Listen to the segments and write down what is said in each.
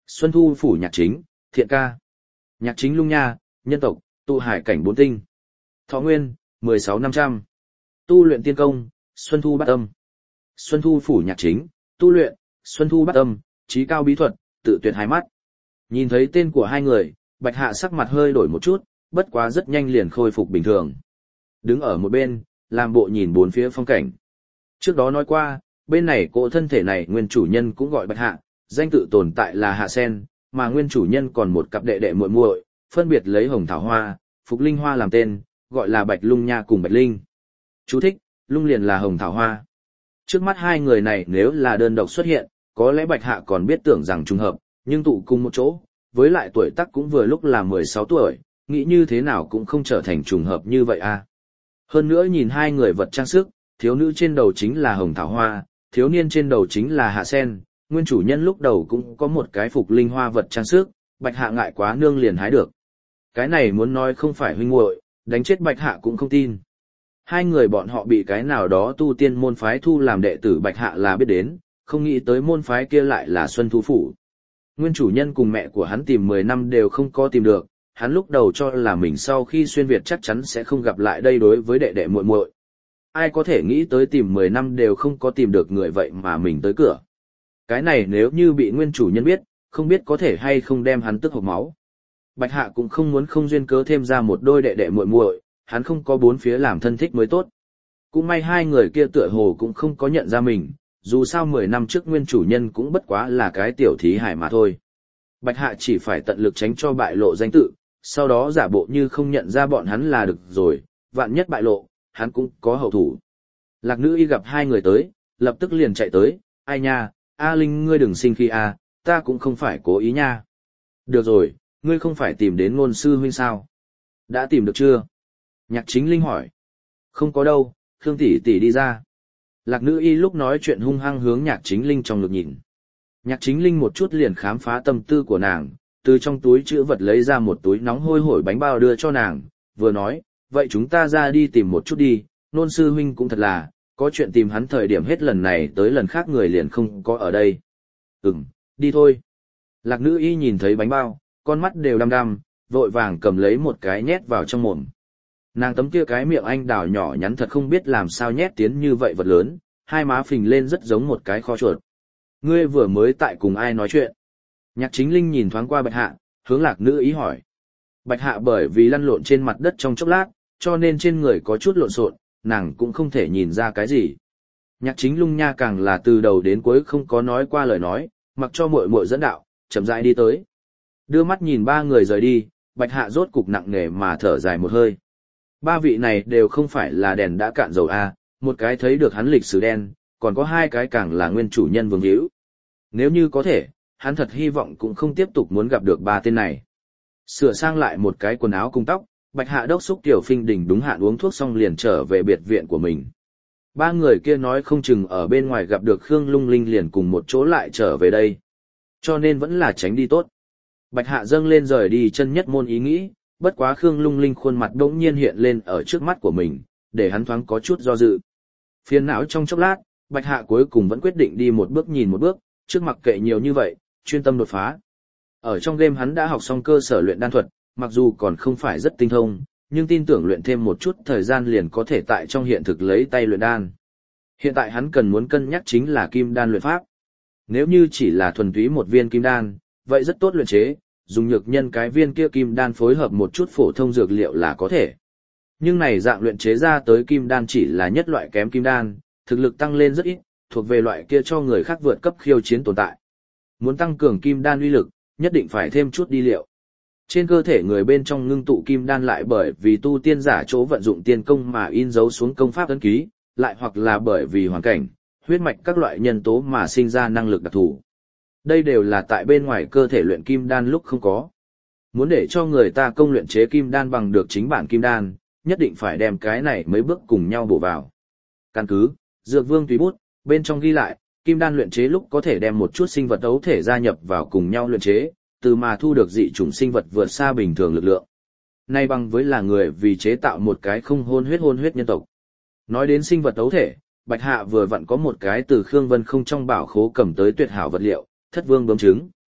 Xuân Thu phủ nhạc chính, thiện ca. Nhạc chính Lung Nha, nhân tộc, tụ hải cảnh 4 tinh. Thọ nguyên, 16.500. Tu luyện tiên công, Xuân Thu Bát Âm. Xuân Thu phủ nhạc chính, tu luyện, Xuân Thu Bát Âm, trí cao bí thuật, tự tuyệt hai mắt. Nhìn thấy tên của hai người, Bạch Hạ sắc mặt hơi đổi một chút, bất quá rất nhanh liền khôi phục bình thường. Đứng ở một bên, làm bộ nhìn bốn phía phong cảnh. Trước đó nói qua, bên này cỗ thân thể này nguyên chủ nhân cũng gọi Bạch Hạ, danh tự tồn tại là Hạ Sen, mà nguyên chủ nhân còn một cặp đệ đệ muội muội, phân biệt lấy Hồng Thảo Hoa, Phục Linh Hoa làm tên, gọi là Bạch Lung Nha cùng Bạch Linh. Chú thích, Lung liền là Hồng Thảo Hoa. Trước mắt hai người này nếu là đơn độc xuất hiện, có lẽ Bạch Hạ còn biết tưởng rằng trùng hợp, nhưng tụ cùng một chỗ, với lại tuổi tác cũng vừa lúc là 16 tuổi, nghĩ như thế nào cũng không trở thành trùng hợp như vậy à. Hơn nữa nhìn hai người vật trang sức, thiếu nữ trên đầu chính là Hồng Thảo Hoa, thiếu niên trên đầu chính là Hạ Sen, nguyên chủ nhân lúc đầu cũng có một cái Phục Linh Hoa vật trang sức, Bạch Hạ ngại quá nương liền hái được. Cái này muốn nói không phải huynh muội, đánh chết Bạch Hạ cũng không tin. Hai người bọn họ bị cái nào đó tu tiên môn phái thu làm đệ tử Bạch Hạ là biết đến, không nghĩ tới môn phái kia lại là Xuân Thu Phủ. Nguyên chủ nhân cùng mẹ của hắn tìm 10 năm đều không có tìm được, hắn lúc đầu cho là mình sau khi xuyên Việt chắc chắn sẽ không gặp lại đây đối với đệ đệ muội muội. Ai có thể nghĩ tới tìm 10 năm đều không có tìm được người vậy mà mình tới cửa. Cái này nếu như bị nguyên chủ nhân biết, không biết có thể hay không đem hắn tức hộc máu. Bạch Hạ cũng không muốn không duyên cớ thêm ra một đôi đệ đệ muội muội, hắn không có bốn phía làm thân thích mới tốt. Cũng may hai người kia tựa hồ cũng không có nhận ra mình, dù sao 10 năm trước nguyên chủ nhân cũng bất quá là cái tiểu thí hải mà thôi. Bạch Hạ chỉ phải tận lực tránh cho bại lộ danh tự, sau đó giả bộ như không nhận ra bọn hắn là được rồi, vạn nhất bại lộ, hắn cũng có hậu thủ. Lạc Nữ Y gặp hai người tới, lập tức liền chạy tới, ai nha, A Linh ngươi đừng sinh khi a, ta cũng không phải cố ý nha. Được rồi, ngươi không phải tìm đến ngôn sư huynh sao? Đã tìm được chưa? Nhạc Chính Linh hỏi. Không có đâu, Khương tỷ tỷ đi ra. Lạc Nữ Y lúc nói chuyện hung hăng hướng Nhạc Chính Linh trong ngực nhìn. Nhạc Chính Linh một chút liền khám phá tâm tư của nàng, từ trong túi chữ vật lấy ra một túi nóng hôi hổi bánh bao đưa cho nàng, vừa nói, vậy chúng ta ra đi tìm một chút đi, Nôn sư huynh cũng thật là, có chuyện tìm hắn thời điểm hết lần này tới lần khác người liền không có ở đây. Đi thôi. Lạc Nữ Y nhìn thấy bánh bao, con mắt đều đăm đăm, vội vàng cầm lấy một cái nhét vào trong mồm. Nàng tấm kia cái miệng anh đào nhỏ nhắn thật không biết làm sao nhét tiến như vậy vật lớn, hai má phình lên rất giống một cái kho chuột. Ngươi vừa mới tại cùng ai nói chuyện? Nhạc Chính Linh nhìn thoáng qua Bạch Hạ, hướng Lạc Nữ Y hỏi. Bạch Hạ bởi vì lăn lộn trên mặt đất trong chốc lát, cho nên trên người có chút lộn xộn, nàng cũng không thể nhìn ra cái gì. Nhạc Chính Lung Nha càng là từ đầu đến cuối không có nói qua lời nói, mặc cho muội muội dẫn đạo, chậm rãi đi tới. Đưa mắt nhìn ba người rời đi, Bạch Hạ rốt cục nặng nề mà thở dài một hơi. Ba vị này đều không phải là đèn đã cạn dầu a, một cái thấy được hắn lịch sử đen, còn có hai cái càng là nguyên chủ nhân Vương Hữu. Nếu như có thể, hắn thật hy vọng cũng không tiếp tục muốn gặp được ba tên này. Sửa sang lại một cái quần áo cùng tóc, Bạch Hạ đốc xúc Tiểu Phinh Đình đúng hạn uống thuốc xong liền trở về biệt viện của mình. Ba người kia nói không chừng ở bên ngoài gặp được Khương Lung Linh liền cùng một chỗ lại trở về đây. Cho nên vẫn là tránh đi tốt. Bạch Hạ dâng lên rời đi chân nhất môn ý nghĩ, bất quá Khương Lung Linh khuôn mặt đống nhiên hiện lên ở trước mắt của mình, để hắn thoáng có chút do dự. Phiền não trong chốc lát, Bạch Hạ cuối cùng vẫn quyết định đi một bước nhìn một bước, trước mặc kệ nhiều như vậy, chuyên tâm đột phá. Ở trong game hắn đã học xong cơ sở luyện đan thuật, mặc dù còn không phải rất tinh thông, nhưng tin tưởng luyện thêm một chút thời gian liền có thể tại trong hiện thực lấy tay luyện đan. Hiện tại hắn cần muốn cân nhắc chính là kim đan luyện pháp. Nếu như chỉ là thuần túy một viên kim đan, vậy rất tốt luyện chế, dùng nhược nhân cái viên kia kim đan phối hợp một chút phổ thông dược liệu là có thể. Nhưng này dạng luyện chế ra tới kim đan chỉ là nhất loại kém kim đan, thực lực tăng lên rất ít, thuộc về loại kia cho người khác vượt cấp khiêu chiến tồn tại. Muốn tăng cường kim đan uy lực, nhất định phải thêm chút đi liệu. Trên cơ thể người bên trong ngưng tụ kim đan lại bởi vì tu tiên giả chỗ vận dụng tiên công mà in dấu xuống công pháp ấn ký, lại hoặc là bởi vì hoàn cảnh, huyết mạch các loại nhân tố mà sinh ra năng lực đặc thù. Đây đều là tại bên ngoài cơ thể luyện kim đan lúc không có. Muốn để cho người ta công luyện chế kim đan bằng được chính bản kim đan, nhất định phải đem cái này mấy bước cùng nhau bổ vào. Căn cứ, Dược Vương tùy bút, bên trong ghi lại, kim đan luyện chế lúc có thể đem một chút sinh vật ấu thể gia nhập vào cùng nhau luyện chế, từ mà thu được dị chủng sinh vật vượt xa bình thường lực lượng. Nay bằng với là người vì chế tạo một cái không hôn huyết nhân tộc. Nói đến sinh vật ấu thể, Bạch Hạ vừa vặn có một cái từ Khương Vân không trong bảo khố cầm tới tuyệt hảo vật liệu, Thất Vương bướm trứng.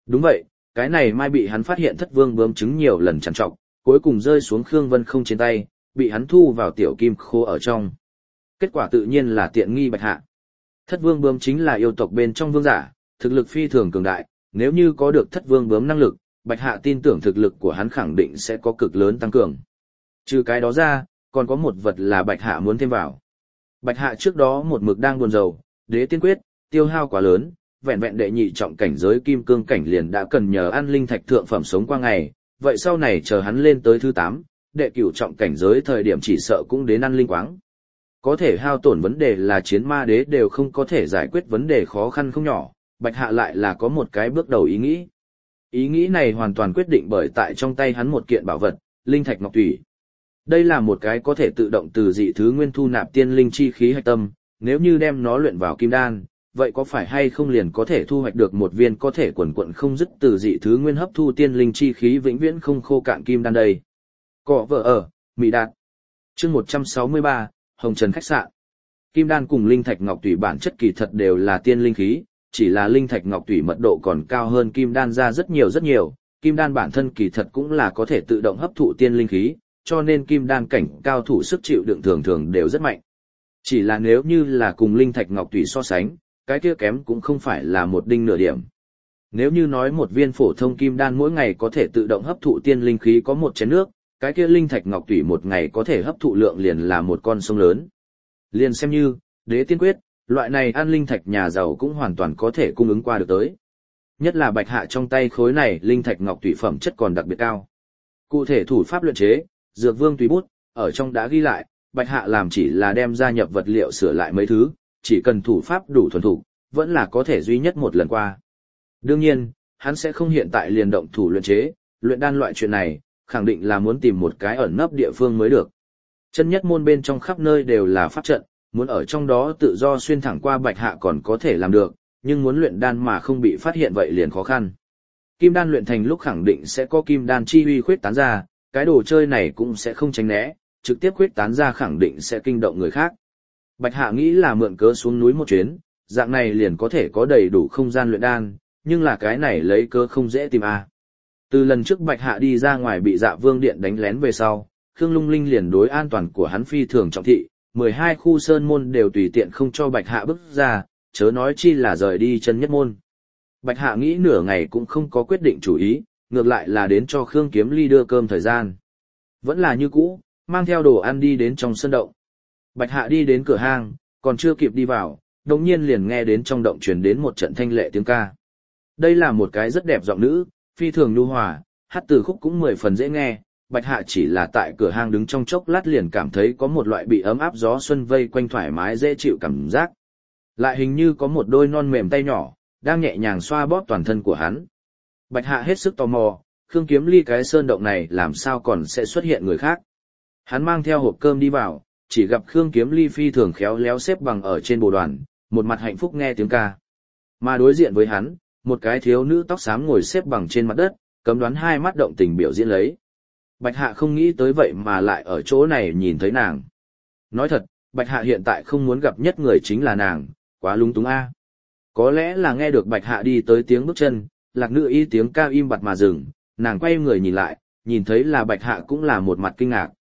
Đúng vậy, cái này mai bị hắn phát hiện thất vương bướm trứng nhiều lần trằn trọc, cuối cùng rơi xuống Khương Vân không trên tay, bị hắn thu vào tiểu kim khô ở trong. Kết quả tự nhiên là tiện nghi Bạch Hạ. Thất vương bướm chính là yêu tộc bên trong vương giả, thực lực phi thường cường đại, nếu như có được thất vương bướm năng lực, Bạch Hạ tin tưởng thực lực của hắn khẳng định sẽ có cực lớn tăng cường. Trừ cái đó ra, còn có một vật là Bạch Hạ muốn thêm vào. Bạch Hạ trước đó một mực đang buồn rầu, đế tiên quyết, tiêu hao quá lớn, vẹn vẹn đệ nhị trọng cảnh giới kim cương cảnh liền đã cần nhờ ăn linh thạch thượng phẩm sống qua ngày, vậy sau này chờ hắn lên tới thứ 8, đệ cửu trọng cảnh giới thời điểm chỉ sợ cũng đến ăn linh quáng. Có thể hao tổn vấn đề là chiến ma đế đều không có thể giải quyết vấn đề khó khăn không nhỏ, Bạch Hạ lại là có một cái bước đầu ý nghĩ. Ý nghĩ này hoàn toàn quyết định bởi tại trong tay hắn một kiện bảo vật, linh thạch ngọc thủy. Đây là một cái có thể tự động từ dị thứ nguyên thu nạp tiên linh chi khí hạch tâm, nếu như đem nó luyện vào kim đan, vậy có phải hay không liền có thể thu hoạch được một viên có thể quần quận không dứt từ dị thứ nguyên hấp thu tiên linh chi khí vĩnh viễn không khô cạn kim đan đây. Cọ vợ ở, Mỹ Đạt. Chương 163, Hồng Trần khách sạn. Kim đan cùng linh thạch ngọc thủy bản chất kỳ thật đều là tiên linh khí, chỉ là linh thạch ngọc thủy mật độ còn cao hơn kim đan ra rất nhiều, kim đan bản thân kỳ thật cũng là có thể tự động hấp thụ tiên linh khí, cho nên kim đan cảnh cao thủ sức chịu đựng thường thường đều rất mạnh. Chỉ là nếu như là cùng linh thạch ngọc thủy so sánh, cái kia kém cũng không phải là một đinh nửa điểm. Nếu như nói một viên phổ thông kim đan mỗi ngày có thể tự động hấp thụ tiên linh khí có một chén nước, cái kia linh thạch ngọc thủy một ngày có thể hấp thụ lượng liền là một con sông lớn. Liền xem như đế tiên quyết, loại này ăn linh thạch nhà giàu cũng hoàn toàn có thể cung ứng qua được tới. Nhất là Bạch Hạ trong tay khối này linh thạch ngọc thủy phẩm chất còn đặc biệt cao. Cụ thể thủ pháp luyện chế, Dược Vương tùy bút, ở trong đã ghi lại, Bạch Hạ làm chỉ là đem gia nhập vật liệu sửa lại mấy thứ, chỉ cần thủ pháp đủ thuần thục, vẫn là có thể duy nhất một lần qua. Đương nhiên, hắn sẽ không hiện tại liền động thủ luyện chế, luyện đan loại chuyện này, khẳng định là muốn tìm một cái ẩn nấp địa phương mới được. Chân nhất môn bên trong khắp nơi đều là pháp trận, muốn ở trong đó tự do xuyên thẳng qua Bạch Hạ còn có thể làm được, nhưng muốn luyện đan mà không bị phát hiện vậy liền khó khăn. Kim đan luyện thành lúc khẳng định sẽ có kim đan chi uy khuyết tán ra, cái đồ chơi này cũng sẽ không tránh né, trực tiếp khuyết tán ra khẳng định sẽ kinh động người khác. Bạch Hạ nghĩ là mượn cớ xuống núi một chuyến, dạng này liền có thể có đầy đủ không gian luyện đan, nhưng là cái này lấy cớ không dễ tìm a. Từ lần trước Bạch Hạ đi ra ngoài bị Dạ Vương Điện đánh lén về sau, Khương Lung Linh liền đối an toàn của hắn phi thường trọng thị, 12 khu sơn môn đều tùy tiện không cho Bạch Hạ bước ra, chớ nói chi là rời đi chân nhất môn. Bạch Hạ nghĩ nửa ngày cũng không có quyết định chủ ý, ngược lại là đến cho Khương Kiếm Ly đưa cơm thời gian. Vẫn là như cũ, mang theo đồ ăn đi đến trong sân động. Bạch Hạ đi đến cửa hang, còn chưa kịp đi vào, đồng nhiên liền nghe đến trong động truyền đến một trận thanh lệ tiếng ca. Đây là một cái rất đẹp giọng nữ, phi thường nhu hòa, hát từ khúc cũng 10 phần dễ nghe. Bạch Hạ chỉ là tại cửa hang đứng trong chốc lát liền cảm thấy có một loại bị ấm áp gió xuân vây quanh thoải mái dễ chịu cảm giác. Lại hình như có một đôi non mềm tay nhỏ, đang nhẹ nhàng xoa bóp toàn thân của hắn. Bạch Hạ hết sức tò mò, Khương Kiếm Ly cái sơn động này làm sao còn sẽ xuất hiện người khác. Hắn mang theo hộp cơm đi vào, chỉ gặp Khương Kiếm Ly phi thường khéo léo xếp bằng ở trên bồ đoàn, một mặt hạnh phúc nghe tiếng ca. Mà đối diện với hắn, một cái thiếu nữ tóc xám ngồi xếp bằng trên mặt đất, cấm đoán hai mắt động tình biểu diễn lấy. Bạch Hạ không nghĩ tới vậy mà lại ở chỗ này nhìn thấy nàng. Nói thật, Bạch Hạ hiện tại không muốn gặp nhất người chính là nàng, quá lung túng a. Có lẽ là nghe được Bạch Hạ đi tới tiếng bước chân, Lạc Nữ Y tiếng ca im bặt mà dừng, nàng quay người nhìn lại, nhìn thấy là Bạch Hạ cũng là một mặt kinh ngạc,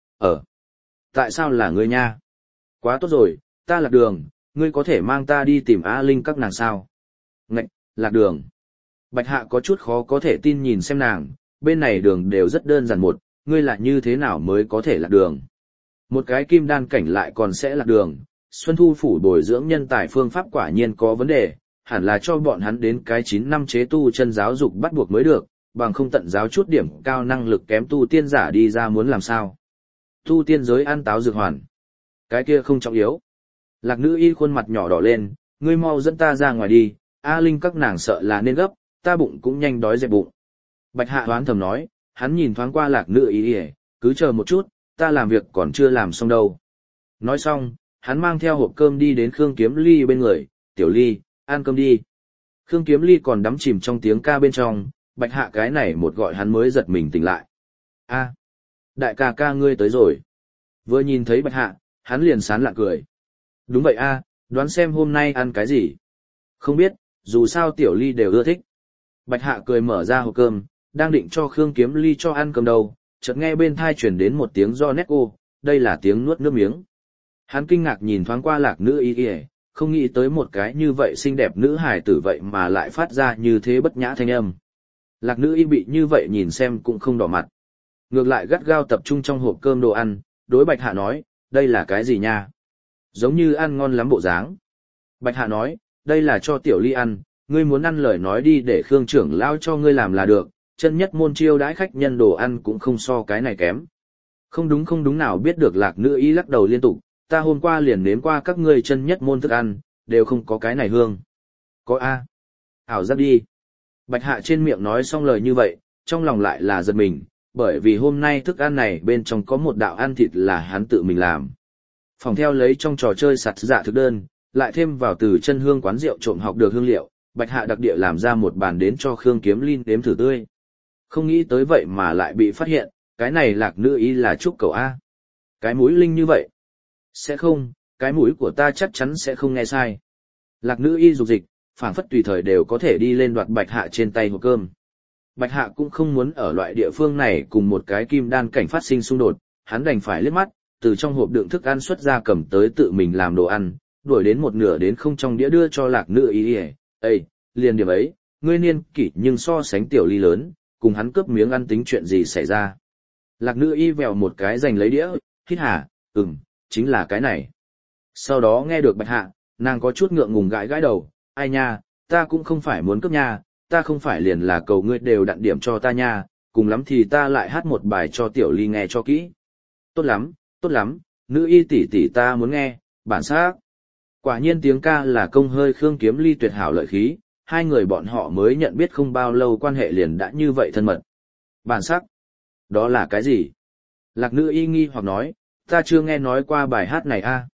tại sao là ngươi nha? Quá tốt rồi, ta lạc đường, ngươi có thể mang ta đi tìm A Linh các nàng sao? Ngạch, lạc đường. Bạch Hạ có chút khó có thể tin nhìn xem nàng, bên này đường đều rất đơn giản một, ngươi là như thế nào mới có thể lạc đường? Một cái kim đan cảnh lại còn sẽ lạc đường, Xuân Thu phủ bồi dưỡng nhân tài phương pháp quả nhiên có vấn đề, hẳn là cho bọn hắn đến cái 9 năm chế tu chân giáo dục bắt buộc mới được, bằng không tận giáo chút điểm cao năng lực kém tu tiên giả đi ra muốn làm sao? Tu tiên giới ăn táo dược hoàn. Cái kia không trọng yếu. Lạc Nữ Y khuôn mặt nhỏ đỏ lên, ngươi mau dẫn ta ra ngoài đi, A Linh các nàng sợ là nên gấp, ta bụng cũng nhanh đói dẹp bụng. Bạch Hạ hoán thầm nói, hắn nhìn thoáng qua Lạc Nữ Y, cứ chờ một chút, ta làm việc còn chưa làm xong đâu. Nói xong, hắn mang theo hộp cơm đi đến Khương Kiếm Ly bên người, Tiểu Ly, ăn cơm đi. Khương Kiếm Ly còn đắm chìm trong tiếng ca bên trong, Bạch Hạ cái này một gọi hắn mới giật mình tỉnh lại. A, đại ca ca ngươi tới rồi. Vừa nhìn thấy Bạch Hạ, hắn liền sán lạ cười. Đúng vậy a, đoán xem hôm nay ăn cái gì. Không biết, dù sao Tiểu Ly đều ưa thích. Bạch Hạ cười mở ra hộp cơm, đang định cho Khương Kiếm Ly cho ăn cơm đâu, chợt nghe bên thai truyền đến một tiếng do nét ô, đây là tiếng nuốt nước miếng. Hắn kinh ngạc nhìn thoáng qua Lạc Nữ Y, không nghĩ tới một cái như vậy xinh đẹp nữ hài tử vậy mà lại phát ra như thế bất nhã thanh âm. Lạc Nữ Y bị như vậy nhìn xem cũng không đỏ mặt. Ngược lại gắt gao tập trung trong hộp cơm đồ ăn, đối Bạch Hạ nói, đây là cái gì nha? Giống như ăn ngon lắm bộ dáng. Bạch Hạ nói, đây là cho Tiểu Ly ăn, ngươi muốn ăn lời nói đi để Khương trưởng lão cho ngươi làm là được, chân nhất môn chiêu đãi khách nhân đồ ăn cũng không so cái này kém. Không đúng nào biết được Lạc Nữ Y lắc đầu liên tục, ta hôm qua liền nếm qua các ngươi chân nhất môn thức ăn, đều không có cái này hương. Có a? Ảo giác đi. Bạch Hạ trên miệng nói xong lời như vậy, trong lòng lại là giật mình, bởi vì hôm nay thức ăn này bên trong có một đạo ăn thịt là hắn tự mình làm. Phòng theo lấy trong trò chơi sạt dạ thực đơn, lại thêm vào từ chân hương quán rượu trộm học được hương liệu, Bạch Hạ đặc địa làm ra một bàn đến cho Khương Kiếm Linh đếm thử tươi. Không nghĩ tới vậy mà lại bị phát hiện, cái này Lạc Nữ Y là trúc cầu A. Cái mũi linh như vậy. Sẽ không, cái mũi của ta chắc chắn sẽ không nghe sai. Lạc Nữ Y dục dịch, phảng phất tùy thời đều có thể đi lên đoạt Bạch Hạ trên tay hộp cơm. Bạch Hạ cũng không muốn ở loại địa phương này cùng một cái kim đan cảnh phát sinh xung đột, hắn đành phải liếc mắt, từ trong hộp đựng thức ăn xuất ra cầm tới tự mình làm đồ ăn, đuổi đến một nửa đến không trong đĩa đưa cho Lạc Nữ Y. Ê, liền điểm ấy, ngươi niên kỷ nhưng so sánh Tiểu Ly lớn, cùng hắn cướp miếng ăn tính chuyện gì xảy ra. Lạc Nữ Y vèo một cái giành lấy đĩa, hít hà, chính là cái này. Sau đó nghe được Bạch Hạ, nàng có chút ngượng ngùng gãi gãi đầu, ai nha, ta cũng không phải muốn cướp nha, ta không phải liền là cầu ngươi đều đặn điểm cho ta nha, cùng lắm thì ta lại hát một bài cho Tiểu Ly nghe cho kỹ. Tốt lắm, Nữ Y tỷ tỷ ta muốn nghe, bản sắc. Quả nhiên tiếng ca là công hơi Khương Kiếm Ly tuyệt hảo lợi khí, hai người bọn họ mới nhận biết không bao lâu quan hệ liền đã như vậy thân mật. Bản sắc? Đó là cái gì? Lạc Nữ Y nghi hoặc nói, ta chưa nghe nói qua bài hát này a.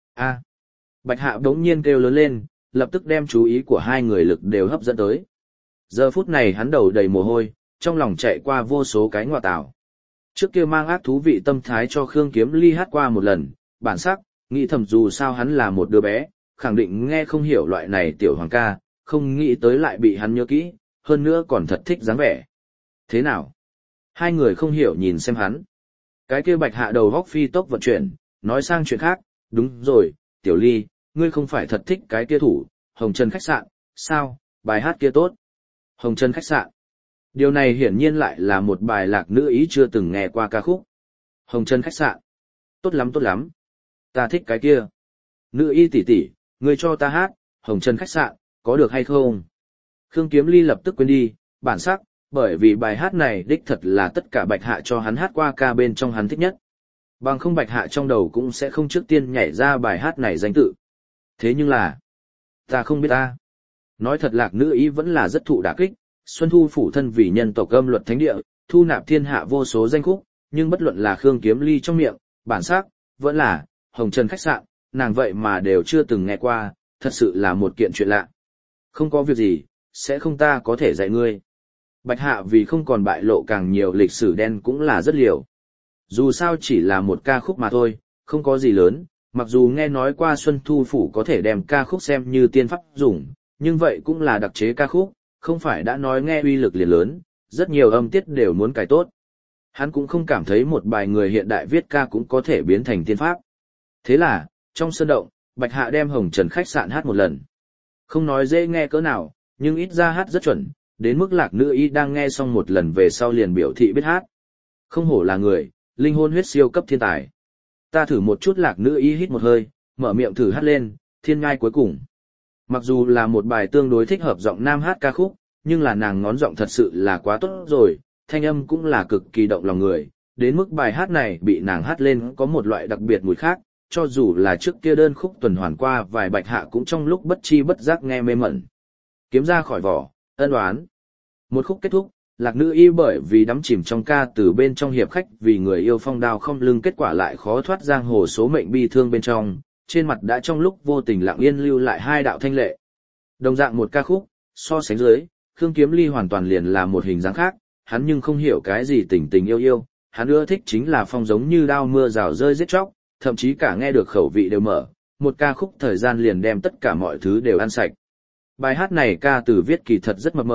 Bạch Hạ đống nhiên kêu lớn lên, lập tức đem chú ý của hai người lực đều hấp dẫn tới. Giờ phút này hắn đầu đầy mồ hôi, trong lòng chạy qua vô số cái ngoại tảo. Trước kia mang ác thú vị tâm thái cho Khương Kiếm Ly hát qua một lần, bản sắc, nghĩ thầm dù sao hắn là một đứa bé, khẳng định nghe không hiểu loại này tiểu hoàng ca, không nghĩ tới lại bị hắn nhớ kỹ, hơn nữa còn thật thích dáng vẻ. Thế nào? Hai người không hiểu nhìn xem hắn. Cái kia Bạch Hạ đầu góc phi tốc vận chuyển, nói sang chuyện khác, đúng rồi, Tiểu Ly, ngươi không phải thật thích cái kia thủ, Hồng Trần khách sạn, sao, bài hát kia tốt. Hồng Trần khách sạn. Điều này hiển nhiên lại là một bài Lạc Nữ Y chưa từng nghe qua ca khúc. Hồng Trần khách sạn. Tốt lắm. Ta thích cái kia. Nữ Y tỷ tỷ, ngươi cho ta hát, Hồng Trần khách sạn, có được hay không? Khương Kiếm Ly lập tức quên đi, bản sắc, bởi vì bài hát này đích thật là tất cả Bạch Hạ cho hắn hát qua ca bên trong hắn thích nhất. Bằng không Bạch Hạ trong đầu cũng sẽ không trước tiên nhảy ra bài hát này danh tự. Thế nhưng là, ta không biết ta. Nói thật Lạc Nữ Y vẫn là rất thụ đả kích, Xuân Thu phủ thân vì nhân tộc âm luật thánh địa, thu nạp thiên hạ vô số danh khúc, nhưng bất luận là Khương Kiếm Ly trong miệng, bản sắc, vẫn là Hồng Trần khách sạn, nàng vậy mà đều chưa từng nghe qua, thật sự là một kiện chuyện lạ. Không có việc gì, sẽ không ta có thể dạy ngươi. Bạch Hạ vì không còn bại lộ càng nhiều lịch sử đen cũng là rất liều. Dù sao chỉ là một ca khúc mà thôi, không có gì lớn, mặc dù nghe nói qua Xuân Thu phủ có thể đem ca khúc xem như tiên pháp dùng, nhưng vậy cũng là đặc chế ca khúc, không phải đã nói nghe uy lực liền lớn, rất nhiều âm tiết đều muốn cải tốt. Hắn cũng không cảm thấy một bài người hiện đại viết ca cũng có thể biến thành tiên pháp. Thế là, trong sân động, Bạch Hạ đem Hồng Trần khách sạn hát một lần. Không nói dễ nghe cỡ nào, nhưng ít ra hát rất chuẩn, đến mức Lạc Nữ Y đang nghe xong một lần về sau liền biểu thị biết hát. Không hổ là người, linh hồn huyết siêu cấp thiên tài. Ta thử một chút. Lạc Nữ Y hít một hơi, mở miệng thử hát lên, thiên ngai cuối cùng. Mặc dù là một bài tương đối thích hợp giọng nam hát ca khúc, nhưng là nàng ngón giọng thật sự là quá tốt rồi, thanh âm cũng là cực kỳ động lòng người, đến mức bài hát này bị nàng hát lên có một loại đặc biệt mùi khác, cho dù là trước kia đơn khúc tuần hoàn qua vài Bạch Hạ cũng trong lúc bất chi bất giác nghe mê mẩn. Kiếm ra khỏi vỏ, ân oán. Một khúc kết thúc, Lạc Nữ Y bởi vì đắm chìm trong ca từ bên trong hiệp khách vì người yêu phong đao không lưng kết quả lại khó thoát giang hồ số mệnh bi thương bên trong, trên mặt đã trong lúc vô tình lặng yên lưu lại hai đạo thanh lệ. Đồng dạng một ca khúc, so sánh dưới, Khương Kiếm Ly hoàn toàn liền là một hình dáng khác, hắn nhưng không hiểu cái gì tình tình yêu yêu, hắn ưa thích chính là phong giống như đao mưa rào rơi giết chóc, thậm chí cả nghe được khẩu vị đều mở, một ca khúc thời gian liền đem tất cả mọi thứ đều ăn sạch. Bài hát này ca từ viết kỳ thật rất mập mờ,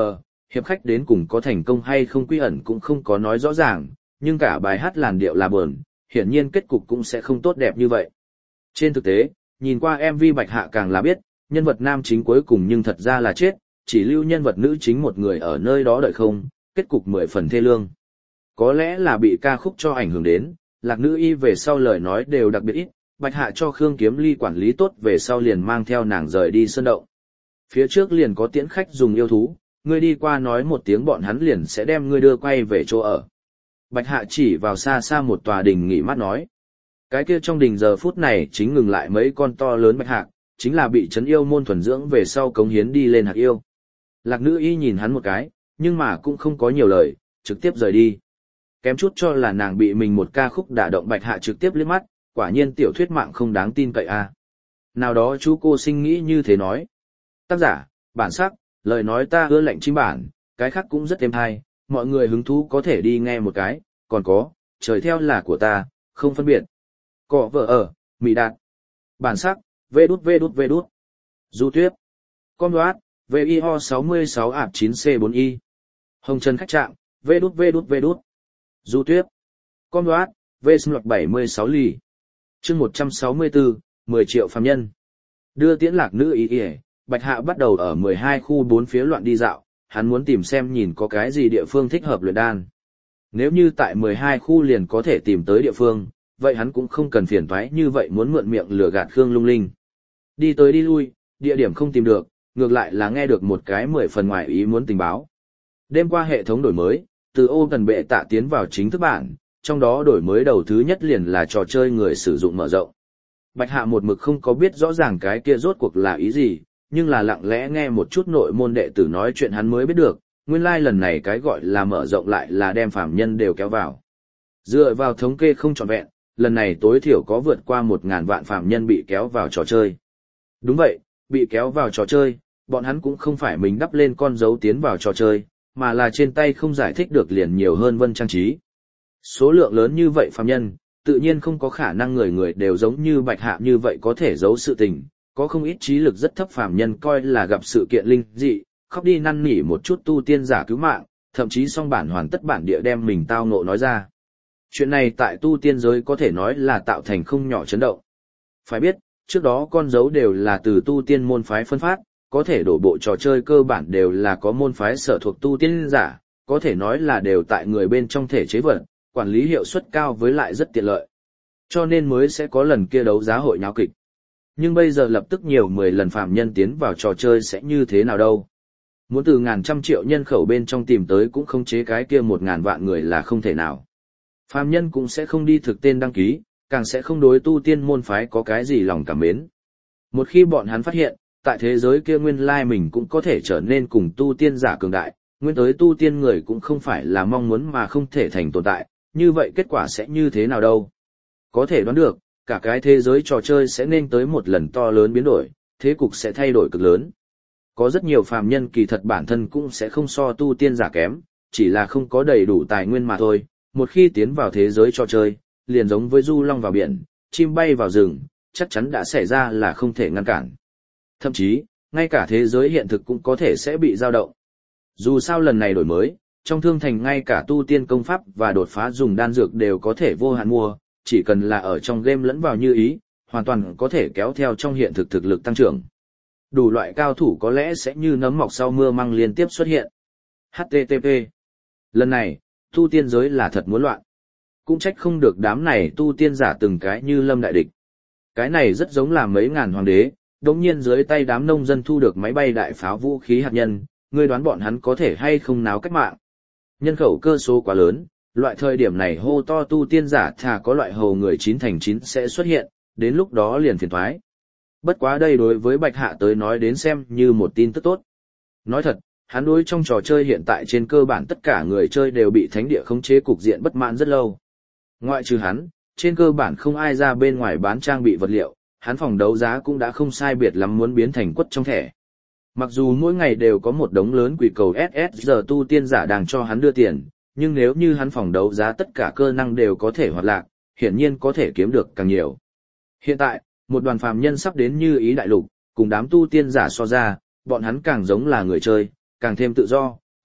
hiệp khách đến cùng có thành công hay không quy ẩn cũng không có nói rõ ràng, nhưng cả bài hát làn điệu là buồn, hiển nhiên kết cục cũng sẽ không tốt đẹp như vậy. Trên thực tế, nhìn qua MV Bạch Hạ càng là biết, nhân vật nam chính cuối cùng nhưng thật ra là chết, chỉ lưu nhân vật nữ chính một người ở nơi đó đợi không, kết cục 10 phần thê lương. Có lẽ là bị ca khúc cho ảnh hưởng đến, Lạc Nữ Y về sau lời nói đều đặc biệt ít, Bạch Hạ cho Khương Kiếm Ly quản lý tốt về sau liền mang theo nàng rời đi sơn động. Phía trước liền có tiễn khách dùng yêu thú, ngươi đi qua nói một tiếng bọn hắn liền sẽ đem ngươi đưa quay về chỗ ở. Bạch Hạ chỉ vào xa xa một tòa đình nghỉ mát nói. Cái kia trong đình giờ phút này chính ngừng lại mấy con to lớn bạch hạc, chính là bị trấn yêu môn thuần dưỡng về sau cống hiến đi lên hạc yêu. Lạc Nữ Y nhìn hắn một cái, nhưng mà cũng không có nhiều lời, trực tiếp rời đi. Kém chút cho là nàng bị mình một ca khúc đả động Bạch Hạ trực tiếp liếc mắt, quả nhiên tiểu thuyết mạng không đáng tin cậy a. Nào đó chú cô sinh nghĩ như thế nói. Tác giả, bản sắc, lời nói ta ưa lệnh chính bản, cái khác cũng rất êm hay, mọi người hứng thú có thể đi nghe một cái, còn có, trời theo là của ta, không phân biệt. Cọ vợ ở, Mỹ Đạt. Bản sắc, vê đút. Du Tuyết. Con đoát, VIO 66 ạp 9C4Y. Hồng Trần khách trạng, vê đút. Du Tuyết. Con đoát, VSMLC 76 lì. Chương 164, 10 triệu phàm nhân. Đưa tiễn Lạc Nữ Y, Bạch Hạ bắt đầu ở 12 khu 4 phía loạn đi dạo, hắn muốn tìm xem nhìn có cái gì địa phương thích hợp luyện đan. Nếu như tại 12 khu liền có thể tìm tới địa phương, vậy hắn cũng không cần phiền toái như vậy muốn mượn miệng lừa gạt Khương Lung Linh. Đi tới đi lui, địa điểm không tìm được, ngược lại là nghe được một cái 10 phần ngoài ý muốn tình báo. Đêm qua hệ thống đổi mới, từ ô tần bệ tạ tiến vào chính thức bản, trong đó đổi mới đầu thứ nhất liền là trò chơi người sử dụng mở rộng. Bạch Hạ một mực không có biết rõ ràng cái kia rốt cuộc là ý gì, nhưng là lặng lẽ nghe một chút nội môn đệ tử nói chuyện hắn mới biết được, nguyên lai lần này cái gọi là mở rộng lại là đem phàm nhân đều kéo vào. Dựa vào thống kê không trọn vẹn, lần này tối thiểu có vượt qua 1.000 vạn phàm nhân bị kéo vào trò chơi. Đúng vậy, bị kéo vào trò chơi, bọn hắn cũng không phải mình đắp lên con dấu tiến vào trò chơi, mà là trên tay không giải thích được liền nhiều hơn vân trang trí. Số lượng lớn như vậy phàm nhân, tự nhiên không có khả năng người người đều giống như Bạch Hạ như vậy có thể giấu sự tình, có không ít trí lực rất thấp phàm nhân coi là gặp sự kiện linh dị, khóc đi năn nỉ một chút tu tiên giả cứu mạng, thậm chí song bản hoàn tất bản địa đem mình tao ngộ nói ra. Chuyện này tại tu tiên giới có thể nói là tạo thành không nhỏ chấn động. Phải biết, trước đó con dấu đều là từ tu tiên môn phái phân phát, có thể đổ bộ trò chơi cơ bản đều là có môn phái sở thuộc tu tiên giả, có thể nói là đều tại người bên trong thể chế vật, quản lý hiệu suất cao với lại rất tiện lợi. Cho nên mới sẽ có lần kia đấu giá hội nháo kịch. Nhưng bây giờ lập tức nhiều 10 lần phạm nhân tiến vào trò chơi sẽ như thế nào đâu. Muốn từ ngàn trăm triệu nhân khẩu bên trong tìm tới cũng không chế cái kia 1.000 vạn người là không thể nào. Phạm nhân cũng sẽ không đi thực tên đăng ký, càng sẽ không đối tu tiên môn phái có cái gì lòng cảm mến. Một khi bọn hắn phát hiện, tại thế giới kia nguyên lai mình cũng có thể trở nên cùng tu tiên giả cường đại, nguyên tới tu tiên người cũng không phải là mong muốn mà không thể thành tồn tại, như vậy kết quả sẽ như thế nào đâu. Có thể đoán được, cả cái thế giới trò chơi sẽ nên tới một lần to lớn biến đổi, thế cục sẽ thay đổi cực lớn. Có rất nhiều phàm nhân kỳ thật bản thân cũng sẽ không so tu tiên giả kém, chỉ là không có đầy đủ tài nguyên mà thôi. Một khi tiến vào thế giới trò chơi, liền giống với du long vào biển, chim bay vào rừng, chắc chắn đã xảy ra là không thể ngăn cản. Thậm chí, ngay cả thế giới hiện thực cũng có thể sẽ bị dao động. Dù sao lần này đổi mới, trong thương thành ngay cả tu tiên công pháp và đột phá dùng đan dược đều có thể vô hạn mua, chỉ cần là ở trong game lẫn vào như ý, hoàn toàn có thể kéo theo trong hiện thực thực lực tăng trưởng. Đủ loại cao thủ có lẽ sẽ như nấm mọc sau mưa măng liên tiếp xuất hiện. HTTP. Lần này, tu tiên giới là thật muốn loạn. Cũng trách không được đám này tu tiên giả từng cái như lâm đại địch. Cái này rất giống là mấy ngàn hoàng đế, đống nhiên dưới tay đám nông dân thu được máy bay đại pháo vũ khí hạt nhân, ngươi đoán bọn hắn có thể hay không náo cách mạng. Nhân khẩu cơ số quá lớn, loại thời điểm này hô to tu tiên giả thà có loại hầu người 9 thành 9 sẽ xuất hiện, đến lúc đó liền phiền thoái. Bất quá đây đối với Bạch Hạ tới nói đến xem như một tin tức tốt. Nói thật, hắn đối trong trò chơi hiện tại trên cơ bản tất cả người chơi đều bị thánh địa khống chế cục diện bất mãn rất lâu. Ngoại trừ hắn, trên cơ bản không ai ra bên ngoài bán trang bị vật liệu, hắn phòng đấu giá cũng đã không sai biệt lắm muốn biến thành quất trong thẻ. Mặc dù mỗi ngày đều có một đống lớn quỷ cầu SSG tu tiên giả đang cho hắn đưa tiền, nhưng nếu như hắn phòng đấu giá tất cả cơ năng đều có thể hoạt lạc, hiển nhiên có thể kiếm được càng nhiều. Hiện tại, một đoàn phàm nhân sắp đến Như Ý đại lục, cùng đám tu tiên giả so ra, bọn hắn càng giống là người chơi, càng thêm tự do,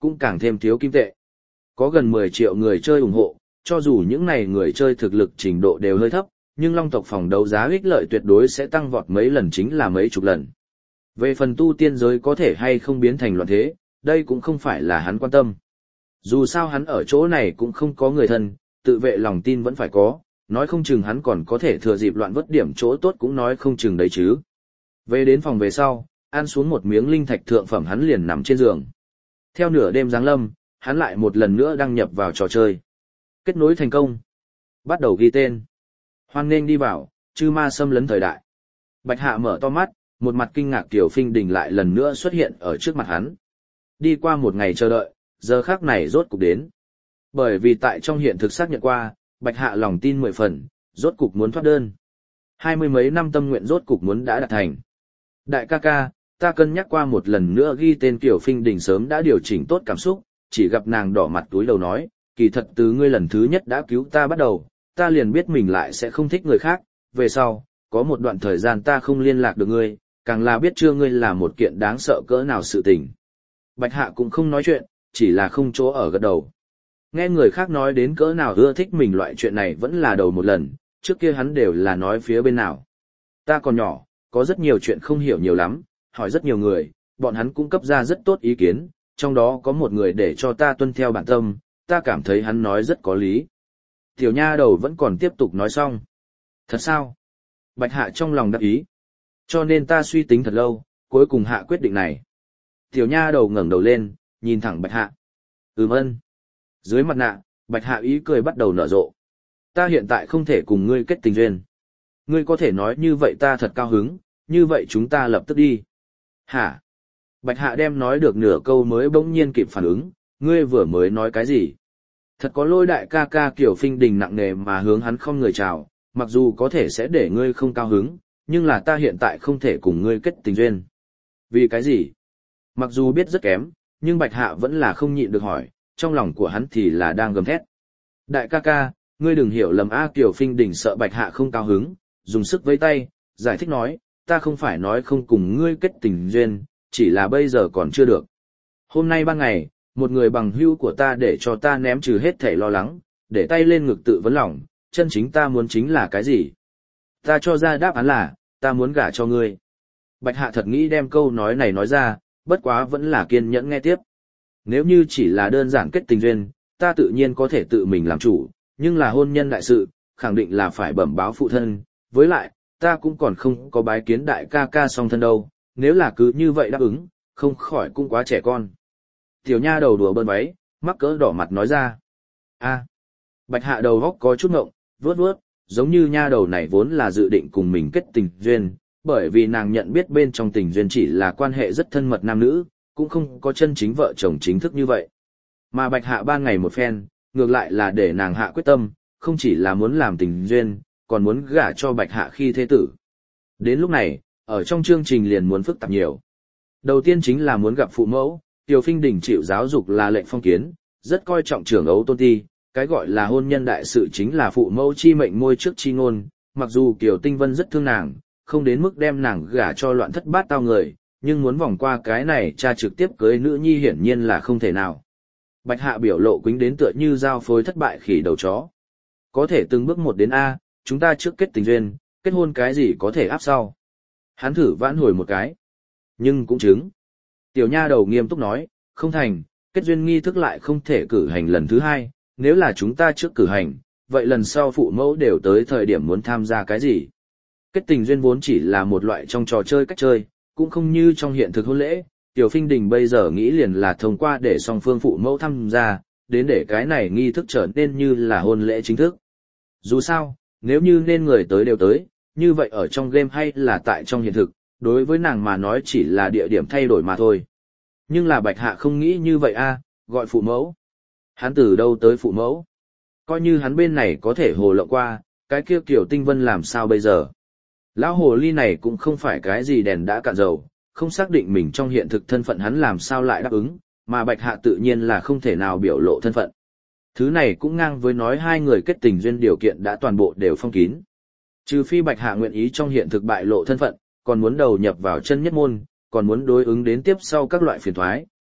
cũng càng thêm thiếu kim tệ. Có gần 10 triệu người chơi ủng hộ, cho dù những này người chơi thực lực trình độ đều hơi thấp, nhưng Long tộc phòng đấu giá ích lợi tuyệt đối sẽ tăng vọt mấy lần, chính là mấy chục lần. Về phần tu tiên giới có thể hay không biến thành loạn thế, đây cũng không phải là hắn quan tâm. Dù sao hắn ở chỗ này cũng không có người thân, tự vệ lòng tin vẫn phải có, nói không chừng hắn còn có thể thừa dịp loạn vất điểm chỗ tốt cũng nói không chừng đấy chứ. Về đến phòng về sau, ăn xuống một miếng linh thạch thượng phẩm, hắn liền nằm trên giường. Theo nửa đêm giáng lâm, hắn lại một lần nữa đăng nhập vào trò chơi. Kết nối thành công. Bắt đầu ghi tên. Hoan nghênh đi vào, chư ma xâm lấn thời đại. Bạch Hạ mở to mắt, một mặt kinh ngạc Tiểu Phinh Đình lại lần nữa xuất hiện ở trước mặt hắn. Đi qua một ngày chờ đợi, giờ khắc này rốt cục đến. Bởi vì tại trong hiện thực xác nhận qua, Bạch Hạ lòng tin 10 phần, rốt cục muốn thoát đơn. 20 mấy năm tâm nguyện rốt cục muốn đã đạt thành. Đại ca ca, ta cân nhắc qua một lần nữa ghi tên Tiểu Phinh Đình sớm đã điều chỉnh tốt cảm xúc, chỉ gặp nàng đỏ mặt túi đầu nói, kỳ thật từ ngươi lần thứ nhất đã cứu ta bắt đầu, ta liền biết mình lại sẽ không thích người khác, về sau, có một đoạn thời gian ta không liên lạc được ngươi, càng là biết chưa ngươi là một kiện đáng sợ cỡ nào sự tình. Bạch Hạ cũng không nói chuyện, chỉ là không chỗ ở gật đầu. Nghe người khác nói đến cỡ nào ưa thích mình, loại chuyện này vẫn là đầu một lần, trước kia hắn đều là nói phía bên nào. Ta còn nhỏ, có rất nhiều chuyện không hiểu nhiều lắm, hỏi rất nhiều người, bọn hắn cũng cấp ra rất tốt ý kiến, trong đó có một người để cho ta tuân theo bản tâm, ta cảm thấy hắn nói rất có lý. Tiểu nha đầu vẫn còn tiếp tục nói xong. Thật sao? Bạch Hạ trong lòng đắc ý. Cho nên ta suy tính thật lâu, cuối cùng hạ quyết định này. Tiểu nha đầu ngẩng đầu lên, nhìn thẳng Bạch Hạ. Ơn. Dưới mặt nạ, Bạch Hạ ý cười bắt đầu nở rộ. Ta hiện tại không thể cùng ngươi kết tình duyên. Ngươi có thể nói như vậy ta thật cao hứng, như vậy chúng ta lập tức đi. Hả? Bạch Hạ đem nói được nửa câu mới bỗng nhiên kịp phản ứng, ngươi vừa mới nói cái gì? Thật có lỗi đại ca ca. Kiểu Phinh Đình nặng nề mà hướng hắn không người chào, mặc dù có thể sẽ để ngươi không cao hứng, nhưng là ta hiện tại không thể cùng ngươi kết tình duyên. Vì cái gì? Mặc dù biết rất kém, nhưng Bạch Hạ vẫn là không nhịn được hỏi, trong lòng của hắn thì là đang gầm thét. Đại ca ca, ngươi đừng hiểu lầm a. Kiểu Phinh Đình sợ Bạch Hạ không cao hứng, dùng sức vẫy tay, giải thích nói, ta không phải nói không cùng ngươi kết tình duyên, chỉ là bây giờ còn chưa được. Hôm nay ban ngày, một người bằng hữu của ta để cho ta ném trừ hết thảy lo lắng, để tay lên ngực tự vấn lòng, chân chính ta muốn chính là cái gì? Ta cho ra đáp án là, ta muốn gả cho ngươi. Bạch Hạ thật nghĩ đem câu nói này nói ra, bất quá vẫn là kiên nhẫn nghe tiếp. Nếu như chỉ là đơn giản kết tình duyên, ta tự nhiên có thể tự mình làm chủ, nhưng là hôn nhân đại sự, khẳng định là phải bẩm báo phụ thân, với lại, ta cũng còn không có bái kiến đại ca ca song thân đâu, nếu là cứ như vậy đáp ứng, không khỏi cũng quá trẻ con. Tiểu nha đầu đùa bơn váy, mắc cỡ đỏ mặt nói ra. Bạch Hạ đầu góc có chút ngộng, vuốt vuốt, giống như nha đầu này vốn là dự định cùng mình kết tình duyên, bởi vì nàng nhận biết bên trong tình duyên chỉ là quan hệ rất thân mật nam nữ, cũng không có chân chính vợ chồng chính thức như vậy. Mà Bạch Hạ ban ngày một phen, ngược lại là để nàng hạ quyết tâm, không chỉ là muốn làm tình duyên, còn muốn gả cho Bạch Hạ khi thế tử. Đến lúc này, ở trong chương trình liền muốn phức tạp nhiều. Đầu tiên chính là muốn gặp phụ mẫu, Tiểu Phinh Đình chịu giáo dục là lệnh phong kiến, rất coi trọng trưởng ấu tôn ti, cái gọi là hôn nhân đại sự chính là phụ mẫu chi mệnh môi trước chi ngôn, mặc dù Kiều Tinh Vân rất thương nàng, không đến mức đem nàng gả cho loạn thất bát tao người, nhưng muốn vòng qua cái này cha trực tiếp cưới nữ nhi hiển nhiên là không thể nào. Bạch Hạ biểu lộ quýnh đến tựa như giao phối thất bại khỉ đầu chó. Có thể từng bước một đến A, chúng ta trước kết tình duyên, kết hôn cái gì có thể áp sau. Hắn thử vãn hồi một cái. Nhưng cũng chứng. Tiểu nha đầu nghiêm túc nói, không thành, kết duyên nghi thức lại không thể cử hành lần thứ hai, nếu là chúng ta trước cử hành, vậy lần sau phụ mẫu đều tới thời điểm muốn tham gia cái gì. Kết tình duyên vốn chỉ là một loại trong trò chơi cách chơi, cũng không như trong hiện thực hôn lễ. Tiểu Phinh Đình bây giờ nghĩ liền là thông qua để song phương phụ mẫu tham gia, đến để cái này nghi thức trở nên như là hôn lễ chính thức. Dù sao, nếu như nên người tới đều tới, như vậy ở trong game hay là tại trong hiện thực, đối với nàng mà nói chỉ là địa điểm thay đổi mà thôi. Nhưng là Bạch Hạ không nghĩ như vậy a, gọi phụ mẫu. Hắn từ đâu tới phụ mẫu? Coi như hắn bên này có thể hồ lộng qua, cái kia Kiều Tinh Vân làm sao bây giờ? Lão hồ ly này cũng không phải cái gì đèn đã cạn dầu, không xác định mình trong hiện thực thân phận hắn làm sao lại đáp ứng, mà Bạch Hạ tự nhiên là không thể nào biểu lộ thân phận. Thứ này cũng ngang với nói hai người kết tình duyên điều kiện đã toàn bộ đều phong kín. Trừ phi Bạch Hạ nguyện ý trong hiện thực bại lộ thân phận, còn muốn đầu nhập vào chân nhất môn, còn muốn đối ứng đến tiếp sau các loại phiền toái,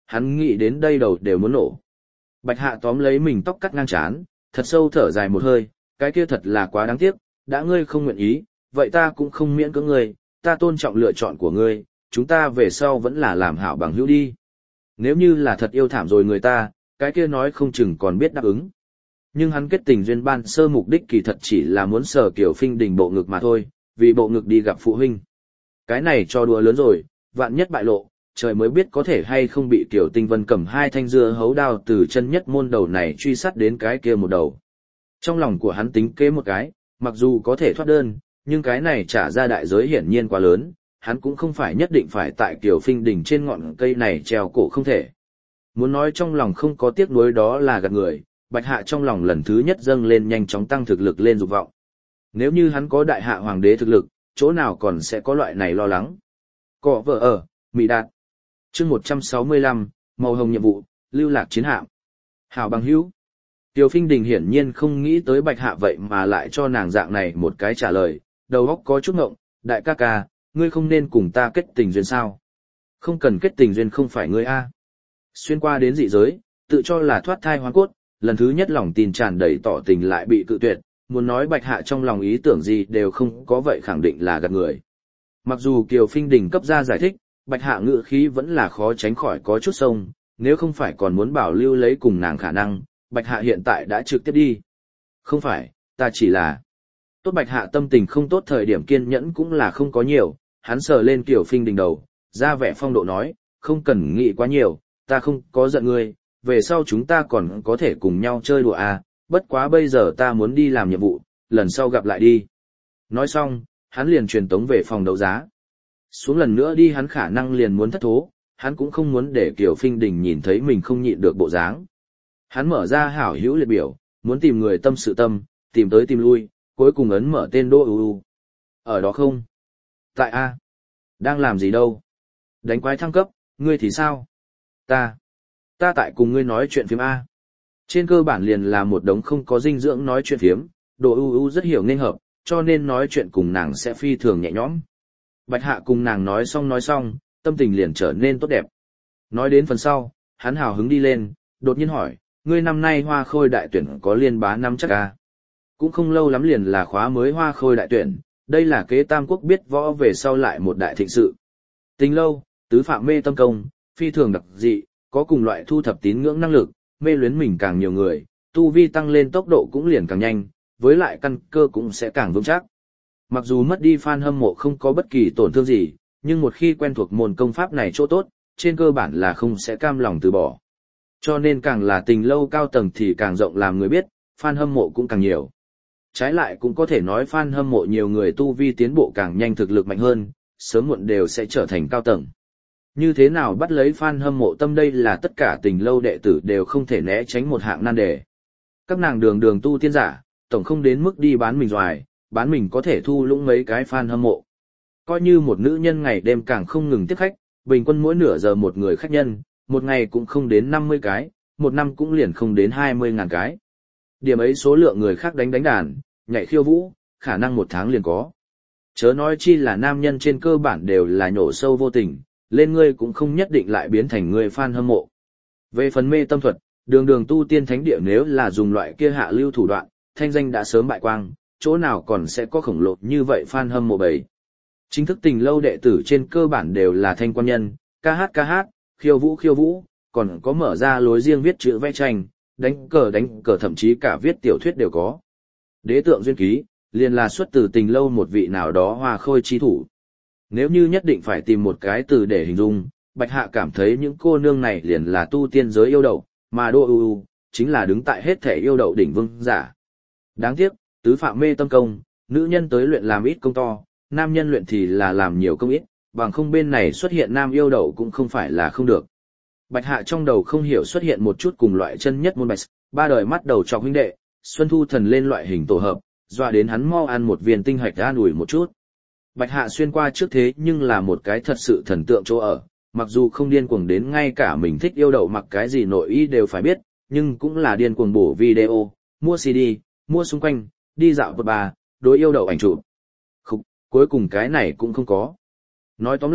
hắn nghĩ đến đây đầu đều muốn nổ. Bạch Hạ tóm lấy mình tóc cắt ngang trán, thật sâu thở dài một hơi, cái kia thật là quá đáng tiếc, đã ngươi không nguyện ý, vậy ta cũng không miễn cưỡng ngươi, ta tôn trọng lựa chọn của ngươi, chúng ta về sau vẫn là làm hảo bằng hữu đi. Nếu như là thật yêu thảm rồi người ta, cái kia nói không chừng còn biết đáp ứng. Nhưng hắn kết tình duyên ban sơ mục đích kỳ thật chỉ là muốn sờ Kiều Phinh Đình bộ ngực mà thôi, vì bộ ngực đi gặp phụ huynh. Cái này cho đùa lớn rồi, vạn nhất bại lộ, trời mới biết có thể hay không bị Kiều Tinh Vân cầm hai thanh dưa hấu đao từ chân nhất môn đầu này truy sát đến cái kia một đầu. Trong lòng của hắn tính kế một cái, mặc dù có thể thoát đơn, nhưng cái này trả ra đại giới hiển nhiên quá lớn, hắn cũng không phải nhất định phải tại Kiều Phinh Đình trên ngọn cây này treo cổ không thể. Muốn nói trong lòng không có tiếc nuối đó là gạt người, Bạch Hạ trong lòng lần thứ nhất dâng lên nhanh chóng tăng thực lực lên dục vọng. Nếu như hắn có đại hạ hoàng đế thực lực, chỗ nào còn sẽ có loại này lo lắng. Cọ vợ ở, Mỹ Đạt. Chương 165, màu hồng nhiệm vụ, lưu lạc chiến hạm. Hảo bằng hữu. Kiều Phinh Đình hiển nhiên không nghĩ tới Bạch Hạ vậy mà lại cho nàng dạng này một cái trả lời, đầu óc có chút ngộng, đại ca ca, ngươi không nên cùng ta kết tình duyên sao? Không cần kết tình duyên không phải ngươi a. Xuyên qua đến dị giới, tự cho là thoát thai hoang cốt, lần thứ nhất lòng tin tràn đầy tỏ tình lại bị cự tuyệt, muốn nói Bạch Hạ trong lòng ý tưởng gì đều không có vậy khẳng định là gạt người. Mặc dù Kiều Phinh Đình cấp ra giải thích, Bạch Hạ ngữ khí vẫn là khó tránh khỏi có chút sông, nếu không phải còn muốn bảo lưu lấy cùng nàng khả năng, Bạch Hạ hiện tại đã trực tiếp đi. Không phải, ta chỉ là... Tốt Bạch Hạ tâm tình không tốt thời điểm kiên nhẫn cũng là không có nhiều, hắn sờ lên Kiều Phinh Đình đầu, ra vẻ phong độ nói, không cần nghĩ quá nhiều, ta không có giận ngươi, về sau chúng ta còn có thể cùng nhau chơi đùa à, bất quá bây giờ ta muốn đi làm nhiệm vụ, lần sau gặp lại đi. Nói xong, hắn liền truyền tống về phòng đấu giá. Xuống lần nữa đi hắn khả năng liền muốn thất thố, hắn cũng không muốn để Kiều Phinh Đình nhìn thấy mình không nhịn được bộ dáng. Hắn mở ra hảo hữu liệt biểu, muốn tìm người tâm sự tâm, tìm tới tìm lui, cuối cùng ấn mở tên Đô UU. Ở đó không? Tại A. Đang làm gì đâu? Đánh quái thăng cấp, ngươi thì sao? Ta tại cùng ngươi nói chuyện phiếm A. Trên cơ bản liền là một đống không có dinh dưỡng nói chuyện phiếm, Đô UU rất hiểu nên hợp, cho nên nói chuyện cùng nàng sẽ phi thường nhẹ nhõm. Bạch Hạ cùng nàng nói xong, tâm tình liền trở nên tốt đẹp. Nói đến phần sau, hắn hào hứng đi lên, đột nhiên hỏi, ngươi năm nay hoa khôi đại tuyển có liên bá năm chắc à? Cũng không lâu lắm liền là khóa mới hoa khôi đại tuyển, đây là kế Tam Quốc biết võ về sau lại một đại thịnh sự. Tình lâu, tứ phạm mê tâm công, phi thường đặc dị, có cùng loại thu thập tín ngưỡng năng lực, mê luyến mình càng nhiều người, tu vi tăng lên tốc độ cũng liền càng nhanh, với lại căn cơ cũng sẽ càng vững chắc. Mặc dù mất đi fan hâm mộ không có bất kỳ tổn thương gì, nhưng một khi quen thuộc môn công pháp này chỗ tốt, trên cơ bản là không sẽ cam lòng từ bỏ. Cho nên càng là tình lâu cao tầng thì càng rộng làm người biết, fan hâm mộ cũng càng nhiều. Trái lại cũng có thể nói fan hâm mộ nhiều người tu vi tiến bộ càng nhanh thực lực mạnh hơn, sớm muộn đều sẽ trở thành cao tầng. Như thế nào bắt lấy fan hâm mộ tâm đây là tất cả tình lâu đệ tử đều không thể né tránh một hạng nan đề. Các nàng đường tu tiên giả, tổng không đến mức đi bán mình doài, bán mình có thể thu lũng mấy cái fan hâm mộ. Coi như một nữ nhân ngày đêm càng không ngừng tiếp khách, bình quân mỗi nửa giờ một người khách nhân, một ngày cũng không đến 50 cái, một năm cũng liền không đến 20.000 cái. Điểm ấy số lượng người khác đánh đàn, nhảy khiêu vũ, khả năng một tháng liền có. Chớ nói chi là nam nhân trên cơ bản đều là nhổ sâu vô tình, lên ngươi cũng không nhất định lại biến thành người fan hâm mộ. Về phần mê tâm thuật, đường tu tiên thánh địa nếu là dùng loại kia hạ lưu thủ đoạn, thanh danh đã sớm bại quang, chỗ nào còn sẽ có khổng lồ như vậy fan hâm mộ bầy. Chính thức tình lâu đệ tử trên cơ bản đều là thanh quan nhân, ca hát, khiêu vũ, còn có mở ra lối riêng viết chữ vẽ tranh, đánh cờ thậm chí cả viết tiểu thuyết đều có. Đế tượng duyên ký, liền là xuất từ tình lâu một vị nào đó hoa khôi chi thủ. Nếu như nhất định phải tìm một cái từ để hình dung, Bạch Hạ cảm thấy những cô nương này liền là tu tiên giới yêu đậu, mà Đô UU chính là đứng tại hết thể yêu đậu đỉnh vương giả. Đáng tiếc, tứ phạm mê tâm công, nữ nhân tới luyện làm ít công to, nam nhân luyện thì là làm nhiều công ít, bằng không bên này xuất hiện nam yêu đậu cũng không phải là không được. Bạch Hạ trong đầu không hiểu xuất hiện một chút cùng loại chân nhất môn bạch, ba đời mắt đầu trọc huynh đệ, Xuân Thu thần lên loại hình tổ hợp, dọa đến hắn mau ăn một viên tinh hạch an ủi một chút. Bạch Hạ xuyên qua trước thế nhưng là một cái thật sự thần tượng chỗ ở, mặc dù không điên cuồng đến ngay cả mình thích yêu đậu mặc cái gì nội y đều phải biết, nhưng cũng là điên cuồng bổ video, mua CD, mua xung quanh, đi dạo vật bà, đối yêu đậu ảnh chụp. Khúc, cuối cùng cái này cũng không có. Nói tóm lại,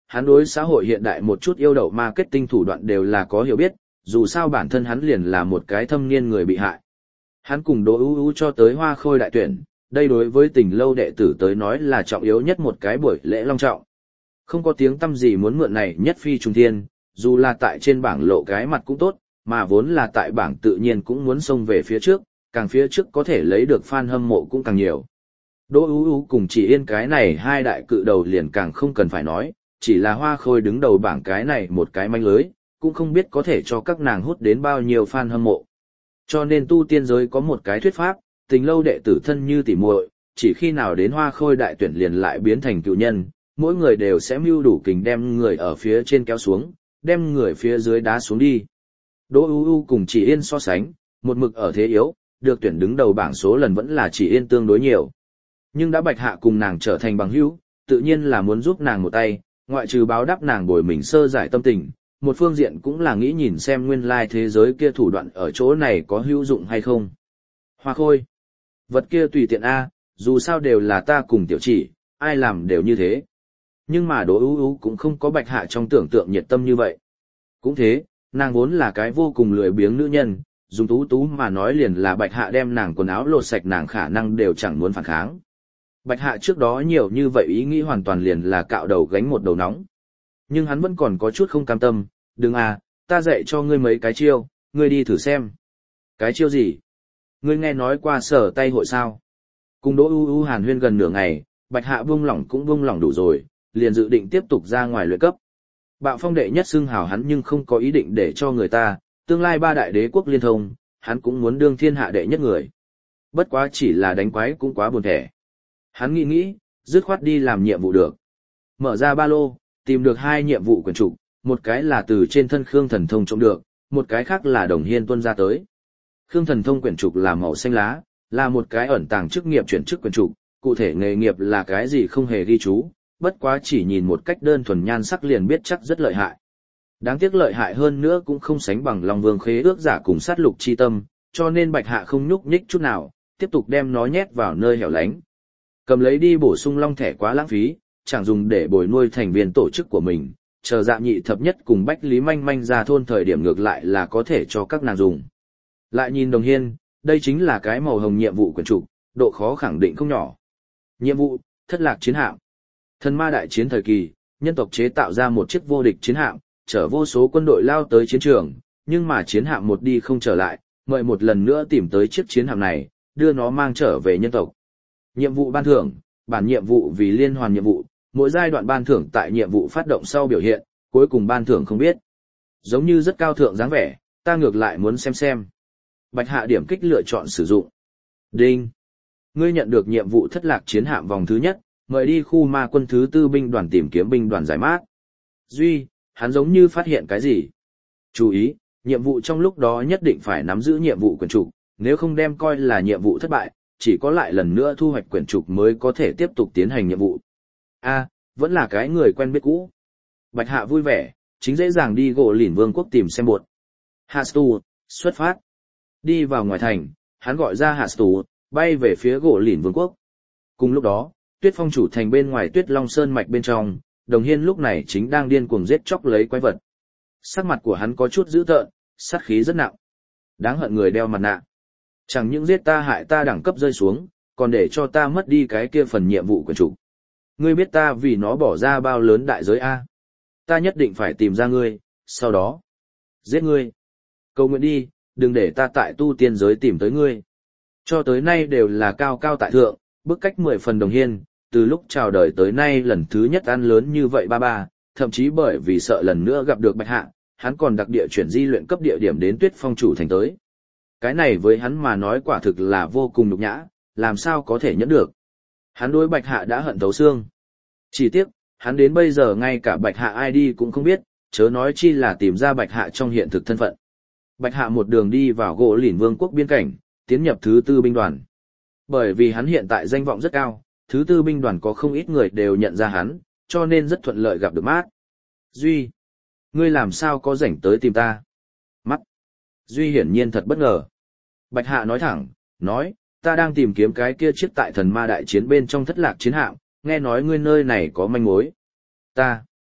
hắn đối xã hội hiện đại một chút yêu đậu marketing thủ đoạn đều là có hiểu biết, dù sao bản thân hắn liền là một cái thâm niên người bị hại. Hắn cùng Đỗ Ú Ú cho tới Hoa Khôi đại tuyển, đây đối với Tình Lâu đệ tử tới nói là trọng yếu nhất một cái buổi lễ long trọng. Không có tiếng tăm gì muốn mượn này nhất phi trùng thiên, dù là tại trên bảng lộ cái mặt cũng tốt, mà vốn là tại bảng tự nhiên cũng muốn xông về phía trước, càng phía trước có thể lấy được fan hâm mộ cũng càng nhiều. Đỗ Ú Ú cùng Chỉ Yên cái này hai đại cự đầu liền càng không cần phải nói, chỉ là Hoa Khôi đứng đầu bảng cái này một cái manh lưới, cũng không biết có thể cho các nàng hút đến bao nhiêu fan hâm mộ. Cho nên tu tiên giới có một cái thuyết pháp, Tình Lâu đệ tử thân như tỉ muội, chỉ khi nào đến Hoa Khôi đại tuyển liền lại biến thành cựu nhân, mỗi người đều sẽ mưu đủ kình đem người ở phía trên kéo xuống, đem người phía dưới đá xuống đi. Đỗ Ú Ú cùng Chỉ Yên so sánh, một mực ở thế yếu, được tuyển đứng đầu bảng số lần vẫn là Chỉ Yên tương đối nhiều. Nhưng đã Bạch Hạ cùng nàng trở thành bằng hữu, tự nhiên là muốn giúp nàng một tay, ngoại trừ báo đáp nàng bồi mình sơ giải tâm tình, một phương diện cũng là nghĩ nhìn xem nguyên lai thế giới kia thủ đoạn ở chỗ này có hữu dụng hay không. Hoa Khôi, vật kia tùy tiện a, dù sao đều là ta cùng Tiểu Chỉ, ai làm đều như thế. Nhưng mà Đỗ Ú Ú cũng không có Bạch Hạ trong tưởng tượng nhiệt tâm như vậy. Cũng thế, nàng vốn là cái vô cùng lười biếng nữ nhân, dùng tú tú mà nói liền là Bạch Hạ đem nàng quần áo lột sạch nàng khả năng đều chẳng muốn phản kháng. Bạch Hạ trước đó nhiều như vậy ý nghĩ hoàn toàn liền là cạo đầu gánh một đầu nóng. Nhưng hắn vẫn còn có chút không cam tâm, đừng à, ta dạy cho ngươi mấy cái chiêu, ngươi đi thử xem. Cái chiêu gì? Ngươi nghe nói qua sở tay hội sao? Cùng Đỗ Ú Ú hàn huyên gần nửa ngày, Bạch Hạ buông lỏng cũng buông lỏng đủ rồi, liền dự định tiếp tục ra ngoài luyện cấp. Bạo Phong đệ nhất xưng hào hắn nhưng không có ý định để cho người ta, tương lai ba đại đế quốc liên thông, hắn cũng muốn đương thiên hạ đệ nhất người. Bất quá chỉ là đánh quái cũng quá buồn thẻ. Hắn nghĩ, dứt khoát đi làm nhiệm vụ được. Mở ra ba lô, tìm được hai nhiệm vụ quyển trục, một cái là từ trên thân Khương Thần Thông trộm được, một cái khác là Đồng Hiên tuân ra tới. Khương Thần Thông quyển trục là màu xanh lá, là một cái ẩn tàng chức nghiệp chuyển chức quyển trục, cụ thể nghề nghiệp là cái gì không hề ghi chú, bất quá chỉ nhìn một cách đơn thuần nhan sắc liền biết chắc rất lợi hại. Đáng tiếc lợi hại hơn nữa cũng không sánh bằng Long Vương khế ước giả cùng sát lục chi tâm, cho nên Bạch Hạ không nhúc nhích chút nào, tiếp tục đem nó nhét vào nơi hẻo lánh. Cầm lấy đi bổ sung long thẻ quá lãng phí, chẳng dùng để bồi nuôi thành viên tổ chức của mình, chờ Dạ Nhị thập nhất cùng Bách Lý Manh Manh ra thôn thời điểm ngược lại là có thể cho các nàng dùng. Lại nhìn Đồng Hiên, đây chính là cái màu hồng nhiệm vụ quyển trục, độ khó khẳng định không nhỏ. Nhiệm vụ, thất lạc chiến hạm. Thần ma đại chiến thời kỳ, nhân tộc chế tạo ra một chiếc vô địch chiến hạm, chở vô số quân đội lao tới chiến trường, nhưng mà chiến hạm một đi không trở lại, mời một lần nữa tìm tới chiếc chiến hạm này, đưa nó mang trở về nhân tộc. Nhiệm vụ ban thưởng, bản nhiệm vụ vì liên hoàn nhiệm vụ, mỗi giai đoạn ban thưởng tại nhiệm vụ phát động sau biểu hiện, cuối cùng ban thưởng không biết. Giống như rất cao thượng dáng vẻ, ta ngược lại muốn xem. Bạch Hạ điểm kích lựa chọn sử dụng. Đinh. Ngươi nhận được nhiệm vụ thất lạc chiến hạm vòng thứ nhất, mời đi khu ma quân thứ tư binh đoàn tìm kiếm binh đoàn giải mát. Duy, hắn giống như phát hiện cái gì. Chú ý, nhiệm vụ trong lúc đó nhất định phải nắm giữ nhiệm vụ quyển trục, nếu không đem coi là nhiệm vụ thất bại, chỉ có lại lần nữa thu hoạch quyển trục mới có thể tiếp tục tiến hành nhiệm vụ. A, vẫn là cái người quen biết cũ. Bạch Hạ vui vẻ, chính dễ dàng đi Gỗ Lìn Vương quốc tìm xem buột. Hastu, xuất phát. Đi vào ngoài thành, hắn gọi ra Hastu, bay về phía Gỗ Lìn Vương quốc. Cùng lúc đó, Tuyết Phong chủ thành bên ngoài Tuyết Long Sơn mạch bên trong, Đồng Hiên lúc này chính đang điên cuồng giết chóc lấy quái vật. Sắc mặt của hắn có chút dữ tợn, sát khí rất nặng. Đáng hận người đeo mặt nạ. Chẳng những giết ta hại ta đẳng cấp rơi xuống, còn để cho ta mất đi cái kia phần nhiệm vụ quyển trục. Ngươi biết ta vì nó bỏ ra bao lớn đại giới a? Ta nhất định phải tìm ra ngươi, sau đó giết ngươi. Cầu nguyện đi, đừng để ta tại tu tiên giới tìm tới ngươi. Cho tới nay đều là cao cao tại thượng, bức cách 10 phần Đồng Hiên, từ lúc chào đời tới nay lần thứ nhất ăn lớn như vậy ba, thậm chí bởi vì sợ lần nữa gặp được Bạch Hạ, hắn còn đặc địa chuyển di luyện cấp địa điểm đến Tuyết Phong chủ thành tới. Cái này với hắn mà nói quả thực là vô cùng nhục nhã, làm sao có thể nhẫn được. Hắn đối Bạch Hạ đã hận thấu xương. Chỉ tiếc, hắn đến bây giờ ngay cả Bạch Hạ ID cũng không biết, chớ nói chi là tìm ra Bạch Hạ trong hiện thực thân phận. Bạch Hạ một đường đi vào Gỗ Lìn Vương quốc biên cảnh, tiến nhập thứ tư binh đoàn. Bởi vì hắn hiện tại danh vọng rất cao, thứ tư binh đoàn có không ít người đều nhận ra hắn, cho nên rất thuận lợi gặp được Mát. Duy, ngươi làm sao có rảnh tới tìm ta? Mắt. Duy hiển nhiên thật bất ngờ. Bạch Hạ nói thẳng, nói, ta đang tìm kiếm cái kia chiếc tại thần ma đại chiến bên trong thất lạc chiến hạm, nghe nói ngươi nơi này có manh mối.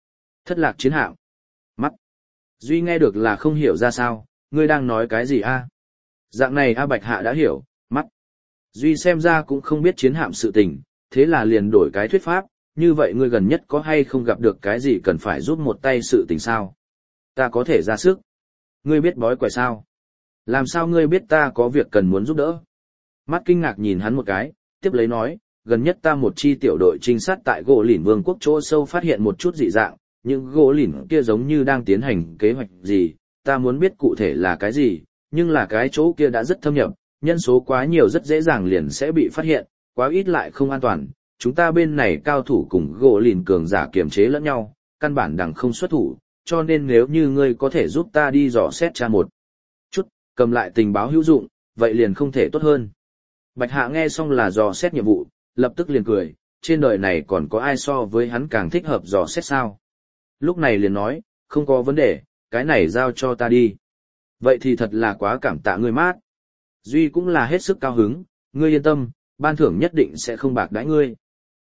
Thất lạc chiến hạm. Mắt. Duy nghe được là không hiểu ra sao, ngươi đang nói cái gì a? Dạng này A Bạch Hạ đã hiểu, mắt. Duy xem ra cũng không biết chiến hạm sự tình, thế là liền đổi cái thuyết pháp, như vậy ngươi gần nhất có hay không gặp được cái gì cần phải giúp một tay sự tình sao? Ta có thể ra sức. Ngươi biết bói quẻ sao? Làm sao ngươi biết ta có việc cần muốn giúp đỡ? Mắt kinh ngạc nhìn hắn một cái, tiếp lấy nói, gần nhất ta một chi tiểu đội trinh sát tại gỗ lỉn vương quốc chỗ sâu phát hiện một chút dị dạng, những gỗ lỉn kia giống như đang tiến hành kế hoạch gì, ta muốn biết cụ thể là cái gì, nhưng là cái chỗ kia đã rất thâm nhập, nhân số quá nhiều rất dễ dàng liền sẽ bị phát hiện, quá ít lại không an toàn, chúng ta bên này cao thủ cùng gỗ lỉn cường giả kiềm chế lẫn nhau, căn bản đằng không xuất thủ, cho nên nếu như ngươi có thể giúp ta đi dò xét tra một chút, cầm lại tình báo hữu dụng, vậy liền không thể tốt hơn. Bạch Hạ nghe xong là dò xét nhiệm vụ, lập tức liền cười, trên đời này còn có ai so với hắn càng thích hợp dò xét sao? Lúc này liền nói, không có vấn đề, cái này giao cho ta đi. Vậy thì thật là quá cảm tạ ngươi mát. Duy cũng là hết sức cao hứng, ngươi yên tâm, ban thưởng nhất định sẽ không bạc đãi ngươi.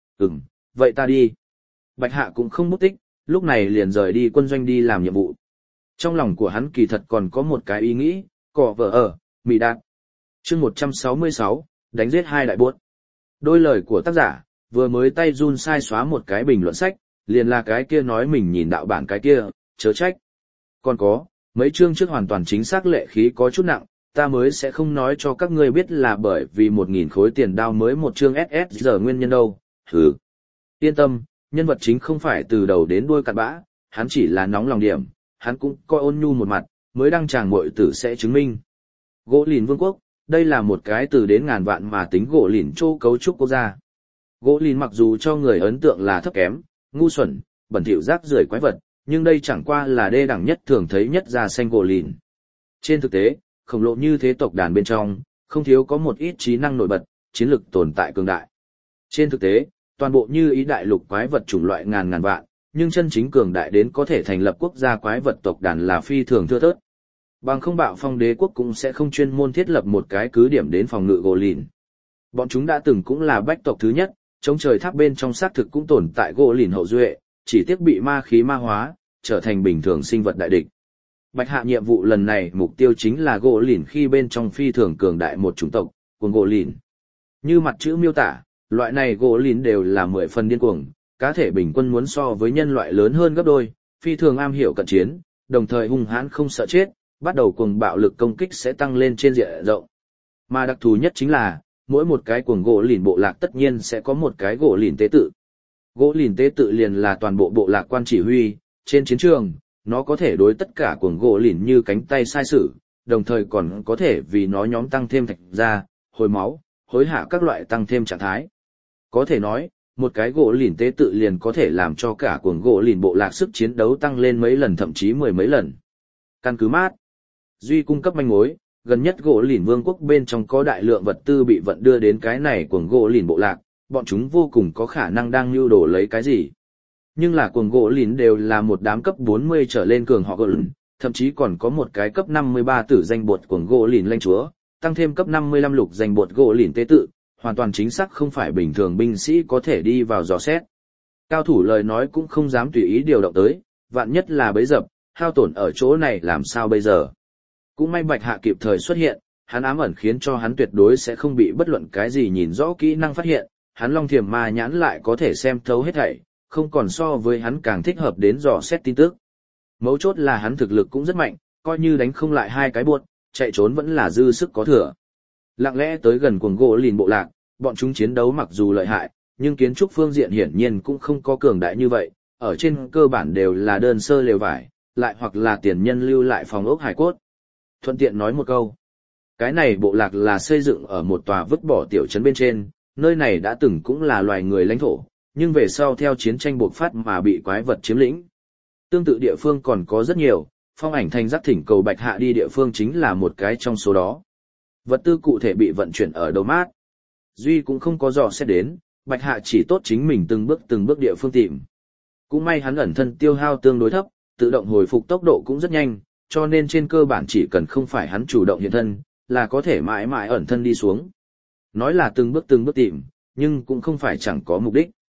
Vậy ta đi. Bạch Hạ cũng không mất tích, lúc này liền rời đi quân doanh đi làm nhiệm vụ. Trong lòng của hắn kỳ thật còn có một cái ý nghĩ, cỏ vợ ở, mị đạt. chương 166, đánh giết hai đại buốt. Đôi lời của tác giả, vừa mới tay run sai xóa một cái bình luận sách, liền là cái kia nói mình nhìn đạo bản cái kia, chớ trách. Còn có, mấy chương trước hoàn toàn chính xác lệ khí có chút nặng, ta mới sẽ không nói cho các ngươi biết là bởi vì 1.000 khối tiền đao mới một chương SS giờ nguyên nhân đâu, hừ. Yên tâm, nhân vật chính không phải từ đầu đến đuôi cặn bã, hắn chỉ là nóng lòng điểm, hắn cũng coi ôn nhu một mặt, mới đăng tràng muội tử sẽ chứng minh. Gỗ lìn vương quốc, đây là một cái từ đến ngàn vạn mà tính gỗ lìn châu cấu trúc quốc gia. Gỗ lìn mặc dù cho người ấn tượng là thấp kém, ngu xuẩn, bẩn thỉu rác rưởi quái vật, nhưng đây chẳng qua là đê đẳng nhất thường thấy nhất da xanh gỗ lìn. Trên thực tế, khổng lồ như thế tộc đàn bên trong, không thiếu có một ít trí năng nổi bật, chiến lực tồn tại cường đại. Trên thực tế, toàn bộ như ý đại lục quái vật chủng loại ngàn ngàn vạn, nhưng chân chính cường đại đến có thể thành lập quốc gia quái vật tộc đàn là phi thường thưa thớt. Bằng không Bạo Phong đế quốc cũng sẽ không chuyên môn thiết lập một cái cứ điểm đến phòng ngự gỗ lìn. Bọn chúng đã từng cũng là bách tộc thứ nhất, chống trời tháp bên trong xác thực cũng tồn tại gỗ lìn hậu duệ, chỉ tiếc bị ma khí ma hóa, trở thành bình thường sinh vật đại địch. Bạch Hạ nhiệm vụ lần này mục tiêu chính là gỗ lìn khi bên trong phi thường cường đại một chủng tộc, cuồng gỗ lìn. Như mặt chữ miêu tả, loại này gỗ lìn đều là 10 phần điên cuồng, cá thể bình quân muốn so với nhân loại lớn hơn gấp đôi, phi thường am hiểu cận chiến, đồng thời hung hãn không sợ chết, bắt đầu cuồng bạo lực công kích sẽ tăng lên trên diện rộng. Mà đặc thù nhất chính là, mỗi một cái cuồng gỗ lìn bộ lạc tất nhiên sẽ có một cái gỗ lìn tế tự. Gỗ lìn tế tự liền là toàn bộ bộ lạc quan chỉ huy, trên chiến trường, nó có thể đối tất cả cuồng gỗ lìn như cánh tay sai sử, đồng thời còn có thể vì nó nhóm tăng thêm thạch da, hồi máu, hối hạ các loại tăng thêm trạng thái. Có thể nói, một cái gỗ lìn tế tự liền có thể làm cho cả cuồng gỗ lìn bộ lạc sức chiến đấu tăng lên mấy lần thậm chí 10 mấy lần. Căn cứ mát, Duy cung cấp manh mối, gần nhất gỗ lìn vương quốc bên trong có đại lượng vật tư bị vận đưa đến cái này cuồng gỗ lìn bộ lạc, bọn chúng vô cùng có khả năng đang lưu đồ lấy cái gì. Nhưng là cuồng gỗ lìn đều là một đám cấp 40 trở lên cường họ gỗ lìn, thậm chí còn có một cái cấp 53 tử danh bột cuồng gỗ lìn lãnh chúa, tăng thêm cấp 55 lục danh bột gỗ lìn tế tự, hoàn toàn chính xác không phải bình thường binh sĩ có thể đi vào dò xét. Cao thủ lời nói cũng không dám tùy ý điều động tới, vạn nhất là bấy dập, hao tổn ở chỗ này làm sao bây giờ. Cũng may Bạch Hạ kịp thời xuất hiện, hắn ám ẩn khiến cho hắn tuyệt đối sẽ không bị bất luận cái gì nhìn rõ kỹ năng phát hiện, hắn long thiềm ma nhãn lại có thể xem thấu hết thảy, không còn so với hắn càng thích hợp đến dò xét tin tức. Mấu chốt là hắn thực lực cũng rất mạnh, coi như đánh không lại hai cái buột, chạy trốn vẫn là dư sức có thừa. Lặng lẽ tới gần cuồng gỗ lìn bộ lạc, bọn chúng chiến đấu mặc dù lợi hại, nhưng kiến trúc phương diện hiển nhiên cũng không có cường đại như vậy, ở trên cơ bản đều là đơn sơ lều vải, lại hoặc là tiền nhân lưu lại phòng ốc hải cốt. Thuận tiện nói một câu, cái này bộ lạc là xây dựng ở một tòa vứt bỏ tiểu trấn bên trên, nơi này đã từng cũng là loài người lãnh thổ, nhưng về sau theo chiến tranh bộc phát mà bị quái vật chiếm lĩnh. Tương tự địa phương còn có rất nhiều, Phong Ảnh Thành dắt thỉnh cầu Bạch Hạ đi địa phương chính là một cái trong số đó. Vật tư cụ thể bị vận chuyển ở đâu mát. Duy cũng không có dò xét đến, Bạch Hạ chỉ tốt chính mình từng bước địa phương tìm. Cũng may hắn ẩn thân tiêu hao tương đối thấp, tự động hồi phục tốc độ cũng rất nhanh, cho nên trên cơ bản chỉ cần không phải hắn chủ động hiện thân, là có thể mãi mãi ẩn thân đi xuống. Nói là từng bước tìm, nhưng cũng không phải chẳng có mục đích.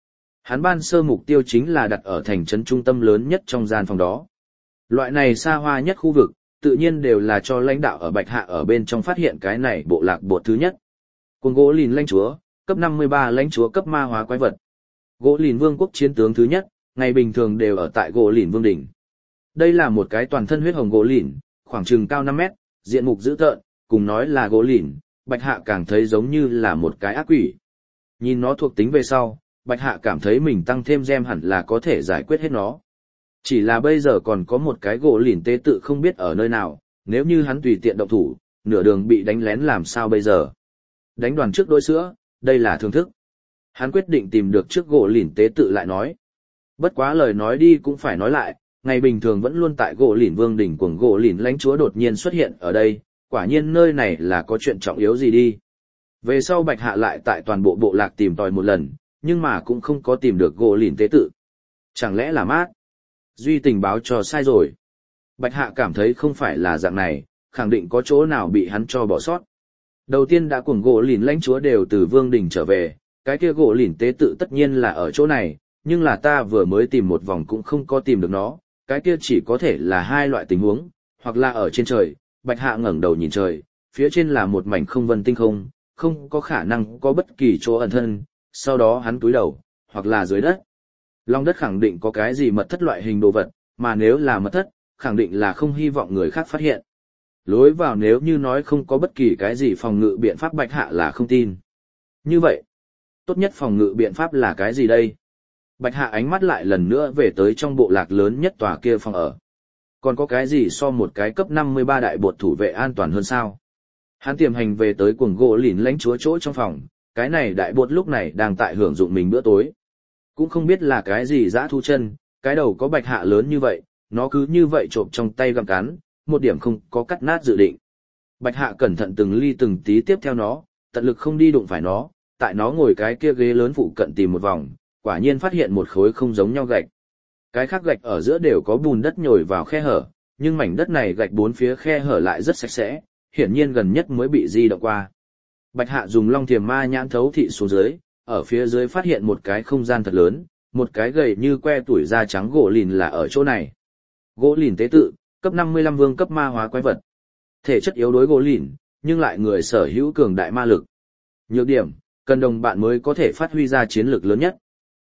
Hắn ban sơ mục tiêu chính là đặt ở thành trấn trung tâm lớn nhất trong gian phòng đó. Loại này xa hoa nhất khu vực, tự nhiên đều là cho lãnh đạo ở Bạch Hạ ở bên trong phát hiện cái này bộ lạc bột thứ nhất. Cuồng gỗ lìn lãnh chúa, cấp 53 lãnh chúa cấp ma hóa quái vật. Gỗ lìn vương quốc chiến tướng thứ nhất, ngày bình thường đều ở tại gỗ lìn vương đỉnh. Đây là một cái toàn thân huyết hồng gỗ lìn, khoảng chừng cao 5 mét, diện mục dữ tợn, cùng nói là gỗ lìn, Bạch Hạ càng thấy giống như là một cái ác quỷ. Nhìn nó thuộc tính về sau, Bạch Hạ cảm thấy mình tăng thêm gem hẳn là có thể giải quyết hết nó. Chỉ là bây giờ còn có một cái gỗ lìn tế tự không biết ở nơi nào, nếu như hắn tùy tiện động thủ, nửa đường bị đánh lén làm sao bây giờ. Đánh đoàn trước đôi sữa, đây là thưởng thức. Hắn quyết định tìm được trước gỗ lìn tế tự lại nói. Bất quá lời nói đi cũng phải nói lại, ngày bình thường vẫn luôn tại gỗ lìn vương đỉnh cuồng gỗ lìn lãnh chúa đột nhiên xuất hiện ở đây, quả nhiên nơi này là có chuyện trọng yếu gì đi. Về sau Bạch Hạ lại tại toàn bộ bộ lạc tìm tòi một lần, nhưng mà cũng không có tìm được gỗ lìn tế tự. Chẳng lẽ là mát? Duy tình báo cho sai rồi. Bạch Hạ cảm thấy không phải là dạng này, khẳng định có chỗ nào bị hắn cho bỏ sót. Đầu tiên đã cuồng gỗ lìn lãnh chúa đều từ vương đỉnh trở về, cái kia gỗ lìn tế tự tất nhiên là ở chỗ này, nhưng là ta vừa mới tìm một vòng cũng không có tìm được nó, cái kia chỉ có thể là hai loại tình huống, hoặc là ở trên trời. Bạch Hạ ngẩng đầu nhìn trời, phía trên là một mảnh không vân tinh không, không có khả năng có bất kỳ chỗ ẩn thân, sau đó hắn túi đầu, hoặc là dưới đất. Lòng đất khẳng định có cái gì mật thất loại hình đồ vật, mà nếu là mật thất, khẳng định là không hy vọng người khác phát hiện. Lối vào nếu như nói không có bất kỳ cái gì phòng ngự biện pháp Bạch Hạ là không tin. Như vậy, tốt nhất phòng ngự biện pháp là cái gì đây? Bạch Hạ ánh mắt lại lần nữa về tới trong bộ lạc lớn nhất tòa kia phòng ở. Còn có cái gì so một cái cấp 53 đại bột thủ vệ an toàn hơn sao? Hắn tiềm hành về tới cuồng gỗ lìn lãnh chúa chỗ trong phòng, cái này đại bột lúc này đang tại hưởng dụng mình bữa tối. Cũng không biết là cái gì dã thu chân, cái đầu có Bạch Hạ lớn như vậy, nó cứ như vậy trộm trong tay gặm cắn, một điểm không có cắt nát dự định. Bạch Hạ cẩn thận từng ly từng tí tiếp theo nó, tận lực không đi đụng phải nó, tại nó ngồi cái kia ghế lớn phụ cận tìm một vòng, quả nhiên phát hiện một khối không giống nhau gạch. Cái khác gạch ở giữa đều có bùn đất nhồi vào khe hở, nhưng mảnh đất này gạch bốn phía khe hở lại rất sạch sẽ, hiển nhiên gần nhất mới bị di động qua. Bạch Hạ dùng long thiềm ma nhãn thấu thị xuống dưới, ở phía dưới phát hiện một cái không gian thật lớn, một cái gầy như que tuổi da trắng gỗ lìn là ở chỗ này. Gỗ lìn tế tự, cấp 55 vương cấp ma hóa quái vật. Thể chất yếu đối gỗ lìn, nhưng lại người sở hữu cường đại ma lực. Nhược điểm, cần đồng bạn mới có thể phát huy ra chiến lược lớn nhất.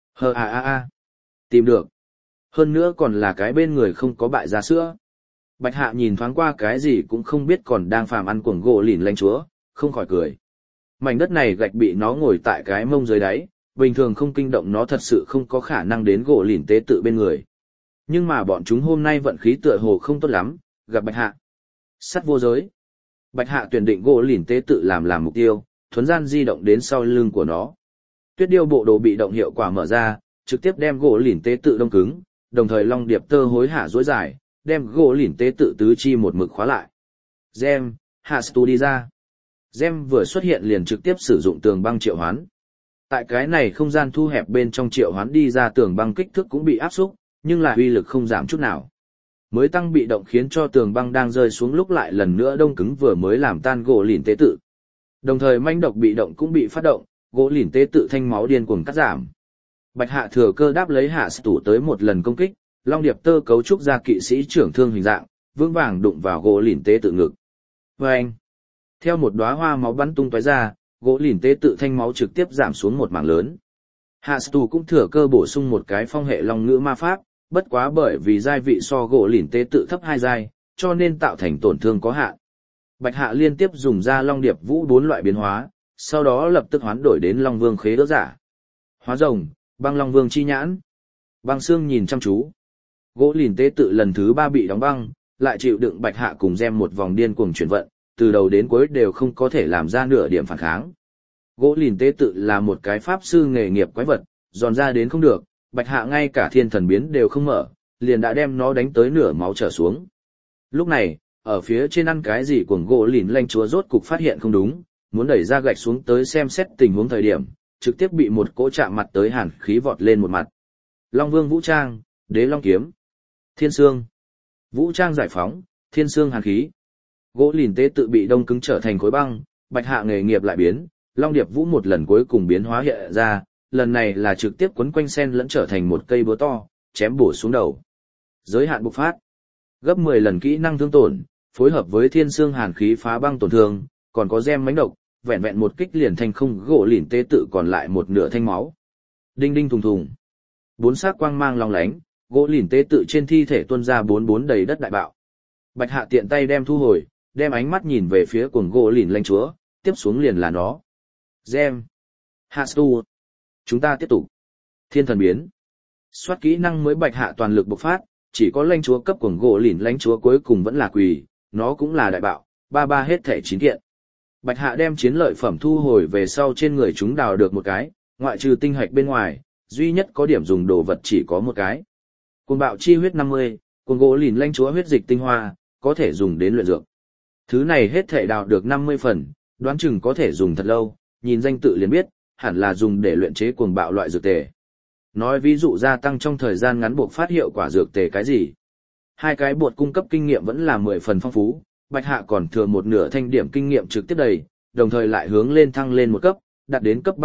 Tìm được. Hơn nữa còn là cái bên người không có bại ra sữa. Bạch Hạ nhìn thoáng qua cái gì cũng không biết còn đang phàm ăn cuồng gỗ lìn lãnh chúa, không khỏi cười. Mảnh đất này gạch bị nó ngồi tại cái mông dưới đáy, bình thường không kinh động nó thật sự không có khả năng đến gỗ lìn tế tự bên người. Nhưng mà bọn chúng hôm nay vận khí tựa hồ không tốt lắm, gặp Bạch Hạ. Sắt vô giới. Bạch Hạ tuyển định gỗ lìn tế tự làm mục tiêu, thuấn gian di động đến sau lưng của nó. Tuyết điêu bộ đồ bị động hiệu quả mở ra, trực tiếp đem gỗ lìn tế tự đông cứng, đồng thời long điệp tơ hối hạ dối dài, đem gỗ lìn tế tự tứ chi một mực khóa lại. Gem, hạ stu đi ra. Gem vừa xuất hiện liền trực tiếp sử dụng tường băng triệu hoán. Tại cái này không gian thu hẹp bên trong triệu hoán đi ra tường băng kích thước cũng bị áp xúc, nhưng là uy lực không giảm chút nào. Mới tăng bị động khiến cho tường băng đang rơi xuống lúc lại lần nữa đông cứng vừa mới làm tan gỗ lìn tế tự. Đồng thời manh độc bị động cũng bị phát động, gỗ lìn tế tự thanh máu điên cuồng cắt giảm. Bạch Hạ thừa cơ đáp lấy hạ tủ tới một lần công kích, long điệp tơ cấu trúc ra kỵ sĩ trưởng thương hình dạng, vững vàng đụng vào gỗ lìn tế tự ngực. Vâng! Theo một đóa hoa máu bắn tung tóe ra, gỗ lìn tế tự thanh máu trực tiếp giảm xuống một mảng lớn. Hạ tủ cũng thừa cơ bổ sung một cái phong hệ long ngữ ma pháp, bất quá bởi vì giai vị so gỗ lìn tế tự thấp 2 giai, cho nên tạo thành tổn thương có hạn. Bạch Hạ liên tiếp dùng ra long điệp vũ 4 loại biến hóa, sau đó lập tức hoán đổi đến long vương khế ước giả. Hóa rồng, băng long vương chi nhãn. Băng xương nhìn chăm chú. Gỗ lìn tế tự lần thứ 3 bị đóng băng, lại chịu đựng Bạch Hạ cùng gem một vòng điên cuồng chuyển vận, từ đầu đến cuối đều không có thể làm ra nửa điểm phản kháng. Gỗ lìn tế tự là một cái pháp sư nghề nghiệp quái vật, giòn ra đến không được, Bạch Hạ ngay cả thiên thần biến đều không mở, liền đã đem nó đánh tới nửa máu trở xuống. Lúc này, ở phía trên ăn cái gì cuồng gỗ lìn lãnh chúa rốt cục phát hiện không đúng, muốn đẩy ra gạch xuống tới xem xét tình huống thời điểm, trực tiếp bị một cỗ chạm mặt tới hàn khí vọt lên một mặt. Long vương vũ trang, đế long kiếm, thiên xương, vũ trang giải phóng, thiên xương hàn khí. Gỗ lìn tế tự bị đông cứng trở thành khối băng, Bạch Hạ nghề nghiệp lại biến, long điệp vũ một lần cuối cùng biến hóa hiện ra, lần này là trực tiếp quấn quanh sen lẫn trở thành một cây búa to, chém bổ xuống đầu. Giới hạn bộc phát. Gấp 10 lần kỹ năng thương tổn, phối hợp với thiên xương hàn khí phá băng tổn thương, còn có gem mánh độc, vẹn vẹn một kích liền thành không gỗ lìn tế tự còn lại một nửa thanh máu. Đinh đinh thùng thùng. Bốn sắc quang mang long lánh, gỗ lìn tế tự trên thi thể tuôn ra bốn đầy đất đại bạo. Bạch Hạ tiện tay đem thu hồi, đem ánh mắt nhìn về phía cuồng gỗ lìn lãnh chúa, tiếp xuống liền là nó. Gem. Hastu. Chúng ta tiếp tục. Thiên thần biến. Soát kỹ năng mới Bạch Hạ toàn lực bộc phát, chỉ có lãnh chúa cấp cuồng gỗ lìn lãnh chúa cuối cùng vẫn là quỳ, nó cũng là đại bạo, ba hết thể 9 kiện. Bạch Hạ đem chiến lợi phẩm thu hồi về sau trên người chúng đào được một cái, ngoại trừ tinh hạch bên ngoài, duy nhất có điểm dùng đồ vật chỉ có một cái. Cuồng bạo chi huyết 50, cuồng gỗ lìn lãnh chúa huyết dịch tinh hoa, có thể dùng đến luyện dược. Thứ này hết thể đào được 50 phần, đoán chừng có thể dùng thật lâu, nhìn danh tự liền biết, hẳn là dùng để luyện chế cuồng bạo loại dược tề. Nói ví dụ gia tăng trong thời gian ngắn buộc phát hiệu quả dược tề cái gì. Hai cái bột cung cấp kinh nghiệm vẫn là 10 phần phong phú, Bạch Hạ còn thừa một nửa thanh điểm kinh nghiệm trực tiếp đầy, đồng thời lại hướng lên thăng lên một cấp, đạt đến cấp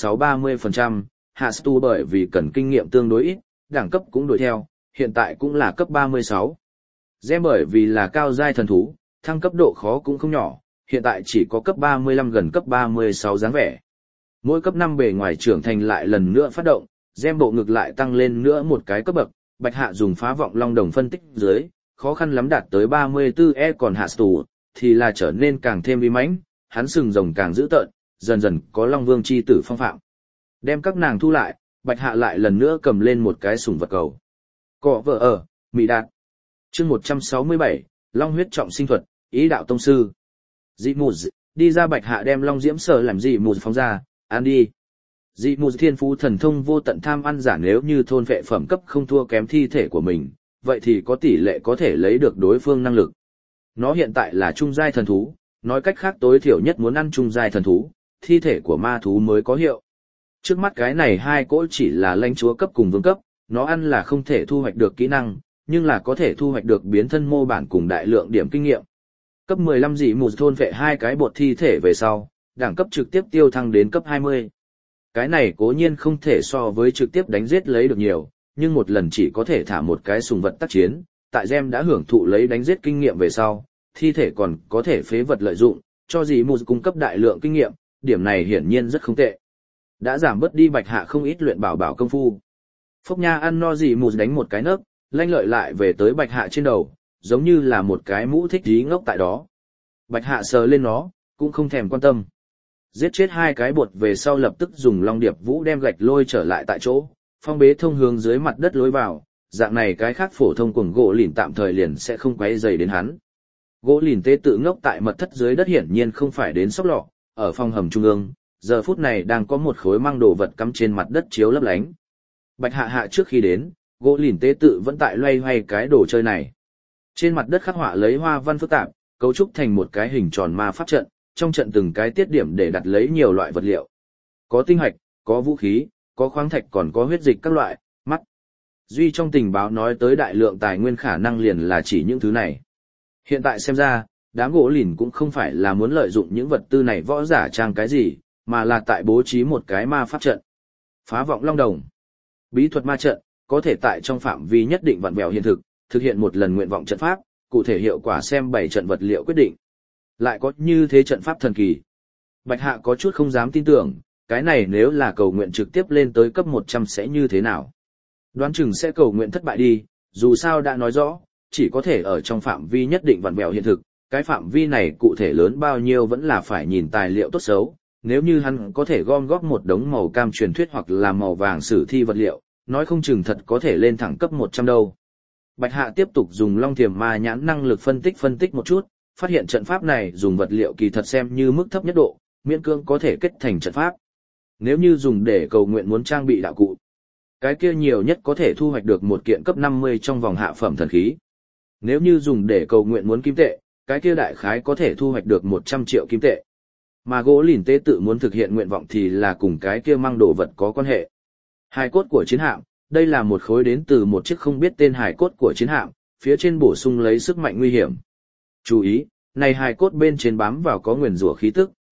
36-30%, Hạ Stu bởi vì cần kinh nghiệm tương đối ít, đẳng cấp cũng đuổi theo, hiện tại cũng là cấp 36. Gem bởi vì là cao giai thần thú, thăng cấp độ khó cũng không nhỏ, hiện tại chỉ có cấp 35 gần cấp 36 dáng vẻ. Mỗi cấp 5 bề ngoài trưởng thành lại lần nữa phát động, gem bộ ngực lại tăng lên nữa một cái cấp bậc, Bạch Hạ dùng phá vọng long đồng phân tích dưới, khó khăn lắm đạt tới 34E còn Hạ Stu thì là trở nên càng thêm uy mãnh, hắn sừng rồng càng dữ tợn, dần dần có Long Vương chi tử phong phạm. Đem các nàng thu lại, Bạch Hạ lại lần nữa cầm lên một cái sủng vật cầu. Cọ vợ ở, Mỹ Đạt. Chương 167, Long huyết trọng sinh thuật, ý đạo tông sư. Dị mù đi ra. Bạch Hạ đem Long diễm sở làm dị mù phóng ra, ăn đi. Dị mù thiên phú thần thông vô tận tham ăn giả, nếu như thôn vệ phẩm cấp không thua kém thi thể của mình, vậy thì có tỷ lệ có thể lấy được đối phương năng lực. Nó hiện tại là trung giai thần thú, nói cách khác tối thiểu nhất muốn ăn trung giai thần thú, thi thể của ma thú mới có hiệu. Trước mắt cái này hai cỗ chỉ là lãnh chúa cấp cùng vương cấp, nó ăn là không thể thu hoạch được kỹ năng, nhưng là có thể thu hoạch được biến thân mô bản cùng đại lượng điểm kinh nghiệm. Cấp 15 dị mù thôn vệ hai cái bột thi thể về sau, đẳng cấp trực tiếp tiêu thăng đến cấp 20. Cái này cố nhiên không thể so với trực tiếp đánh giết lấy được nhiều, nhưng một lần chỉ có thể thả một cái sùng vật tác chiến, tại Gem đã hưởng thụ lấy đánh giết kinh nghiệm về sau, thi thể còn có thể phế vật lợi dụng, cho dị mù cung cấp đại lượng kinh nghiệm, điểm này hiển nhiên rất không tệ. Đã giảm bớt đi Bạch Hạ không ít luyện bảo công phu. Phốc nha ăn no dị mù đánh một cái nấc, lanh lợi lại về tới Bạch Hạ trên đầu, giống như là một cái mũ thích dí ngốc tại đó. Bạch Hạ sờ lên nó, cũng không thèm quan tâm. Giết chết hai cái bột về sau lập tức dùng Long Điệp Vũ đem gạch lôi trở lại tại chỗ, phong bế thông hướng dưới mặt đất lối vào, dạng này cái khác phổ thông cuồng gỗ lìn tạm thời liền sẽ không quấy rầy đến hắn. Gỗ lìn tế tự ngốc tại mật thất dưới đất hiển nhiên không phải đến sóc lọ, ở phòng hầm trung ương, giờ phút này đang có một khối mang đồ vật cắm trên mặt đất chiếu lấp lánh. Bạch Hạ trước khi đến, gỗ lìn tế tự vẫn tại loay hoay cái đồ chơi này. Trên mặt đất khắc họa lấy hoa văn phức tạp, cấu trúc thành một cái hình tròn ma pháp trận, trong trận từng cái tiết điểm để đặt lấy nhiều loại vật liệu. Có tinh hạch, có vũ khí, có khoáng thạch, còn có huyết dịch các loại, mắt. Duy trong tình báo nói tới đại lượng tài nguyên khả năng liền là chỉ những thứ này. Hiện tại xem ra, đám gỗ lìn cũng không phải là muốn lợi dụng những vật tư này võ giả trang cái gì, mà là tại bố trí một cái ma pháp trận. Phá vọng long đồng. Bí thuật ma trận, có thể tại trong phạm vi nhất định vặn vẹo hiện thực, thực hiện một lần nguyện vọng trận pháp, cụ thể hiệu quả xem 7 trận vật liệu quyết định. Lại có như thế trận pháp thần kỳ. Bạch Hạ có chút không dám tin tưởng, cái này nếu là cầu nguyện trực tiếp lên tới cấp 100 sẽ như thế nào. Đoán chừng sẽ cầu nguyện thất bại đi, dù sao đã nói rõ, chỉ có thể ở trong phạm vi nhất định vặn vẹo hiện thực, cái phạm vi này cụ thể lớn bao nhiêu vẫn là phải nhìn tài liệu tốt xấu, nếu như hắn có thể gom góp một đống màu cam truyền thuyết hoặc là màu vàng sử thi vật liệu, nói không chừng thật có thể lên thẳng cấp 100 đâu. Bạch Hạ tiếp tục dùng Long Thiềm Ma nhãn năng lực phân tích một chút, phát hiện trận pháp này dùng vật liệu kỳ thật xem như mức thấp nhất độ, miễn cưỡng có thể kết thành trận pháp. Nếu như dùng để cầu nguyện muốn trang bị đạo cụ, cái kia nhiều nhất có thể thu hoạch được một kiện cấp 50 trong vòng hạ phẩm thần khí. Nếu như dùng để cầu nguyện muốn kim tệ, cái kia đại khái có thể thu hoạch được 100 triệu kim tệ. Mà gỗ lìn tế tự muốn thực hiện nguyện vọng thì là cùng cái kia mang đồ vật có quan hệ. Hài cốt của chiến hạm, đây là một khối đến từ một chiếc không biết tên hài cốt của chiến hạm, phía trên bổ sung lấy sức mạnh nguy hiểm. Chú ý, này hài cốt bên trên bám vào có nguyền rủa khí tức,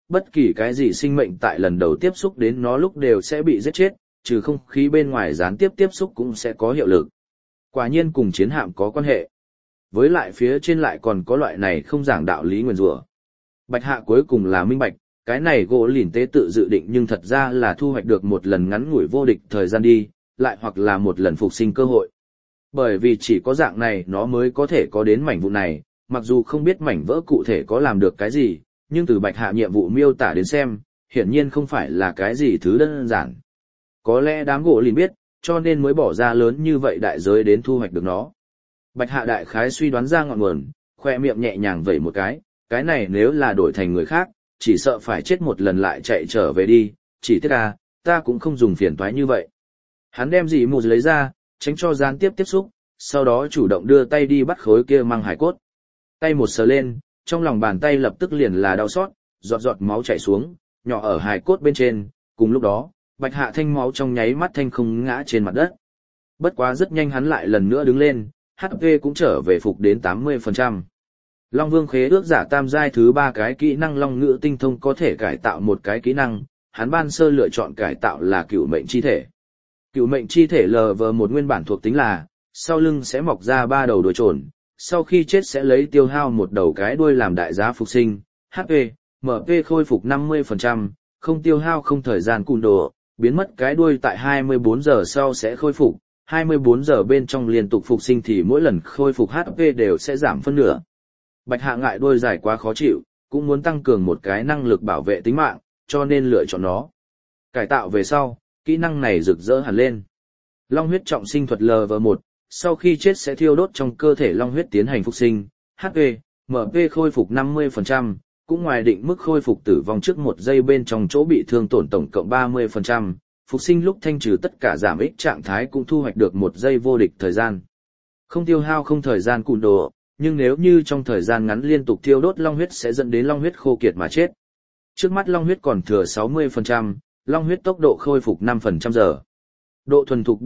bất kỳ cái gì sinh mệnh tại lần đầu tiếp xúc đến nó lúc đều sẽ bị giết chết, trừ không khí bên ngoài gián tiếp tiếp xúc cũng sẽ có hiệu lực. Quả nhiên cùng chiến hạm có quan hệ. Với lại phía trên lại còn có loại này không giảng đạo lý nguyền rủa. Bạch Hạ cuối cùng là minh bạch, cái này gỗ lìn tế tự dự định nhưng thật ra là thu hoạch được một lần ngắn ngủi vô địch thời gian đi, lại hoặc là một lần phục sinh cơ hội. Bởi vì chỉ có dạng này nó mới có thể có đến mảnh vụ này, mặc dù không biết mảnh vỡ cụ thể có làm được cái gì, nhưng từ Bạch Hạ nhiệm vụ miêu tả đến xem, hiển nhiên không phải là cái gì thứ đơn giản. Có lẽ đám gỗ lìn biết, cho nên mới bỏ ra lớn như vậy đại giới đến thu hoạch được nó. Bạch Hạ đại khái suy đoán ra ngọn nguồn, khoe miệng nhẹ nhàng vẩy một cái này nếu là đổi thành người khác, chỉ sợ phải chết một lần lại chạy trở về đi, chỉ tiếc ta cũng không dùng phiền toái như vậy. Hắn đem dì mù lấy ra, tránh cho gián tiếp tiếp xúc, sau đó chủ động đưa tay đi bắt khối kia mang hải cốt. Tay một sờ lên, trong lòng bàn tay lập tức liền là đau xót, giọt giọt máu chảy xuống, nhỏ ở hải cốt bên trên, cùng lúc đó, Bạch Hạ thanh máu trong nháy mắt thanh không ngã trên mặt đất. Bất quá rất nhanh hắn lại lần nữa đứng lên, HP cũng trở về phục đến 80%. Long Vương khế ước giả tam giai thứ 3 cái kỹ năng Long Ngữ tinh thông có thể cải tạo một cái kỹ năng, hắn ban sơ lựa chọn cải tạo là cựu mệnh chi thể. Cựu mệnh chi thể LV1 nguyên bản thuộc tính là, sau lưng sẽ mọc ra 3 đầu đuôi trồn, sau khi chết sẽ lấy tiêu hao một đầu cái đuôi làm đại giá phục sinh, HP, MP khôi phục 50%, không tiêu hao không thời gian cùn đồ, biến mất cái đuôi tại 24 giờ sau sẽ khôi phục, 24 giờ bên trong liên tục phục sinh thì mỗi lần khôi phục HP đều sẽ giảm phân nửa. Bạch Hạ ngại đuôi dài quá khó chịu, cũng muốn tăng cường một cái năng lực bảo vệ tính mạng, cho nên lựa chọn nó. Cải tạo về sau, kỹ năng này rực rỡ hẳn lên. Long huyết trọng sinh thuật LV1, sau khi chết sẽ thiêu đốt trong cơ thể long huyết tiến hành phục sinh, HP, MP khôi phục 50%, cũng ngoài định mức khôi phục tử vong trước 1 giây bên trong chỗ bị thương tổn tổng cộng 30%, phục sinh lúc thanh trừ tất cả giảm ích trạng thái cũng thu hoạch được 1 giây vô địch thời gian. Không tiêu hao không thời gian cùn đồ, nhưng nếu như trong thời gian ngắn liên tục thiêu đốt long huyết sẽ dẫn đến long huyết khô kiệt mà chết. Trước mắt long huyết còn thừa 60%, long huyết tốc độ khôi phục 5% giờ. Độ thuần thục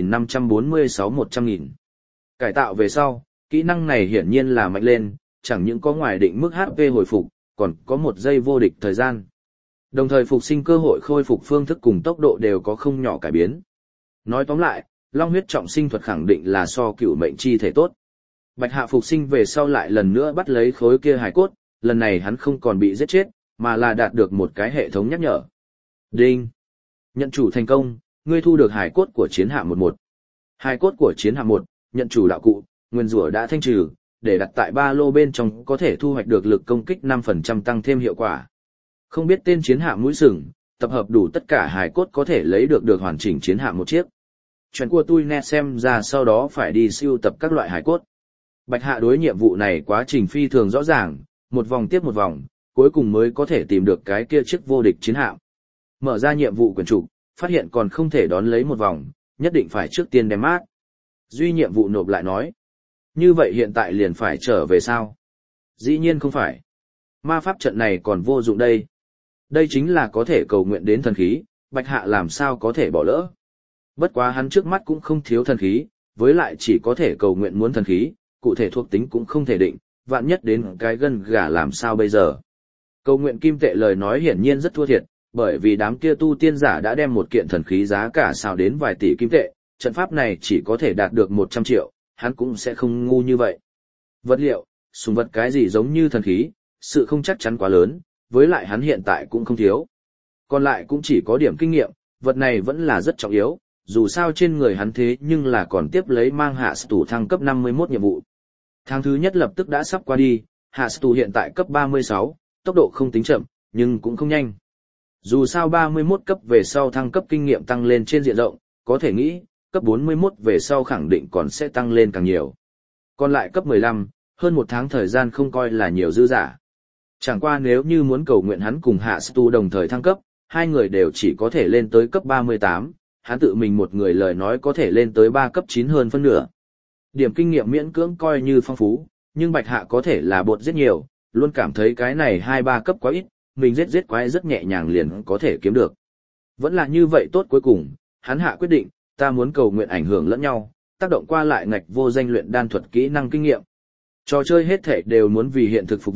7546-100.000. Cải tạo về sau, kỹ năng này hiển nhiên là mạnh lên, chẳng những có ngoài định mức HP hồi phục, còn có 1 giây vô địch thời gian. Đồng thời phục sinh cơ hội khôi phục phương thức cùng tốc độ đều có không nhỏ cải biến. Nói tóm lại, long huyết trọng sinh thuật khẳng định là so cựu mệnh chi thể tốt. Bạch Hạ phục sinh về sau lại lần nữa bắt lấy khối kia hải cốt, lần này hắn không còn bị giết chết, mà là đạt được một cái hệ thống nhắc nhở. Đinh! Nhận chủ thành công, ngươi thu được hải cốt của chiến hạm 11. Hải cốt của chiến hạm 1, nhận chủ đạo cụ, nguyên rủa đã thanh trừ, để đặt tại ba lô bên trong có thể thu hoạch được lực công kích 5% tăng thêm hiệu quả. Không biết tên chiến hạm mũi sừng, tập hợp đủ tất cả hải cốt có thể lấy được hoàn chỉnh chiến hạm một chiếc. Chuyện của tôi nè xem ra sau đó phải đi siêu tập các loại hải cốt. Bạch Hạ đối nhiệm vụ này quá trình phi thường rõ ràng, một vòng tiếp một vòng, cuối cùng mới có thể tìm được cái kia chiếc vô địch chiến hạm. Mở ra nhiệm vụ quyển trục, phát hiện còn không thể đón lấy một vòng, nhất định phải trước tiên đem mát. Duy nhiệm vụ nộp lại nói. Như vậy hiện tại liền phải trở về sao? Dĩ nhiên không phải. Ma pháp trận này còn vô dụng đây. Đây chính là có thể cầu nguyện đến thần khí, Bạch Hạ làm sao có thể bỏ lỡ. Bất quá hắn trước mắt cũng không thiếu thần khí, với lại chỉ có thể cầu nguyện muốn thần khí, cụ thể thuộc tính cũng không thể định, vạn nhất đến cái gân gà làm sao bây giờ. Cầu nguyện kim tệ lời nói hiển nhiên rất thua thiệt, bởi vì đám kia tu tiên giả đã đem một kiện thần khí giá cả xào đến vài tỷ kim tệ, trận pháp này chỉ có thể đạt được 100 triệu, hắn cũng sẽ không ngu như vậy. Vật liệu, súng vật cái gì giống như thần khí, sự không chắc chắn quá lớn, với lại hắn hiện tại cũng không thiếu. Còn lại cũng chỉ có điểm kinh nghiệm, vật này vẫn là rất trọng yếu, dù sao trên người hắn thế nhưng là còn tiếp lấy mang hạ tủ thăng cấp 51 nhiệm vụ. Tháng thứ nhất lập tức đã sắp qua đi, hạ tủ hiện tại cấp 36, tốc độ không tính chậm, nhưng cũng không nhanh. Dù sao 31 cấp về sau thăng cấp kinh nghiệm tăng lên trên diện rộng, có thể nghĩ, cấp 41 về sau khẳng định còn sẽ tăng lên càng nhiều. Còn lại cấp 15, hơn 1 tháng thời gian không coi là nhiều dư giả. Chẳng qua nếu như muốn cầu nguyện hắn cùng Hạ Stu đồng thời thăng cấp, hai người đều chỉ có thể lên tới cấp 38, hắn tự mình một người lời nói có thể lên tới 3 cấp 9 hơn phân nửa. Điểm kinh nghiệm miễn cưỡng coi như phong phú, nhưng Bạch Hạ có thể là bột rất nhiều, luôn cảm thấy cái này 2-3 cấp quá ít, mình giết quái rất nhẹ nhàng liền có thể kiếm được. Vẫn là như vậy tốt cuối cùng, hắn hạ quyết định, ta muốn cầu nguyện ảnh hưởng lẫn nhau, tác động qua lại ngạch vô danh luyện đan thuật kỹ năng kinh nghiệm. Trò chơi hết thể đều muốn vì hiện thực phục vụ,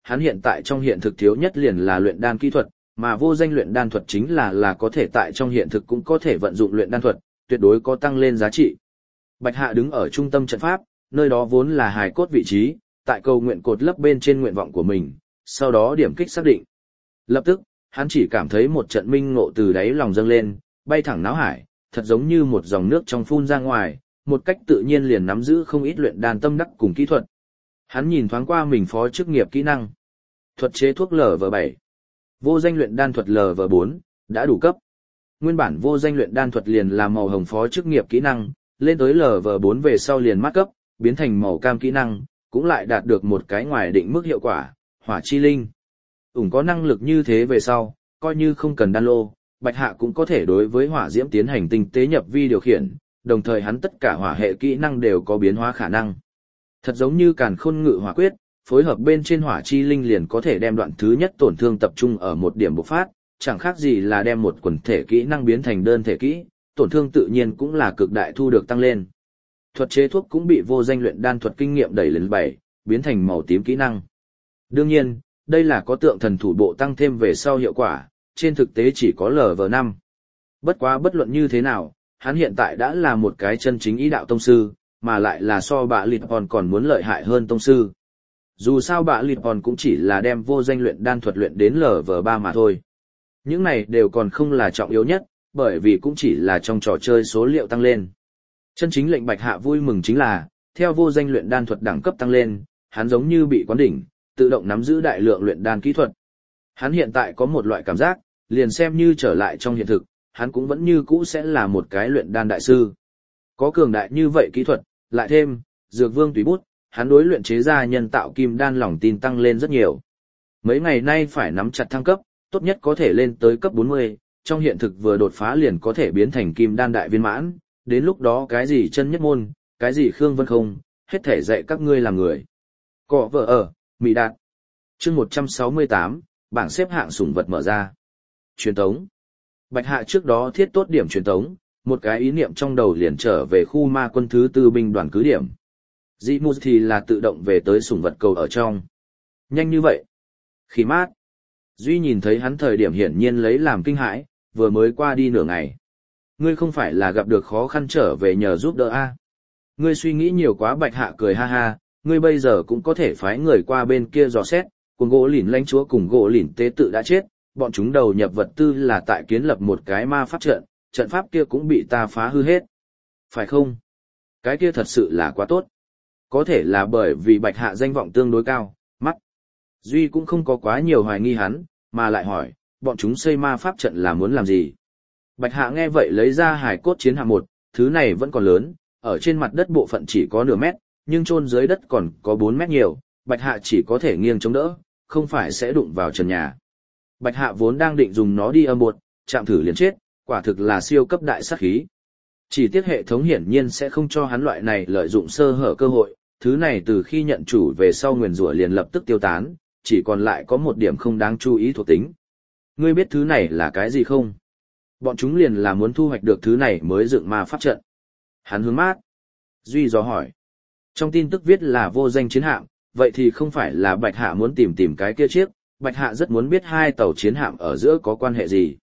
hắn hiện tại trong hiện thực thiếu nhất liền là luyện đan kỹ thuật, mà vô danh luyện đan thuật chính là có thể tại trong hiện thực cũng có thể vận dụng luyện đan thuật, tuyệt đối có tăng lên giá trị. Bạch Hạ đứng ở trung tâm trận pháp, nơi đó vốn là hài cốt vị trí, tại cầu nguyện cột lấp bên trên nguyện vọng của mình, sau đó điểm kích xác định. Lập tức, hắn chỉ cảm thấy một trận minh ngộ từ đáy lòng dâng lên, bay thẳng náo hải, thật giống như một dòng nước trong phun ra ngoài, một cách tự nhiên liền nắm giữ không ít luyện đan tâm đắc cùng kỹ thuật. Hắn nhìn thoáng qua mình phó chức nghiệp kỹ năng. Thuật chế thuốc LV7. Vô danh luyện đan thuật LV4, đã đủ cấp. Nguyên bản vô danh luyện đan thuật liền là màu hồng phó chức nghiệp kỹ năng, lên tới LV4 về sau liền mát cấp, biến thành màu cam kỹ năng, cũng lại đạt được một cái ngoài định mức hiệu quả, hỏa chi linh. Có năng lực như thế về sau, coi như không cần đan lô, Bạch Hạ cũng có thể đối với hỏa diễm tiến hành tinh tế nhập vi điều khiển, đồng thời hắn tất cả hỏa hệ kỹ năng đều có biến hóa khả năng. Thật giống như Càn Khôn Ngự Hỏa Quyết, phối hợp bên trên hỏa chi linh liền có thể đem đoạn thứ nhất tổn thương tập trung ở một điểm bộc phát, chẳng khác gì là đem một quần thể kỹ năng biến thành đơn thể kỹ, tổn thương tự nhiên cũng là cực đại thu được tăng lên. Thuật chế thuốc cũng bị vô danh luyện đan thuật kinh nghiệm đẩy lên 7, biến thành màu tím kỹ năng. Đương nhiên, đây là có tượng thần thủ bộ tăng thêm về sau hiệu quả, trên thực tế chỉ có LV5. Bất quá bất luận như thế nào, hắn hiện tại đã là một cái chân chính ý đạo tông sư, mà lại là so bạ lịt còn muốn lợi hại hơn tông sư. Dù sao bạ lịt cũng chỉ là đem vô danh luyện đan thuật luyện đến LV3 mà thôi. Những này đều còn không là trọng yếu nhất, bởi vì cũng chỉ là trong trò chơi số liệu tăng lên. Chân chính lệnh Bạch Hạ vui mừng chính là, theo vô danh luyện đan thuật đẳng cấp tăng lên, hắn giống như bị quán đỉnh, tự động nắm giữ đại lượng luyện đan kỹ thuật. Hắn hiện tại có một loại cảm giác, liền xem như trở lại trong hiện thực, hắn cũng vẫn như cũ sẽ là một cái luyện đan đại sư. Có cường đại như vậy kỹ thuật, lại thêm, dược vương tùy bút, hắn đối luyện chế ra nhân tạo kim đan lòng tin tăng lên rất nhiều. Mấy ngày nay phải nắm chặt thăng cấp, tốt nhất có thể lên tới cấp 40, trong hiện thực vừa đột phá liền có thể biến thành kim đan đại viên mãn, đến lúc đó cái gì chân nhất môn, cái gì Khương Vân Không, hết thể dạy các ngươi làm người. Cọ vợ ở, Mỹ Đạt. Chương 168, bảng xếp hạng sủng vật mở ra. Truyền tống. Bạch Hạ trước đó thiết tốt điểm truyền tống, một cái ý niệm trong đầu liền trở về khu ma quân thứ tư binh đoàn cứ điểm. Dị mù thì là tự động về tới sủng vật cầu ở trong. Nhanh như vậy. Khí mát. Duy nhìn thấy hắn thời điểm hiển nhiên lấy làm kinh hãi, vừa mới qua đi nửa ngày. Ngươi không phải là gặp được khó khăn trở về nhờ giúp đỡ a? Ngươi suy nghĩ nhiều quá. Bạch Hạ cười ha ha, ngươi bây giờ cũng có thể phái người qua bên kia dò xét, cùng gỗ lìn lãnh chúa cùng gỗ lìn tế tự đã chết, bọn chúng đầu nhập vật tư là tại kiến lập một cái ma pháp trận, trận pháp kia cũng bị ta phá hư hết. Phải không? Cái kia thật sự là quá tốt. Có thể là bởi vì Bạch Hạ danh vọng tương đối cao, mắt. Duy cũng không có quá nhiều hoài nghi hắn, mà lại hỏi, bọn chúng xây ma pháp trận là muốn làm gì? Bạch Hạ nghe vậy lấy ra hải cốt chiến hạm 1, thứ này vẫn còn lớn, ở trên mặt đất bộ phận chỉ có nửa mét, nhưng chôn dưới đất còn có 4 mét nhiều, Bạch Hạ chỉ có thể nghiêng chống đỡ, không phải sẽ đụng vào trần nhà. Bạch Hạ vốn đang định dùng nó đi âm bột, chạm thử liền chết, quả thực là siêu cấp đại sát khí. Chỉ tiếc hệ thống hiển nhiên sẽ không cho hắn loại này lợi dụng sơ hở cơ hội, thứ này từ khi nhận chủ về sau nguyền rủa liền lập tức tiêu tán, chỉ còn lại có một điểm không đáng chú ý thuộc tính. Ngươi biết thứ này là cái gì không? Bọn chúng liền là muốn thu hoạch được thứ này mới dựng ma pháp trận. Hắn hướng mát. Duy dò hỏi. Trong tin tức viết là vô danh chiến hạm, vậy thì không phải là Bạch Hạ muốn tìm cái kia chiếc, Bạch Hạ rất muốn biết hai tàu chiến hạm ở giữa có quan hệ gì.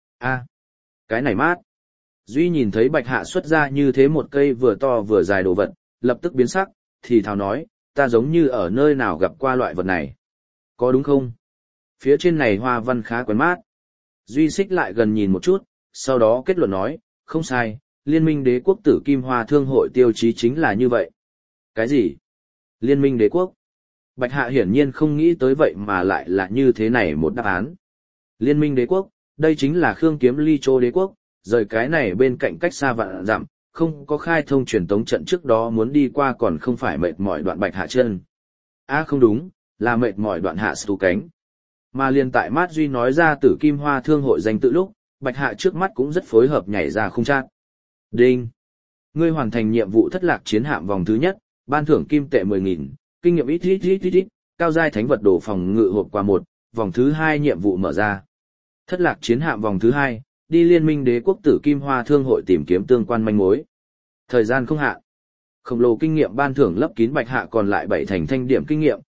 Cái này mát. Duy nhìn thấy Bạch Hạ xuất ra như thế một cây vừa to vừa dài đồ vật, lập tức biến sắc, thì thào nói, ta giống như ở nơi nào gặp qua loại vật này. Có đúng không? Phía trên này hoa văn khá quen mát. Duy xích lại gần nhìn một chút, sau đó kết luận nói, không sai, Liên minh đế quốc tử kim hoa thương hội tiêu chí chính là như vậy. Cái gì? Liên minh đế quốc? Bạch Hạ hiển nhiên không nghĩ tới vậy mà lại là như thế này một đáp án. Liên minh đế quốc, đây chính là Khương Kiếm Ly Châu đế quốc, rời cái này bên cạnh cách xa vạn dặm, không có khai thông truyền tống trận trước đó muốn đi qua còn không phải mệt mỏi đoạn Bạch Hạ chân. Không đúng, là mệt mỏi đoạn Hạ Sưu cánh. Mà liền tại Mát Duy nói ra tử kim hoa thương hội danh tự lúc, Bạch Hạ trước mắt cũng rất phối hợp nhảy ra khung chát. Đinh! Ngươi hoàn thành nhiệm vụ thất lạc chiến hạm vòng thứ nhất, ban thưởng kim tệ 10.000, kinh nghiệm ít, cao giai thánh vật đồ phòng ngự hộp quà 1, vòng thứ 2 nhiệm vụ mở ra. Thất lạc chiến hạm vòng thứ 2, đi Liên minh đế quốc tử kim hoa thương hội tìm kiếm tương quan manh mối. Thời gian không hạn. Khổng lồ kinh nghiệm ban thưởng lấp kín Bạch Hạ còn lại 7 thành thanh điểm kinh nghiệm,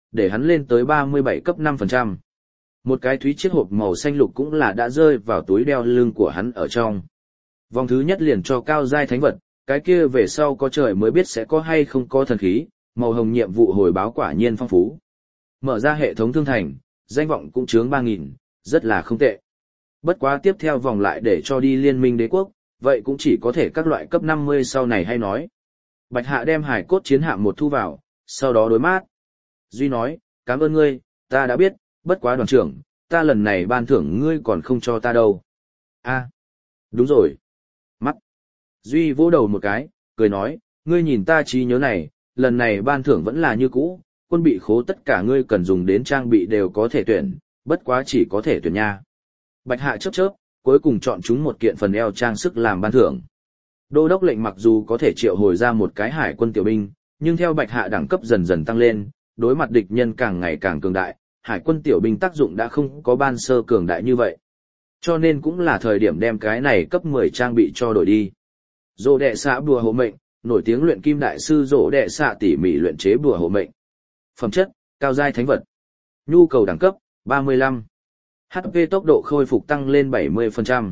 để hắn lên tới 37 cấp 5%. Một cái thúy chiếc hộp màu xanh lục cũng là đã rơi vào túi đeo lưng của hắn ở trong. Vòng thứ nhất liền cho cao giai thánh vật, cái kia về sau có trời mới biết sẽ có hay không có thần khí, màu hồng nhiệm vụ hồi báo quả nhiên phong phú. Mở ra hệ thống thương thành, danh vọng cũng chướng 3.000, rất là không tệ. Bất quá tiếp theo vòng lại để cho đi liên minh đế quốc, vậy cũng chỉ có thể các loại cấp 50 sau này hay nói. Bạch Hạ đem hải cốt chiến hạm một thu vào, sau đó đối mát. Duy nói, cảm ơn ngươi, ta đã biết, bất quá đoàn trưởng, ta lần này ban thưởng ngươi còn không cho ta đâu. A, đúng rồi. Mắt. Duy vỗ đầu một cái, cười nói, ngươi nhìn ta trí nhớ này, lần này ban thưởng vẫn là như cũ, quân bị khố tất cả ngươi cần dùng đến trang bị đều có thể tuyển, bất quá chỉ có thể tuyển nha. Bạch Hạ chớp chớp, cuối cùng chọn chúng một kiện phần eo trang sức làm ban thưởng. Đô đốc lệnh mặc dù có thể triệu hồi ra một cái hải quân tiểu binh, nhưng theo Bạch Hạ đẳng cấp dần dần tăng lên, đối mặt địch nhân càng ngày càng cường đại, hải quân tiểu binh tác dụng đã không có ban sơ cường đại như vậy. Cho nên cũng là thời điểm đem cái này cấp 10 trang bị cho đổi đi. Rỗ đệ xạ bùa hộ mệnh, nổi tiếng luyện kim đại sư rỗ đệ xạ tỉ mỉ luyện chế bùa hộ mệnh. Phẩm chất, cao giai thánh vật. Nhu cầu đẳng cấp, 35. HP tốc độ khôi phục tăng lên 70%.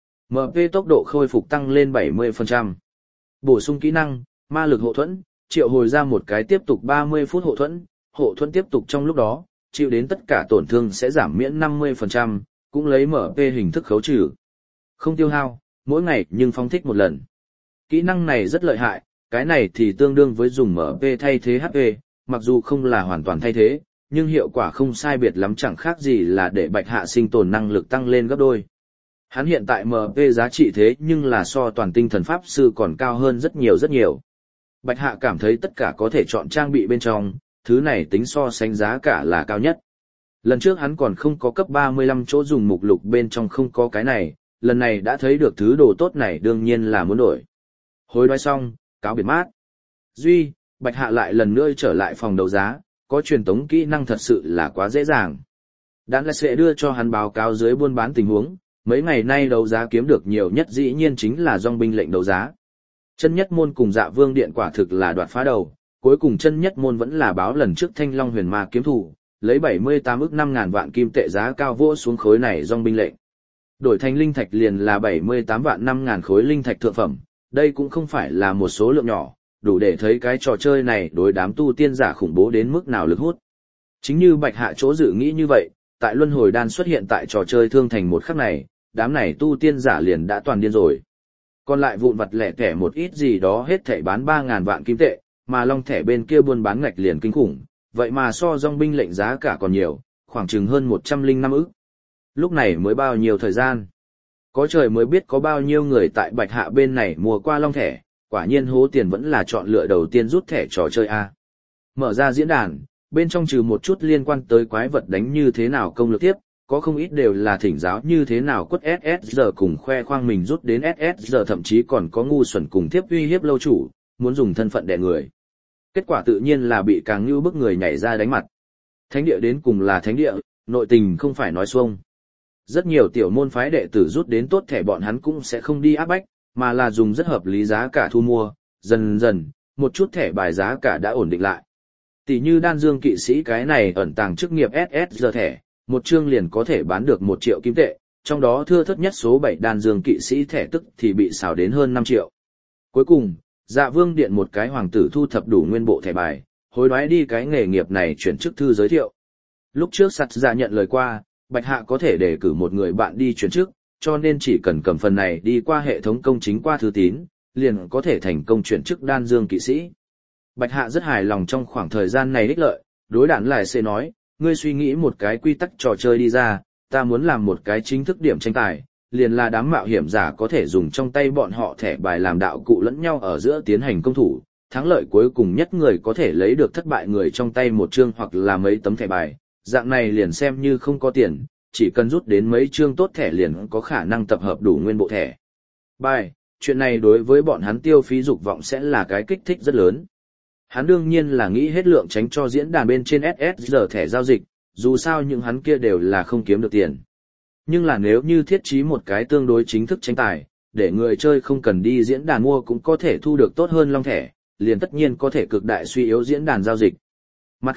MP tốc độ khôi phục tăng lên 70%. Bổ sung kỹ năng, ma lực hộ thuẫn, triệu hồi ra một cái tiếp tục 30 phút hộ thuẫn tiếp tục trong lúc đó, chịu đến tất cả tổn thương sẽ giảm miễn 50%, cũng lấy MP hình thức khấu trừ. Không tiêu hao, mỗi ngày nhưng phóng thích một lần. Kỹ năng này rất lợi hại, cái này thì tương đương với dùng MP thay thế HP, mặc dù không là hoàn toàn thay thế, nhưng hiệu quả không sai biệt lắm chẳng khác gì là để Bạch Hạ sinh tồn năng lực tăng lên gấp đôi. Hắn hiện tại MP giá trị thế nhưng là so toàn tinh thần pháp sư còn cao hơn rất nhiều rất nhiều. Bạch Hạ cảm thấy tất cả có thể chọn trang bị bên trong, thứ này tính so sánh giá cả là cao nhất. Lần trước hắn còn không có cấp 35 chỗ dùng mục lục bên trong không có cái này, lần này đã thấy được thứ đồ tốt này đương nhiên là muốn đổi. Hối đoái xong, cáo biệt mát. Duy, Bạch Hạ lại lần nữa trở lại phòng đấu giá, có truyền tống kỹ năng thật sự là quá dễ dàng. Đán là sẽ đưa cho hắn báo cáo dưới buôn bán tình huống, mấy ngày nay đấu giá kiếm được nhiều nhất dĩ nhiên chính là dòng binh lệnh đấu giá. Chân nhất môn cùng Dạ Vương điện quả thực là đoạt phá đầu, cuối cùng chân nhất môn vẫn là báo lần trước Thanh Long Huyền Ma kiếm thủ, lấy 78 ức 5.000 vạn kim tệ giá cao vỗ xuống khối này dòng binh lệnh. Đổi thành linh thạch liền là 78 vạn 5.000 khối linh thạch thượng phẩm, đây cũng không phải là một số lượng nhỏ, đủ để thấy cái trò chơi này đối đám tu tiên giả khủng bố đến mức nào lực hút. Chính như Bạch Hạ chỗ dự nghĩ như vậy, tại luân hồi đan xuất hiện tại trò chơi thương thành một khắc này, đám này tu tiên giả liền đã toàn điên rồi. Còn lại vụn vặt lẻ tẻ một ít gì đó hết thảy bán 3.000 vạn kim tệ, mà long thẻ bên kia buôn bán ngạch liền kinh khủng, vậy mà so dòng binh lệnh giá cả còn nhiều, khoảng chừng hơn 105 ức. Lúc này mới bao nhiêu thời gian? Có trời mới biết có bao nhiêu người tại Bạch Hạ bên này mua qua long thẻ, quả nhiên hố tiền vẫn là chọn lựa đầu tiên rút thẻ trò chơi A. Mở ra diễn đàn, bên trong trừ một chút liên quan tới quái vật đánh như thế nào công lược tiếp, có không ít đều là thỉnh giáo như thế nào quất SSR cùng khoe khoang mình rút đến SSR, thậm chí còn có ngu xuẩn cùng tiếp uy hiếp lâu chủ, muốn dùng thân phận đè người. Kết quả tự nhiên là bị càng như bức người nhảy ra đánh mặt. Thánh địa đến cùng là thánh địa, nội tình không phải nói xuông. Rất nhiều tiểu môn phái đệ tử rút đến tốt thẻ bọn hắn cũng sẽ không đi áp bách, mà là dùng rất hợp lý giá cả thu mua, dần dần, một chút thẻ bài giá cả đã ổn định lại. Tỷ như đan dương kỵ sĩ cái này ẩn tàng chức nghiệp SSR thẻ, một chương liền có thể bán được 1 triệu kim tệ, trong đó thưa thớt nhất số 7 đan dương kỵ sĩ thẻ tức thì bị xào đến hơn 5 triệu. Cuối cùng, Dạ Vương điện một cái hoàng tử thu thập đủ nguyên bộ thẻ bài, hối đoái đi cái nghề nghiệp này chuyển chức thư giới thiệu. Lúc trước sắt ra nhận lời qua, Bạch Hạ có thể đề cử một người bạn đi chuyển chức, cho nên chỉ cần cầm phần này đi qua hệ thống công chính qua thư tín, liền có thể thành công chuyển chức đan dương kỵ sĩ. Bạch Hạ rất hài lòng trong khoảng thời gian này ích lợi, đối đản lại sẽ nói, ngươi suy nghĩ một cái quy tắc trò chơi đi ra, ta muốn làm một cái chính thức điểm tranh tài, liền là đám mạo hiểm giả có thể dùng trong tay bọn họ thẻ bài làm đạo cụ lẫn nhau ở giữa tiến hành công thủ, thắng lợi cuối cùng nhất người có thể lấy được thất bại người trong tay một chương hoặc là mấy tấm thẻ bài, dạng này liền xem như không có tiền, chỉ cần rút đến mấy chương tốt thẻ liền có khả năng tập hợp đủ nguyên bộ thẻ bài, chuyện này đối với bọn hắn tiêu phí dục vọng sẽ là cái kích thích rất lớn. Hắn đương nhiên là nghĩ hết lượng tránh cho diễn đàn bên trên SSR thẻ giao dịch, dù sao những hắn kia đều là không kiếm được tiền. Nhưng là nếu như thiết trí một cái tương đối chính thức tranh tài, để người chơi không cần đi diễn đàn mua cũng có thể thu được tốt hơn long thẻ, liền tất nhiên có thể cực đại suy yếu diễn đàn giao dịch. Mặt khác,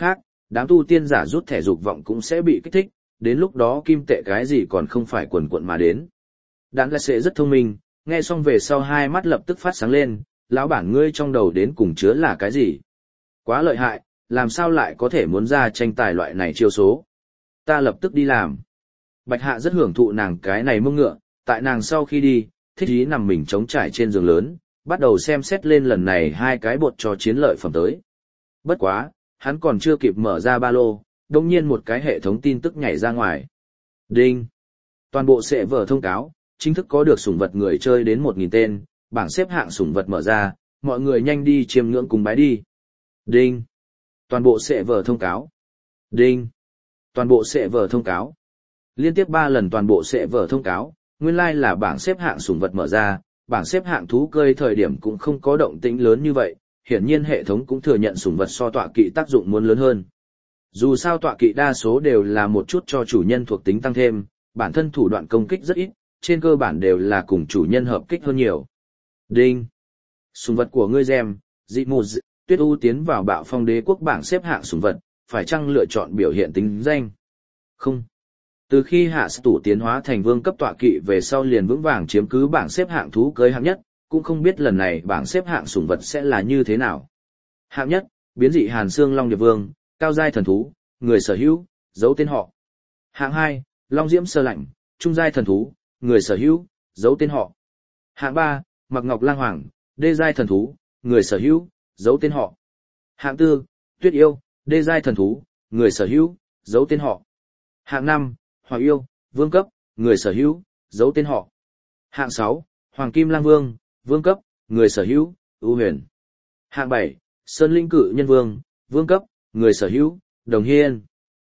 đám tu tiên giả rút thẻ dục vọng cũng sẽ bị kích thích, đến lúc đó kim tệ cái gì còn không phải quần quận mà đến. Đạn là sẽ rất thông minh, nghe xong về sau hai mắt lập tức phát sáng lên, lão bản ngươi trong đầu đến cùng chứa là cái gì? Quá lợi hại, làm sao lại có thể muốn ra tranh tài loại này chiêu số? Ta lập tức đi làm. Bạch Hạ rất hưởng thụ nàng cái này mông ngựa, tại nàng sau khi đi, thích ý nằm mình trống trải trên giường lớn, bắt đầu xem xét lên lần này hai cái bột cho chiến lợi phẩm tới. Bất quá, hắn còn chưa kịp mở ra ba lô, đồng nhiên một cái hệ thống tin tức nhảy ra ngoài. Đinh! Toàn bộ sẽ vở thông cáo, chính thức có được sủng vật người chơi đến 1.000 tên, bảng xếp hạng sủng vật mở ra, mọi người nhanh đi chiêm ngưỡng cùng bái đi. Đinh! Toàn bộ sẽ vở thông cáo. Đinh! Toàn bộ sẽ vở thông cáo. Liên tiếp 3 lần toàn bộ sẽ vở thông cáo, nguyên lai là bảng xếp hạng sủng vật mở ra, bảng xếp hạng thú cơi thời điểm cũng không có động tĩnh lớn như vậy, hiển nhiên hệ thống cũng thừa nhận sủng vật so tọa kỵ tác dụng muốn lớn hơn. Dù sao tọa kỵ đa số đều là một chút cho chủ nhân thuộc tính tăng thêm, bản thân thủ đoạn công kích rất ít, trên cơ bản đều là cùng chủ nhân hợp kích hơn nhiều. Đinh! Sủng vật của ngươi gem, dị mù tuyết u tiến vào bạo phong đế quốc bảng xếp hạng sủng vật, phải chăng lựa chọn biểu hiện tính danh? Không. Từ khi hạ tủ tiến hóa thành vương cấp tọa kỵ về sau liền vững vàng chiếm cứ bảng xếp hạng thú cưới hạng nhất, cũng không biết lần này bảng xếp hạng sủng vật sẽ là như thế nào. Hạng nhất, biến dị Hàn Xương Long Điệp Vương, cao giai thần thú, người sở hữu, giấu tên họ. Hạng 2, Long Diễm Sơ Lạnh, trung giai thần thú, người sở hữu, giấu tên họ. Hạng 3, Mặc Ngọc Lang Hoàng, đê giai thần thú, người sở hữu, giấu tên họ. Hạng 4, Tuyết Yêu, đê giai thần thú, người sở hữu, giấu tên họ. Hạng 5, Hoàng Yêu, vương cấp, người sở hữu, giấu tên họ. Hạng 6, Hoàng Kim Lang Vương, vương cấp, người sở hữu, ưu huyền. Hạng 7, Sơn Linh Cự Nhân Vương, vương cấp, người sở hữu, Đồng Hiên.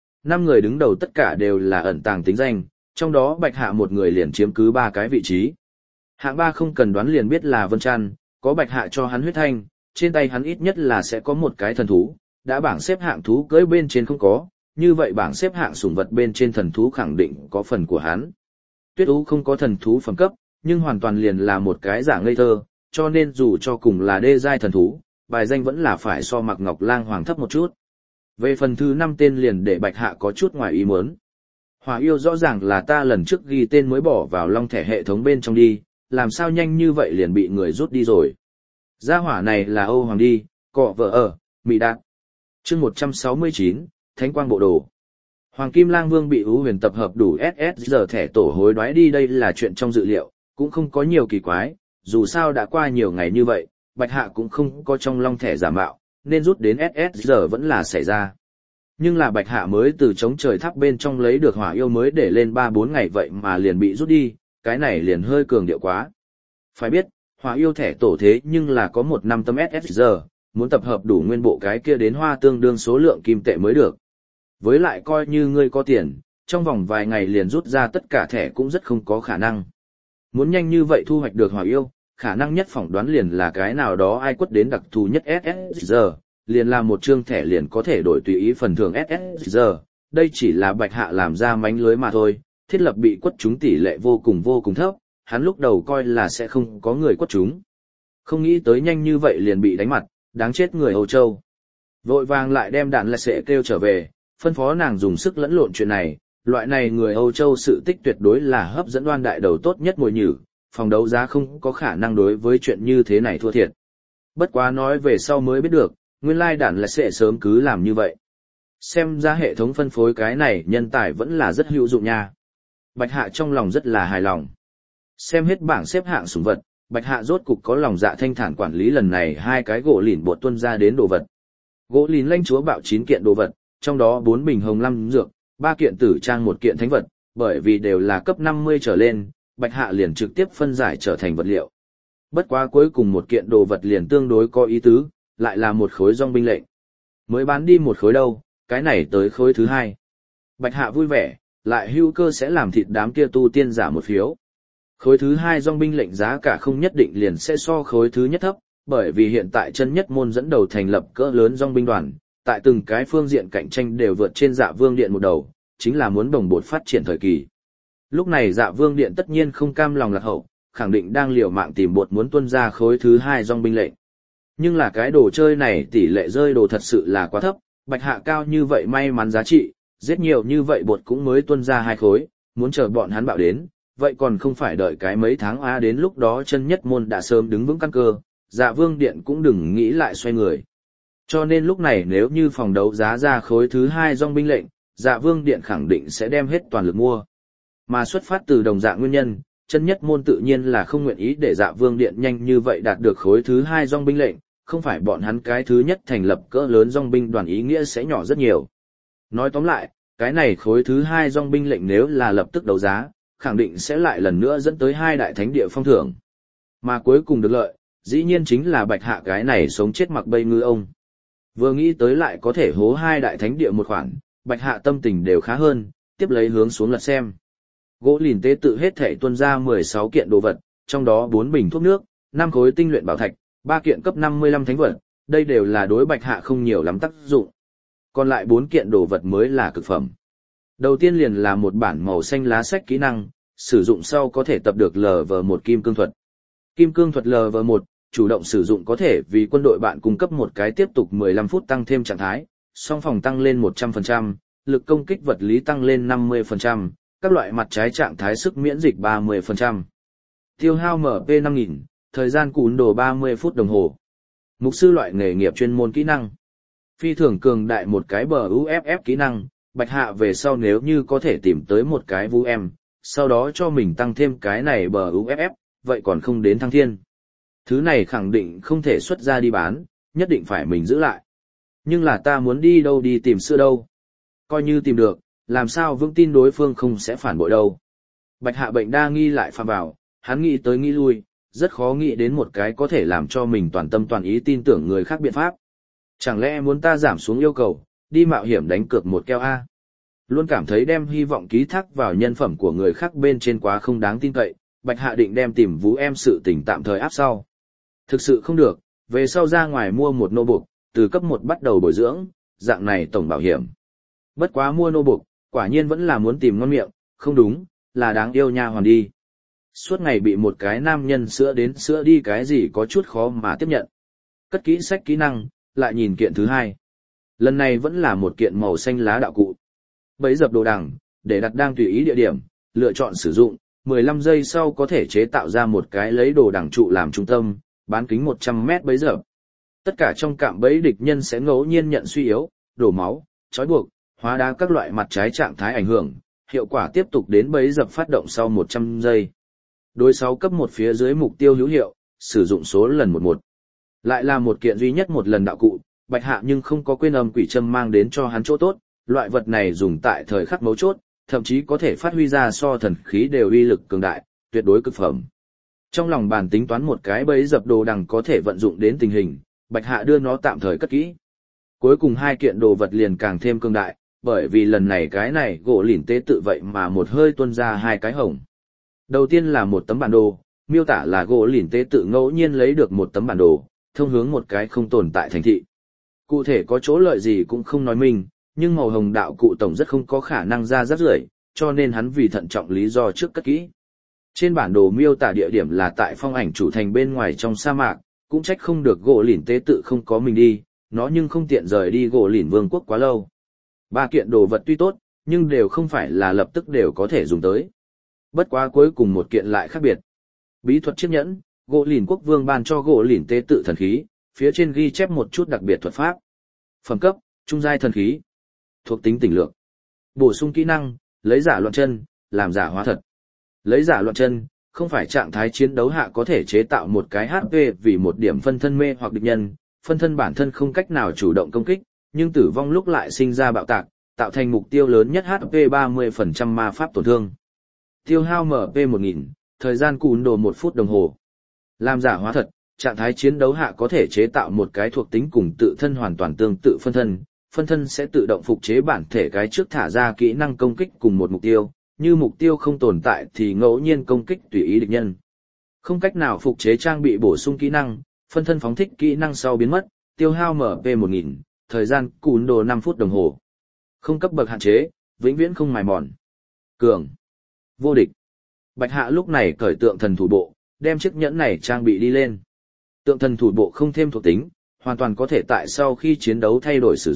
5 người đứng đầu tất cả đều là ẩn tàng tính danh, trong đó Bạch Hạ một người liền chiếm cứ 3 cái vị trí. Hạng 3 không cần đoán liền biết là Vân Trăn, có Bạch Hạ cho hắn huyết thanh, trên tay hắn ít nhất là sẽ có một cái thần thú, đã bảng xếp hạng thú cưỡi bên trên không có, như vậy bảng xếp hạng sủng vật bên trên thần thú khẳng định có phần của hắn. Tuyết Ú không có thần thú phẩm cấp, nhưng hoàn toàn liền là một cái giả ngây thơ, cho nên dù cho cùng là đê giai thần thú, bài danh vẫn là phải so Mặc Ngọc Lang Hoàng thấp một chút. Về phần thứ 5 tên liền để Bạch Hạ có chút ngoài ý muốn. Hỏa Yêu rõ ràng là ta lần trước ghi tên mới bỏ vào long thẻ hệ thống bên trong đi, làm sao nhanh như vậy liền bị người rút đi rồi. Gia hỏa này là Âu Hoàng đi, cọ vợ ở, Mỹ Đạt. Chương 169, Thánh Quang Bộ Đồ. Hoàng Kim Lang Vương bị Ú Huyền tập hợp đủ SSR thẻ tổ hối đoái đi đây là chuyện trong dự liệu, cũng không có nhiều kỳ quái, dù sao đã qua nhiều ngày như vậy, Bạch Hạ cũng không có trong long thẻ giả mạo, nên rút đến SSR vẫn là xảy ra. Nhưng là Bạch Hạ mới từ chống trời tháp bên trong lấy được Hỏa Yêu mới để lên 3-4 ngày vậy mà liền bị rút đi, cái này liền hơi cường điệu quá. Phải biết, Hỏa Yêu thẻ tổ thế nhưng là có 1 tâm SSR, muốn tập hợp đủ nguyên bộ cái kia đến hoa tương đương số lượng kim tệ mới được. Với lại coi như ngươi có tiền, trong vòng vài ngày liền rút ra tất cả thẻ cũng rất không có khả năng. Muốn nhanh như vậy thu hoạch được Hỏa Yêu, khả năng nhất phỏng đoán liền là cái nào đó ai quất đến đặc thù nhất SSR, liền là một chương thẻ liền có thể đổi tùy ý phần thưởng SSR, đây chỉ là Bạch Hạ làm ra mánh lưới mà thôi, thiết lập bị quất trúng tỷ lệ vô cùng thấp, hắn lúc đầu coi là sẽ không có người quất trúng. Không nghĩ tới nhanh như vậy liền bị đánh mặt, đáng chết người Âu Châu. Vội vàng lại đem đạn lại sẽ kêu trở về, phân phó nàng dùng sức lẫn lộn chuyện này, loại này người Âu Châu sự tích tuyệt đối là hấp dẫn đoan đại đầu tốt nhất mồi nhử, phòng đấu giá không có khả năng đối với chuyện như thế này thua thiệt. Bất quá nói về sau mới biết được, nguyên lai đạn lại sẽ sớm cứ làm như vậy. Xem ra hệ thống phân phối cái này nhân tài vẫn là rất hữu dụng nha. Bạch Hạ trong lòng rất là hài lòng. Xem hết bảng xếp hạng sủng vật, Bạch Hạ rốt cục có lòng dạ thanh thản quản lý lần này 2 cái gỗ lìn bột tuân ra đến đồ vật. Gỗ lìn lãnh chúa bạo 9 kiện đồ vật, trong đó 4 bình hồng 5 dược, 3 kiện tử trang 1 kiện thánh vật, bởi vì đều là cấp 50 trở lên, Bạch Hạ liền trực tiếp phân giải trở thành vật liệu. Bất quá cuối cùng 1 kiện đồ vật liền tương đối có ý tứ, lại là một khối dòng binh lệnh. Mới bán đi 1 khối đâu, cái này tới khối thứ 2. Bạch Hạ vui vẻ, lại hữu cơ sẽ làm thịt đám kia tu tiên giả một phiếu. Khối thứ 2 dòng binh lệnh giá cả không nhất định liền sẽ so khối thứ nhất thấp, bởi vì hiện tại chân nhất môn dẫn đầu thành lập cỡ lớn dòng binh đoàn, tại từng cái phương diện cạnh tranh đều vượt trên Dạ Vương Điện một đầu, chính là muốn đồng bột phát triển thời kỳ. Lúc này Dạ Vương Điện tất nhiên không cam lòng lạc hậu, khẳng định đang liều mạng tìm bột muốn tuân ra khối thứ 2 dòng binh lệnh. Nhưng là cái đồ chơi này tỷ lệ rơi đồ thật sự là quá thấp, Bạch Hạ cao như vậy may mắn giá trị, giết nhiều như vậy bột cũng mới tuân ra 2 khối, muốn chờ bọn hắn bạo đến, vậy còn không phải đợi cái mấy tháng đến lúc đó chân nhất môn đã sớm đứng vững căn cơ, Dạ Vương Điện cũng đừng nghĩ lại xoay người. Cho nên lúc này nếu như phòng đấu giá ra khối thứ 2 dòng binh lệnh, Dạ Vương Điện khẳng định sẽ đem hết toàn lực mua. Mà xuất phát từ đồng dạng nguyên nhân, chân nhất môn tự nhiên là không nguyện ý để Dạ Vương Điện nhanh như vậy đạt được khối thứ 2 dòng binh lệnh, không phải bọn hắn cái thứ nhất thành lập cỡ lớn dòng binh đoàn ý nghĩa sẽ nhỏ rất nhiều. Nói tóm lại, cái này khối thứ 2 dòng binh lệnh nếu là lập tức đấu giá, khẳng định sẽ lại lần nữa dẫn tới 2 đại thánh địa phong thưởng. Mà cuối cùng được lợi, dĩ nhiên chính là Bạch Hạ cái này sống chết mặc bây ngư ông. Vừa nghĩ tới lại có thể hố 2 đại thánh địa một khoản, Bạch Hạ tâm tình đều khá hơn, tiếp lấy hướng xuống lật xem. Gỗ lìn tế tự hết thể tuân ra 16 kiện đồ vật, trong đó 4 bình thuốc nước, 5 khối tinh luyện bảo thạch, 3 kiện cấp 55 thánh vật, đây đều là đối Bạch Hạ không nhiều lắm tác dụng. Còn lại 4 kiện đồ vật mới là cực phẩm. Đầu tiên liền là một bản màu xanh lá sách kỹ năng, sử dụng sau có thể tập được LV1 kim cương thuật. Kim cương thuật LV1, chủ động sử dụng có thể vì quân đội bạn cung cấp một cái tiếp tục 15 phút tăng thêm trạng thái, song phòng tăng lên 100%, lực công kích vật lý tăng lên 50%, các loại mặt trái trạng thái sức miễn dịch 30%. Tiêu hao MP 5000, thời gian cún đồ 30 phút đồng hồ. Mục sư loại nghề nghiệp chuyên môn kỹ năng. Phi thường cường đại một cái BUFF kỹ năng, Bạch Hạ về sau nếu như có thể tìm tới một cái vũ em, sau đó cho mình tăng thêm cái này BUFF, vậy còn không đến thăng thiên. Thứ này khẳng định không thể xuất ra đi bán, nhất định phải mình giữ lại. Nhưng là ta muốn đi đâu đi tìm sữa đâu. Coi như tìm được, làm sao vững tin đối phương không sẽ phản bội đâu. Bạch Hạ bệnh đa nghi lại phạm vào, hắn nghĩ tới nghĩ lui, rất khó nghĩ đến một cái có thể làm cho mình toàn tâm toàn ý tin tưởng người khác biện pháp. Chẳng lẽ muốn ta giảm xuống yêu cầu, đi mạo hiểm đánh cược một keo A? Luôn cảm thấy đem hy vọng ký thác vào nhân phẩm của người khác bên trên quá không đáng tin cậy, Bạch Hạ định đem tìm vũ em sự tình tạm thời áp sau. Thực sự không được, về sau ra ngoài mua một nô buộc, từ cấp 1 bắt đầu bồi dưỡng, dạng này tổng bảo hiểm. Bất quá mua nô buộc, quả nhiên vẫn là muốn tìm ngon miệng, không đúng, là đáng yêu nha hoàn đi. Suốt ngày bị một cái nam nhân sữa đến sữa đi cái gì có chút khó mà tiếp nhận. Cất kỹ sách kỹ năng, lại nhìn kiện thứ 2. Lần này vẫn là một kiện màu xanh lá đạo cụ. Bẫy dập đồ đằng, để đặt đang tùy ý địa điểm, lựa chọn sử dụng, 15 giây sau có thể chế tạo ra một cái lấy đồ đằng trụ làm trung tâm, bán kính 100 mét bẫy dập. Tất cả trong cạm bẫy địch nhân sẽ ngẫu nhiên nhận suy yếu, đổ máu, trói buộc, hóa đá các loại mặt trái trạng thái ảnh hưởng, hiệu quả tiếp tục đến bẫy dập phát động sau 100 giây. Đối 6 cấp 1 phía dưới mục tiêu hữu hiệu, sử dụng số lần 11. Lại là một kiện duy nhất một lần đạo cụ, Bạch Hạ nhưng không có quên âm quỷ châm mang đến cho hắn chỗ tốt, loại vật này dùng tại thời khắc mấu chốt, thậm chí có thể phát huy ra so thần khí đều uy lực cường đại, tuyệt đối cực phẩm. Trong lòng bàn tính toán một cái bẫy dập đồ đằng có thể vận dụng đến tình hình, Bạch Hạ đưa nó tạm thời cất kỹ. Cuối cùng 2 kiện đồ vật liền càng thêm cường đại, bởi vì lần này cái này gỗ lìn tế tự vậy mà một hơi tuôn ra 2 cái hồng. Đầu tiên là một tấm bản đồ, miêu tả là gỗ lìn tế tự ngẫu nhiên lấy được một tấm bản đồ, thông hướng một cái không tồn tại thành thị. Cụ thể có chỗ lợi gì cũng không nói mình, nhưng màu hồng đạo cụ tổng rất không có khả năng ra rác rưởi, cho nên hắn vì thận trọng lý do trước cất kỹ. Trên bản đồ miêu tả địa điểm là tại phong ảnh chủ thành bên ngoài trong sa mạc, cũng trách không được gỗ lìn tế tự không có mình đi, nó nhưng không tiện rời đi gỗ lìn vương quốc quá lâu. 3 kiện đồ vật tuy tốt, nhưng đều không phải là lập tức đều có thể dùng tới. Bất quá cuối cùng một kiện lại khác biệt. Bí thuật chiếc nhẫn, gỗ lìn quốc vương ban cho gỗ lìn tế tự thần khí, phía trên ghi chép một chút đặc biệt thuật pháp. Phẩm cấp, trung giai thần khí. Thuộc tính tỉnh lược. Bổ sung kỹ năng, lấy giả loạn chân, làm giả hóa thật. Lấy giả loạn chân, không phải trạng thái chiến đấu hạ có thể chế tạo một cái HP vì một điểm phân thân mê hoặc địch nhân, phân thân bản thân không cách nào chủ động công kích, nhưng tử vong lúc lại sinh ra bạo tạc, tạo thành mục tiêu lớn nhất HP 30% ma pháp tổn thương. Tiêu hao MP 1000, thời gian cùn đồ 1 phút đồng hồ. Làm giả hóa thật, trạng thái chiến đấu hạ có thể chế tạo một cái thuộc tính cùng tự thân hoàn toàn tương tự phân thân sẽ tự động phục chế bản thể cái trước thả ra kỹ năng công kích cùng một mục tiêu, như mục tiêu không tồn tại thì ngẫu nhiên công kích tùy ý địch nhân. Không cách nào phục chế trang bị bổ sung kỹ năng, phân thân phóng thích kỹ năng sau biến mất, tiêu hao MP 1000, thời gian cùn đồ 5 phút đồng hồ. Không cấp bậc hạn chế, vĩnh viễn không mài mòn. Cường. Vô địch. Bạch Hạ lúc này cởi tượng thần thủ bộ, đem chiếc nhẫn này trang bị đi lên. Tượng thần thủ bộ không thêm thuộc tính, hoàn toàn có thể tại sau khi chiến đấu thay đổi sử dụng,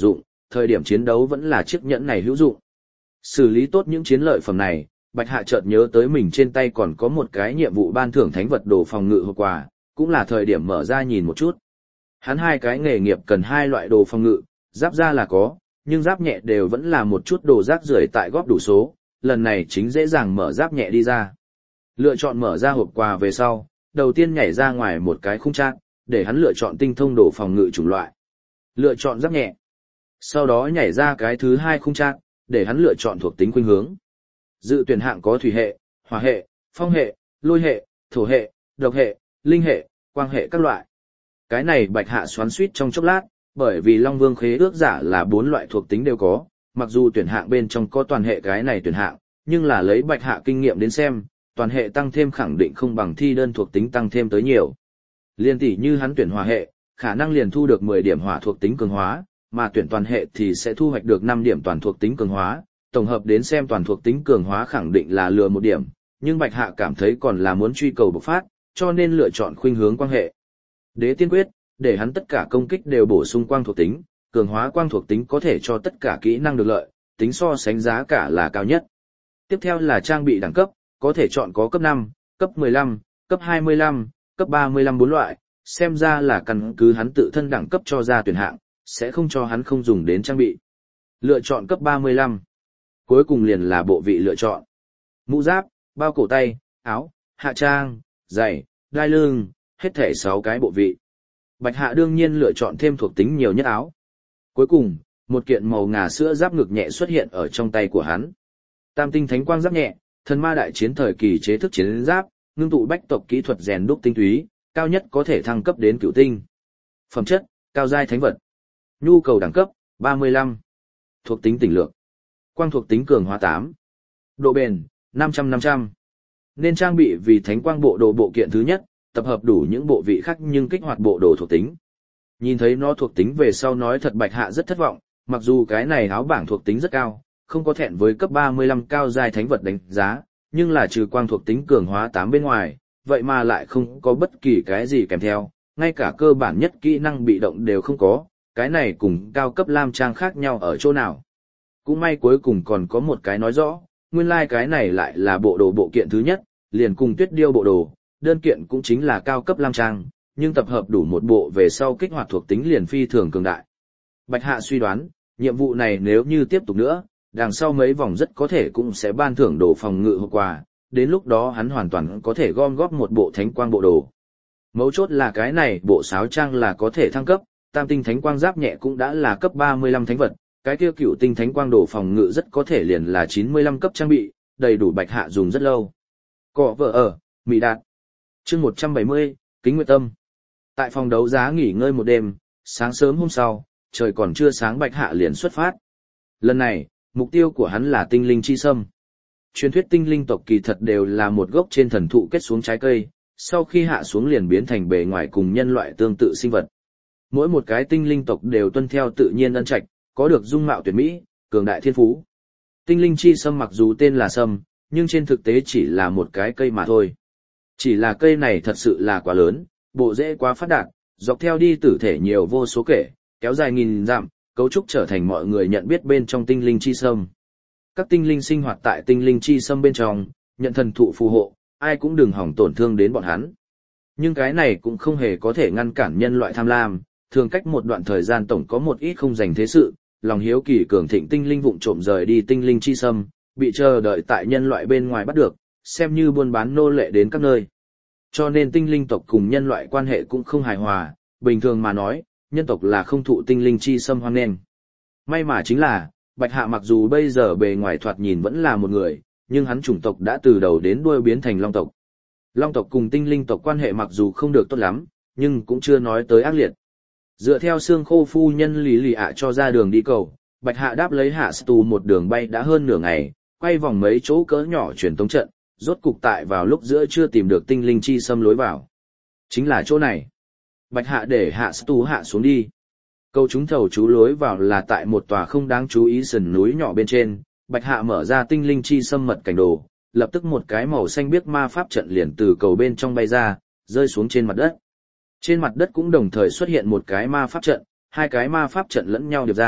thời điểm chiến đấu vẫn là chiếc nhẫn này hữu dụng. Xử lý tốt những chiến lợi phẩm này, Bạch Hạ chợt nhớ tới mình trên tay còn có một cái nhiệm vụ ban thưởng thánh vật đồ phòng ngự hộp quà, cũng là thời điểm mở ra nhìn một chút. Hắn hai cái nghề nghiệp cần hai loại đồ phòng ngự, giáp da là có, nhưng giáp nhẹ đều vẫn là một chút đồ rác rưởi tại góp đủ số, lần này chính dễ dàng mở giáp nhẹ đi ra. Lựa chọn mở ra hộp quà về sau, đầu tiên nhảy ra ngoài một cái khung trang, để hắn lựa chọn tinh thông đồ phòng ngự chủng loại. Lựa chọn giáp nhẹ. Sau đó nhảy ra cái thứ hai khung trang, để hắn lựa chọn thuộc tính khuynh hướng. Dự tuyển hạng có thủy hệ, hỏa hệ, phong hệ, lôi hệ, thổ hệ, độc hệ, linh hệ, quang hệ các loại. Cái này Bạch Hạ xoắn xuýt trong chốc lát, bởi vì Long Vương khế ước giả là 4 loại thuộc tính đều có, mặc dù tuyển hạng bên trong có toàn hệ cái này tuyển hạng, nhưng là lấy Bạch Hạ kinh nghiệm đến xem, toàn hệ tăng thêm khẳng định không bằng thi đơn thuộc tính tăng thêm tới nhiều. Liên tỷ như hắn tuyển hỏa hệ, khả năng liền thu được 10 điểm hỏa thuộc tính cường hóa, mà tuyển toàn hệ thì sẽ thu hoạch được 5 điểm toàn thuộc tính cường hóa, tổng hợp đến xem toàn thuộc tính cường hóa khẳng định là lừa 1 điểm, nhưng Bạch Hạ cảm thấy còn là muốn truy cầu bộc phát, cho nên lựa chọn khuynh hướng quang hệ. Đế tiên quyết, để hắn tất cả công kích đều bổ sung quang thuộc tính, cường hóa quang thuộc tính có thể cho tất cả kỹ năng được lợi, tính so sánh giá cả là cao nhất. Tiếp theo là trang bị đẳng cấp, có thể chọn có cấp 5, cấp 15, cấp 25, cấp 35 4 loại, xem ra là căn cứ hắn tự thân đẳng cấp cho ra tuyển hạng, sẽ không cho hắn không dùng đến trang bị. Lựa chọn cấp 35. Cuối cùng liền là bộ vị lựa chọn. Mũ giáp, bao cổ tay, áo, hạ trang, giày, đai lưng, hết thể 6 cái bộ vị. Bạch Hạ đương nhiên lựa chọn thêm thuộc tính nhiều nhất áo. Cuối cùng, một kiện màu ngà sữa giáp ngực nhẹ xuất hiện ở trong tay của hắn. Tam tinh thánh quang giáp nhẹ, thần ma đại chiến thời kỳ chế thức chiến giáp, ngưng tụ bách tộc kỹ thuật rèn đúc tinh túy, cao nhất có thể thăng cấp đến cửu tinh. Phẩm chất, cao giai thánh vật. Nhu cầu đẳng cấp, 35. Thuộc tính tỉnh lược. Quang thuộc tính cường hóa 8. Độ bền, 500-500. Nên trang bị vì thánh quang bộ đồ bộ kiện thứ nhất, tập hợp đủ những bộ vị khác nhưng kích hoạt bộ đồ thuộc tính. Nhìn thấy nó thuộc tính về sau nói thật Bạch Hạ rất thất vọng, mặc dù cái này áo bảng thuộc tính rất cao, không có thẹn với cấp 35 cao giai thánh vật đánh giá, nhưng là trừ quang thuộc tính cường hóa 8 bên ngoài, vậy mà lại không có bất kỳ cái gì kèm theo, ngay cả cơ bản nhất kỹ năng bị động đều không có, cái này cùng cao cấp lam trang khác nhau ở chỗ nào. Cũng may cuối cùng còn có một cái nói rõ, nguyên lai cái này lại là bộ đồ bộ kiện thứ nhất, liền cùng tuyết điêu bộ đồ, đơn kiện cũng chính là cao cấp lam trang, nhưng tập hợp đủ một bộ về sau kích hoạt thuộc tính liền phi thường cường đại. Bạch Hạ suy đoán, nhiệm vụ này nếu như tiếp tục nữa, đằng sau mấy vòng rất có thể cũng sẽ ban thưởng đồ phòng ngự hộp quà, đến lúc đó hắn hoàn toàn có thể gom góp một bộ thánh quang bộ đồ. Mấu chốt là cái này bộ sáo trang là có thể thăng cấp, tam tinh thánh quang giáp nhẹ cũng đã là cấp 35 thánh vật, cái kia cửu tinh thánh quang đồ phòng ngự rất có thể liền là 95 cấp trang bị, đầy đủ Bạch Hạ dùng rất lâu. Cọ vợ ở, Mỹ Đạt. Chương 170, Kính Nguyệt Tâm. Tại phòng đấu giá nghỉ ngơi một đêm, sáng sớm hôm sau, trời còn chưa sáng Bạch Hạ liền xuất phát. Lần này, mục tiêu của hắn là tinh linh chi sâm. Truyền thuyết tinh linh tộc kỳ thật đều là một gốc trên thần thụ kết xuống trái cây, sau khi hạ xuống liền biến thành bề ngoài cùng nhân loại tương tự sinh vật. Mỗi một cái tinh linh tộc đều tuân theo tự nhiên ân trạch, có được dung mạo tuyệt mỹ, cường đại thiên phú. Tinh linh chi sâm mặc dù tên là sâm, nhưng trên thực tế chỉ là một cái cây mà thôi. Chỉ là cây này thật sự là quá lớn, bộ rễ quá phát đạt, dọc theo đi tử thể nhiều vô số kể, kéo dài nghìn dặm, cấu trúc trở thành mọi người nhận biết bên trong tinh linh chi sâm. Các tinh linh sinh hoạt tại tinh linh chi sâm bên trong, nhận thần thụ phù hộ, ai cũng đừng hỏng tổn thương đến bọn hắn. Nhưng cái này cũng không hề có thể ngăn cản nhân loại tham lam, thường cách một đoạn thời gian tổng có một ít không dành thế sự, lòng hiếu kỳ cường thịnh tinh linh vụng trộm rời đi tinh linh chi sâm, bị chờ đợi tại nhân loại bên ngoài bắt được, xem như buôn bán nô lệ đến các nơi. Cho nên tinh linh tộc cùng nhân loại quan hệ cũng không hài hòa, bình thường mà nói, nhân tộc là không thụ tinh linh chi sâm hoan nghênh. May mà chính là, Bạch Hạ mặc dù bây giờ bề ngoài thoạt nhìn vẫn là một người, nhưng hắn chủng tộc đã từ đầu đến đuôi biến thành long tộc. Long tộc cùng tinh linh tộc quan hệ mặc dù không được tốt lắm, nhưng cũng chưa nói tới ác liệt. Dựa theo xương khô phu nhân Lý Lì ạ cho ra đường đi cầu, Bạch Hạ đáp lấy Hạ Stù một đường bay đã hơn nửa ngày, quay vòng mấy chỗ cỡ nhỏ truyền tống trận, rốt cục tại vào lúc giữa chưa tìm được tinh linh chi xâm lối vào. Chính là chỗ này. Bạch Hạ để Hạ Stù hạ xuống đi. Câu trúng thầu chú lối vào là tại một tòa không đáng chú ý sườn núi nhỏ bên trên, Bạch Hạ mở ra tinh linh chi xâm mật cảnh đồ, lập tức một cái màu xanh biếc ma pháp trận liền từ cầu bên trong bay ra, rơi xuống trên mặt đất. Trên mặt đất cũng đồng thời xuất hiện một cái ma pháp trận, hai cái ma pháp trận lẫn nhau điệp ra,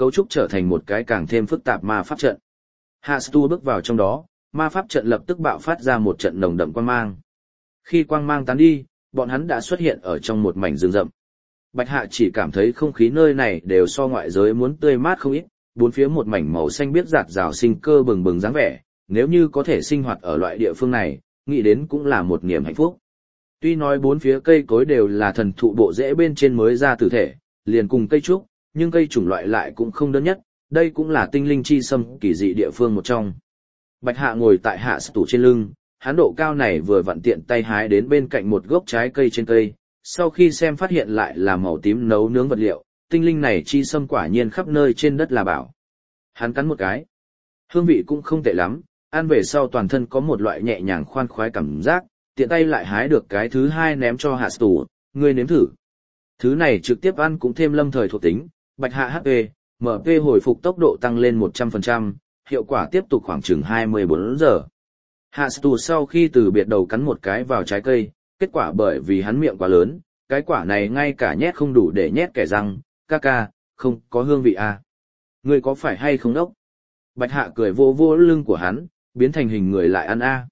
cấu trúc trở thành một cái càng thêm phức tạp ma pháp trận. Hạ Stu bước vào trong đó, ma pháp trận lập tức bạo phát ra một trận nồng đậm quang mang. Khi quang mang tán đi, bọn hắn đã xuất hiện ở trong một mảnh rừng rậm. Bạch Hạ chỉ cảm thấy không khí nơi này đều so ngoại giới muốn tươi mát không ít, bốn phía một mảnh màu xanh biếc rạt rào sinh cơ bừng bừng dáng vẻ, nếu như có thể sinh hoạt ở loại địa phương này, nghĩ đến cũng là một niềm hạnh phúc. Tuy nói bốn phía cây cối đều là thần thụ bộ rễ bên trên mới ra từ thể, liền cùng cây trúc, nhưng cây chủng loại lại cũng không đơn nhất, đây cũng là tinh linh chi sâm kỳ dị địa phương một trong. Bạch Hạ ngồi tại Hạ Stu trên lưng, hắn độ cao này vừa vặn tiện tay hái đến bên cạnh một gốc trái cây trên cây, sau khi xem phát hiện lại là màu tím nấu nướng vật liệu, tinh linh này chi sâm quả nhiên khắp nơi trên đất là bảo. Hắn cắn một cái, hương vị cũng không tệ lắm, ăn về sau toàn thân có một loại nhẹ nhàng khoan khoái cảm giác, tiện tay lại hái được cái thứ hai ném cho Hạ Stu, ngươi nếm thử. Thứ này trực tiếp ăn cũng thêm lâm thời thuộc tính, Bạch Hạ HP, MP hồi phục tốc độ tăng lên 100%, hiệu quả tiếp tục khoảng chừng 24 giờ. Hạ Stu sau khi từ biệt đầu cắn một cái vào trái cây, kết quả bởi vì hắn miệng quá lớn, cái quả này ngay cả nhét không đủ để nhét kẻ răng, ca, không có hương vị à. Ngươi có phải hay không đốc? Bạch Hạ cười vô vô lưng của hắn, biến thành hình người lại ăn a.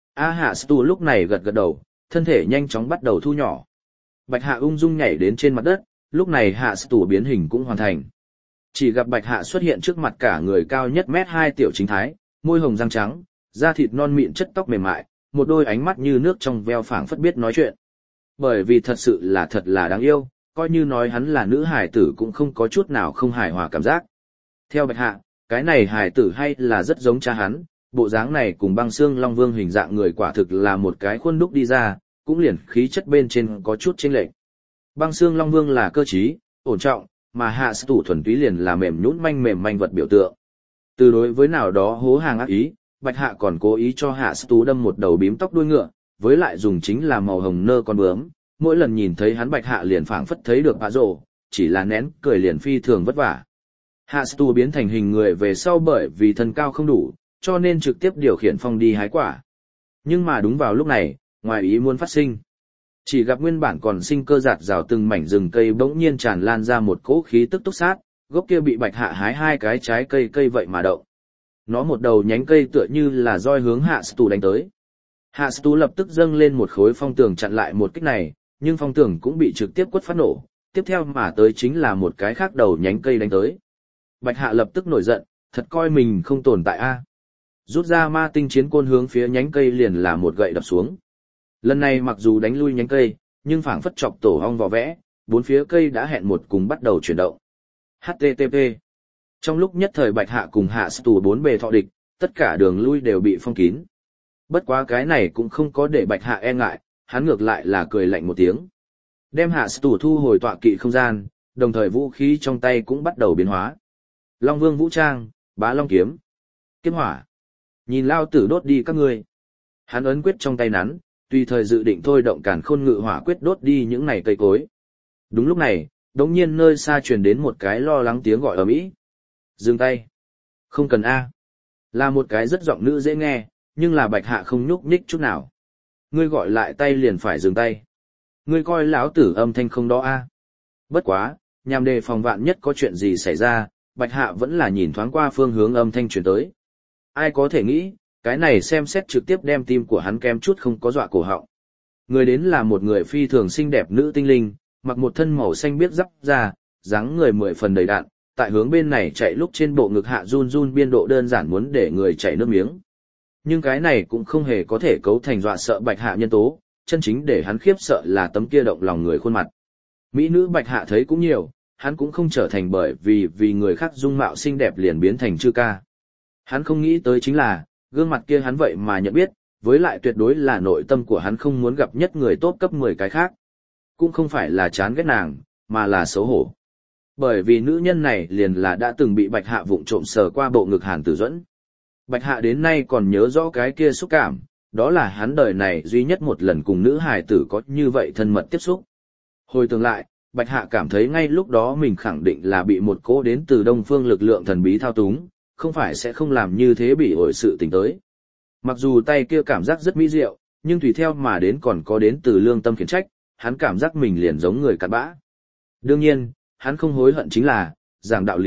Hạ Stu lúc này gật gật đầu, thân thể nhanh chóng bắt đầu thu nhỏ. Bạch Hạ ung dung nhảy đến trên mặt đất, lúc này Hạ Stu biến hình cũng hoàn thành. Chỉ gặp Bạch Hạ xuất hiện trước mặt cả người cao nhất mét 2 tiểu chính thái, môi hồng răng trắng, da thịt non mịn chất tóc mềm mại, một đôi ánh mắt như nước trong veo phảng phất biết nói chuyện. Bởi vì thật sự là thật là đáng yêu, coi như nói hắn là nữ hài tử cũng không có chút nào không hài hòa cảm giác. Theo Bạch Hạ, cái này hài tử hay là rất giống cha hắn, bộ dáng này cùng Băng Xương Long Vương hình dạng người quả thực là một cái khuôn đúc đi ra, cũng liền khí chất bên trên có chút chênh lệch. Băng Xương Long Vương là cơ trí, ổn trọng, mà Hạ Stu thuần túy liền là mềm nhũn mềm manh vật biểu tượng. Từ đối với nào đó hố hàng ác ý, Bạch Hạ còn cố ý cho Hạ Stu đâm một đầu bím tóc đuôi ngựa, với lại dùng chính là màu hồng nơ con bướm, mỗi lần nhìn thấy hắn Bạch Hạ liền phảng phất thấy được bạ rồ, chỉ là nén cười liền phi thường vất vả. Hạ Stu biến thành hình người về sau bởi vì thân cao không đủ, cho nên trực tiếp điều khiển phong đi hái quả. Nhưng mà đúng vào lúc này, ngoài ý muốn phát sinh. Chỉ gặp nguyên bản còn sinh cơ rạt rào từng mảnh rừng cây bỗng nhiên tràn lan ra một cỗ khí tức túc sát, gốc kia bị Bạch Hạ hái hai cái trái cây vậy mà động. Nó một đầu nhánh cây tựa như là roi hướng Hạ Stu đánh tới. Hạ Stu lập tức dâng lên một khối phong tường chặn lại một kích này, nhưng phong tường cũng bị trực tiếp quất phát nổ, tiếp theo mà tới chính là một cái khác đầu nhánh cây đánh tới. Bạch Hạ lập tức nổi giận, thật coi mình không tồn tại a. Rút ra ma tinh chiến côn hướng phía nhánh cây liền là một gậy đập xuống. Lần này mặc dù đánh lui nhánh cây, nhưng phảng phất chọc tổ ong vò vẽ, bốn phía cây đã hẹn một cùng bắt đầu chuyển động. HTTP. Trong lúc nhất thời Bạch Hạ cùng Hạ Stu bốn bề thọ địch, tất cả đường lui đều bị phong kín. Bất quá cái này cũng không có để Bạch Hạ e ngại, hắn ngược lại là cười lạnh một tiếng. Đem Hạ Stu thu hồi tọa kỵ không gian, đồng thời vũ khí trong tay cũng bắt đầu biến hóa. Long Vương vũ trang, Bá Long kiếm, Kiếm hỏa. Nhìn lao tử đốt đi các ngươi. Hắn ấn quyết trong tay nắn, tùy thời dự định thôi động Càn Khôn Ngự Hỏa quyết đốt đi những này cây cối. Đúng lúc này, đột nhiên nơi xa truyền đến một cái lo lắng tiếng gọi ầm ĩ. Dừng tay. Không cần a. Là một cái rất giọng nữ dễ nghe, nhưng là Bạch Hạ không nhúc nhích chút nào. Ngươi gọi lại tay liền phải dừng tay. Ngươi coi lão tử âm thanh không đó a. Bất quá, nhằm đề phòng vạn nhất có chuyện gì xảy ra, Bạch Hạ vẫn là nhìn thoáng qua phương hướng âm thanh truyền tới. Ai có thể nghĩ, cái này xem xét trực tiếp đem tim của hắn kém chút không có dọa cổ họng. Người đến là một người phi thường xinh đẹp nữ tinh linh, mặc một thân màu xanh biếc giáp da, dáng người 10 phần đầy đặn, tại hướng bên này chạy lúc trên bộ ngực hạ run run biên độ đơn giản muốn để người chảy nước miếng. Nhưng cái này cũng không hề có thể cấu thành dọa sợ Bạch Hạ nhân tố, chân chính để hắn khiếp sợ là tấm kia động lòng người khuôn mặt. Mỹ nữ Bạch Hạ thấy cũng nhiều, hắn cũng không trở thành bởi vì người khác dung mạo xinh đẹp liền biến thành chư ca. Hắn không nghĩ tới chính là, gương mặt kia hắn vậy mà nhận biết, với lại tuyệt đối là nội tâm của hắn không muốn gặp nhất người tốt cấp 10 cái khác. Cũng không phải là chán ghét nàng, mà là xấu hổ. Bởi vì nữ nhân này liền là đã từng bị Bạch Hạ vụng trộm sờ qua bộ ngực Hàn Tử Duẫn. Bạch Hạ đến nay còn nhớ rõ cái kia xúc cảm, đó là hắn đời này duy nhất một lần cùng nữ hài tử có như vậy thân mật tiếp xúc. Hồi tưởng lại, Bạch Hạ cảm thấy ngay lúc đó mình khẳng định là bị một cỗ đến từ Đông Phương lực lượng thần bí thao túng, không phải sẽ không làm như thế bị ổi sự tình tới. Mặc dù tay kia cảm giác rất mỹ diệu, nhưng tùy theo mà đến còn có đến từ lương tâm khiển trách, hắn cảm giác mình liền giống người cặn bã. Đương nhiên, hắn không hối hận chính là, giảng đạo lý,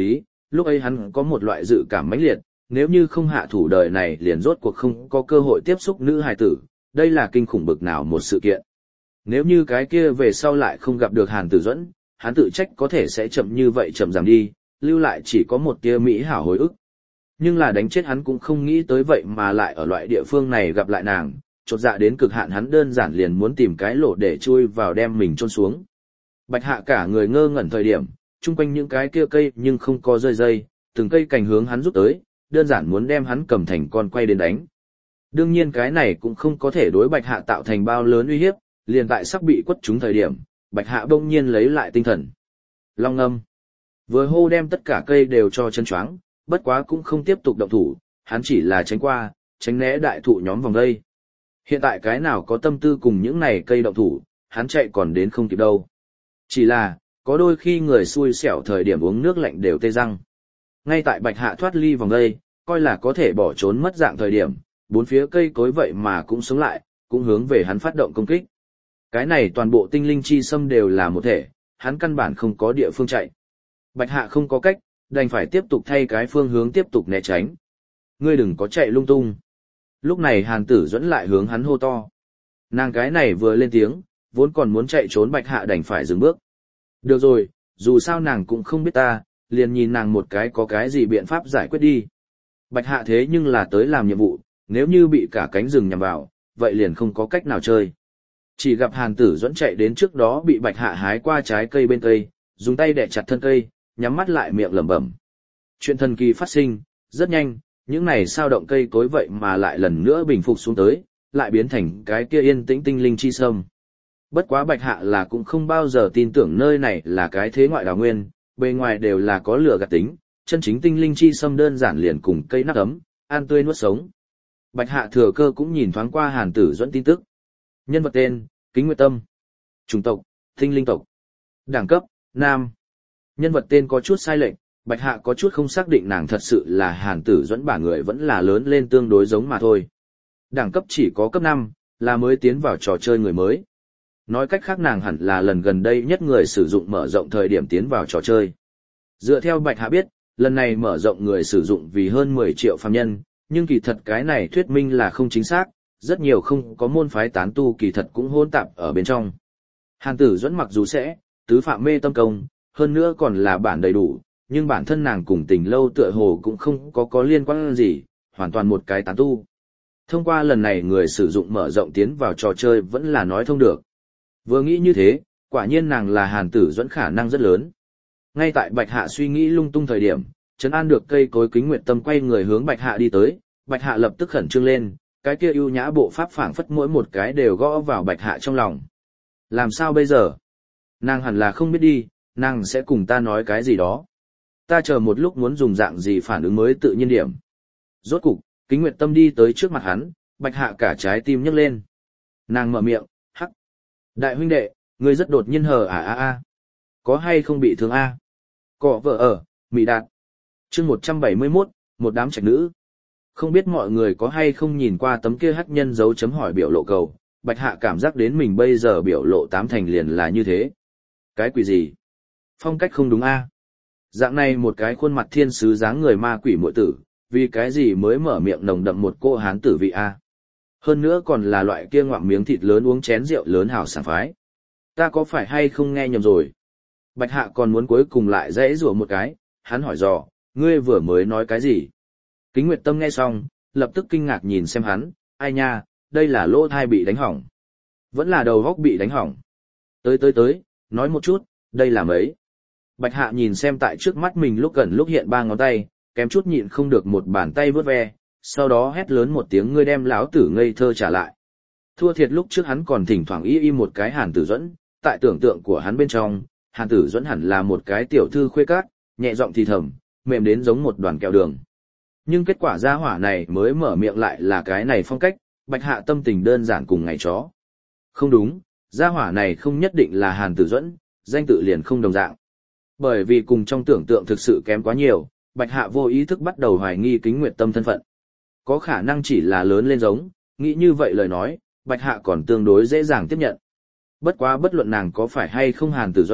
lúc ấy hắn có một loại dự cảm mãnh liệt, nếu như không hạ thủ đời này liền rốt cuộc không có cơ hội tiếp xúc nữ hài tử, đây là kinh khủng bực nào một sự kiện. Nếu như cái kia về sau lại không gặp được Hàn Tử Duẫn, hắn tự trách có thể sẽ chậm như vậy chậm giảm đi, lưu lại chỉ có một tia mỹ hảo hồi ức. Nhưng là đánh chết hắn cũng không nghĩ tới vậy mà lại ở loại địa phương này gặp lại nàng, chột dạ đến cực hạn hắn đơn giản liền muốn tìm cái lỗ để chui vào đem mình chôn xuống. Bạch Hạ cả người ngơ ngẩn thời điểm, chung quanh những cái kia cây nhưng không có rơi dây, từng cây cành hướng hắn rút tới, đơn giản muốn đem hắn cầm thành con quay đến đánh. Đương nhiên cái này cũng không có thể đối Bạch Hạ tạo thành bao lớn uy hiếp, liền tại sắp bị quất trúng thời điểm, Bạch Hạ bỗng nhiên lấy lại tinh thần. Long ngâm. Vừa hô đem tất cả cây đều cho chân choáng, bất quá cũng không tiếp tục động thủ, hắn chỉ là tránh qua, tránh né đại thụ nhóm vòng đây. Hiện tại cái nào có tâm tư cùng những này cây động thủ, hắn chạy còn đến không kịp đâu. Chỉ là, có đôi khi người xui xẻo thời điểm uống nước lạnh đều tê răng. Ngay tại Bạch Hạ thoát ly vòng đây, coi là có thể bỏ trốn mất dạng thời điểm, bốn phía cây cối vậy mà cũng sống lại, cũng hướng về hắn phát động công kích. Cái này toàn bộ tinh linh chi xâm đều là một thể, hắn căn bản không có địa phương chạy. Bạch Hạ không có cách, đành phải tiếp tục thay cái phương hướng tiếp tục né tránh. Ngươi đừng có chạy lung tung. Lúc này Hàn Tử Duẫn lại hướng hắn hô to. Nàng cái này vừa lên tiếng, vốn còn muốn chạy trốn Bạch Hạ đành phải dừng bước. Được rồi, dù sao nàng cũng không biết ta, liền nhìn nàng một cái có cái gì biện pháp giải quyết đi. Bạch Hạ thế nhưng là tới làm nhiệm vụ, nếu như bị cả cánh rừng nhằm vào, vậy liền không có cách nào chơi. Chỉ gặp Hàn Tử Duẫn chạy đến trước đó bị Bạch Hạ hái qua trái cây bên cây, dùng tay đè chặt thân cây, nhắm mắt lại miệng lẩm bẩm. Chuyện thần kỳ phát sinh, rất nhanh, những này sao động cây cối vậy mà lại lần nữa bình phục xuống tới, lại biến thành cái kia yên tĩnh tinh linh chi sâm. Bất quá Bạch Hạ là cũng không bao giờ tin tưởng nơi này là cái thế ngoại đào nguyên, bề ngoài đều là có lửa gạt tính, chân chính tinh linh chi sâm đơn giản liền cùng cây nắp ấm, ăn tươi nuốt sống. Bạch Hạ thừa cơ cũng nhìn thoáng qua Hàn Tử Duẫn tin tức. Nhân vật tên, Kính Nguyệt Tâm. Chủng tộc, tinh linh tộc. Đẳng cấp, nam. Nhân vật tên có chút sai lệch, Bạch Hạ có chút không xác định nàng thật sự là Hàn Tử Duẫn bản người vẫn là lớn lên tương đối giống mà thôi. Đẳng cấp chỉ có cấp 5, là mới tiến vào trò chơi người mới. Nói cách khác nàng hẳn là lần gần đây nhất người sử dụng mở rộng thời điểm tiến vào trò chơi. Dựa theo Bạch Hạ biết, lần này mở rộng người sử dụng vì hơn 10 triệu phàm nhân, nhưng kỳ thật cái này thuyết minh là không chính xác, rất nhiều không có môn phái tán tu kỳ thật cũng hỗn tạp ở bên trong. Hàn Tử Duẫn mặc dù sẽ tứ phạm mê tâm công, hơn nữa còn là bản đầy đủ, nhưng bản thân nàng cùng Tình Lâu tựa hồ cũng không có liên quan gì, hoàn toàn một cái tán tu. Thông qua lần này người sử dụng mở rộng tiến vào trò chơi vẫn là nói thông được. Vừa nghĩ như thế, quả nhiên nàng là Hàn Tử Duẫn khả năng rất lớn. Ngay tại Bạch Hạ suy nghĩ lung tung thời điểm, trấn an được cây cối Kính Nguyệt Tâm quay người hướng Bạch Hạ đi tới, Bạch Hạ lập tức khẩn trương lên, cái kia ưu nhã bộ pháp phảng phất mỗi một cái đều gõ vào Bạch Hạ trong lòng. Làm sao bây giờ? Nàng hẳn là không biết đi, nàng sẽ cùng ta nói cái gì đó. Ta chờ một lúc muốn dùng dạng gì phản ứng mới tự nhiên điểm. Rốt cục, Kính Nguyệt Tâm đi tới trước mặt hắn, Bạch Hạ cả trái tim nhấc lên. Nàng mở miệng, hắc. Đại huynh đệ, ngươi rất đột nhiên hờ a. Có hay không bị thương a? Cọ vợ ở, Mỹ Đạt. Chương 171, một đám trạch nữ. Không biết mọi người có hay không nhìn qua tấm kia hắc nhân dấu chấm hỏi biểu lộ cầu, Bạch Hạ cảm giác đến mình bây giờ biểu lộ 8 thành liền là như thế. Cái quỷ gì? Phong cách không đúng a. Dạng này một cái khuôn mặt thiên sứ dáng người ma quỷ muội tử, vì cái gì mới mở miệng nồng đậm một cô hán tử vị a? Hơn nữa còn là loại kia ngoạm miếng thịt lớn uống chén rượu lớn hào sảng phái. Ta có phải hay không nghe nhầm rồi? Bạch Hạ còn muốn cuối cùng lại dãy rủa một cái, hắn hỏi dò, ngươi vừa mới nói cái gì? Kính Nguyệt Tâm nghe xong, lập tức kinh ngạc nhìn xem hắn, ai nha, đây là lỗ thai bị đánh hỏng. Vẫn là đầu góc bị đánh hỏng. Tới, nói một chút, đây là mấy? Bạch Hạ nhìn xem tại trước mắt mình lúc gần lúc hiện 3 ngón tay, kém chút nhịn không được một bàn tay vớt ve, sau đó hét lớn một tiếng ngươi đem láo tử ngây thơ trả lại. Thua thiệt lúc trước hắn còn thỉnh thoảng y một cái Hàn Tử Duẫn, tại tưởng tượng của hắn bên trong, Hàn Tử Duẫn hẳn là một cái tiểu thư khuê các, nhẹ giọng thì thầm, mềm đến giống một đoàn kẹo đường. Nhưng kết quả gia hỏa này mới mở miệng lại là cái này phong cách, Bạch Hạ tâm tình đơn giản cùng ngày chó. Không đúng, gia hỏa này không nhất định là Hàn Tử Duẫn, danh tự liền không đồng dạng. Bởi vì cùng trong tưởng tượng thực sự kém quá nhiều, Bạch Hạ vô ý thức bắt đầu hoài nghi Kính Nguyệt Tâm thân phận. Có khả năng chỉ là lớn lên giống, nghĩ như vậy lời nói, Bạch Hạ còn tương đối dễ dàng tiếp nhận. Bất quá bất luận nàng có phải hay không Hàn Tử Duẫn,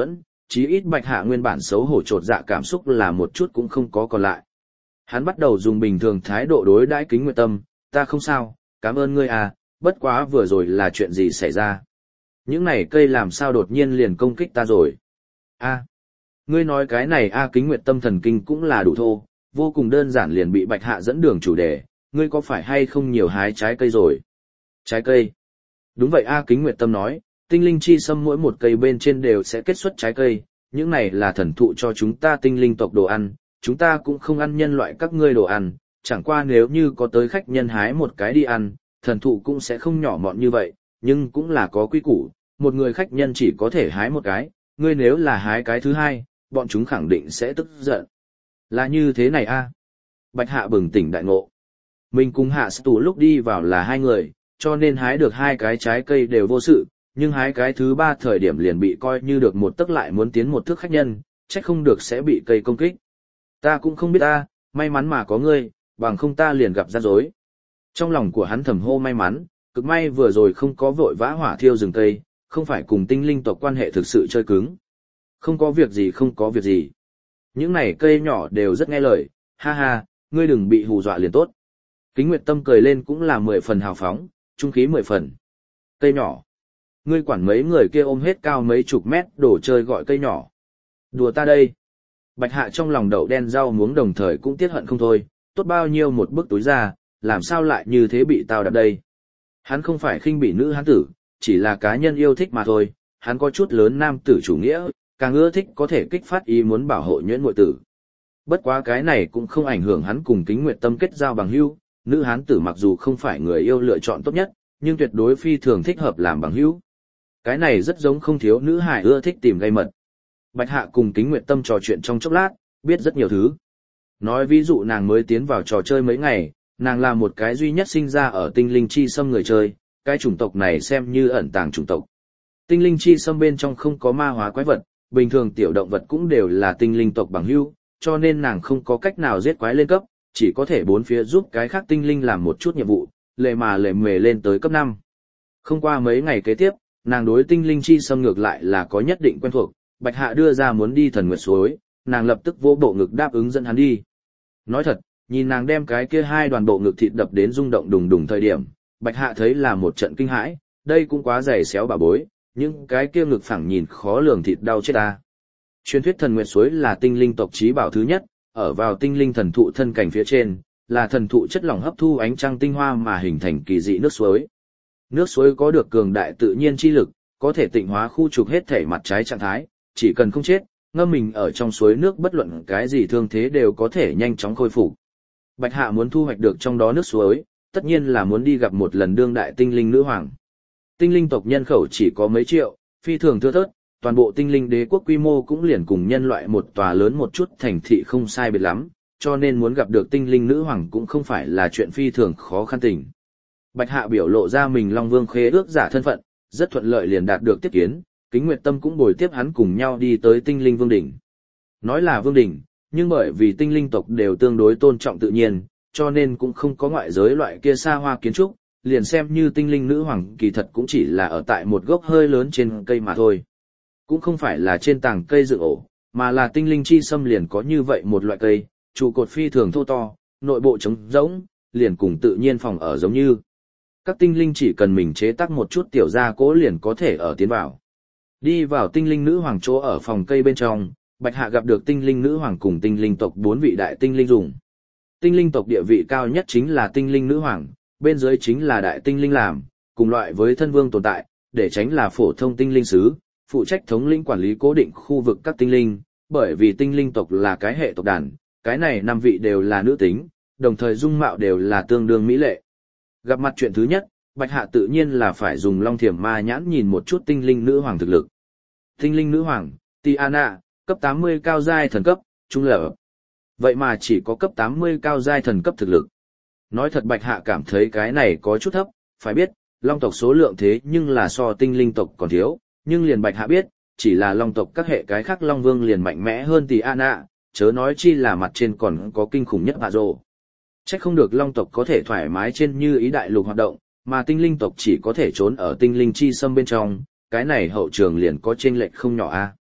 chí ít Bạch Hạ nguyên bản xấu hổ chột dạ cảm xúc là một chút cũng không có còn lại. Hắn bắt đầu dùng bình thường thái độ đối đãi Kính Nguyệt Tâm, ta không sao, cảm ơn ngươi à, bất quá vừa rồi là chuyện gì xảy ra. Những này cây làm sao đột nhiên liền công kích ta rồi. A, ngươi nói cái này a Kính Nguyệt Tâm thần kinh cũng là đủ thô, vô cùng đơn giản liền bị Bạch Hạ dẫn đường chủ đề, ngươi có phải hay không nhiều hái trái cây rồi? Trái cây? Đúng vậy a Kính Nguyệt Tâm nói, tinh linh chi sâm mỗi một cây bên trên đều sẽ kết xuất trái cây, những này là thần thụ cho chúng ta tinh linh tộc đồ ăn, chúng ta cũng không ăn nhân loại các ngươi đồ ăn, chẳng qua nếu như có tới khách nhân hái một cái đi ăn, thần thụ cũng sẽ không nhỏ mọn như vậy, nhưng cũng là có quy củ, một người khách nhân chỉ có thể hái một cái, ngươi nếu là hái cái thứ hai, bọn chúng khẳng định sẽ tức giận. Là như thế này a. Bạch Hạ bừng tỉnh đại ngộ. Mình cùng Hạ Sư Tù lúc đi vào là hai người, cho nên hái được hai cái trái cây đều vô sự, nhưng hái cái thứ ba thời điểm liền bị coi như được một tấc lại muốn tiến một thước khách nhân, trách không được sẽ bị cây công kích. Ta cũng không biết ta, may mắn mà có ngươi, bằng không ta liền gặp rắc rối. Trong lòng của hắn thầm hô may mắn, cực may vừa rồi không có vội vã hỏa thiêu rừng cây, không phải cùng tinh linh tộc quan hệ thực sự chơi cứng. Không có việc gì không có việc gì. Những này cây nhỏ đều rất nghe lời, ha ha, ngươi đừng bị hù dọa liền tốt. Kính Nguyệt Tâm cười lên cũng là 10 phần hào phóng, trung khí 10 phần. Cây nhỏ. Ngươi quản mấy người kia ôm hết cao mấy chục mét đồ chơi gọi cây nhỏ. Đùa ta đây. Bạch Hạ trong lòng đậu đen rau muống đồng thời cũng tiếc hận không thôi, tốt bao nhiêu một bức túi ra, làm sao lại như thế bị tao đạp đây. Hắn không phải khinh bỉ nữ hán tử, chỉ là cá nhân yêu thích mà thôi, hắn có chút lớn nam tử chủ nghĩa, càng ưa thích có thể kích phát ý muốn bảo hộ nhuyễn muội tử. Bất quá cái này cũng không ảnh hưởng hắn cùng Kính Nguyệt Tâm kết giao bằng hữu, nữ hán tử mặc dù không phải người yêu lựa chọn tốt nhất, nhưng tuyệt đối phi thường thích hợp làm bằng hữu. Cái này rất giống không thiếu nữ hài ưa thích tìm gây mật. Bạch Hạ cùng Kính Nguyệt Tâm trò chuyện trong chốc lát, biết rất nhiều thứ. Nói ví dụ nàng mới tiến vào trò chơi mấy ngày, nàng là một cái duy nhất sinh ra ở tinh linh chi xâm người chơi, cái chủng tộc này xem như ẩn tàng chủng tộc. Tinh linh chi xâm bên trong không có ma hóa quái vật, bình thường tiểu động vật cũng đều là tinh linh tộc bằng hữu, cho nên nàng không có cách nào giết quái lên cấp, chỉ có thể bốn phía giúp cái khác tinh linh làm một chút nhiệm vụ, lệ mề lên tới cấp 5. Không qua mấy ngày kế tiếp, nàng đối tinh linh chi xâm ngược lại là có nhất định quen thuộc, Bạch Hạ đưa ra muốn đi Thần Nguyệt Suối, nàng lập tức vỗ bộ ngực đáp ứng dẫn hắn đi. Nói thật, nhìn nàng đem cái kia hai đoàn bộ ngực thịt đập đến rung động đùng đùng thời điểm, Bạch Hạ thấy là một trận kinh hãi, đây cũng quá dày xéo bà bối, nhưng cái kia ngực phẳng nhìn khó lường thịt đau chết ta. Truyền thuyết Thần Nguyệt Suối là tinh linh tộc chí bảo thứ nhất, ở vào tinh linh thần thụ thân cảnh phía trên, là thần thụ chất lỏng hấp thu ánh trăng tinh hoa mà hình thành kỳ dị nước suối. Nước suối có được cường đại tự nhiên chi lực, có thể tịnh hóa khu trục hết thể mặt trái trạng thái, chỉ cần không chết, ngâm mình ở trong suối nước bất luận cái gì thương thế đều có thể nhanh chóng khôi phục. Bạch Hạ muốn thu hoạch được trong đó nước suối, tất nhiên là muốn đi gặp một lần đương đại tinh linh nữ hoàng. Tinh linh tộc nhân khẩu chỉ có mấy triệu, phi thường thưa thớt, toàn bộ tinh linh đế quốc quy mô cũng liền cùng nhân loại một tòa lớn một chút thành thị không sai biệt lắm, cho nên muốn gặp được tinh linh nữ hoàng cũng không phải là chuyện phi thường khó khăn tình. Bạch Hạ biểu lộ ra mình Long Vương khế ước giả thân phận, rất thuận lợi liền đạt được tiếp kiến, Kính Nguyệt Tâm cũng bồi tiếp hắn cùng nhau đi tới tinh linh vương đỉnh. Nói là vương đỉnh, nhưng bởi vì tinh linh tộc đều tương đối tôn trọng tự nhiên, cho nên cũng không có ngoại giới loại kia xa hoa kiến trúc, liền xem như tinh linh nữ hoàng kỳ thật cũng chỉ là ở tại một gốc hơi lớn trên cây mà thôi. Cũng không phải là trên tảng cây dựng ổ, mà là tinh linh chi sâm liền có như vậy một loại cây, trụ cột phi thường thô to, nội bộ trống rỗng, liền cùng tự nhiên phòng ở giống như. Các tinh linh chỉ cần mình chế tác một chút tiểu gia cố liền có thể ở tiến vào. Đi vào tinh linh nữ hoàng chỗ ở phòng cây bên trong, Bạch Hạ gặp được tinh linh nữ hoàng cùng tinh linh tộc 4 vị đại tinh linh dùng. Tinh linh tộc địa vị cao nhất chính là tinh linh nữ hoàng, bên dưới chính là đại tinh linh làm, cùng loại với thân vương tồn tại, để tránh là phổ thông tinh linh sứ, phụ trách thống lĩnh quản lý cố định khu vực các tinh linh, bởi vì tinh linh tộc là cái hệ tộc đàn, cái này 5 vị đều là nữ tính, đồng thời dung mạo đều là tương đương mỹ lệ. Gặp mặt chuyện thứ nhất, Bạch Hạ tự nhiên là phải dùng Long Thiểm Ma nhãn nhìn một chút tinh linh nữ hoàng thực lực. Tinh linh nữ hoàng, Tiana, cấp 80 cao giai thần cấp, trung lập. Vậy mà chỉ có cấp 80 cao giai thần cấp thực lực. Nói thật Bạch Hạ cảm thấy cái này có chút thấp, phải biết, Long tộc số lượng thế nhưng là so tinh linh tộc còn thiếu, nhưng liền Bạch Hạ biết, chỉ là Long tộc các hệ cái khác Long Vương liền mạnh mẽ hơn Tiana, chớ nói chi là mặt trên còn có kinh khủng nhất Hạ Rồ. Chắc không được Long tộc có thể thoải mái trên như ý đại lục hoạt động, mà tinh linh tộc chỉ có thể trốn ở tinh linh chi xâm bên trong, cái này hậu trường liền có chênh lệch không nhỏ a.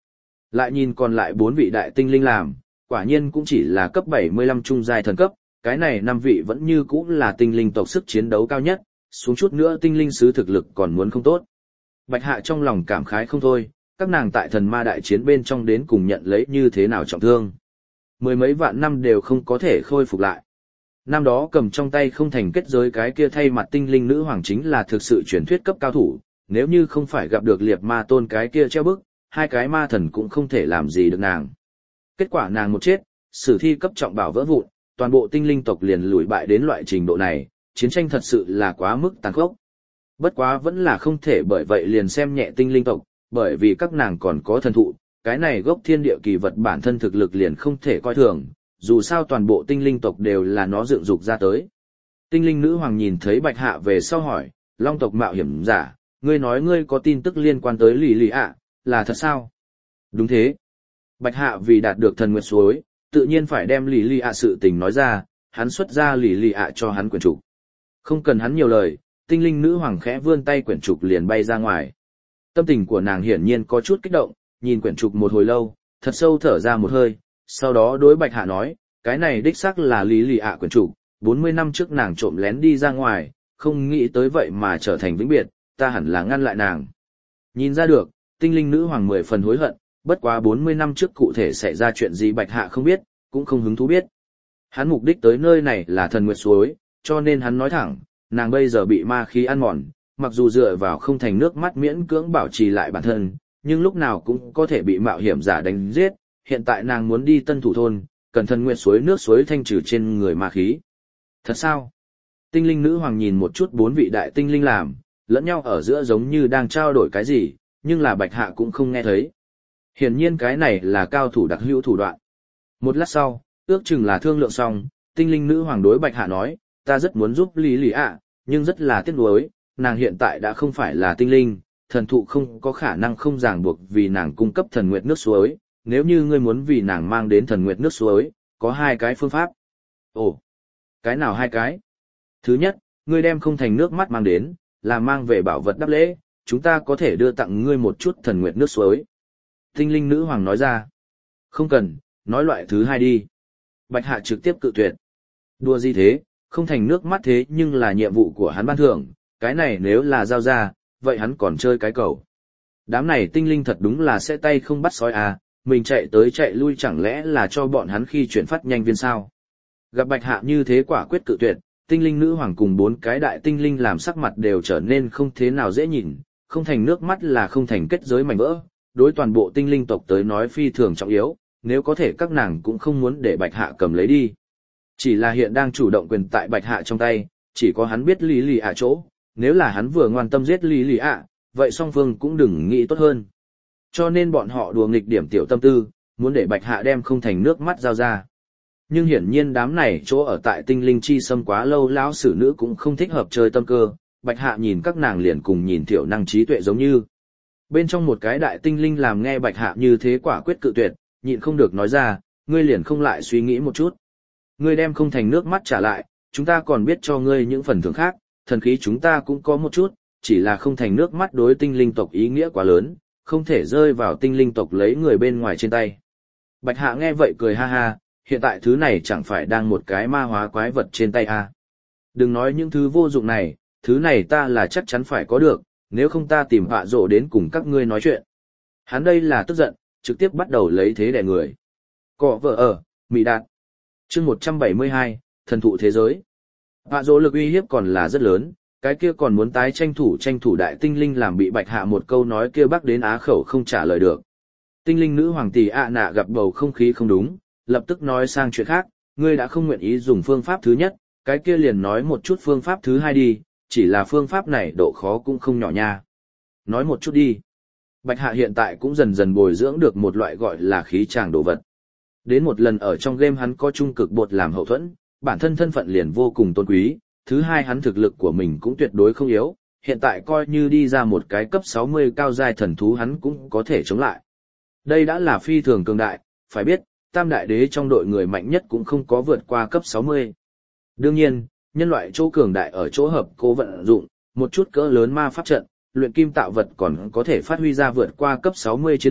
Lại nhìn còn lại 4 vị đại tinh linh làm, quả nhiên cũng chỉ là cấp 75 trung giai thần cấp, cái này 5 vị vẫn như cũ là tinh linh tộc sức chiến đấu cao nhất, xuống chút nữa tinh linh sứ thực lực còn muốn không tốt. Bạch Hạ trong lòng cảm khái không thôi, các nàng tại thần ma đại chiến bên trong đến cùng nhận lấy như thế nào trọng thương. Mười mấy vạn năm đều không có thể khôi phục lại. Năm đó cầm trong tay không thành kết giới cái kia thay mặt tinh linh nữ hoàng chính là thực sự truyền thuyết cấp cao thủ, nếu như không phải gặp được liệt ma tôn cái kia treo bức, hai cái ma thần cũng không thể làm gì được nàng. Kết quả nàng một chết, sử thi cấp trọng bảo vỡ vụn, toàn bộ tinh linh tộc liền lùi bại đến loại trình độ này, chiến tranh thật sự là quá mức tàn khốc. Bất quá vẫn là không thể bởi vậy liền xem nhẹ tinh linh tộc, bởi vì các nàng còn có thần thụ, cái này gốc thiên địa kỳ vật bản thân thực lực liền không thể coi thường, dù sao toàn bộ tinh linh tộc đều là nó dựng dục ra tới. Tinh linh nữ hoàng nhìn thấy Bạch Hạ về sau hỏi, Long tộc mạo hiểm giả, ngươi nói ngươi có tin tức liên quan tới lì lì ạ, là thật sao? Đúng thế. Bạch Hạ vì đạt được thần nguyệt suối, tự nhiên phải đem lì lì ạ sự tình nói ra, hắn xuất ra lì lì ạ cho hắn quyển trục. Không cần hắn nhiều lời, tinh linh nữ hoàng khẽ vươn tay quyển trục liền bay ra ngoài. Tâm tình của nàng hiển nhiên có chút kích động, nhìn quyển trục một hồi lâu, thật sâu thở ra một hơi, sau đó đối Bạch Hạ nói, cái này đích xác là lý lì ạ quyển trục, 40 năm trước nàng trộm lén đi ra ngoài, không nghĩ tới vậy mà trở thành vĩnh biệt, ta hẳn là ngăn lại nàng. Nhìn ra được, tinh linh nữ hoàng 10 phần hối hận, bất quá 40 năm trước cụ thể xảy ra chuyện gì Bạch Hạ không biết, cũng không hứng thú biết. Hắn mục đích tới nơi này là thần nguyệt suối, cho nên hắn nói thẳng, nàng bây giờ bị ma khí ăn mòn, mặc dù dựa vào không thành nước mắt miễn cưỡng bảo trì lại bản thân, nhưng lúc nào cũng có thể bị mạo hiểm giả đánh giết, hiện tại nàng muốn đi Tân Thủ thôn, cần thần nguyệt suối nước suối thanh trừ trên người ma khí. Thật sao? Tinh linh nữ hoàng nhìn một chút 4 vị đại tinh linh làm, lẫn nhau ở giữa giống như đang trao đổi cái gì, nhưng là Bạch Hạ cũng không nghe thấy. Hiển nhiên cái này là cao thủ đặc hữu thủ đoạn. Một lát sau, ước chừng là thương lượng xong, tinh linh nữ hoàng đối Bạch Hạ nói, ta rất muốn giúp Lý Lý ạ, nhưng rất là tiếc nuối, nàng hiện tại đã không phải là tinh linh, thần thụ không có khả năng không ràng buộc vì nàng cung cấp thần nguyệt nước suối, nếu như ngươi muốn vì nàng mang đến thần nguyệt nước suối, có 2 cái phương pháp. Ồ, cái nào 2 cái? Thứ nhất, ngươi đem không thành nước mắt mang đến, là mang về bảo vật đáp lễ, chúng ta có thể đưa tặng ngươi một chút thần nguyệt nước suối. Tinh linh nữ hoàng nói ra. Không cần, nói loại thứ 2 đi. Bạch Hạ trực tiếp cự tuyệt. Đùa gì thế, không thành nước mắt thế nhưng là nhiệm vụ của hắn ban thưởng, cái này nếu là giao ra, vậy hắn còn chơi cái cầu. Đám này tinh linh thật đúng là sẽ tay không bắt sói à, mình chạy tới chạy lui chẳng lẽ là cho bọn hắn khi chuyển phát nhanh viên sao. Gặp Bạch Hạ như thế quả quyết cự tuyệt, tinh linh nữ hoàng cùng 4 cái đại tinh linh làm sắc mặt đều trở nên không thế nào dễ nhìn, không thành nước mắt là không thành kết giới mảnh vỡ, đối toàn bộ tinh linh tộc tới nói phi thường trọng yếu, nếu có thể các nàng cũng không muốn để Bạch Hạ cầm lấy đi. Chỉ là hiện đang chủ động quyền tại Bạch Hạ trong tay, chỉ có hắn biết Lý Lì ạ chỗ, nếu là hắn vừa ngoan tâm giết Lý Lì ạ, vậy song phương cũng đừng nghĩ tốt hơn. Cho nên bọn họ đùa nghịch điểm tiểu tâm tư, muốn để Bạch Hạ đem không thành nước mắt giao ra. Nhưng hiển nhiên đám này chỗ ở tại tinh linh chi xâm quá lâu lão sử nữ cũng không thích hợp chơi tâm cơ, Bạch Hạ nhìn các nàng liền cùng nhìn thiểu năng trí tuệ giống như. Bên trong một cái đại tinh linh làm nghe Bạch Hạ như thế quả quyết cự tuyệt, nhịn không được nói ra, ngươi liền không lại suy nghĩ một chút. Ngươi đem không thành nước mắt trả lại, chúng ta còn biết cho ngươi những phần thưởng khác, thần khí chúng ta cũng có một chút, chỉ là không thành nước mắt đối tinh linh tộc ý nghĩa quá lớn, không thể rơi vào tinh linh tộc lấy người bên ngoài trên tay. Bạch Hạ nghe vậy cười ha ha, hiện tại thứ này chẳng phải đang một cái ma hóa quái vật trên tay à. Đừng nói những thứ vô dụng này, thứ này ta là chắc chắn phải có được, nếu không ta tìm họa rộ đến cùng các ngươi nói chuyện. Hắn đây là tức giận, trực tiếp bắt đầu lấy thế đè người. Cọ vợ ở, Mỹ Đạt. Chương 172, thần thụ thế giới. Họa rộ lực uy hiếp còn là rất lớn, cái kia còn muốn tái tranh thủ đại tinh linh làm bị Bạch Hạ một câu nói kia bắc đến á khẩu không trả lời được. Tinh linh nữ hoàng tỷ ạ nạ gặp bầu không khí không đúng, lập tức nói sang chuyện khác, ngươi đã không nguyện ý dùng phương pháp thứ nhất, cái kia liền nói một chút phương pháp thứ 2 đi, chỉ là phương pháp này độ khó cũng không nhỏ nha. Nói một chút đi. Bạch Hạ hiện tại cũng dần dần bồi dưỡng được một loại gọi là khí tràng đồ vật. Đến một lần ở trong game hắn có trung cực bột làm hậu thuẫn, bản thân thân phận liền vô cùng tôn quý, thứ 2 hắn thực lực của mình cũng tuyệt đối không yếu, hiện tại coi như đi ra một cái cấp 60 cao giai thần thú hắn cũng có thể chống lại. Đây đã là phi thường cường đại, phải biết, tam đại đế trong đội người mạnh nhất cũng không có vượt qua cấp 60. Đương nhiên, nhân loại chỗ cường đại ở chỗ hợp cố vận dụng, một chút cỡ lớn ma pháp trận, luyện kim tạo vật còn có thể phát huy ra vượt qua cấp 60 chiến lược,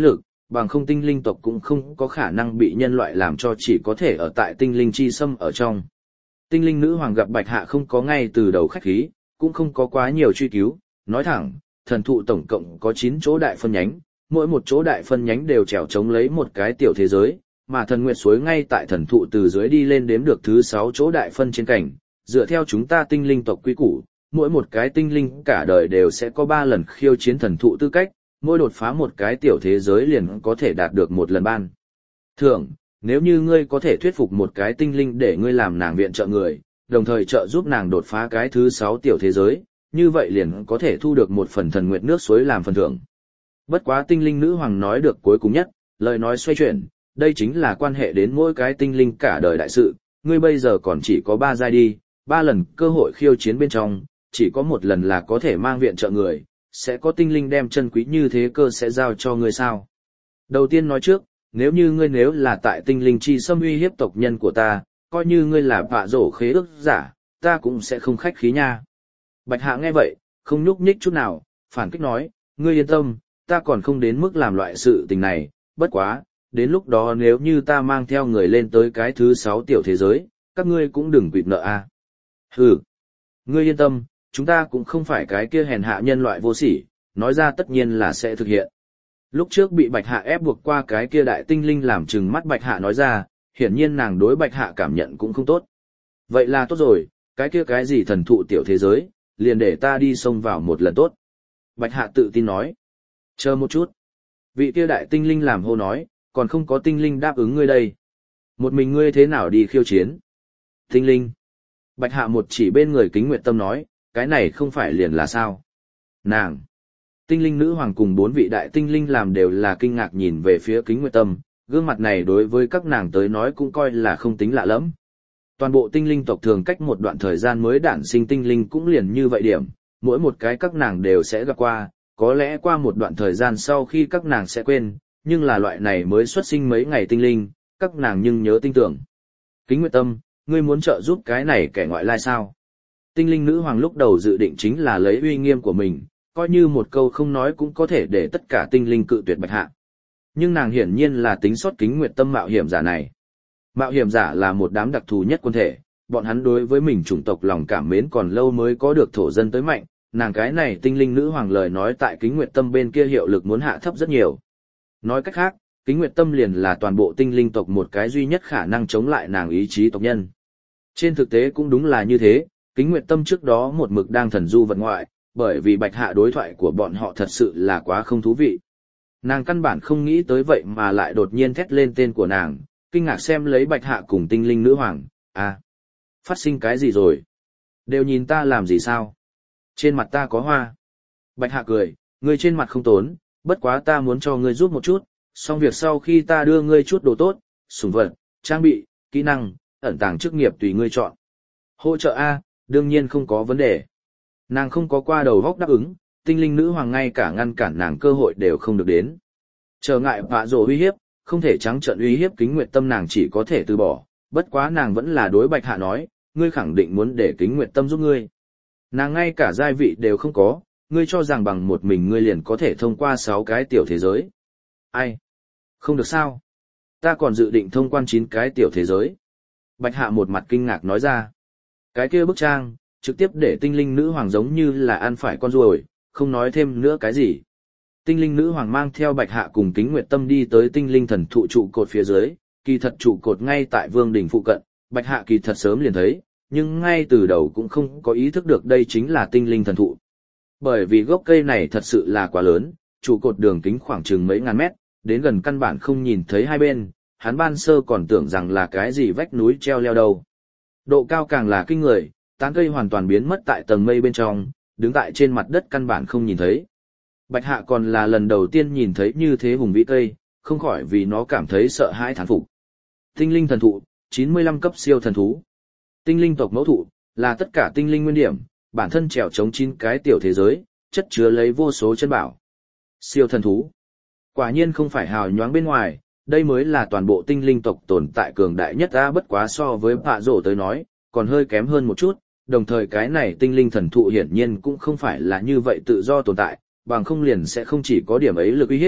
bằng không tinh linh tộc cũng không có khả năng bị nhân loại làm cho chỉ có thể ở tại tinh linh chi xâm ở trong. Tinh linh nữ hoàng gặp Bạch Hạ không có ngay từ đầu khách khí, cũng không có quá nhiều truy cứu, nói thẳng, thần thụ tổng cộng có 9 chỗ đại phân nhánh, mỗi một chỗ đại phân nhánh đều trèo chống lấy một cái tiểu thế giới, mà thần nguyệt suối ngay tại thần thụ từ dưới đi lên đếm được thứ 6 chỗ đại phân trên cảnh, dựa theo chúng ta tinh linh tộc quy củ, mỗi một cái tinh linh cả đời đều sẽ có 3 lần khiêu chiến thần thụ tư cách, mỗi đột phá một cái tiểu thế giới liền có thể đạt được một lần ban thưởng. Nếu như ngươi có thể thuyết phục một cái tinh linh để ngươi làm nàng viện trợ người, đồng thời trợ giúp nàng đột phá cái thứ 6 tiểu thế giới, như vậy liền có thể thu được một phần thần nguyệt nước suối làm phần thưởng. Bất quá tinh linh nữ hoàng nói được cuối cùng nhất, lời nói xoay chuyển, đây chính là quan hệ đến mỗi cái tinh linh cả đời đại sự, ngươi bây giờ còn chỉ có 3 giai đi, 3 lần cơ hội khiêu chiến bên trong, chỉ có một lần là có thể mang viện trợ người, sẽ có tinh linh đem chân quý như thế cơ sẽ giao cho ngươi sao. Đầu tiên nói trước, nếu như ngươi nếu là tại tinh linh chi xâm uy hiếp tộc nhân của ta, coi như ngươi là vạ rổ khế ước giả, ta cũng sẽ không khách khí nha. Bạch Hạ nghe vậy, không nhúc nhích chút nào, phản kích nói, ngươi yên tâm, ta còn không đến mức làm loại sự tình này, bất quá, đến lúc đó nếu như ta mang theo người lên tới cái thứ 6 tiểu thế giới, các ngươi cũng đừng quỵt nợ a. Hừ, ngươi yên tâm, chúng ta cũng không phải cái kia hèn hạ nhân loại vô sỉ, nói ra tất nhiên là sẽ thực hiện. Lúc trước bị Bạch Hạ ép buộc qua cái kia đại tinh linh làm chừng mắt Bạch Hạ nói ra, hiển nhiên nàng đối Bạch Hạ cảm nhận cũng không tốt. Vậy là tốt rồi, cái kia cái gì thần thụ tiểu thế giới, liền để ta đi xông vào một lần tốt. Bạch Hạ tự tin nói. Chờ một chút. Vị kia đại tinh linh làm hô nói, còn không có tinh linh đáp ứng ngươi đây. Một mình ngươi thế nào đi khiêu chiến? Tinh linh. Bạch Hạ một chỉ bên người Kính Nguyệt Tâm nói, cái này không phải liền là sao? Nàng. Tinh linh nữ hoàng cùng 4 vị đại tinh linh làm đều là kinh ngạc nhìn về phía Kính Nguyệt Tâm, gương mặt này đối với các nàng tới nói cũng coi là không tính lạ lắm. Toàn bộ tinh linh tộc thường cách một đoạn thời gian mới đản sinh tinh linh cũng liền như vậy điểm, mỗi một cái các nàng đều sẽ gặp qua, có lẽ qua một đoạn thời gian sau khi các nàng sẽ quên, nhưng là loại này mới xuất sinh mấy ngày tinh linh, các nàng nhưng nhớ tinh tưởng. Kính Nguyệt Tâm, ngươi muốn trợ giúp cái này kẻ ngoại lai sao? Tinh linh nữ hoàng lúc đầu dự định chính là lấy uy nghiêm của mình, coi như một câu không nói cũng có thể để tất cả tinh linh cự tuyệt Bạch Hạ. Nhưng nàng hiển nhiên là tính sót Kính Nguyệt Tâm mạo hiểm giả này. Mạo hiểm giả là một đám đặc thù nhất quân thể, bọn hắn đối với mình chủng tộc lòng cảm mến còn lâu mới có được thổ dân tới mạnh, nàng cái này tinh linh nữ hoàng lời nói tại Kính Nguyệt Tâm bên kia hiệu lực muốn hạ thấp rất nhiều. Nói cách khác, Kính Nguyệt Tâm liền là toàn bộ tinh linh tộc một cái duy nhất khả năng chống lại nàng ý chí tộc nhân. Trên thực tế cũng đúng là như thế, Kính Nguyệt Tâm trước đó một mực đang thần du vật ngoại, bởi vì Bạch Hạ đối thoại của bọn họ thật sự là quá không thú vị. Nàng căn bản không nghĩ tới vậy mà lại đột nhiên thét lên tên của nàng, kinh ngạc xem lấy Bạch Hạ cùng tinh linh nữ hoàng, phát sinh cái gì rồi? Đều nhìn ta làm gì sao? Trên mặt ta có hoa. Bạch Hạ cười, ngươi trên mặt không tốn, bất quá ta muốn cho ngươi giúp một chút, xong việc sau khi ta đưa ngươi chút đồ tốt, sủng vật, trang bị, kỹ năng, ẩn tàng chức nghiệp tùy ngươi chọn. Hỗ trợ A, đương nhiên không có vấn đề. Nàng không có qua đầu góc đáp ứng, tinh linh nữ hoàng ngay cả ngăn cản nàng cơ hội đều không được đến. Trở ngại vạ rồ uy hiếp, không thể trắng trợn uy hiếp Kính Nguyệt Tâm nàng chỉ có thể từ bỏ, bất quá nàng vẫn là đối Bạch Hạ nói, ngươi khẳng định muốn để Kính Nguyệt Tâm giúp ngươi. Nàng ngay cả giai vị đều không có, ngươi cho rằng bằng một mình ngươi liền có thể thông qua 6 cái tiểu thế giới. Ai? Không được sao? Ta còn dự định thông quan 9 cái tiểu thế giới. Bạch Hạ một mặt kinh ngạc nói ra. Cái kia bức trang, trực tiếp để tinh linh nữ hoàng giống như là ăn phải con ruồi, không nói thêm nữa cái gì. Tinh linh nữ hoàng mang theo Bạch Hạ cùng Kính Nguyệt Tâm đi tới tinh linh thần thụ trụ cột phía dưới, kỳ thật trụ cột ngay tại vương đỉnh phụ cận, Bạch Hạ kỳ thật sớm liền thấy, nhưng ngay từ đầu cũng không có ý thức được đây chính là tinh linh thần thụ. Bởi vì gốc cây này thật sự là quá lớn, trụ cột đường kính khoảng chừng mấy ngàn mét, đến gần căn bản không nhìn thấy hai bên, hắn ban sơ còn tưởng rằng là cái gì vách núi treo leo đâu. Độ cao càng là kinh người, tán cây hoàn toàn biến mất tại tầng mây bên trong, đứng tại trên mặt đất căn bản không nhìn thấy. Bạch Hạ còn là lần đầu tiên nhìn thấy như thế hùng vĩ cây, không khỏi vì nó cảm thấy sợ hãi thán phục. Tinh linh thần thụ, 95 cấp siêu thần thú. Tinh linh tộc mẫu thụ, là tất cả tinh linh nguyên điểm, bản thân trèo chống 9 cái tiểu thế giới, chất chứa lấy vô số chân bảo. Siêu thần thú. Quả nhiên không phải hào nhoáng bên ngoài, đây mới là toàn bộ tinh linh tộc tồn tại cường đại nhất bất quá so với Pạ Rổ tới nói, còn hơi kém hơn một chút, đồng thời cái này tinh linh thần thụ hiển nhiên cũng không phải là như vậy tự do tồn tại, bằng không liền sẽ không chỉ có điểm ấy lực uy hiếp,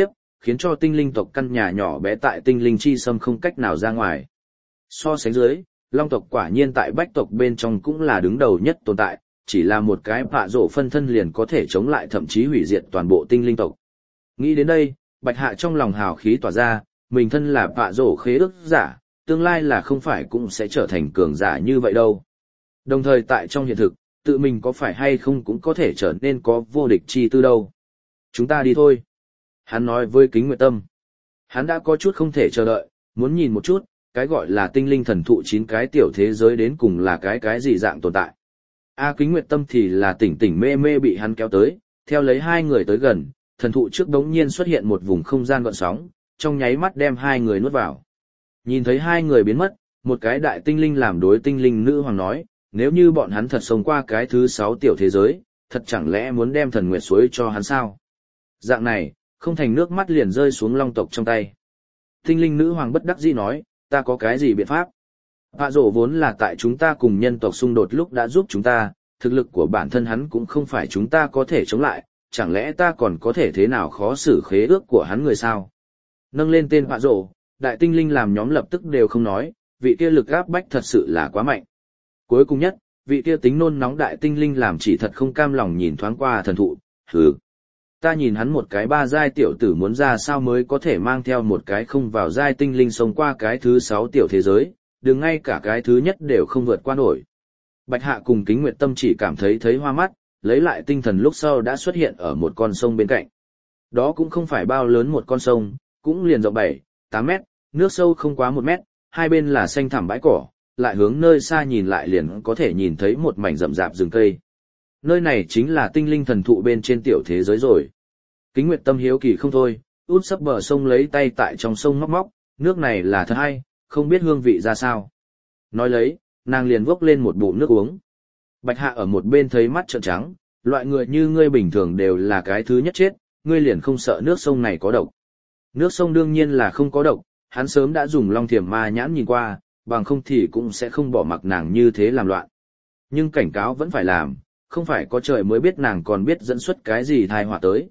khiến cho tinh linh tộc căn nhà nhỏ bé tại tinh linh chi sâm không cách nào ra ngoài. So sánh dưới, long tộc quả nhiên tại bách tộc bên trong cũng là đứng đầu nhất tồn tại, chỉ là một cái bạ rổ phân thân liền có thể chống lại thậm chí hủy diệt toàn bộ tinh linh tộc. Nghĩ đến đây, Bạch Hạ trong lòng hào khí tỏa ra, mình thân là bạ rổ khế ước giả, tương lai là không phải cũng sẽ trở thành cường giả như vậy đâu. Đồng thời tại trong hiện thực, tự mình có phải hay không cũng có thể trở nên có vô địch chi tư đâu. Chúng ta đi thôi. Hắn nói với Kính Nguyệt Tâm. Hắn đã có chút không thể chờ đợi, muốn nhìn một chút, cái gọi là tinh linh thần thụ 9 cái tiểu thế giới đến cùng là cái gì dạng tồn tại. Kính Nguyệt Tâm thì là tỉnh tỉnh mê mê bị hắn kéo tới, theo lấy hai người tới gần, thần thụ trước đống nhiên xuất hiện một vùng không gian gợn sóng, trong nháy mắt đem hai người nuốt vào. Nhìn thấy hai người biến mất, một cái đại tinh linh làm đối tinh linh nữ hoàng nói, nếu như bọn hắn thật sống qua cái thứ 6 tiểu thế giới, thật chẳng lẽ muốn đem thần nguyệt suối cho hắn sao? Dạng này, không thành nước mắt liền rơi xuống long tộc trong tay. Tinh linh nữ hoàng bất đắc dĩ nói, ta có cái gì biện pháp? Bạ rổ vốn là tại chúng ta cùng nhân tộc xung đột lúc đã giúp chúng ta, thực lực của bản thân hắn cũng không phải chúng ta có thể chống lại, chẳng lẽ ta còn có thể thế nào khó xử khế ước của hắn người sao? Nâng lên tên bạ rổ, đại tinh linh làm nhóm lập tức đều không nói, vị kia lực áp bách thật sự là quá mạnh. Cuối cùng nhất, vị kia tính nôn nóng đại tinh linh làm chỉ thật không cam lòng nhìn thoáng qua thần thụ, hừ. Ta nhìn hắn một cái 3 giai tiểu tử muốn ra sao mới có thể mang theo một cái không vào giai tinh linh sống qua cái thứ 6 tiểu thế giới, đừng ngay cả cái thứ nhất đều không vượt qua nổi. Bạch Hạ cùng Kính Nguyệt Tâm chỉ cảm thấy hoa mắt, lấy lại tinh thần lúc sau đã xuất hiện ở một con sông bên cạnh. Đó cũng không phải bao lớn một con sông, cũng liền rộng 7-8 mét, nước sâu không quá 1 mét, hai bên là xanh thẳm bãi cỏ, lại hướng nơi xa nhìn lại liền có thể nhìn thấy một mảnh rậm rạp rừng cây. Nơi này chính là tinh linh thần thụ bên trên tiểu thế giới rồi. Kính Nguyệt Tâm hiếu kỳ không thôi, út sấp bờ sông lấy tay tại trong sông móc móc, nước này là thật hay, không biết hương vị ra sao. Nói lấy, nàng liền vốc lên một bụng nước uống. Bạch Hạ ở một bên thấy mắt trợn trắng, loại người như ngươi bình thường đều là cái thứ nhất chết, ngươi liền không sợ nước sông này có độc. Nước sông đương nhiên là không có độc, hắn sớm đã dùng long thiểm ma nhãn nhìn qua, bằng không thì cũng sẽ không bỏ mặc nàng như thế làm loạn. Nhưng cảnh cáo vẫn phải làm, không phải có trời mới biết nàng còn biết dẫn xuất cái gì tai họa tới.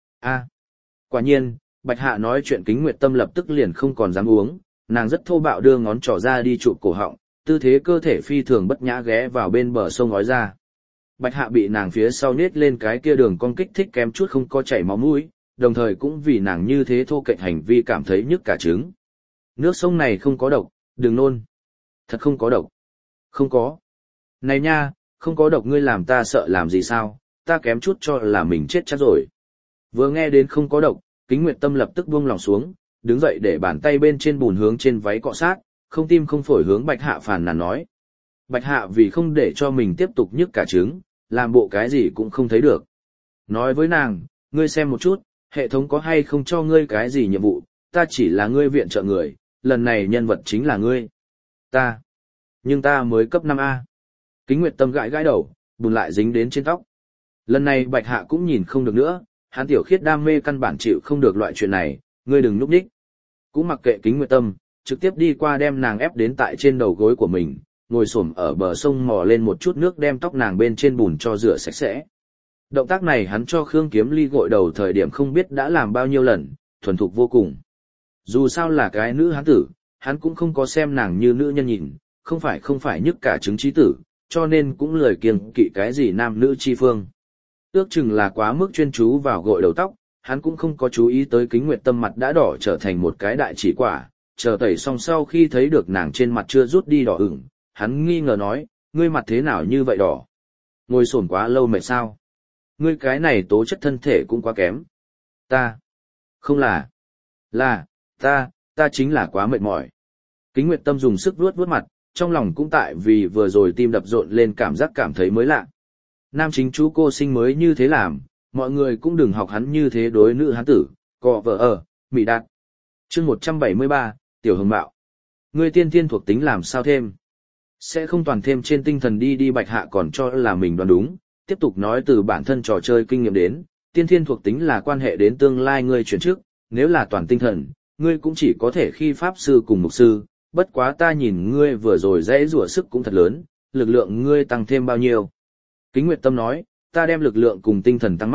Quả nhiên, Bạch Hạ nói chuyện Kính Nguyệt Tâm lập tức liền không còn dám uống, nàng rất thô bạo đưa ngón trỏ ra đi chụp cổ họng, tư thế cơ thể phi thường bất nhã ghé vào bên bờ sông ói ra. Bạch Hạ bị nàng phía sau nết lên cái kia đường cong kích thích kém chút không có chảy máu mũi, đồng thời cũng vì nàng như thế thô kệch hành vi cảm thấy nhức cả trứng. Nước sông này không có độc, đừng nôn. Thật không có độc. Không có. Này nha, không có độc ngươi làm ta sợ làm gì sao, ta kém chút cho là mình chết chắc rồi. Vừa nghe đến không có độc, Kính Nguyệt Tâm lập tức buông lòng xuống, đứng dậy để bàn tay bên trên bùn hướng trên váy cọ sát, không tim không phổi hướng Bạch Hạ phàn nàn nói. Bạch Hạ vì không để cho mình tiếp tục nhức cả trứng, làm bộ cái gì cũng không thấy được. Nói với nàng, ngươi xem một chút, hệ thống có hay không cho ngươi cái gì nhiệm vụ, ta chỉ là ngươi viện trợ người, lần này nhân vật chính là ngươi. Nhưng ta mới cấp 5A. Kính Nguyệt Tâm gãi gãi đầu, bùn lại dính đến trên tóc. Lần này Bạch Hạ cũng nhìn không được nữa, hắn tiểu khiết đam mê căn bản chịu không được loại chuyện này, ngươi đừng núp đích. Cũng mặc kệ Kính Nguyệt Tâm, trực tiếp đi qua đem nàng ép đến tại trên đầu gối của mình, ngồi xổm ở bờ sông mò lên một chút nước đem tóc nàng bên trên bùn cho rửa sạch sẽ. Động tác này hắn cho Khương Kiếm Ly gội đầu thời điểm không biết đã làm bao nhiêu lần, thuần thục vô cùng. Dù sao là cái nữ hán tử, hắn cũng không có xem nàng như nữ nhân nhìn, không phải nhức cả trứng trí tử, cho nên cũng lười kiêng kỵ cái gì nam nữ chi phương. Ước chừng là quá mức chuyên chú vào gội đầu tóc, hắn cũng không có chú ý tới Kính Nguyệt Tâm mặt đã đỏ trở thành một cái đại chỉ quả, chờ tẩy xong sau khi thấy được nàng trên mặt chưa rút đi đỏ ửng, hắn nghi ngờ nói, ngươi mặt thế nào như vậy đỏ? Ngồi xổm quá lâu mệt sao? Ngươi cái này tố chất thân thể cũng quá kém. Không là, ta chính là quá mệt mỏi. Kính Nguyệt Tâm dùng sức vuốt mặt, trong lòng cũng tại vì vừa rồi tim đập rộn lên cảm thấy mới lạ. Nam chính chú cô sinh mới như thế làm, mọi người cũng đừng học hắn như thế đối nữ hán tử, cọ vợ ở, mị đạt. Chương 173, Tiểu Hồng Mạo. Ngươi tiên thiên thuộc tính làm sao thêm? Sẽ không toàn thêm trên tinh thần đi Bạch Hạ còn cho là mình đoán đúng, tiếp tục nói từ bản thân trò chơi kinh nghiệm đến, tiên thiên thuộc tính là quan hệ đến tương lai ngươi chuyển trước, nếu là toàn tinh thần, ngươi cũng chỉ có thể khi pháp sư cùng mục sư, bất quá ta nhìn ngươi vừa rồi dễ rủa sức cũng thật lớn, lực lượng ngươi tăng thêm bao nhiêu? Kính Nguyệt Tâm nói, ta đem lực lượng cùng tinh thần tăng mát,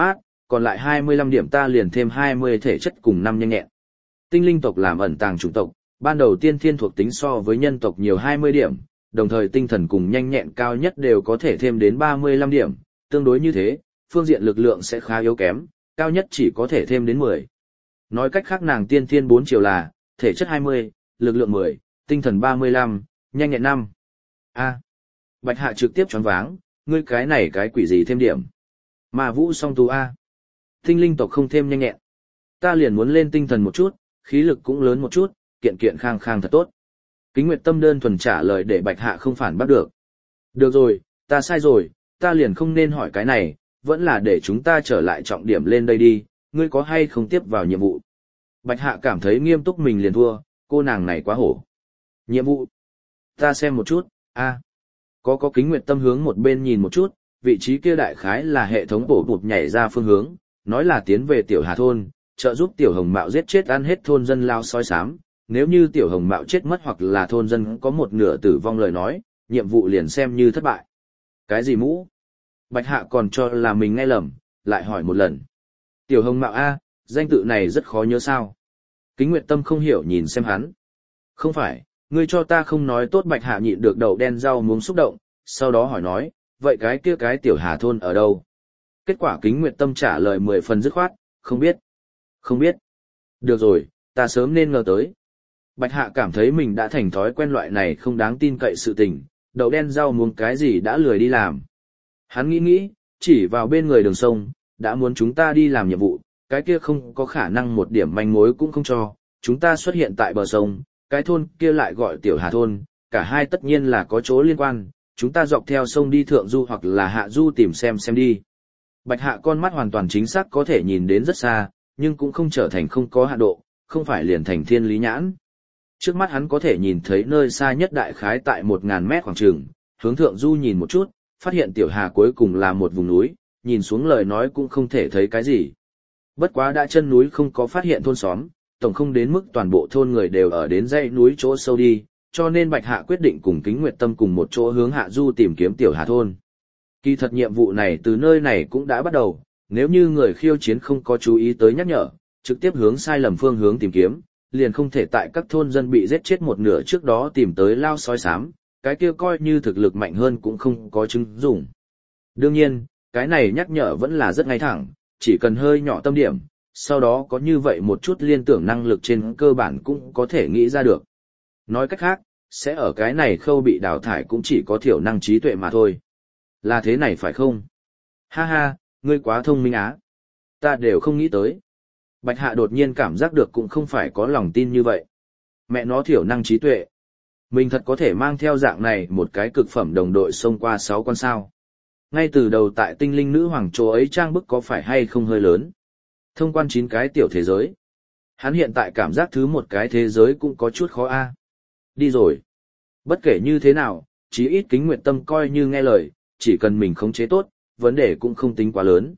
còn lại 25 điểm ta liền thêm 20 thể chất cùng 5 nhanh nhẹn. Tinh linh tộc làm ẩn tàng chủng tộc, ban đầu tiên thiên thuộc tính so với nhân tộc nhiều 20 điểm, đồng thời tinh thần cùng nhanh nhẹn cao nhất đều có thể thêm đến 35 điểm, tương đối như thế, phương diện lực lượng sẽ khá yếu kém, cao nhất chỉ có thể thêm đến 10. Nói cách khác nàng tiên thiên 4 chiều là, thể chất 20, lực lượng 10, tinh thần 35, nhanh nhẹn 5. A. Bạch Hạ trực tiếp choáng váng, ngươi cái này cái quỷ gì thêm điểm. Mà vũ song tú A. Tinh linh tộc không thêm nhanh nhẹn. Ta liền muốn lên tinh thần một chút, khí lực cũng lớn một chút, kiện kiện khang khang thật tốt. Kính Nguyệt Tâm đơn thuần trả lời để Bạch Hạ không phản bắt được. Được rồi, ta sai rồi, ta liền không nên hỏi cái này, vẫn là để chúng ta trở lại trọng điểm lên đây đi, ngươi có hay không tiếp vào nhiệm vụ. Bạch Hạ cảm thấy nghiêm túc mình liền thua, cô nàng này quá hổ. Nhiệm vụ. Ta xem một chút, a. Có Kính Nguyệt Tâm hướng một bên nhìn một chút, vị trí kia đại khái là hệ thống bổ bụt nhảy ra phương hướng, nói là tiến về Tiểu Hà Thôn, trợ giúp Tiểu Hồng Mạo giết chết ăn hết thôn dân lao sói xám. Nếu như Tiểu Hồng Mạo chết mất hoặc là thôn dân có một nửa tử vong lời nói, nhiệm vụ liền xem như thất bại. Cái gì mũ? Bạch Hạ còn cho là mình nghe lầm, lại hỏi một lần. Tiểu Hồng Mạo A, danh tự này rất khó nhớ sao. Kính Nguyệt Tâm không hiểu nhìn xem hắn. Không phải, ngươi cho ta không nói tốt. Bạch Hạ nhịn được đầu đen rau muống xúc động, sau đó hỏi nói, vậy cái kia cái Tiểu Hà Thôn ở đâu? Kết quả Kính Nguyệt Tâm trả lời 10 phần dứt khoát, không biết. Không biết. Được rồi, ta sớm nên ngờ tới. Bạch Hạ cảm thấy mình đã thành thói quen loại này không đáng tin cậy sự tình, đậu đen rau muống cái gì đã lười đi làm. Hắn nghĩ, chỉ vào bên người đường sông, đã muốn chúng ta đi làm nhiệm vụ, cái kia không có khả năng một điểm manh mối cũng không cho, chúng ta xuất hiện tại bờ sông, cái thôn kia lại gọi Tiểu Hà Thôn, cả hai tất nhiên là có chỗ liên quan, chúng ta dọc theo sông đi thượng du hoặc là hạ du tìm xem đi. Bạch Hạ con mắt hoàn toàn chính xác có thể nhìn đến rất xa, nhưng cũng không trở thành không có hạ độ, không phải liền thành thiên lý nhãn. Trước mắt hắn có thể nhìn thấy nơi xa nhất đại khái tại 1000 mét khoảng trường, hướng thượng du nhìn một chút, phát hiện Tiểu Hà cuối cùng là một vùng núi, nhìn xuống lời nói cũng không thể thấy cái gì. Bất quá đã chân núi không có phát hiện thôn xóm, tổng không đến mức toàn bộ thôn người đều ở đến dãy núi chỗ sâu đi, cho nên Bạch Hạ quyết định cùng Kính Nguyệt Tâm cùng một chỗ hướng hạ du tìm kiếm Tiểu Hà Thôn. Kỳ thật nhiệm vụ này từ nơi này cũng đã bắt đầu, nếu như người khiêu chiến không có chú ý tới nhắc nhở, trực tiếp hướng sai lầm phương hướng tìm kiếm, liền không thể tại các thôn dân bị giết chết một nửa trước đó tìm tới lao sói xám, cái kia coi như thực lực mạnh hơn cũng không có chứng dụng. Đương nhiên, cái này nhắc nhở vẫn là rất ngay thẳng, chỉ cần hơi nhỏ tâm điểm, sau đó có như vậy một chút liên tưởng năng lực trên cơ bản cũng có thể nghĩ ra được. Nói cách khác, sẽ ở cái này khâu bị đào thải cũng chỉ có thiểu năng trí tuệ mà thôi. Là thế này phải không? Ha ha, ngươi quá thông minh á. Ta đều không nghĩ tới. Bạch Hạ đột nhiên cảm giác được cũng không phải có lòng tin như vậy. Mẹ nó thiểu năng trí tuệ. Mình thật có thể mang theo dạng này một cái cực phẩm đồng đội xông qua 6 con sao. Ngay từ đầu tại tinh linh nữ hoàng chỗ ấy trang bức có phải hay không hơi lớn. Thông quan 9 cái tiểu thế giới. Hắn hiện tại cảm giác thứ một cái thế giới cũng có chút khó a. Đi rồi. Bất kể như thế nào, chí ít Kính Nguyệt Tâm coi như nghe lời, chỉ cần mình khống chế tốt, vấn đề cũng không tính quá lớn.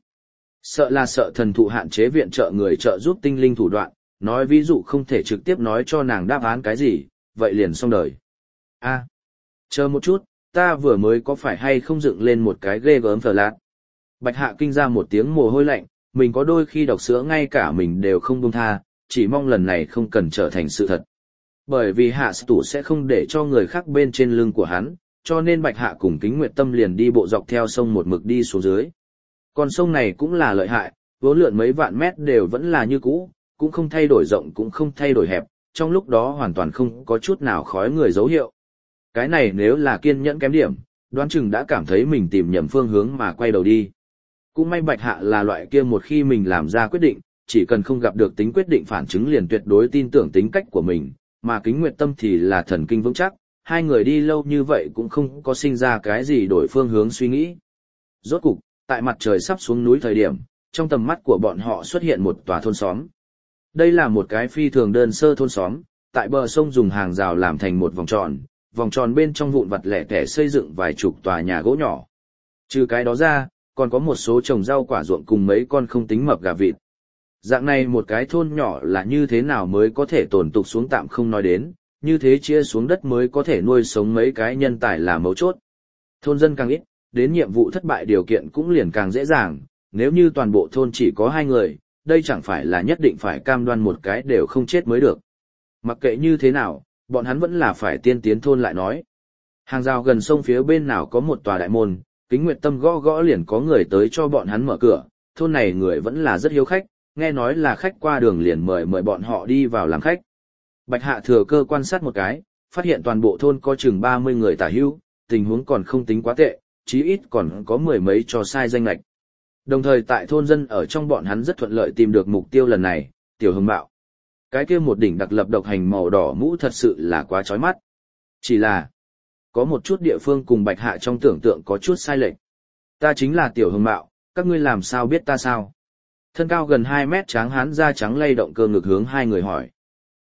Sợ là sợ thần thụ hạn chế viện trợ người trợ giúp tinh linh thủ đoạn, nói ví dụ không thể trực tiếp nói cho nàng đáp án cái gì, vậy liền xong đời. A, chờ một chút, ta vừa mới có phải hay không dựng lên một cái ghê gớm phở lạt. Bạch Hạ kinh ra một tiếng mồ hôi lạnh, mình có đôi khi đọc sữa ngay cả mình đều không buông tha, chỉ mong lần này không cần trở thành sự thật. Bởi vì Hạ Tủ sẽ không để cho người khác bên trên lưng của hắn, cho nên Bạch Hạ cùng Kính Nguyệt Tâm liền đi bộ dọc theo sông một mực đi xuống dưới. Con sông này cũng là lợi hại, vốn lượn mấy vạn mét đều vẫn là như cũ, cũng không thay đổi rộng cũng không thay đổi hẹp, trong lúc đó hoàn toàn không có chút nào khói người dấu hiệu. Cái này nếu là kiên nhẫn kém điểm, đoán chừng đã cảm thấy mình tìm nhầm phương hướng mà quay đầu đi. Cũng may Bạch Hạ là loại kia một khi mình làm ra quyết định, chỉ cần không gặp được tính quyết định phản chứng liền tuyệt đối tin tưởng tính cách của mình, mà Kính Nguyệt Tâm thì là thần kinh vững chắc, hai người đi lâu như vậy cũng không có sinh ra cái gì đổi phương hướng suy nghĩ. Rốt cục, tại mặt trời sắp xuống núi thời điểm, trong tầm mắt của bọn họ xuất hiện một tòa thôn xóm. Đây là một cái phi thường đơn sơ thôn xóm, tại bờ sông dùng hàng rào làm thành một vòng tròn bên trong vụn vặt lẻ tẻ xây dựng vài chục tòa nhà gỗ nhỏ. Trừ cái đó ra, còn có một số trồng rau quả ruộng cùng mấy con không tính mập gà vịt. Dạng này một cái thôn nhỏ là như thế nào mới có thể tồn tục xuống tạm không nói đến, như thế chia xuống đất mới có thể nuôi sống mấy cái nhân tài là mấu chốt. Thôn dân càng ít, đến nhiệm vụ thất bại điều kiện cũng liền càng dễ dàng, nếu như toàn bộ thôn chỉ có 2 người, đây chẳng phải là nhất định phải cam đoan một cái đều không chết mới được. Mặc kệ như thế nào, bọn hắn vẫn là phải tiên tiến thôn lại nói. Hàng rào gần sông phía bên nào có một tòa đại môn, Kính Nguyệt Tâm gõ gõ liền có người tới cho bọn hắn mở cửa, thôn này người vẫn là rất hiếu khách, nghe nói là khách qua đường liền mời bọn họ đi vào làm khách. Bạch Hạ thừa cơ quan sát một cái, phát hiện toàn bộ thôn có chừng 30 người tả hữu, tình huống còn không tính quá tệ, chí ít còn có 10 mấy cho sai danh lệch. Đồng thời tại thôn dân ở trong bọn hắn rất thuận lợi tìm được mục tiêu lần này, Tiểu Hưng Mạo. Cái kia một đỉnh đặc lập độc hành màu đỏ mũ thật sự là quá chói mắt. Chỉ là, có một chút địa phương cùng Bạch Hạ trong tưởng tượng có chút sai lệch. Ta chính là Tiểu Hưng Mạo, các ngươi làm sao biết ta sao? Thân cao gần 2 mét tráng hán da trắng lay động cơ ngực hướng 2 người hỏi.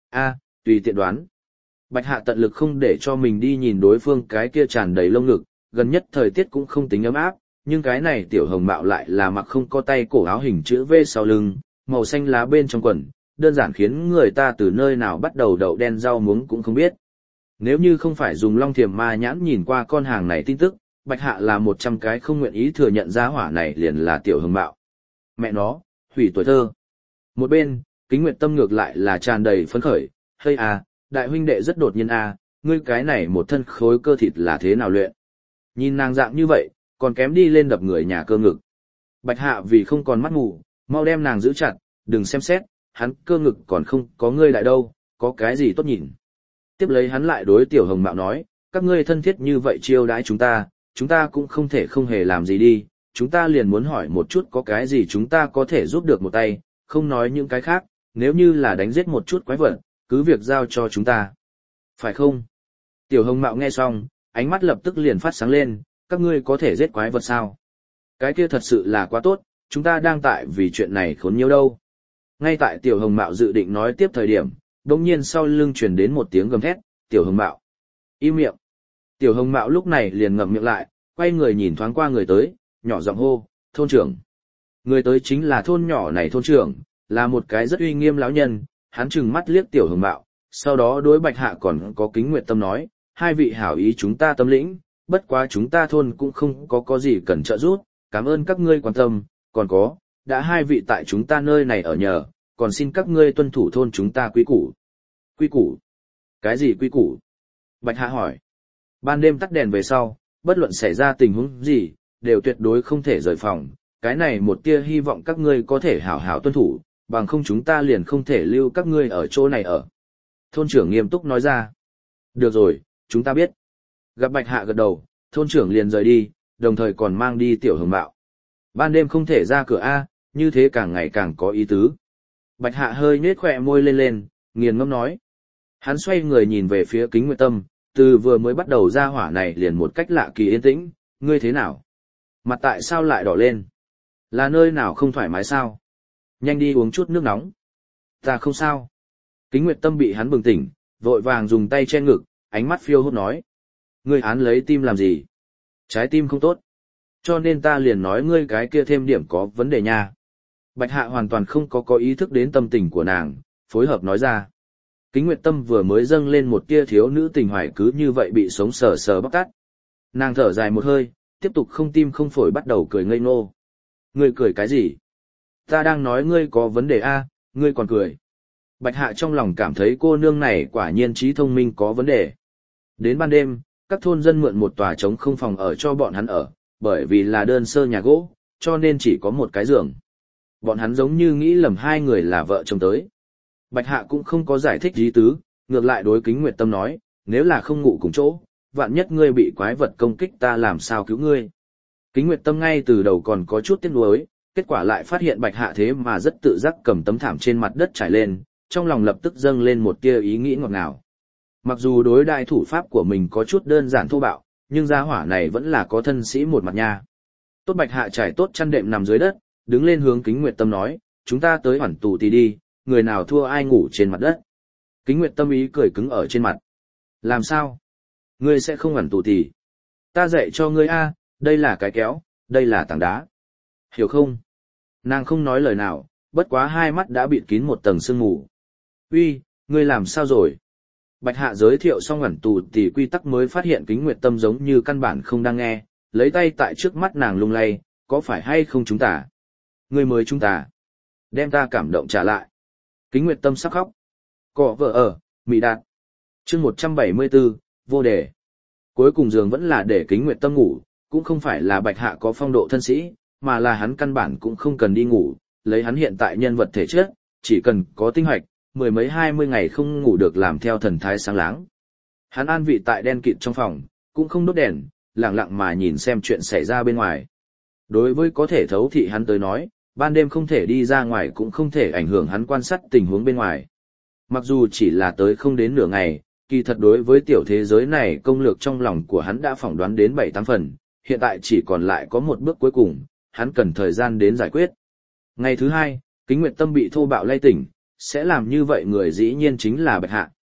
Tùy tiện đoán. Bạch Hạ tận lực không để cho mình đi nhìn đối phương cái kia tràn đầy lông ngực, gần nhất thời tiết cũng không tính ấm áp, nhưng cái này Tiểu Hồng Mạo lại là mặc không có tay cổ áo hình chữ V sau lưng, màu xanh lá bên trong quần, đơn giản khiến người ta từ nơi nào bắt đầu đậu đen rau muống cũng không biết. Nếu như không phải dùng Long Thiềm Ma nhãn nhìn qua con hàng này tin tức, Bạch Hạ là 100 cái không nguyện ý thừa nhận giá hỏa này liền là Tiểu Hồng Mạo. Mẹ nó, hủy tuổi thơ. Một bên, Kính Nguyệt Tâm ngược lại là tràn đầy phấn khởi, "Hây đại huynh đệ rất đột nhiên ngươi cái này một thân khối cơ thịt là thế nào luyện?" Nhìn nàng dạng như vậy, còn kém đi lên đập người nhà cơ ngực. Bạch Hạ vì không còn mắt mù, mau đem nàng giữ chặt, "Đừng xem xét, hắn cơ ngực còn không có ngươi đại đâu, có cái gì tốt nhìn." Tiếp lấy hắn lại đối Tiểu Hồng Mạo nói, "Các ngươi thân thiết như vậy chiêu đãi chúng ta cũng không thể không hề làm gì đi, chúng ta liền muốn hỏi một chút có cái gì chúng ta có thể giúp được một tay, không nói những cái khác, nếu như là đánh giết một chút quái vật, cứ việc giao cho chúng ta. Phải không?" Tiểu Hồng Mạo nghe xong, ánh mắt lập tức liền phát sáng lên, "Các ngươi có thể giết quái vật sao? Cái kia thật sự là quá tốt, chúng ta đang tại vì chuyện này khốn nhiều đâu." Ngay tại Tiểu Hồng Mạo dự định nói tiếp thời điểm, đột nhiên sau lưng truyền đến một tiếng gầm thét, "Tiểu Hồng Mạo, im miệng!" Tiểu Hồng Mạo lúc này liền ngậm miệng lại, quay người nhìn thoáng qua người tới, nhỏ giọng hô, "Thôn trưởng." Người tới chính là thôn nhỏ này thôn trưởng, là một cái rất uy nghiêm lão nhân, hắn trừng mắt liếc Tiểu Hồng Mạo, sau đó đối Bạch Hạ còn có Kính Nguyệt Tâm nói, "Hai vị hảo ý chúng ta tâm lĩnh, bất quá chúng ta thôn cũng không có gì cần trợ giúp, cảm ơn các ngươi quan tâm, còn có, đã hai vị tại chúng ta nơi này ở nhờ, còn xin các ngươi tuân thủ thôn chúng ta quy củ." "Quy củ? Cái gì quy củ?" Bạch Hạ hỏi. "Ban đêm tắt đèn về sau, bất luận xảy ra tình huống gì, đều tuyệt đối không thể rời phòng, cái này một tia hy vọng các ngươi có thể hảo hảo tuân thủ, bằng không chúng ta liền không thể lưu các ngươi ở chỗ này ở." Thôn trưởng nghiêm túc nói ra. "Được rồi, chúng ta biết." Gặp Bạch Hạ gật đầu, thôn trưởng liền rời đi, đồng thời còn mang đi Tiểu Hồng Mạo. "Ban đêm không thể ra cửa như thế càng ngày càng có ý tứ." Bạch Hạ hơi nhếch khóe môi lên, nghiền ngẫm nói. Hắn xoay người nhìn về phía Kính Nguyệt Tâm, từ vừa mới bắt đầu ra hỏa này liền một cách lạ kỳ yên tĩnh, "Ngươi thế nào? Mặt tại sao lại đỏ lên? Là nơi nào không thoải mái sao? Nhanh đi uống chút nước nóng." "Ta không sao." Kính Nguyệt Tâm bị hắn bừng tỉnh, vội vàng dùng tay che ngực, ánh mắt phiêu hốt nói. "Ngươi án lấy tim làm gì? Trái tim không tốt. Cho nên ta liền nói ngươi cái kia thêm điểm có vấn đề nha." Bạch Hạ hoàn toàn không có ý thức đến tâm tình của nàng, phối hợp nói ra. Kính Nguyệt Tâm vừa mới dâng lên một tia thiếu nữ tình hoài cứ như vậy bị sống sờ sờ bóc tát. Nàng thở dài một hơi, tiếp tục không tim không phổi bắt đầu cười ngây ngô. "Ngươi cười cái gì? Ta đang nói ngươi có vấn đề ngươi còn cười." Bạch Hạ trong lòng cảm thấy cô nương này quả nhiên trí thông minh có vấn đề. Đến ban đêm, các thôn dân mượn một tòa trống không phòng ở cho bọn hắn ở, bởi vì là đơn sơ nhà gỗ, cho nên chỉ có một cái giường. Bọn hắn giống như nghĩ lầm hai người là vợ chồng tới. Bạch Hạ cũng không có giải thích ý tứ, ngược lại đối Kính Nguyệt Tâm nói, "Nếu là không ngủ cùng chỗ, vạn nhất ngươi bị quái vật công kích ta làm sao cứu ngươi." Kính Nguyệt Tâm ngay từ đầu còn có chút tiếc nuối, kết quả lại phát hiện Bạch Hạ thế mà rất tự giác cầm tấm thảm trên mặt đất trải lên, trong lòng lập tức dâng lên một tia ý nghĩ ngọt ngào. Mặc dù đối đại thủ pháp của mình có chút đơn giản thô bạo, nhưng gia hỏa này vẫn là có thân sĩ một mặt nha. Tốt. Bạch Hạ trải tốt chăn đệm nằm dưới đất, đứng lên hướng Kính Nguyệt Tâm nói, "Chúng ta tới hoản tù tì đi, người nào thua ai ngủ trên mặt đất." Kính Nguyệt Tâm ý cười cứng ở trên mặt. "Làm sao? Ngươi sẽ không hoản tù tì? Ta dạy cho ngươi đây là cái kéo, đây là tảng đá. Hiểu không?" Nàng không nói lời nào, bất quá hai mắt đã bịt kín một tầng sương mù. "Uy, ngươi làm sao rồi?" Bạch Hạ giới thiệu xong hoản tù tì quy tắc mới phát hiện Kính Nguyệt Tâm giống như căn bản không đang nghe, lấy tay tại trước mắt nàng lung lay, "Có phải hay không chúng ta?" ngươi mới chúng ta. Đem ta cảm động trả lại. Kính Nguyệt Tâm sắp khóc. Cọ vợ ở, Mỹ Đạt. chương 174, vô đề. Cuối cùng giường vẫn là để Kính Nguyệt Tâm ngủ, cũng không phải là Bạch Hạ có phong độ thân sĩ, mà là hắn căn bản cũng không cần đi ngủ, lấy hắn hiện tại nhân vật thể chất, chỉ cần có tinh hoạch, 10 mấy 20 ngày không ngủ được làm theo thần thái sáng láng. Hắn an vị tại đen kịt trong phòng, cũng không đốt đèn, lặng lặng mà nhìn xem chuyện xảy ra bên ngoài. Đối với có thể thấu thị hắn tới nói, ban đêm không thể đi ra ngoài cũng không thể ảnh hưởng hắn quan sát tình huống bên ngoài. Mặc dù chỉ là tới không đến nửa ngày, kỳ thật đối với tiểu thế giới này công lược trong lòng của hắn đã phỏng đoán đến 7-8 phần, hiện tại chỉ còn lại có một bước cuối cùng, hắn cần thời gian đến giải quyết. Ngày thứ hai, Kính Nguyệt Tâm bị thô bạo lay tỉnh, sẽ làm như vậy người dĩ nhiên chính là Bạch Hạ.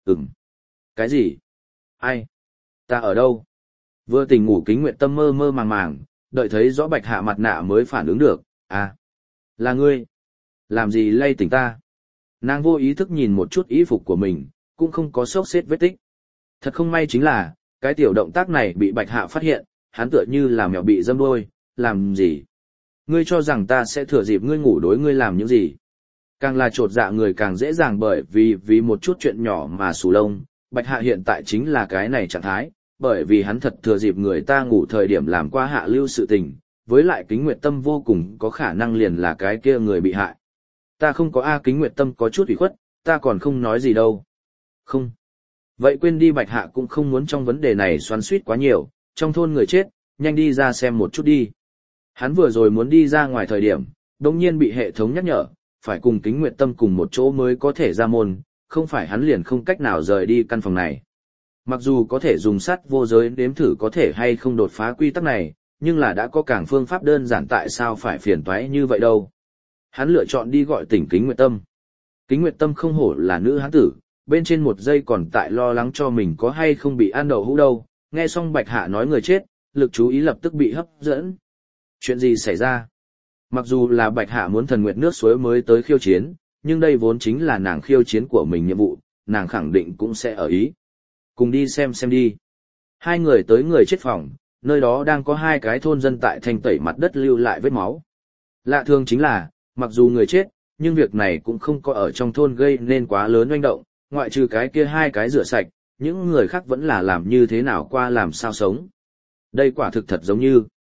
Cái gì? Ai? Ta ở đâu? Vừa tỉnh ngủ Kính Nguyệt Tâm mơ mơ màng màng, đợi thấy rõ Bạch Hạ mặt nạ mới phản ứng được. À, là ngươi. Làm gì lay tỉnh ta? Nàng vô ý thức nhìn một chút y phục của mình, cũng không có xốc xếp vết tích. Thật không may chính là, cái tiểu động tác này bị Bạch Hạ phát hiện, hắn tựa như là mèo bị dâm đuôi, làm gì? Ngươi cho rằng ta sẽ thừa dịp ngươi ngủ đối ngươi làm những gì? Càng là trột dạ người càng dễ dàng bởi vì một chút chuyện nhỏ mà xù lông. Bạch Hạ hiện tại chính là cái này trạng thái, bởi vì hắn thật thừa dịp người ta ngủ thời điểm làm qua hạ lưu sự tình, với lại Kính Nguyệt Tâm vô cùng có khả năng liền là cái kia người bị hại. Ta không có Kính Nguyệt Tâm có chút ủy khuất, ta còn không nói gì đâu. Không. Vậy quên đi, Bạch Hạ cũng không muốn trong vấn đề này xoắn xuýt quá nhiều, trong thôn người chết, nhanh đi ra xem một chút đi. Hắn vừa rồi muốn đi ra ngoài thời điểm, đột nhiên bị hệ thống nhắc nhở, phải cùng Kính Nguyệt Tâm cùng một chỗ mới có thể ra môn, không phải hắn liền không cách nào rời đi căn phòng này. Mặc dù có thể dùng sắt vô giới nếm thử có thể hay không đột phá quy tắc này, nhưng là đã có càng phương pháp đơn giản, tại sao phải phiền toái như vậy đâu. Hắn lựa chọn đi gọi tỉnh Kính Nguyệt Tâm. Kính Nguyệt Tâm không hổ là nữ hán tử, bên trên một giây còn tại lo lắng cho mình có hay không bị ăn đậu hũ đâu, nghe xong Bạch Hạ nói người chết, lực chú ý lập tức bị hấp dẫn. Chuyện gì xảy ra? Mặc dù là Bạch Hạ muốn thần nguyệt nước suối mới tới khiêu chiến, nhưng đây vốn chính là nàng khiêu chiến của mình nhiệm vụ, nàng khẳng định cũng sẽ ở ý. Cùng đi xem đi. Hai người tới người chết phòng, nơi đó đang có hai cái thôn dân tại thanh tẩy mặt đất lưu lại vết máu. Lạ thường chính là, mặc dù người chết, nhưng việc này cũng không có ở trong thôn gây nên quá lớn oanh động, ngoại trừ cái kia hai cái rửa sạch, những người khác vẫn là làm như thế nào qua làm sao sống. Đây quả thực thật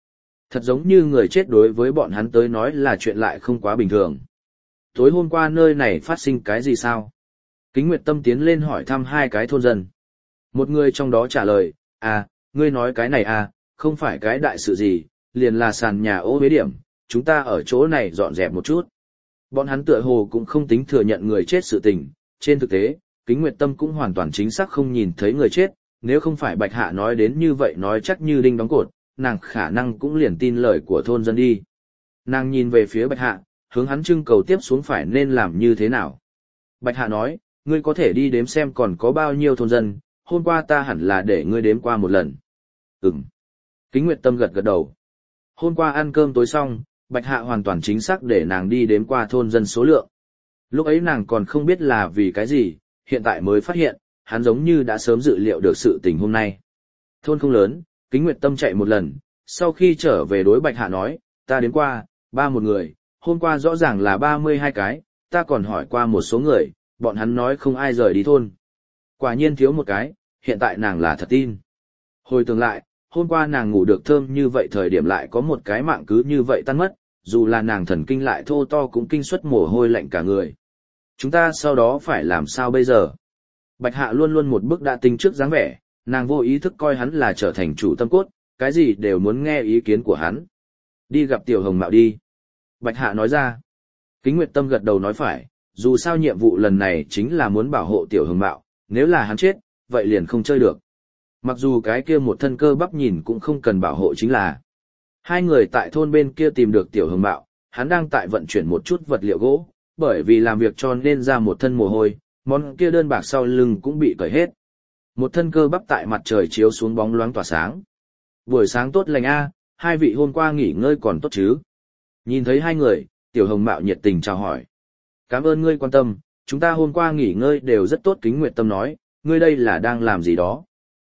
giống như người chết đối với bọn hắn tới nói là chuyện lại không quá bình thường. Tối hôm qua nơi này phát sinh cái gì sao? Kính Nguyệt Tâm tiến lên hỏi thăm hai cái thôn dân. Một người trong đó trả lời, ngươi nói cái này không phải cái đại sự gì, liền là sàn nhà ô uế điểm, chúng ta ở chỗ này dọn dẹp một chút. Bọn hắn tựa hồ cũng không tính thừa nhận người chết sự tình, trên thực tế, Kính Nguyệt Tâm cũng hoàn toàn chính xác không nhìn thấy người chết, nếu không phải Bạch Hạ nói đến như vậy nói chắc như đinh đóng cột, nàng khả năng cũng liền tin lời của thôn dân đi. Nàng nhìn về phía Bạch Hạ, hướng hắn trưng cầu tiếp xuống phải nên làm như thế nào. Bạch Hạ nói, ngươi có thể đi đếm xem còn có bao nhiêu thôn dân, hôm qua ta hẳn là để ngươi đếm qua một lần. Kính Nguyệt Tâm gật gật đầu. Hôm qua ăn cơm tối xong, Bạch Hạ hoàn toàn chính xác để nàng đi đếm qua thôn dân số lượng. Lúc ấy nàng còn không biết là vì cái gì, hiện tại mới phát hiện, hắn giống như đã sớm dự liệu được sự tình hôm nay. Thôn không lớn, Kính Nguyệt Tâm chạy một lần, sau khi trở về đối Bạch Hạ nói, ta đếm qua, 31 người, hôm qua rõ ràng là 32 cái, ta còn hỏi qua một số người, bọn hắn nói không ai rời đi thôn. Quả nhiên thiếu một cái, hiện tại nàng là thật tin. Hồi tưởng lại, hôm qua nàng ngủ được thơm như vậy thời điểm lại có một cái mạng cứ như vậy tan mất, dù là nàng thần kinh lại thô to cũng kinh suất mồ hôi lạnh cả người. Chúng ta sau đó phải làm sao bây giờ? Bạch Hạ luôn luôn một bước đã tính trước dáng vẻ, nàng vô ý thức coi hắn là trở thành chủ tâm cốt, cái gì đều muốn nghe ý kiến của hắn. Đi gặp Tiểu Hồng Mạo đi. Bạch Hạ nói ra. Kính Nguyệt Tâm gật đầu nói phải, dù sao nhiệm vụ lần này chính là muốn bảo hộ Tiểu Hồng Mạo, nếu là hắn chết, vậy liền không chơi được. Mặc dù cái kia một thân cơ bắp nhìn cũng không cần bảo hộ chính là. Hai người tại thôn bên kia tìm được Tiểu Hồng Mạo, hắn đang tại vận chuyển một chút vật liệu gỗ, bởi vì làm việc cho nên ra một thân mồ hôi, món kia đơn bạc sau lưng cũng bị cởi hết. Một thân cơ bắp tại mặt trời chiếu xuống bóng loáng tỏa sáng. Buổi sáng tốt lành hai vị hôm qua nghỉ ngơi còn tốt chứ? Nhìn thấy hai người, Tiểu Hồng Mạo nhiệt tình chào hỏi. Cảm ơn ngươi quan tâm, chúng ta hôm qua nghỉ ngơi đều rất tốt. Kính Nguyệt Tâm nói, ngươi đây là đang làm gì đó?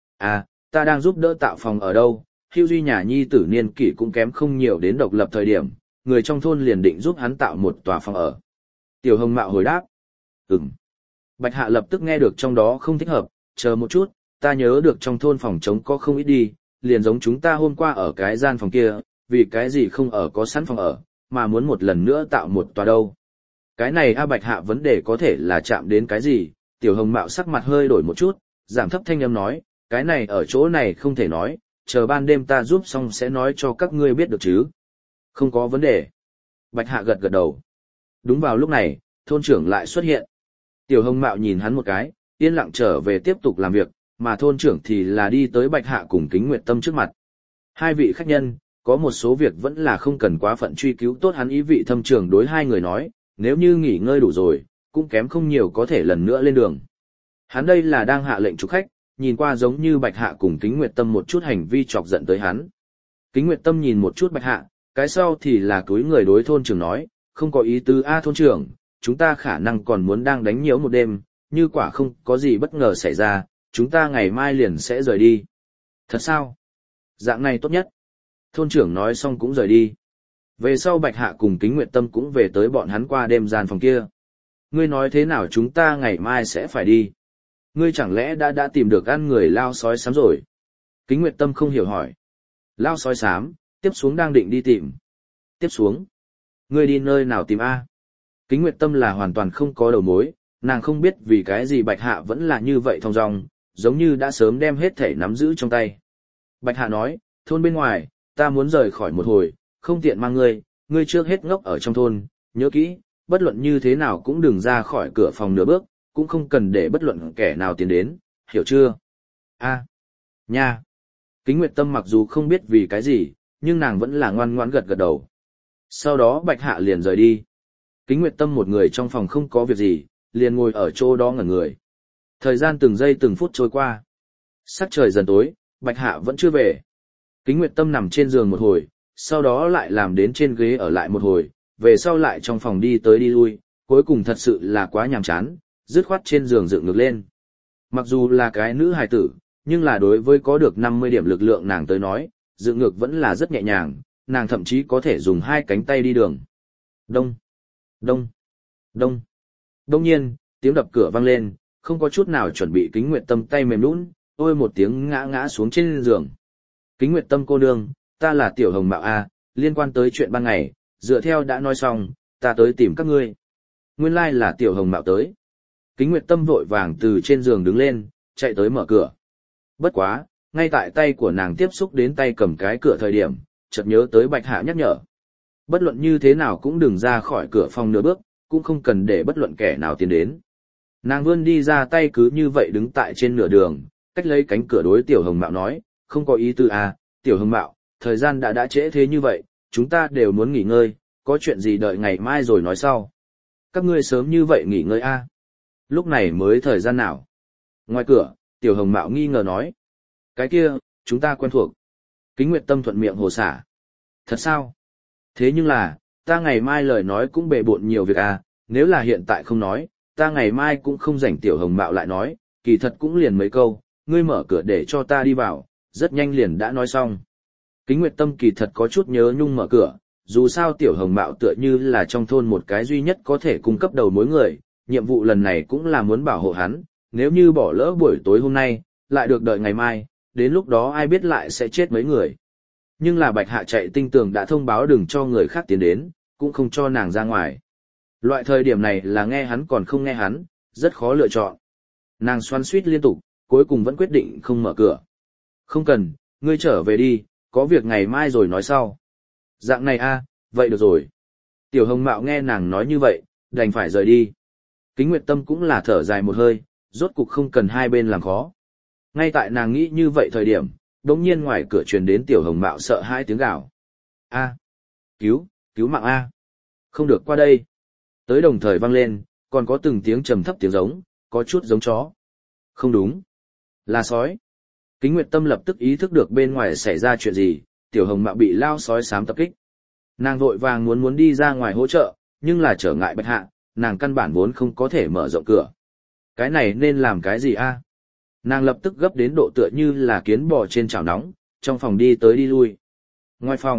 Ta đang giúp đỡ tạo phòng ở đâu, Hưu Duy nhà nhi tử niên kỷ cũng kém không nhiều đến độc lập thời điểm, người trong thôn liền định giúp hắn tạo một tòa phòng ở. Tiểu Hồng Mạo hồi đáp. Bạch Hạ lập tức nghe được trong đó không thích hợp, chờ một chút, ta nhớ được trong thôn phòng trống có không ít đi, liền giống chúng ta hôm qua ở cái gian phòng kia, vì cái gì không ở có sẵn phòng ở, mà muốn một lần nữa tạo một tòa đâu. Cái này Bạch Hạ vấn đề có thể là chạm đến cái gì, Tiểu Hồng Mạo sắc mặt hơi đổi một chút, giảm thấp thanh âm nói, cái này ở chỗ này không thể nói, chờ ban đêm ta giúp xong sẽ nói cho các ngươi biết được chứ. Không có vấn đề. Bạch Hạ gật gật đầu. Đúng vào lúc này, thôn trưởng lại xuất hiện. Tiểu Hồng Mạo nhìn hắn một cái, yên lặng trở về tiếp tục làm việc, mà thôn trưởng thì là đi tới Bạch Hạ cùng Kính Nguyệt Tâm trước mặt. Hai vị khách nhân, có một số việc vẫn là không cần quá phận truy cứu tốt, hắn ý vị thâm trường đối hai người nói, nếu như nghỉ ngơi đủ rồi, cũng kém không nhiều có thể lần nữa lên đường. Hắn đây là đang hạ lệnh chủ khách, nhìn qua giống như Bạch Hạ cùng Kính Nguyệt Tâm một chút hành vi chọc giận tới hắn. Kính Nguyệt Tâm nhìn một chút Bạch Hạ, cái sau thì là cúi người đối thôn trưởng nói, không có ý tứ thôn trưởng, chúng ta khả năng còn muốn đang đánh nhiễu một đêm, như quả không có gì bất ngờ xảy ra, chúng ta ngày mai liền sẽ rời đi. Thật sao? Dạng này tốt nhất. Thôn trưởng nói xong cũng rời đi. Về sau Bạch Hạ cùng Kính Nguyệt Tâm cũng về tới bọn hắn qua đêm gian phòng kia. Ngươi nói thế nào chúng ta ngày mai sẽ phải đi? Ngươi chẳng lẽ đã tìm được ăn người lao sói xám rồi? Kính Nguyệt Tâm không hiểu hỏi. Lao sói xám, tiếp xuống đang định đi tìm. Tiếp xuống? Ngươi đi nơi nào tìm a? Kính Nguyệt Tâm là hoàn toàn không có đầu mối, nàng không biết vì cái gì Bạch Hạ vẫn là như vậy thong dong, giống như đã sớm đem hết thể nắm giữ trong tay. Bạch Hạ nói, thôn bên ngoài, ta muốn rời khỏi một hồi, không tiện mang ngươi trước hết ngốc ở trong thôn, nhớ kỹ, bất luận như thế nào cũng đừng ra khỏi cửa phòng nửa bước, cũng không cần để bất luận kẻ nào tiến đến, hiểu chưa? Nha. Kính Nguyệt Tâm mặc dù không biết vì cái gì, nhưng nàng vẫn là ngoan ngoãn gật gật đầu. Sau đó Bạch Hạ liền rời đi. Kính Nguyệt Tâm một người trong phòng không có việc gì, liền ngồi ở chỗ đó ngẩn người. Thời gian từng giây từng phút trôi qua. Sắc trời dần tối, Bạch Hạ vẫn chưa về. Kính Nguyệt Tâm nằm trên giường một hồi, sau đó lại làm đến trên ghế ở lại một hồi, về sau lại trong phòng đi tới đi lui, cuối cùng thật sự là quá nhàm chán, dứt khoát trên giường dựng ngược lên. Mặc dù là cái nữ hài tử, nhưng là đối với có được 50 điểm lực lượng nàng tới nói, dựng ngược vẫn là rất nhẹ nhàng, nàng thậm chí có thể dùng hai cánh tay đi đường. Đông, đông, đông. Đông nhiên, tiếng đập cửa vang lên, không có chút nào chuẩn bị Kính Nguyệt Tâm tay mềm nhũn, ôi một tiếng ngã xuống trên giường. Kính Nguyệt Tâm cô nương, ta là Tiểu Hồng Mạo liên quan tới chuyện ban ngày, dựa theo đã nói xong, ta tới tìm các ngươi. Nguyên lai là Tiểu Hồng Mạo tới. Kính Nguyệt Tâm vội vàng từ trên giường đứng lên, chạy tới mở cửa. Bất quá, ngay tại tay của nàng tiếp xúc đến tay cầm cái cửa thời điểm, chợt nhớ tới Bạch Hạ nhắc nhở. Bất luận như thế nào cũng đừng ra khỏi cửa phòng nửa bước, cũng không cần để bất luận kẻ nào tiến đến. Nàng vươn đi ra tay cứ như vậy đứng tại trên nửa đường, cách lấy cánh cửa đối Tiểu Hồng Mạo nói, không có ý tư Tiểu Hồng Mạo, thời gian đã trễ thế như vậy, chúng ta đều muốn nghỉ ngơi, có chuyện gì đợi ngày mai rồi nói sau. Các ngươi sớm như vậy nghỉ ngơi Lúc này mới thời gian nào? Ngoài cửa, Tiểu Hồng Mạo nghi ngờ nói. Cái kia, chúng ta quen thuộc. Kính Nguyệt Tâm thuận miệng hồ xả. Thật sao? Thế nhưng là, ta ngày mai lời nói cũng bề bộn nhiều việc nếu là hiện tại không nói, ta ngày mai cũng không rảnh. Tiểu Hồng Mạo lại nói, kỳ thật cũng liền mấy câu, ngươi mở cửa để cho ta đi vào, rất nhanh liền đã nói xong. Kính Nguyệt Tâm kỳ thật có chút nhớ nhung mở cửa, dù sao Tiểu Hồng Mạo tựa như là trong thôn một cái duy nhất có thể cung cấp đầu mối người, nhiệm vụ lần này cũng là muốn bảo hộ hắn, nếu như bỏ lỡ buổi tối hôm nay, lại được đợi ngày mai, đến lúc đó ai biết lại sẽ chết mấy người. Nhưng là Bạch Hạ chạy tinh tường đã thông báo đừng cho người khác tiến đến, cũng không cho nàng ra ngoài. Loại thời điểm này là nghe hắn còn không nghe hắn, rất khó lựa chọn. Nàng xoắn xuýt liên tục, cuối cùng vẫn quyết định không mở cửa. Không cần, ngươi trở về đi, có việc ngày mai rồi nói sau. Dạng này vậy được rồi. Tiểu Hồng Mạo nghe nàng nói như vậy, đành phải rời đi. Kính Nguyệt Tâm cũng là thở dài một hơi, rốt cục không cần hai bên làm khó. Ngay tại nàng nghĩ như vậy thời điểm, đột nhiên ngoài cửa truyền đến Tiểu Hồng Mạo sợ hãi tiếng gào. Cứu mạng Không được qua đây. Tới đồng thời vang lên, còn có từng tiếng trầm thấp tiếng giống, có chút giống chó. Không đúng, là sói. Kính Nguyệt Tâm lập tức ý thức được bên ngoài xảy ra chuyện gì, Tiểu Hồng Mạo bị lao sói xám tập kích. Nàng vội vàng muốn đi ra ngoài hỗ trợ, nhưng là trở ngại Bạch Hạ, nàng căn bản vốn không có thể mở rộng cửa. Cái này nên làm cái gì Nàng lập tức gấp đến độ tựa như là kiến bò trên chảo nóng, trong phòng đi tới đi lui. Ngoài phòng,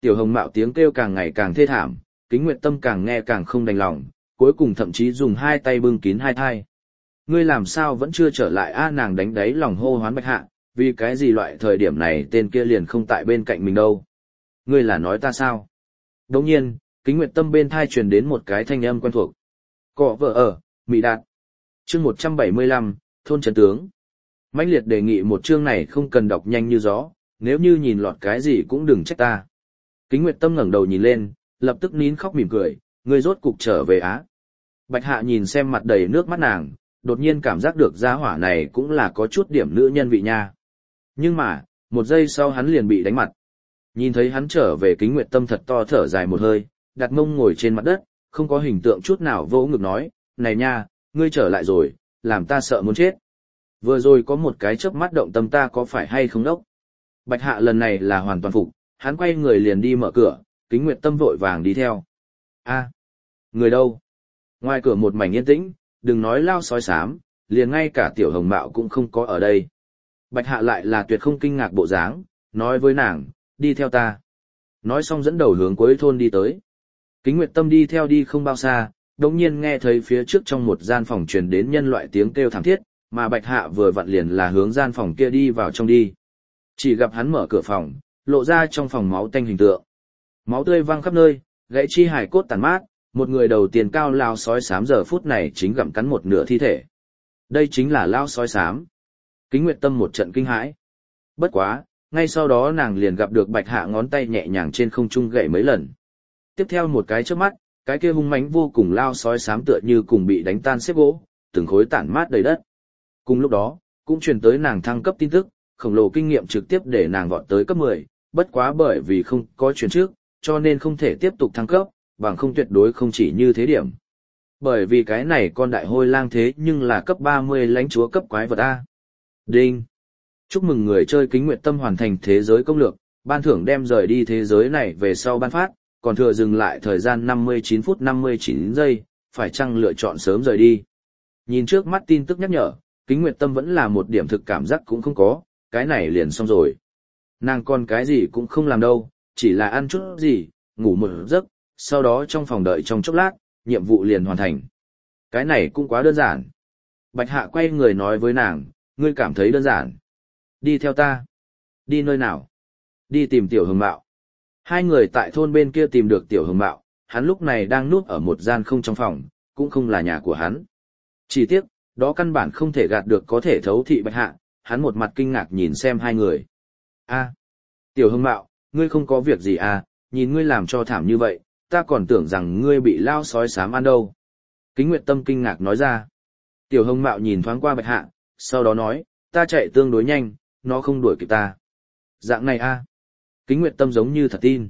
Tiểu Hồng Mạo tiếng kêu càng ngày càng thê thảm, Kính Nguyệt Tâm càng nghe càng không đành lòng, cuối cùng thậm chí dùng hai tay bưng kín hai thai. Ngươi làm sao vẫn chưa trở lại a? Nàng đánh đáy lòng hô hoán Bạch Hạ, vì cái gì loại thời điểm này tên kia liền không tại bên cạnh mình đâu. Ngươi là nói ta sao? Đồng nhiên, Kính Nguyệt Tâm bên thai truyền đến một cái thanh âm quen thuộc. Cọ vợ ở, Mỹ Đạt. Chương 175, Thôn Trấn Tướng. Mãnh liệt đề nghị một chương này không cần đọc nhanh như gió, nếu như nhìn lọt cái gì cũng đừng trách ta. Kính Nguyệt Tâm ngẩng đầu nhìn lên, lập tức nín khóc mỉm cười, ngươi rốt cục trở về á. Bạch Hạ nhìn xem mặt đầy nước mắt nàng, đột nhiên cảm giác được gia hỏa này cũng là có chút điểm nữ nhân vị nha. Nhưng mà, một giây sau hắn liền bị đánh mặt. Nhìn thấy hắn trở về, Kính Nguyệt Tâm thật to thở dài một hơi, đặt mông ngồi trên mặt đất, không có hình tượng chút nào, vỗ ngực nói, này nha, ngươi trở lại rồi, làm ta sợ muốn chết. Vừa rồi có một cái chớp mắt động tâm ta có phải hay không đốc. Bạch Hạ lần này là hoàn toàn phục, hắn quay người liền đi mở cửa, Kính Nguyệt Tâm vội vàng đi theo. A, người đâu? Ngoài cửa một mảnh yên tĩnh, đừng nói lao sói xám, liền ngay cả Tiểu Hồng Mạo cũng không có ở đây. Bạch Hạ lại là tuyệt không kinh ngạc bộ dáng, nói với nàng, đi theo ta. Nói xong dẫn đầu hướng cuối thôn đi tới. Kính Nguyệt Tâm đi theo đi không bao xa, đồng nhiên nghe thấy phía trước trong một gian phòng truyền đến nhân loại tiếng kêu thảm thiết, mà Bạch Hạ vừa vặn liền là hướng gian phòng kia đi vào trong đi. Chỉ gặp hắn mở cửa phòng, lộ ra trong phòng máu tanh hình tượng. Máu tươi văng khắp nơi, gãy chi hài cốt tàn mát, một người đầu tiền cao lao sói xám giờ phút này chính gặm cắn một nửa thi thể. Đây chính là lao sói xám. Kính Nguyệt Tâm một trận kinh hãi. Bất quá, ngay sau đó nàng liền gặp được Bạch Hạ ngón tay nhẹ nhàng trên không trung gậy mấy lần. Tiếp theo một cái chớp mắt, cái kia hung mãnh vô cùng lao sói xám tựa như cùng bị đánh tan xếp gỗ, từng khối tản mát đầy đất. Cùng lúc đó, cũng truyền tới nàng thăng cấp tin tức, khổng lồ kinh nghiệm trực tiếp để nàng vọt tới cấp 10, bất quá bởi vì không có chuyển trước, cho nên không thể tiếp tục thăng cấp, bằng không tuyệt đối không chỉ như thế điểm. Bởi vì cái này con đại hôi lang thế nhưng là cấp 30 lãnh chúa cấp quái vật A. Đinh! Chúc mừng người chơi Kính Nguyệt Tâm hoàn thành thế giới công lược, ban thưởng đem rời đi thế giới này về sau ban phát, còn thừa dừng lại thời gian 59 phút 59 giây, phải chăng lựa chọn sớm rời đi. Nhìn trước mắt tin tức nhắc nhở, Kính Nguyệt Tâm vẫn là một điểm thực cảm giác cũng không có, cái này liền xong rồi. Nàng còn cái gì cũng không làm đâu, chỉ là ăn chút gì, ngủ một giấc, sau đó trong phòng đợi trong chốc lát, nhiệm vụ liền hoàn thành. Cái này cũng quá đơn giản. Bạch Hạ quay người nói với nàng, ngươi cảm thấy đơn giản. Đi theo ta. Đi nơi nào? Đi tìm Tiểu Hồng Mạo. Hai người tại thôn bên kia tìm được Tiểu Hồng Mạo, hắn lúc này đang núp ở một gian không trong phòng, cũng không là nhà của hắn. Chỉ tiếc, đó căn bản không thể gạt được có thể thấu thị Bạch Hạ, hắn một mặt kinh ngạc nhìn xem hai người. A, Tiểu Hồng Mạo, ngươi không có việc gì à, nhìn ngươi làm cho thảm như vậy, ta còn tưởng rằng ngươi bị lao sói xám ăn đâu. Kính Nguyệt Tâm kinh ngạc nói ra. Tiểu Hồng Mạo nhìn thoáng qua Bạch Hạ, sau đó nói, ta chạy tương đối nhanh, nó không đuổi kịp ta. Dạng này a. Kính Nguyệt Tâm giống như thật tin.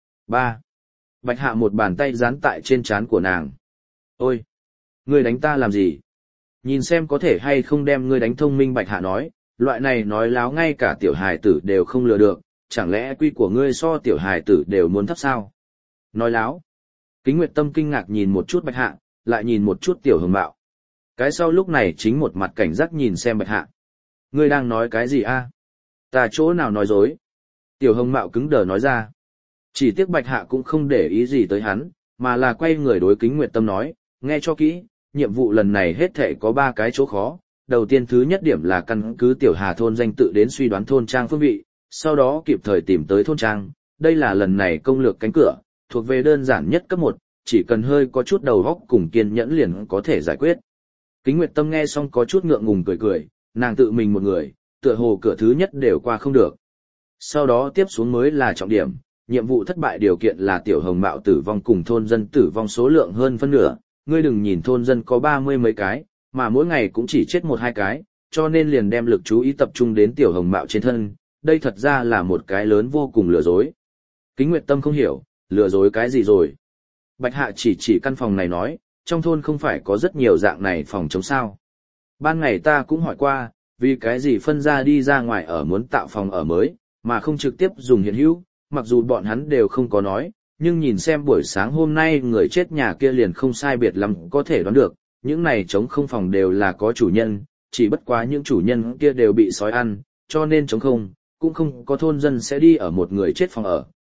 3. Bạch Hạ một bàn tay dán tại trên trán của nàng. Ôi! Ngươi đánh ta làm gì? Nhìn xem có thể hay không đem ngươi đánh thông minh. Bạch Hạ nói, loại này nói láo ngay cả tiểu hài tử đều không lừa được, chẳng lẽ quy của ngươi so tiểu hài tử đều muốn thấp sao? Nói láo. Kính Nguyệt Tâm kinh ngạc nhìn một chút Bạch Hạ, lại nhìn một chút Tiểu Hồng Mạo. Cái sau lúc này chính một mặt cảnh giác nhìn xem Bạch Hạ. Ngươi đang nói cái gì a? Ta chỗ nào nói dối? Tiểu Hồng Mạo cứng đờ nói ra. Chỉ tiếc Bạch Hạ cũng không để ý gì tới hắn, mà là quay người đối Kính Nguyệt Tâm nói, nghe cho kỹ, nhiệm vụ lần này hết thảy có 3 cái chỗ khó. Đầu tiên thứ nhất điểm là căn cứ Tiểu Hà thôn danh tự đến suy đoán thôn trang phương vị, sau đó kịp thời tìm tới thôn trang. Đây là lần này công lược cánh cửa, thuộc về đơn giản nhất cấp 1, chỉ cần hơi có chút đầu óc cùng kiên nhẫn liền có thể giải quyết. Kính Nguyệt Tâm nghe xong có chút ngượng ngùng cười cười, nàng tự mình một người, tựa hồ cửa thứ nhất đều qua không được. Sau đó tiếp xuống mới là trọng điểm, nhiệm vụ thất bại điều kiện là Tiểu Hồng Mạo tử vong cùng thôn dân tử vong số lượng hơn phân nửa, ngươi đừng nhìn thôn dân có 30 mấy cái, mà mỗi ngày cũng chỉ chết 1-2 cái, cho nên liền đem lực chú ý tập trung đến Tiểu Hồng Mạo trên thân, đây thật ra là một cái lớn vô cùng lừa dối. Kính Nguyệt Tâm không hiểu, lừa dối cái gì rồi? Bạch Hạ chỉ căn phòng này nói, trong thôn không phải có rất nhiều dạng này phòng chống sao. Ban ngày ta cũng hỏi qua, vì cái gì phân ra đi ra ngoài ở muốn tạo phòng ở mới, mà không trực tiếp dùng hiện hữu, mặc dù bọn hắn đều không có nói, nhưng nhìn xem buổi sáng hôm nay người chết nhà kia liền không sai biệt lắm có thể đoán được, những này trống không phòng đều là có chủ nhân, chỉ bất quá những chủ nhân kia đều bị sói ăn, cho nên trống không, cũng không có thôn dân sẽ đi ở một người chết phòng ở,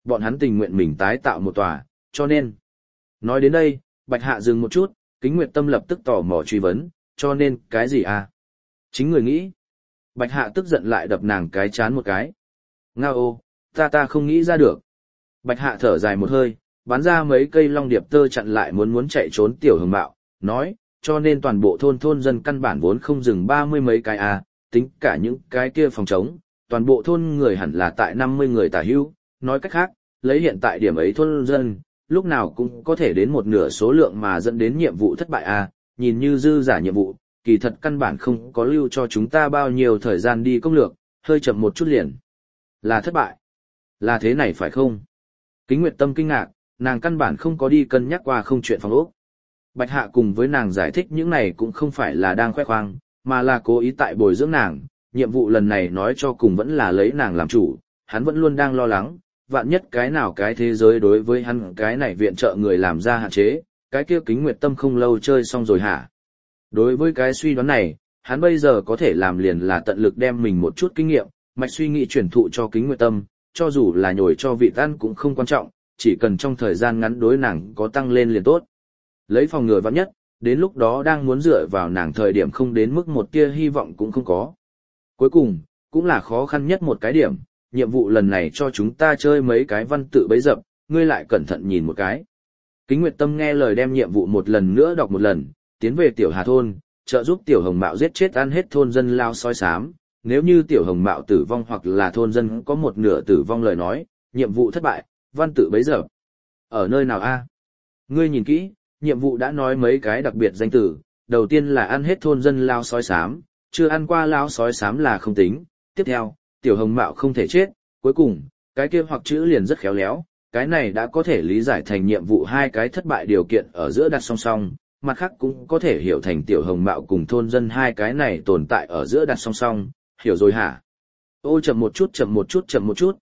bọn hắn tình nguyện mình tái tạo một tòa, cho nên. Nói đến đây, Bạch Hạ dừng một chút, Kính Nguyệt Tâm lập tức tò mò truy vấn, cho nên, cái gì à? Chính người nghĩ. Bạch Hạ tức giận lại đập nàng cái chán một cái. Ngao ô, ta không nghĩ ra được. Bạch Hạ thở dài một hơi, bắn ra mấy cây long điệp tơ chặn lại muốn chạy trốn Tiểu Hồng Mạo, nói, cho nên toàn bộ thôn dân căn bản vốn không dừng 30 mấy cái à, tính cả những cái kia phòng trống, toàn bộ thôn người hẳn là tại 50 người tả hữu, nói cách khác, lấy hiện tại điểm ấy thôn dân, lúc nào cũng có thể đến một nửa số lượng mà dẫn đến nhiệm vụ thất bại à, nhìn như dư giả nhiệm vụ, kỳ thật căn bản không có lưu cho chúng ta bao nhiêu thời gian đi công lược, hơi chậm một chút liền. Là thất bại. Là thế này phải không? Kính Nguyệt Tâm kinh ngạc, nàng căn bản không có đi cân nhắc qua không chuyện phòng ốc. Bạch Hạ cùng với nàng giải thích những này cũng không phải là đang khoe khoang, mà là cố ý tại bồi dưỡng nàng, nhiệm vụ lần này nói cho cùng vẫn là lấy nàng làm chủ, hắn vẫn luôn đang lo lắng, vạn nhất cái nào cái thế giới đối với hắn cái này viện trợ người làm ra hạn chế, cái kia Kính Nguyệt Tâm không lâu chơi xong rồi hả? Đối với cái suy đoán này, hắn bây giờ có thể làm liền là tận lực đem mình một chút kinh nghiệm, mạch suy nghĩ truyền thụ cho Kính Nguyệt Tâm, cho dù là nhồi cho vị tan cũng không quan trọng, chỉ cần trong thời gian ngắn đối nàng có tăng lên liền tốt. Lấy phòng ngừa vạn nhất, đến lúc đó đang muốn dựa vào nàng thời điểm không đến mức một tia hy vọng cũng không có. Cuối cùng, cũng là khó khăn nhất một cái điểm, nhiệm vụ lần này cho chúng ta chơi mấy cái văn tự bấy dập, ngươi lại cẩn thận nhìn một cái. Kính Nguyệt Tâm nghe lời đem nhiệm vụ một lần nữa đọc một lần, tiến về Tiểu Hà thôn, trợ giúp Tiểu Hồng Mạo giết chết ăn hết thôn dân lao sói xám. Nếu như Tiểu Hồng Mạo tử vong hoặc là thôn dân có một nửa tử vong lời nói, nhiệm vụ thất bại, văn tự bấy giờ. Ở nơi nào a? Ngươi nhìn kỹ, nhiệm vụ đã nói mấy cái đặc biệt danh từ, đầu tiên là ăn hết thôn dân lao sói xám, chưa ăn qua lao sói xám là không tính, tiếp theo, Tiểu Hồng Mạo không thể chết, cuối cùng, cái kia hoặc chữ liền rất khéo léo, cái này đã có thể lý giải thành nhiệm vụ hai cái thất bại điều kiện ở giữa đặt song song, mặt khác cũng có thể hiểu thành Tiểu Hồng Mạo cùng thôn dân hai cái này tồn tại ở giữa đặt song song, hiểu rồi hả? Ô chậm một chút,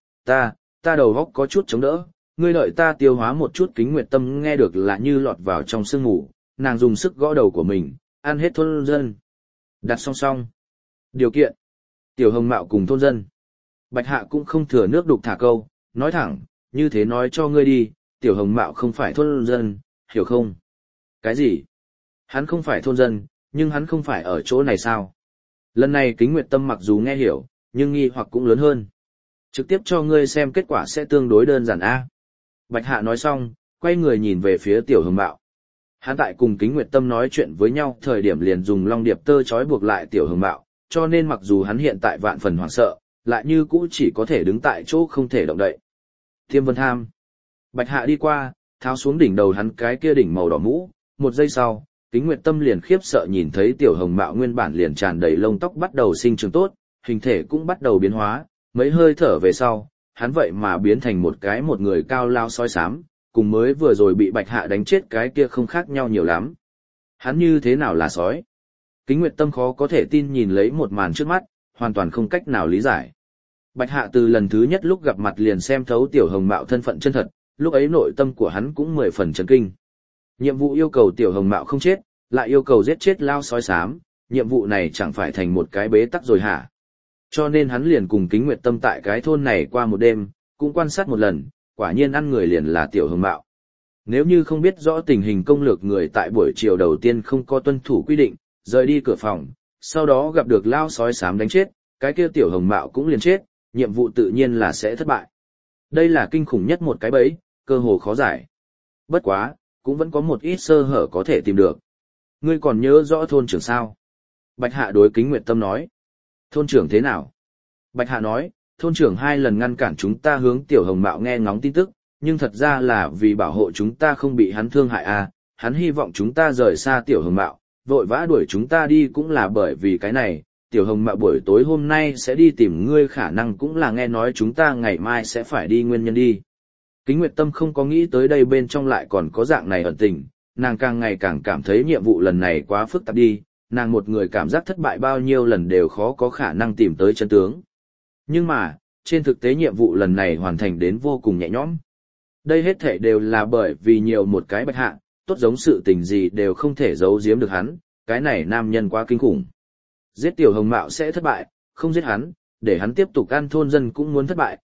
ta đầu óc có chút chống đỡ, ngươi đợi ta tiêu hóa một chút. Kính Nguyệt Tâm nghe được là như lọt vào trong sương ngủ, nàng dùng sức gõ đầu của mình, ăn hết thôn dân. Đặt song song. Điều kiện. Tiểu Hồng Mạo cùng thôn dân. Bạch Hạ cũng không thừa nước đục thả câu, nói thẳng, như thế nói cho ngươi đi, Tiểu Hồng Mạo không phải thôn dân, hiểu không? Cái gì? Hắn không phải thôn dân, nhưng hắn không phải ở chỗ này sao? Lần này Kính Nguyệt Tâm mặc dù nghe hiểu, nhưng nghi hoặc cũng lớn hơn. Trực tiếp cho ngươi xem kết quả sẽ tương đối đơn giản a. Bạch Hạ nói xong, quay người nhìn về phía Tiểu Hồng Mạo. Hắn tại cùng Kính Nguyệt Tâm nói chuyện với nhau thời điểm liền dùng long điệp tơ trói buộc lại Tiểu Hồng Mạo, cho nên mặc dù hắn hiện tại vạn phần hoảng sợ, lại như cũ chỉ có thể đứng tại chỗ không thể động đậy. Thiêm Vân Tham. Bạch Hạ đi qua, tháo xuống đỉnh đầu hắn cái kia đỉnh màu đỏ mũ, một giây sau, Kính Nguyệt Tâm liền khiếp sợ nhìn thấy Tiểu Hồng Mạo nguyên bản liền tràn đầy lông tóc bắt đầu sinh trưởng tốt, hình thể cũng bắt đầu biến hóa, mấy hơi thở về sau, hắn vậy mà biến thành một người cao lao sói xám, cùng mới vừa rồi bị Bạch Hạ đánh chết cái kia không khác nhau nhiều lắm. Hắn như thế nào là sói? Kính Nguyệt Tâm khó có thể tin nhìn lấy một màn trước mắt, hoàn toàn không cách nào lý giải. Bạch Hạ từ lần thứ nhất lúc gặp mặt liền xem thấu Tiểu Hồng Mạo thân phận chân thật, lúc ấy nội tâm của hắn cũng 10 phần chấn kinh. Nhiệm vụ yêu cầu Tiểu Hồng Mạo không chết, lại yêu cầu giết chết lao sói xám, nhiệm vụ này chẳng phải thành một cái bế tắc rồi hả? Cho nên hắn liền cùng Kính Nguyệt Tâm tại cái thôn này qua một đêm, cũng quan sát một lần, quả nhiên ăn người liền là Tiểu Hồng Mạo. Nếu như không biết rõ tình hình công lược người tại buổi chiều đầu tiên không có tuân thủ quy định, rời đi cửa phòng, sau đó gặp được lao sói xám đánh chết, cái kia Tiểu Hồng Mạo cũng liền chết, nhiệm vụ tự nhiên là sẽ thất bại. Đây là kinh khủng nhất một cái bẫy, cơ hồ khó giải. Bất quá, cũng vẫn có một ít sơ hở có thể tìm được. Ngươi còn nhớ rõ thôn trưởng sao? Bạch Hạ đối Kính Nguyệt Tâm nói. Thôn trưởng thế nào? Bạch Hạ nói, thôn trưởng 2 lần ngăn cản chúng ta hướng Tiểu Hồng Mạo nghe ngóng tin tức, nhưng thật ra là vì bảo hộ chúng ta không bị hắn thương hại à, hắn hy vọng chúng ta rời xa Tiểu Hồng Mạo, vội vã đuổi chúng ta đi cũng là bởi vì cái này. Tiểu Hồng Mạo buổi tối hôm nay sẽ đi tìm ngươi, khả năng cũng là nghe nói chúng ta ngày mai sẽ phải đi nguyên nhân đi. Kính Nguyệt Tâm không có nghĩ tới đây bên trong lại còn có dạng này ẩn tình, nàng càng ngày càng cảm thấy nhiệm vụ lần này quá phức tạp đi, nàng một người cảm giác thất bại bao nhiêu lần đều khó có khả năng tìm tới chân tướng. Nhưng mà, trên thực tế nhiệm vụ lần này hoàn thành đến vô cùng nhẹ nhõm. Đây hết thể đều là bởi vì nhiều một cái Bạch Hạ, tốt giống sự tình gì đều không thể giấu giếm được hắn, cái này nam nhân quá kinh khủng. Giết Tiểu Hồng Mạo sẽ thất bại, không giết hắn, để hắn tiếp tục ăn thôn dân cũng muốn thất bại,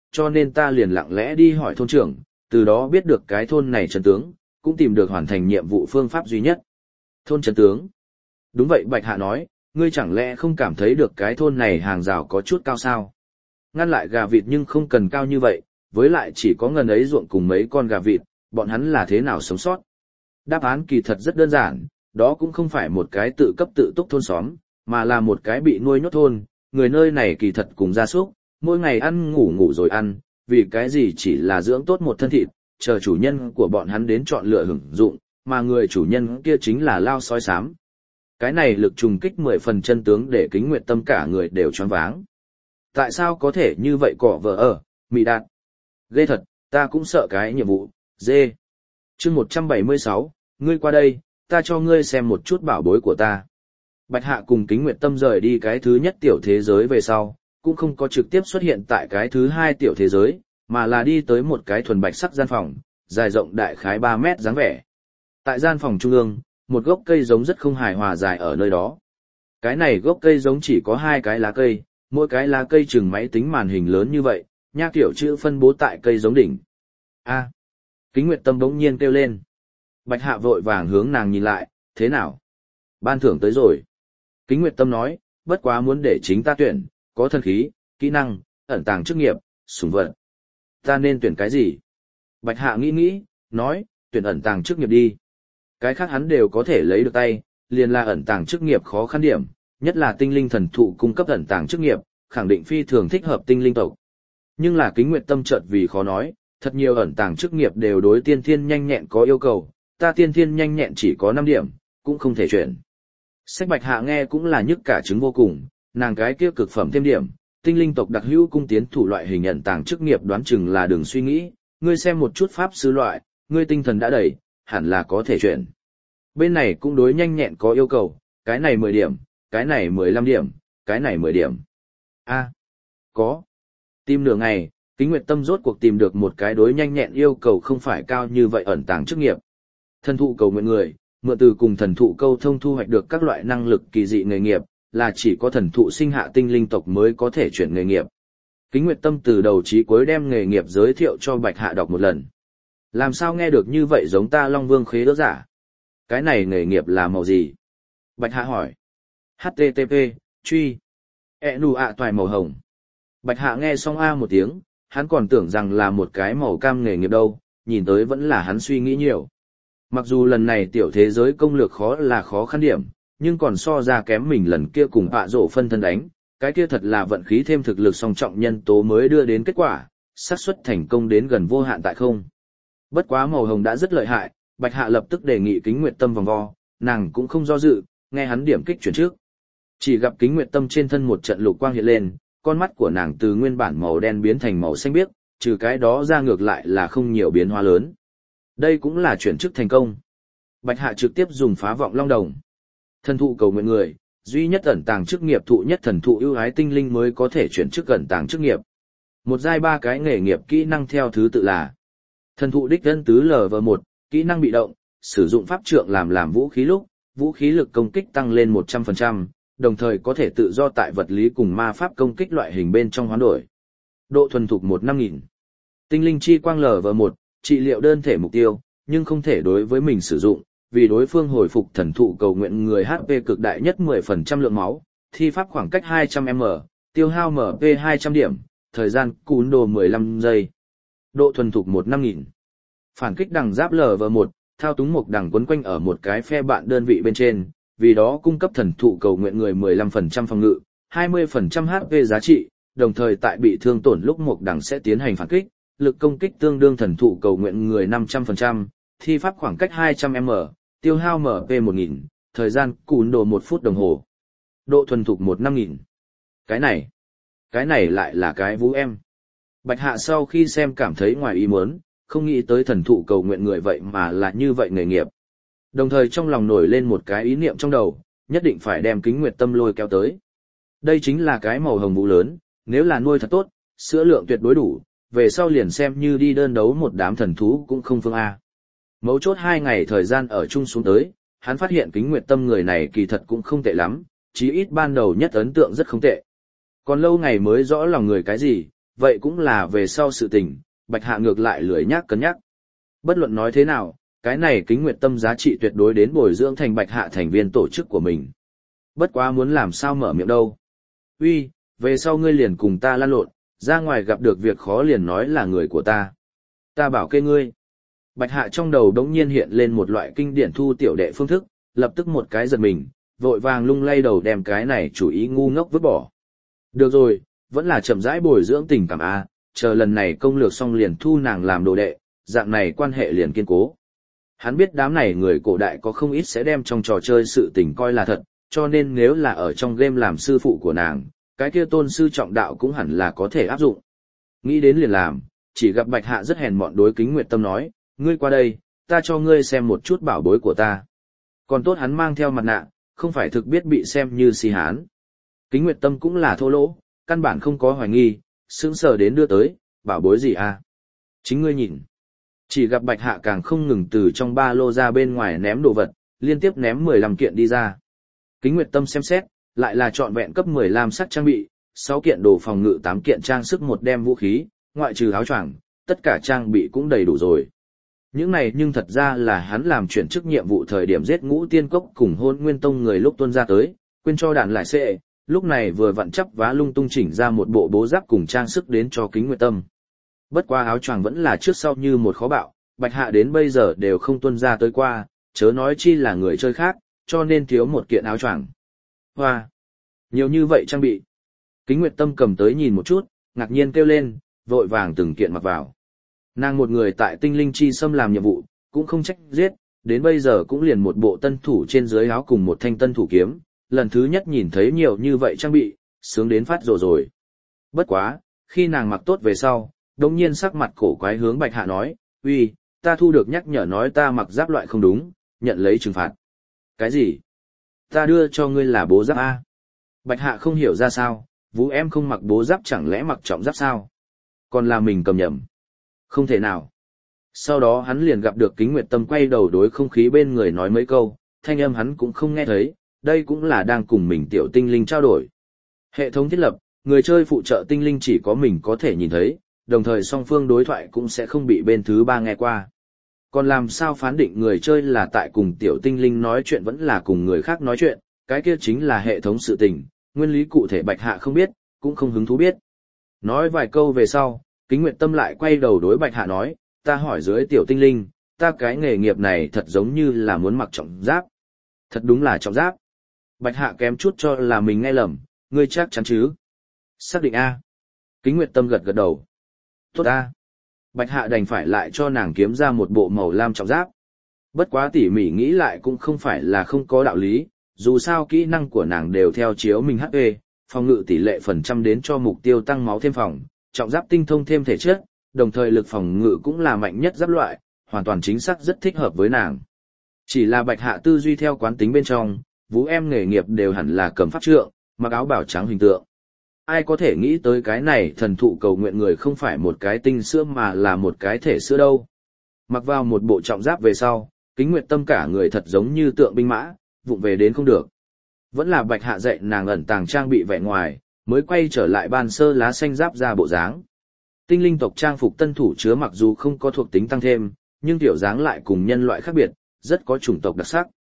cho nên ta liền lặng lẽ đi hỏi thôn trưởng, từ đó biết được cái thôn này chân tướng, cũng tìm được hoàn thành nhiệm vụ phương pháp duy nhất. Thôn chân tướng. Đúng vậy, Bạch Hạ nói, ngươi chẳng lẽ không cảm thấy được cái thôn này hàng rào có chút cao sao? Ngăn lại gà vịt nhưng không cần cao như vậy, với lại chỉ có ngần ấy ruộng cùng mấy con gà vịt, bọn hắn là thế nào sống sót? Đáp án kỳ thật rất đơn giản, đó cũng không phải một cái tự cấp tự túc thôn xóm, mà là một cái bị nuôi nhốt thôn, người nơi này kỳ thật cùng gia súc, mỗi ngày ăn ngủ ngủ rồi ăn, vì cái gì chỉ là dưỡng tốt một thân thịt, chờ chủ nhân của bọn hắn đến chọn lựa hưởng dụng, mà người chủ nhân kia chính là lao sói xám. Cái này lực trùng kích 10 phần chân tướng để Kính Nguyệt Tâm cả người đều choáng váng. Tại sao có thể như vậy cỏ vợ ở, mị đạt? Ghê thật, ta cũng sợ cái nhiệm vụ, dê. Chương 176, ngươi qua đây, ta cho ngươi xem một chút bảo bối của ta. Bạch Hạ cùng Kính Nguyệt Tâm rời đi cái thứ nhất tiểu thế giới về sau, cũng không có trực tiếp xuất hiện tại cái thứ hai tiểu thế giới, mà là đi tới một cái thuần bạch sắc gian phòng, dài rộng đại khái 3 mét dáng vẻ. Tại gian phòng trung ương, một gốc cây giống rất không hài hòa dài ở nơi đó. Cái này gốc cây giống chỉ có 2 cái lá cây, mỗi cái lá cây chừng máy tính màn hình lớn như vậy, nha kiểu chữ phân bố tại cây giống đỉnh. A. Kính Nguyệt Tâm bỗng nhiên kêu lên. Bạch Hạ vội vàng hướng nàng nhìn lại, thế nào? Ban thưởng tới rồi. Kính Nguyệt Tâm nói, bất quá muốn để chính ta tuyển, có thân khí, kỹ năng, ẩn tàng chức nghiệp, sủng vật. Ta nên tuyển cái gì? Bạch Hạ nghĩ, nói, tuyển ẩn tàng chức nghiệp đi. Cái khác hắn đều có thể lấy được tay, liền là ẩn tàng chức nghiệp khó khăn điểm, nhất là tinh linh thần thụ cung cấp ẩn tàng chức nghiệp, khẳng định phi thường thích hợp tinh linh tộc. Nhưng là Kính Nguyệt Tâm chợt vì khó nói, thật nhiều ẩn tàng chức nghiệp đều đối tiên thiên nhanh nhẹn có yêu cầu, ta tiên thiên nhanh nhẹn chỉ có 5 điểm, cũng không thể chuyển. Sách Bạch Hạ nghe cũng là nhức cả trứng vô cùng, nàng cái kia cực phẩm thêm điểm, tinh linh tộc đặc hữu cung tiến thủ loại hình ẩn tàng chức nghiệp đoán chừng là đường suy nghĩ, ngươi xem một chút pháp sư loại, ngươi tinh thần đã đầy, hẳn là có thể chuyển. Bên này cũng đối nhanh nhẹn có yêu cầu, cái này 10 điểm, cái này 15 điểm, cái này 10 điểm. A, có. Tìm nửa ngày, Kính Nguyệt Tâm rốt cuộc tìm được một cái đối nhanh nhẹn yêu cầu không phải cao như vậy ẩn tàng chức nghiệp. Thần thụ cầu nguyện người, mượn từ cùng thần thụ câu thông thu hoạch được các loại năng lực kỳ dị nghề nghiệp, là chỉ có thần thụ sinh hạ tinh linh tộc mới có thể chuyển nghề nghiệp. Kính Nguyệt Tâm từ đầu chí cuối đem nghề nghiệp giới thiệu cho Bạch Hạ đọc một lần. Làm sao nghe được như vậy giống ta Long Vương khế ước giả? Cái này nghề nghiệp là màu gì? Bạch Hạ hỏi. HTTP, truy. Nụ ạ toài màu hồng. Bạch Hạ nghe xong A một tiếng, hắn còn tưởng rằng là một cái màu cam nghề nghiệp đâu, nhìn tới vẫn là hắn suy nghĩ nhiều. Mặc dù lần này tiểu thế giới công lược khó là khó khăn điểm, nhưng còn so ra kém mình lần kia cùng ạ rổ phân thân đánh, cái kia thật là vận khí thêm thực lực song trọng nhân tố mới đưa đến kết quả, xác suất thành công đến gần vô hạn tại không. Bất quá màu hồng đã rất lợi hại, Bạch Hạ lập tức đề nghị Kính Nguyệt Tâm vòng vo, nàng cũng không do dự, nghe hắn điểm kích chuyển trước. Chỉ gặp Kính Nguyệt Tâm trên thân một trận lục quang hiện lên, con mắt của nàng từ nguyên bản màu đen biến thành màu xanh biếc, trừ cái đó ra ngược lại là không nhiều biến hóa lớn. Đây cũng là chuyển chức thành công. Bạch Hạ trực tiếp dùng phá vọng long đồng. Thần thụ cầu nguyện người, duy nhất ẩn tàng chức nghiệp thụ nhất thần thụ ưu ái tinh linh mới có thể chuyển chức ẩn tàng chức nghiệp. Một giai 3 cái nghề nghiệp kỹ năng theo thứ tự là thần thụ đích thân tứ LV1, kỹ năng bị động, sử dụng pháp trượng làm vũ khí lúc, vũ khí lực công kích tăng lên 100%, đồng thời có thể tự do tại vật lý cùng ma pháp công kích loại hình bên trong hoán đổi. Độ thuần thục 15000. Tinh linh chi quang LV1, trị liệu đơn thể mục tiêu, nhưng không thể đối với mình sử dụng, vì đối phương hồi phục thần thụ cầu nguyện người HP cực đại nhất 10% lượng máu, thi pháp khoảng cách 200m, tiêu hao MP 200 điểm, thời gian cún đồ 15 giây. Độ thuần thục 15000. Phản kích đằng giáp LV1, thao túng một đằng quấn quanh ở một cái phe bạn đơn vị bên trên, vì đó cung cấp thần thụ cầu nguyện người 15% phòng ngự, 20% HP giá trị, đồng thời tại bị thương tổn lúc một đằng sẽ tiến hành phản kích, lực công kích tương đương thần thụ cầu nguyện người 500%, thi pháp khoảng cách 200m, tiêu hao MP 1000, thời gian cún đồ 1 phút đồng hồ. Độ thuần thục 15000. Cái này lại là cái vũ em. Bạch Hạ sau khi xem cảm thấy ngoài ý muốn, không nghĩ tới thần thụ cầu nguyện người vậy mà là như vậy nghề nghiệp. Đồng thời trong lòng nổi lên một cái ý niệm trong đầu, nhất định phải đem Kính Nguyệt Tâm lôi kéo tới. Đây chính là cái màu hồng vũ lớn, nếu là nuôi thật tốt, sữa lượng tuyệt đối đủ, về sau liền xem như đi đơn đấu một đám thần thú cũng không phương A. Mấu chốt 2 ngày thời gian ở chung xuống tới, hắn phát hiện Kính Nguyệt Tâm người này kỳ thật cũng không tệ lắm, chí ít ban đầu nhất ấn tượng rất không tệ. Còn lâu ngày mới rõ lòng người cái gì, vậy cũng là về sau sự tình, Bạch Hạ ngược lại lười nhác cân nhắc. Bất luận nói thế nào, cái này Kính Nguyệt Tâm giá trị tuyệt đối đến bồi dưỡng thành Bạch Hạ thành viên tổ chức của mình. Bất quá muốn làm sao mở miệng đâu. Uy, về sau ngươi liền cùng ta lăn lộn, ra ngoài gặp được việc khó liền nói là người của ta. Ta bảo kê ngươi. Bạch Hạ trong đầu đống nhiên hiện lên một loại kinh điển thu tiểu đệ phương thức, lập tức một cái giật mình, vội vàng lung lay đầu đem cái này chủ ý ngu ngốc vứt bỏ. Được rồi, vẫn là chậm rãi bồi dưỡng tình cảm a, chờ lần này công lược xong liền thu nàng làm đồ đệ, dạng này quan hệ liền kiên cố. Hắn biết đám này người cổ đại có không ít sẽ đem trong trò chơi sự tình coi là thật, cho nên nếu là ở trong game làm sư phụ của nàng, cái kia tôn sư trọng đạo cũng hẳn là có thể áp dụng. Nghĩ đến liền làm, chỉ gặp Bạch Hạ rất hèn mọn đối Kính Nguyệt Tâm nói, ngươi qua đây, ta cho ngươi xem một chút bảo bối của ta. Còn tốt hắn mang theo mặt nạ, không phải thực biết bị xem như si hán. Kính Nguyệt Tâm cũng là thô lỗ, căn bản không có hoài nghi, sững sờ đến đưa tới, bảo bối gì à? Chính ngươi nhìn. Chỉ gặp Bạch Hạ càng không ngừng từ trong ba lô ra bên ngoài ném đồ vật, liên tiếp ném 15 kiện đi ra. Kính Nguyệt Tâm xem xét, lại là trọn vẹn cấp 15 sắc trang bị, 6 kiện đồ phòng ngự, 8 kiện trang sức, một đem vũ khí, ngoại trừ áo choàng, tất cả trang bị cũng đầy đủ rồi. Những này nhưng thật ra là hắn làm chuyển chức nhiệm vụ thời điểm giết Ngũ Tiên Cốc cùng Hôn Nguyên Tông người lúc tuân ra tới, quên cho đàn lại xệ, lúc này vừa vặn chắp vá lung tung chỉnh ra một bộ bố giáp cùng trang sức đến cho Kính Nguyệt Tâm. Bất qua áo choàng vẫn là trước sau như một khó bạo, Bạch Hạ đến bây giờ đều không tuân ra tới qua, chớ nói chi là người chơi khác, cho nên thiếu một kiện áo choàng. Hoa! Nhiều như vậy trang bị. Kính Nguyệt Tâm cầm tới nhìn một chút, ngạc nhiên kêu lên, vội vàng từng kiện mặc vào. Nàng một người tại Tinh Linh Chi Xâm làm nhiệm vụ, cũng không trách giết, đến bây giờ cũng liền một bộ tân thủ trên dưới áo cùng một thanh tân thủ kiếm, lần thứ nhất nhìn thấy nhiều như vậy trang bị, sướng đến phát rồ rồi. Bất quá, khi nàng mặc tốt về sau, đồng nhiên sắc mặt cổ quái hướng Bạch Hạ nói, uy, ta thu được nhắc nhở nói ta mặc giáp loại không đúng, nhận lấy trừng phạt. Cái gì? Ta đưa cho ngươi là bố giáp A. Bạch Hạ không hiểu ra sao, Vũ em không mặc bố giáp chẳng lẽ mặc trọng giáp sao? Còn là mình cầm nhầm. Không thể nào. Sau đó hắn liền gặp được Kính Nguyệt Tâm quay đầu đối không khí bên người nói mấy câu, thanh âm hắn cũng không nghe thấy, đây cũng là đang cùng mình tiểu tinh linh trao đổi. Hệ thống thiết lập, người chơi phụ trợ tinh linh chỉ có mình có thể nhìn thấy, đồng thời song phương đối thoại cũng sẽ không bị bên thứ ba nghe qua. Còn làm sao phán định người chơi là tại cùng tiểu tinh linh nói chuyện vẫn là cùng người khác nói chuyện, cái kia chính là hệ thống sự tình, nguyên lý cụ thể Bạch Hạ không biết, cũng không hứng thú biết. Nói vài câu về sau, Kính Nguyệt Tâm lại quay đầu đối Bạch Hạ nói, ta hỏi dưới tiểu tinh linh, ta cái nghề nghiệp này thật giống như là muốn mặc trọng giáp. Thật đúng là trọng giáp. Bạch Hạ kém chút cho là mình nghe lầm, ngươi chắc chắn chứ? Xác định A. Kính Nguyệt Tâm gật gật đầu. Tốt A. Bạch Hạ đành phải lại cho nàng kiếm ra một bộ màu lam trọng giáp. Bất quá tỉ mỉ nghĩ lại cũng không phải là không có đạo lý, dù sao kỹ năng của nàng đều theo chiếu mình HP, phòng ngự tỷ lệ phần trăm đến cho mục tiêu tăng máu thêm phòng, trọng giáp tinh thông thêm thể chất, đồng thời lực phòng ngự cũng là mạnh nhất giáp loại, hoàn toàn chính xác rất thích hợp với nàng. Chỉ là Bạch Hạ tư duy theo quán tính bên trong, Vũ em nghề nghiệp đều hẳn là cầm pháp trượng, mặc áo bào trắng hình tượng. Ai có thể nghĩ tới cái này thần thụ cầu nguyện người không phải một cái tinh sữa mà là một cái thể sữa đâu. Mặc vào một bộ trọng giáp về sau, Kính Nguyệt Tâm cả người thật giống như tượng binh mã, vụng về đến không được. Vẫn là Bạch Hạ dạy nàng ẩn tàng trang bị vẻ ngoài, mới quay trở lại ban sơ lá xanh giáp ra bộ dáng. Tinh linh tộc trang phục tân thủ chứa mặc dù không có thuộc tính tăng thêm, nhưng tiểu dáng lại cùng nhân loại khác biệt, rất có chủng tộc đặc sắc.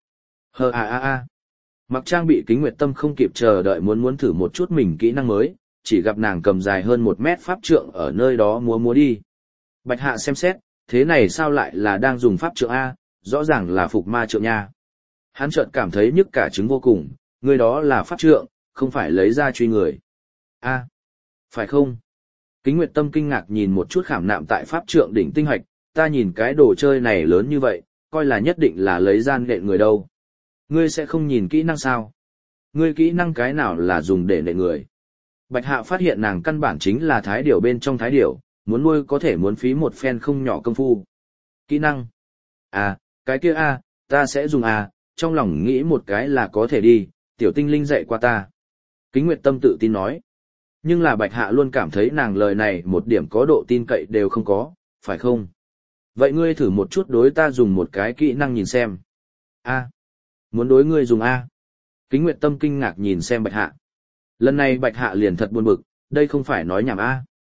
Mặc trang bị Kính Nguyệt Tâm không kịp chờ đợi muốn thử một chút mình kỹ năng mới, chỉ gặp nàng cầm dài hơn 1 mét pháp trượng ở nơi đó múa đi. Bạch Hạ xem xét, thế này sao lại là đang dùng pháp trượng A, rõ ràng là phục ma trượng nha. Hắn chợt cảm thấy nhức cả trứng vô cùng, người đó là pháp trượng, không phải lấy ra truy người. A, phải không? Kính Nguyệt Tâm kinh ngạc nhìn một chút khảm nạm tại pháp trượng đỉnh tinh hạch, ta nhìn cái đồ chơi này lớn như vậy, coi là nhất định là lấy gian nện người đâu. Ngươi sẽ không nhìn kỹ năng sao? Ngươi kỹ năng cái nào là dùng để nện người? Bạch Hạ phát hiện nàng căn bản chính là thái điểu bên trong thái điểu, muốn nuôi có thể muốn phí một phen không nhỏ công phu. Kỹ năng? À, cái kia A, ta sẽ dùng A, trong lòng nghĩ một cái là có thể đi, tiểu tinh linh dạy qua ta. Kính Nguyệt Tâm tự tin nói. Nhưng là Bạch Hạ luôn cảm thấy nàng lời này một điểm có độ tin cậy đều không có, phải không? Vậy ngươi thử một chút đối ta dùng một cái kỹ năng nhìn xem. A. Muốn đối ngươi dùng A. Kính Nguyệt Tâm kinh ngạc nhìn xem Bạch Hạ. Lần này Bạch Hạ liền thật buồn bực, đây không phải nói nhảm A.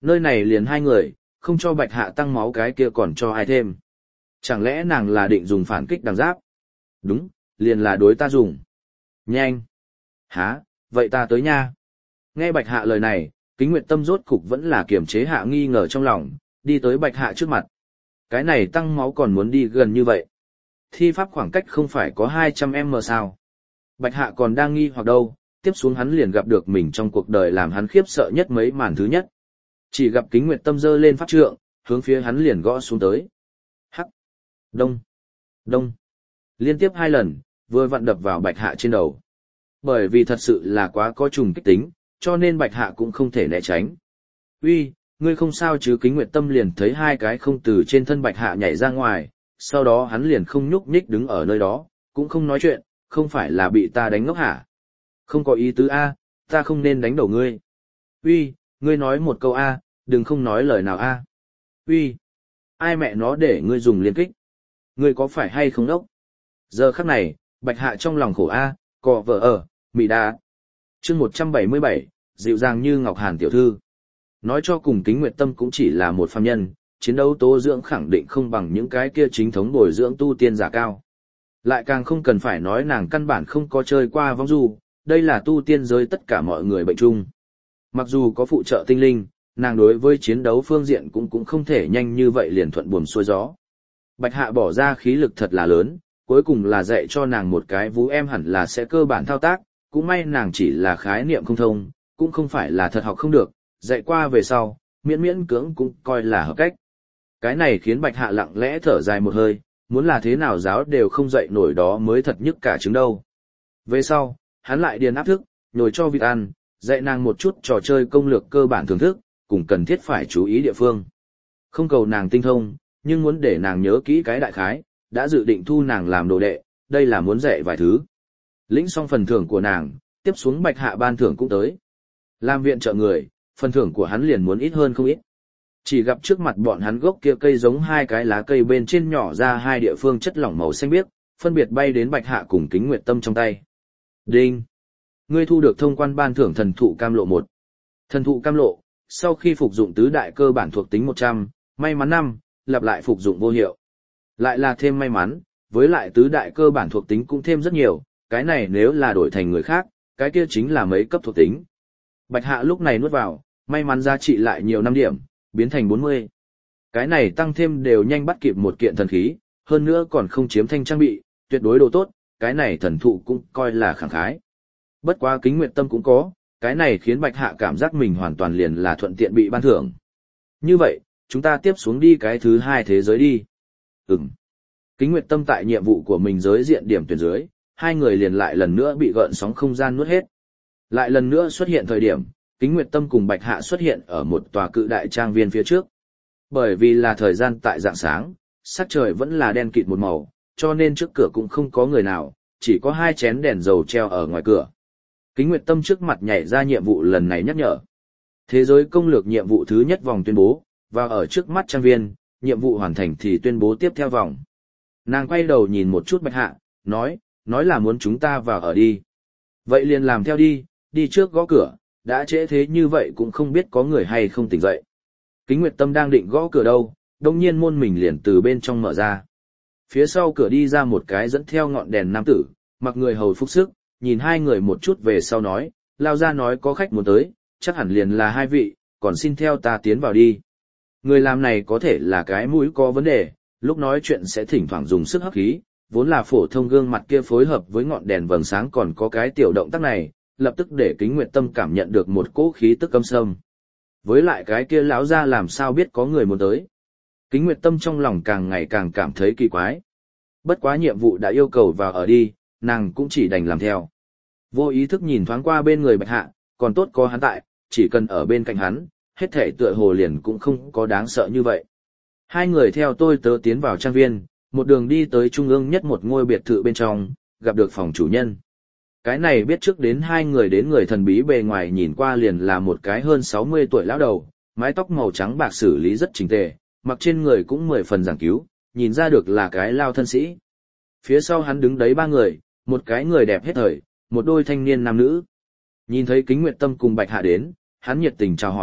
Nơi này liền hai người, không cho Bạch Hạ tăng máu cái kia còn cho ai thêm. Chẳng lẽ nàng là định dùng phản kích đằng giáp? Đúng, liền là đối ta dùng. Nhanh! Hả, vậy ta tới nha. Nghe Bạch Hạ lời này, Kính Nguyệt Tâm rốt cục vẫn là kiềm chế hạ nghi ngờ trong lòng, đi tới Bạch Hạ trước mặt. Cái này tăng máu còn muốn đi gần như vậy. Thi pháp khoảng cách không phải có 200m sao? Bạch Hạ còn đang nghi hoặc đâu, tiếp xuống hắn liền gặp được mình trong cuộc đời làm hắn khiếp sợ nhất mấy màn thứ nhất. Chỉ gặp Kính Nguyệt Tâm giơ lên pháp trượng, hướng phía hắn liền gõ xuống tới. Hắc! Đông! Đông! Liên tiếp 2 lần, vừa vặn đập vào Bạch Hạ trên đầu. Bởi vì thật sự là quá có trùng kích tính, cho nên Bạch Hạ cũng không thể né tránh. Uy, ngươi không sao chứ? Kính Nguyệt Tâm liền thấy 2 cái không từ trên thân Bạch Hạ nhảy ra ngoài, sau đó hắn liền không nhúc nhích đứng ở nơi đó, cũng không nói chuyện, không phải là bị ta đánh ngốc hả? Không có ý tứ A, ta không nên đánh đầu ngươi. Uy, ngươi nói một câu A, đừng không nói lời nào A. Uy, ai mẹ nó để ngươi dùng liên kích? Ngươi có phải hay không đốc? Giờ khắc này, Bạch Hạ trong lòng khổ A, cọ vợ ở, mị đá. Chương 177, dịu dàng như Ngọc Hàn tiểu thư. Nói cho cùng Kính Nguyệt Tâm cũng chỉ là một phàm nhân, chiến đấu tố dưỡng khẳng định không bằng những cái kia chính thống bồi dưỡng tu tiên giả cao. Lại càng không cần phải nói nàng căn bản không có chơi qua vong du, đây là tu tiên giới tất cả mọi người bệnh chung. Mặc dù có phụ trợ tinh linh, nàng đối với chiến đấu phương diện cũng không thể nhanh như vậy liền thuận buồm xuôi gió. Bạch Hạ bỏ ra khí lực thật là lớn, cuối cùng là dạy cho nàng một cái vú em hẳn là sẽ cơ bản thao tác, cũng may nàng chỉ là khái niệm không thông, cũng không phải là thật học không được, dạy qua về sau, miễn miễn cưỡng cũng coi là hợp cách. Cái này khiến Bạch Hạ lặng lẽ thở dài một hơi, muốn là thế nào giáo đều không dạy nổi đó mới thật nhức cả trứng đâu. Về sau, hắn lại điền áp thức, nhồi cho vịt ăn, dạy nàng một chút trò chơi công lược cơ bản thưởng thức, cùng cần thiết phải chú ý địa phương. Không cầu nàng tinh thông, nhưng muốn để nàng nhớ kỹ cái đại khái, đã dự định thu nàng làm đồ đệ, đây là muốn dạy vài thứ. Lĩnh xong phần thưởng của nàng, tiếp xuống Bạch Hạ ban thưởng cũng tới. Làm viện trợ người, phần thưởng của hắn liền muốn ít hơn không ít. Chỉ gặp trước mặt bọn hắn gốc kia cây giống 2 cái lá cây bên trên nhỏ ra 2 địa phương chất lỏng màu xanh biếc, phân biệt bay đến Bạch Hạ cùng Kính Nguyệt Tâm trong tay. Đinh! Ngươi thu được thông quan ban thưởng thần thụ cam lộ 1. Thần thụ cam lộ, sau khi phục dụng tứ đại cơ bản thuộc tính 100, may mắn 5, lặp lại phục dụng vô hiệu. Lại là thêm may mắn, với lại tứ đại cơ bản thuộc tính cũng thêm rất nhiều, cái này nếu là đổi thành người khác, cái kia chính là mấy cấp thuộc tính. Bạch Hạ lúc này nuốt vào, may mắn giá trị lại nhiều 5 điểm, biến thành 40. Cái này tăng thêm đều nhanh bắt kịp một kiện thần khí, hơn nữa còn không chiếm thanh trang bị, tuyệt đối đồ tốt, cái này thần thụ cũng coi là khẳng khái. Bất quá Kính Nguyệt Tâm cũng có, cái này khiến Bạch Hạ cảm giác mình hoàn toàn liền là thuận tiện bị ban thưởng. Như vậy, chúng ta tiếp xuống đi cái thứ 2 thế giới đi. Kính Nguyệt Tâm tại nhiệm vụ của mình giới diện điểm tuyển dưới, 2 người liền lại lần nữa bị gợn sóng không gian nuốt hết. Lại lần nữa xuất hiện thời điểm, Kính Nguyệt Tâm cùng Bạch Hạ xuất hiện ở một tòa cự đại trang viên phía trước. Bởi vì là thời gian tại rạng sáng, sắc trời vẫn là đen kịt một màu, cho nên trước cửa cũng không có người nào, chỉ có 2 chén đèn dầu treo ở ngoài cửa. Kính Nguyệt Tâm trước mặt nhảy ra nhiệm vụ lần này nhắc nhở. Thế giới công lược nhiệm vụ thứ nhất vòng tuyên bố, và ở trước mắt trang viên, nhiệm vụ hoàn thành thì tuyên bố tiếp theo vòng. Nàng quay đầu nhìn một chút Bạch Hạ, nói là muốn chúng ta vào ở đi. Vậy liền làm theo đi, đi trước gõ cửa, đã trễ thế như vậy cũng không biết có người hay không tỉnh dậy. Kính Nguyệt Tâm đang định gõ cửa đâu, đồng nhiên môn mình liền từ bên trong mở ra. Phía sau cửa đi ra một cái dẫn theo ngọn đèn nam tử, mặc người hầu phúc sức, nhìn 2 người một chút về sau nói, lao ra nói có khách muốn tới, chắc hẳn liền là 2 vị, còn xin theo ta tiến vào đi. Người làm này có thể là cái mũi có vấn đề, lúc nói chuyện sẽ thỉnh thoảng dùng sức hấp khí, vốn là phổ thông gương mặt kia phối hợp với ngọn đèn vầng sáng còn có cái tiểu động tác này, lập tức để Kính Nguyệt Tâm cảm nhận được một cỗ khí tức căm sâm. Với lại cái kia lão ra làm sao biết có người muốn tới. Kính Nguyệt Tâm trong lòng càng ngày càng cảm thấy kỳ quái. Bất quá nhiệm vụ đã yêu cầu vào ở đi, nàng cũng chỉ đành làm theo. Vô ý thức nhìn thoáng qua bên người Bạch Hạ, còn tốt có hắn tại, chỉ cần ở bên cạnh hắn, hết thể tựa hồ liền cũng không có đáng sợ như vậy. 2 người theo tôi tớ tiến vào trang viên, một đường đi tới trung ương nhất một ngôi biệt thự bên trong, gặp được phòng chủ nhân. Cái này biết trước đến 2 người đến người thần bí bề ngoài nhìn qua liền là một cái hơn 60 tuổi lão đầu, mái tóc màu trắng bạc xử lý rất chỉnh tề, mặc trên người cũng 10 phần giảng cứu, nhìn ra được là cái lao thân sĩ. Phía sau hắn đứng đấy 3 người, một cái người đẹp hết thời, một đôi thanh niên nam nữ. Nhìn thấy Kính Nguyệt Tâm cùng Bạch Hạ đến, hắn nhiệt tình chào hỏi,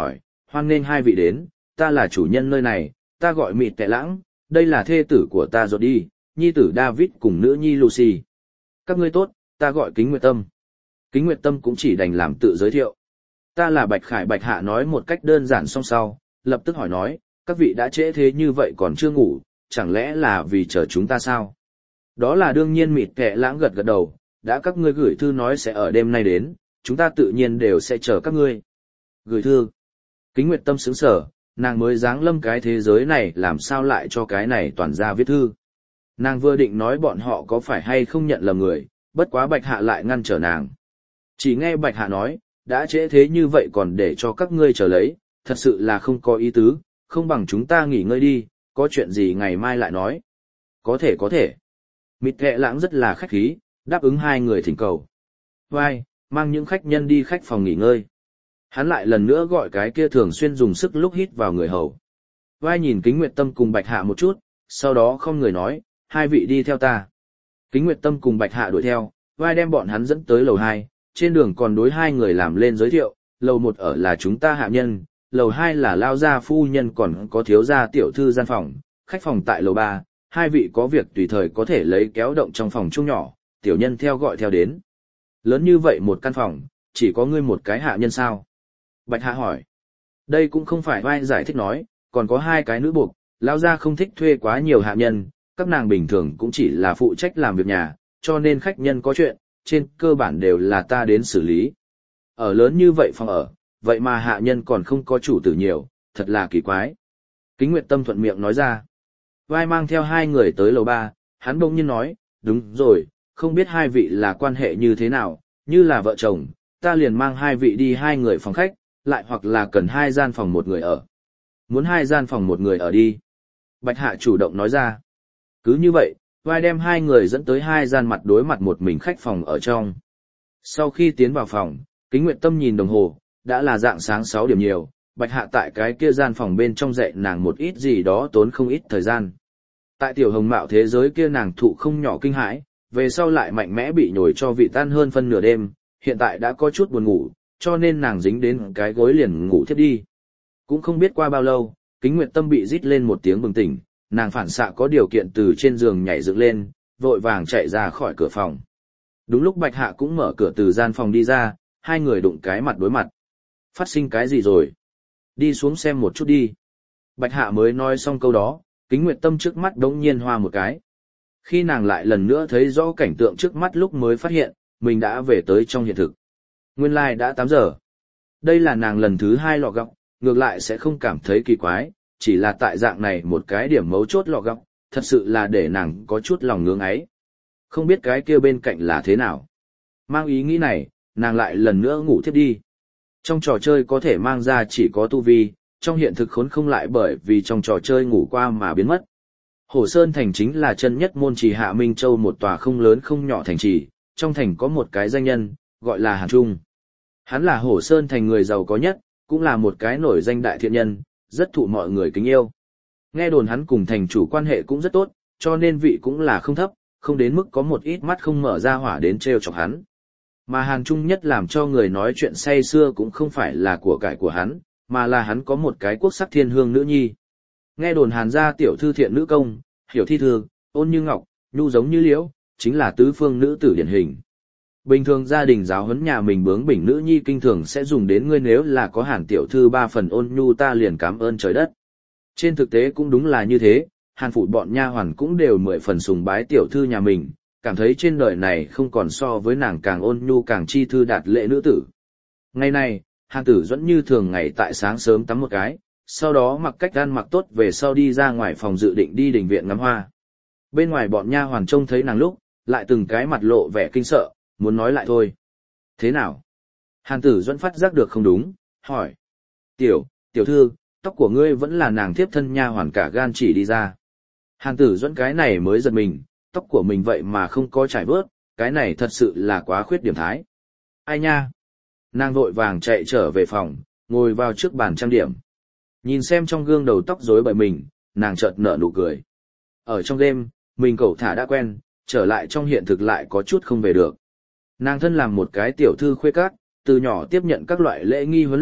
hoan nghênh hai vị đến, ta là chủ nhân nơi này, ta gọi Mịt Tệ Lãng, đây là thê tử của ta rồi đi, nhi tử David cùng nữ nhi Lucy. Các ngươi tốt, ta gọi Kính Nguyệt Tâm. Kính Nguyệt Tâm cũng chỉ đành làm tự giới thiệu. Ta là Bạch Khải. Bạch Hạ nói một cách đơn giản xong sau, lập tức hỏi nói, các vị đã trễ thế như vậy còn chưa ngủ, chẳng lẽ là vì chờ chúng ta sao? Đó là đương nhiên. Mịt Kệ Lãng gật gật đầu, đã các ngươi gửi thư nói sẽ ở đêm nay đến, chúng ta tự nhiên đều sẽ chờ các ngươi. Gửi thư. Kính Nguyệt Tâm sững sờ, nàng mới giáng lâm cái thế giới này làm sao lại cho cái này toàn ra viết thư. Nàng vừa định nói bọn họ có phải hay không nhận lầm người, bất quá Bạch Hạ lại ngăn trở nàng. Chỉ nghe Bạch Hạ nói, đã trễ thế như vậy còn để cho các ngươi chờ lấy, thật sự là không có ý tứ, không bằng chúng ta nghỉ ngơi đi, có chuyện gì ngày mai lại nói. Có thể. Mịt Kệ Lãng rất là khách khí, đáp ứng hai người thỉnh cầu. Vai, mang những khách nhân đi khách phòng nghỉ ngơi. Hắn lại lần nữa gọi cái kia thường xuyên dùng sức lúc hít vào người hầu. Vai nhìn Kính Nguyệt Tâm cùng Bạch Hạ một chút, sau đó không người nói, hai vị đi theo ta. Kính Nguyệt Tâm cùng Bạch Hạ đuổi theo, Vai đem bọn hắn dẫn tới lầu 2, trên đường còn đối hai người làm lên giới thiệu, lầu 1 ở là chúng ta hạ nhân, lầu 2 là lao gia phu nhân còn có thiếu gia tiểu thư gian phòng, khách phòng tại lầu 3, hai vị có việc tùy thời có thể lấy kéo động trong phòng chung nhỏ, tiểu nhân theo gọi theo đến. Lớn như vậy một căn phòng, chỉ có ngươi một cái hạ nhân sao? Bạch Hạ hỏi. Đây cũng không phải Vai giải thích nói, còn có hai cái nữ buộc, lao gia không thích thuê quá nhiều hạ nhân, các nàng bình thường cũng chỉ là phụ trách làm việc nhà, cho nên khách nhân có chuyện, trên cơ bản đều là ta đến xử lý. Ở lớn như vậy phòng ở, vậy mà hạ nhân còn không có chủ tử nhiều, thật là kỳ quái. Kính Nguyệt Tâm thuận miệng nói ra. Vai mang theo hai người tới lầu 3, hắn bỗng nhiên nói, đúng rồi, không biết hai vị là quan hệ như thế nào, như là vợ chồng, ta liền mang hai vị đi hai người phòng khách, lại hoặc là cần hai gian phòng một người ở. Muốn hai gian phòng một người ở đi. Bạch Hạ chủ động nói ra. Cứ như vậy, Vai đem hai người dẫn tới hai gian mặt đối mặt một mình khách phòng ở trong. Sau khi tiến vào phòng, Kính Nguyệt Tâm nhìn đồng hồ, đã là dạng sáng 6 điểm nhiều, Bạch Hạ tại cái kia gian phòng bên trong dạy nàng một ít gì đó tốn không ít thời gian. Tại tiểu hồng mạo thế giới kia nàng thụ không nhỏ kinh hãi, về sau lại mạnh mẽ bị nhồi cho vị tan hơn phân nửa đêm, hiện tại đã có chút buồn ngủ, cho nên nàng dính đến cái gối liền ngủ thiếp đi. Cũng không biết qua bao lâu, Kính Nguyệt Tâm bị rít lên một tiếng bừng tỉnh, nàng phản xạ có điều kiện từ trên giường nhảy dựng lên, vội vàng chạy ra khỏi cửa phòng. Đúng lúc Bạch Hạ cũng mở cửa từ gian phòng đi ra, hai người đụng cái mặt đối mặt. Phát sinh cái gì rồi? Đi xuống xem một chút đi. Bạch Hạ mới nói xong câu đó, Kính Nguyệt Tâm trước mắt đống nhiên hoa một cái. Khi nàng lại lần nữa thấy rõ cảnh tượng trước mắt lúc mới phát hiện, mình đã về tới trong hiện thực. Nguyên lai đã 8 giờ. Đây là nàng lần thứ 2 lọ gọng, ngược lại sẽ không cảm thấy kỳ quái, chỉ là tại dạng này một cái điểm mấu chốt lọ gọng, thật sự là để nàng có chút lòng ngưỡng ấy. Không biết cái kia bên cạnh là thế nào. Mang ý nghĩ này, nàng lại lần nữa ngủ thiếp đi. Trong trò chơi có thể mang ra chỉ có tu vi, trong hiện thực khốn không lại bởi vì trong trò chơi ngủ qua mà biến mất. Hổ Sơn Thành chính là chân nhất môn trì Hạ Minh Châu, một tòa không lớn không nhỏ thành trì, trong thành có một cái danh nhân, gọi là Hàn Trung. Hắn là Hổ Sơn Thành người giàu có nhất, cũng là một cái nổi danh đại thiện nhân, rất thụ mọi người kính yêu. Nghe đồn hắn cùng thành chủ quan hệ cũng rất tốt, cho nên vị cũng là không thấp, không đến mức có một ít mắt không mở ra hỏa đến trêu chọc hắn. Mà Hàn Trung nhất làm cho người nói chuyện say xưa cũng không phải là của cải của hắn, mà là hắn có một cái quốc sắc thiên hương nữ nhi. Nghe đồn Hàn gia tiểu thư thiện nữ công, hiểu thi thư, ôn như ngọc, nhu giống như liễu, chính là tứ phương nữ tử điển hình. Bình thường gia đình giáo huấn nhà mình bướng bỉnh nữ nhi kinh thường sẽ dùng đến ngươi nếu là có Hàn tiểu thư 3 phần ôn nhu ta liền cảm ơn trời đất. Trên thực tế cũng đúng là như thế, Hàn phụ bọn nha hoàn cũng đều 10 phần sùng bái tiểu thư nhà mình, cảm thấy trên đời này không còn so với nàng càng ôn nhu càng chi thư đạt lệ nữ tử. Ngày này, Hàn Tử Duẫn như thường ngày tại sáng sớm tắm một cái, sau đó mặc cách ăn mặc tốt về sau đi ra ngoài phòng dự định đi đình viện ngắm hoa. Bên ngoài bọn nha hoàn trông thấy nàng lúc, lại từng cái mặt lộ vẻ kinh sợ, muốn nói lại thôi. Thế nào? Hàn Tử Duẫn phát giác được không đúng, hỏi. Tiểu thư, tóc của ngươi vẫn là nàng thiếp thân nha hoàn cả gan chỉ đi ra. Hàn Tử Duẫn cái này mới giật mình, tóc của mình vậy mà không có trải bớt, cái này thật sự là quá khuyết điểm thái. Ai nha? Nàng vội vàng chạy trở về phòng, ngồi vào trước bàn trang điểm. Nhìn xem trong gương đầu tóc rối bời mình, nàng chợt nở nụ cười. Ở trong đêm, mình cẩu thả đã quen, trở lại trong hiện thực lại có chút không về được. Nàng thân làm một cái tiểu thư khuê các, từ nhỏ tiếp nhận các loại lễ nghi huấn luyện,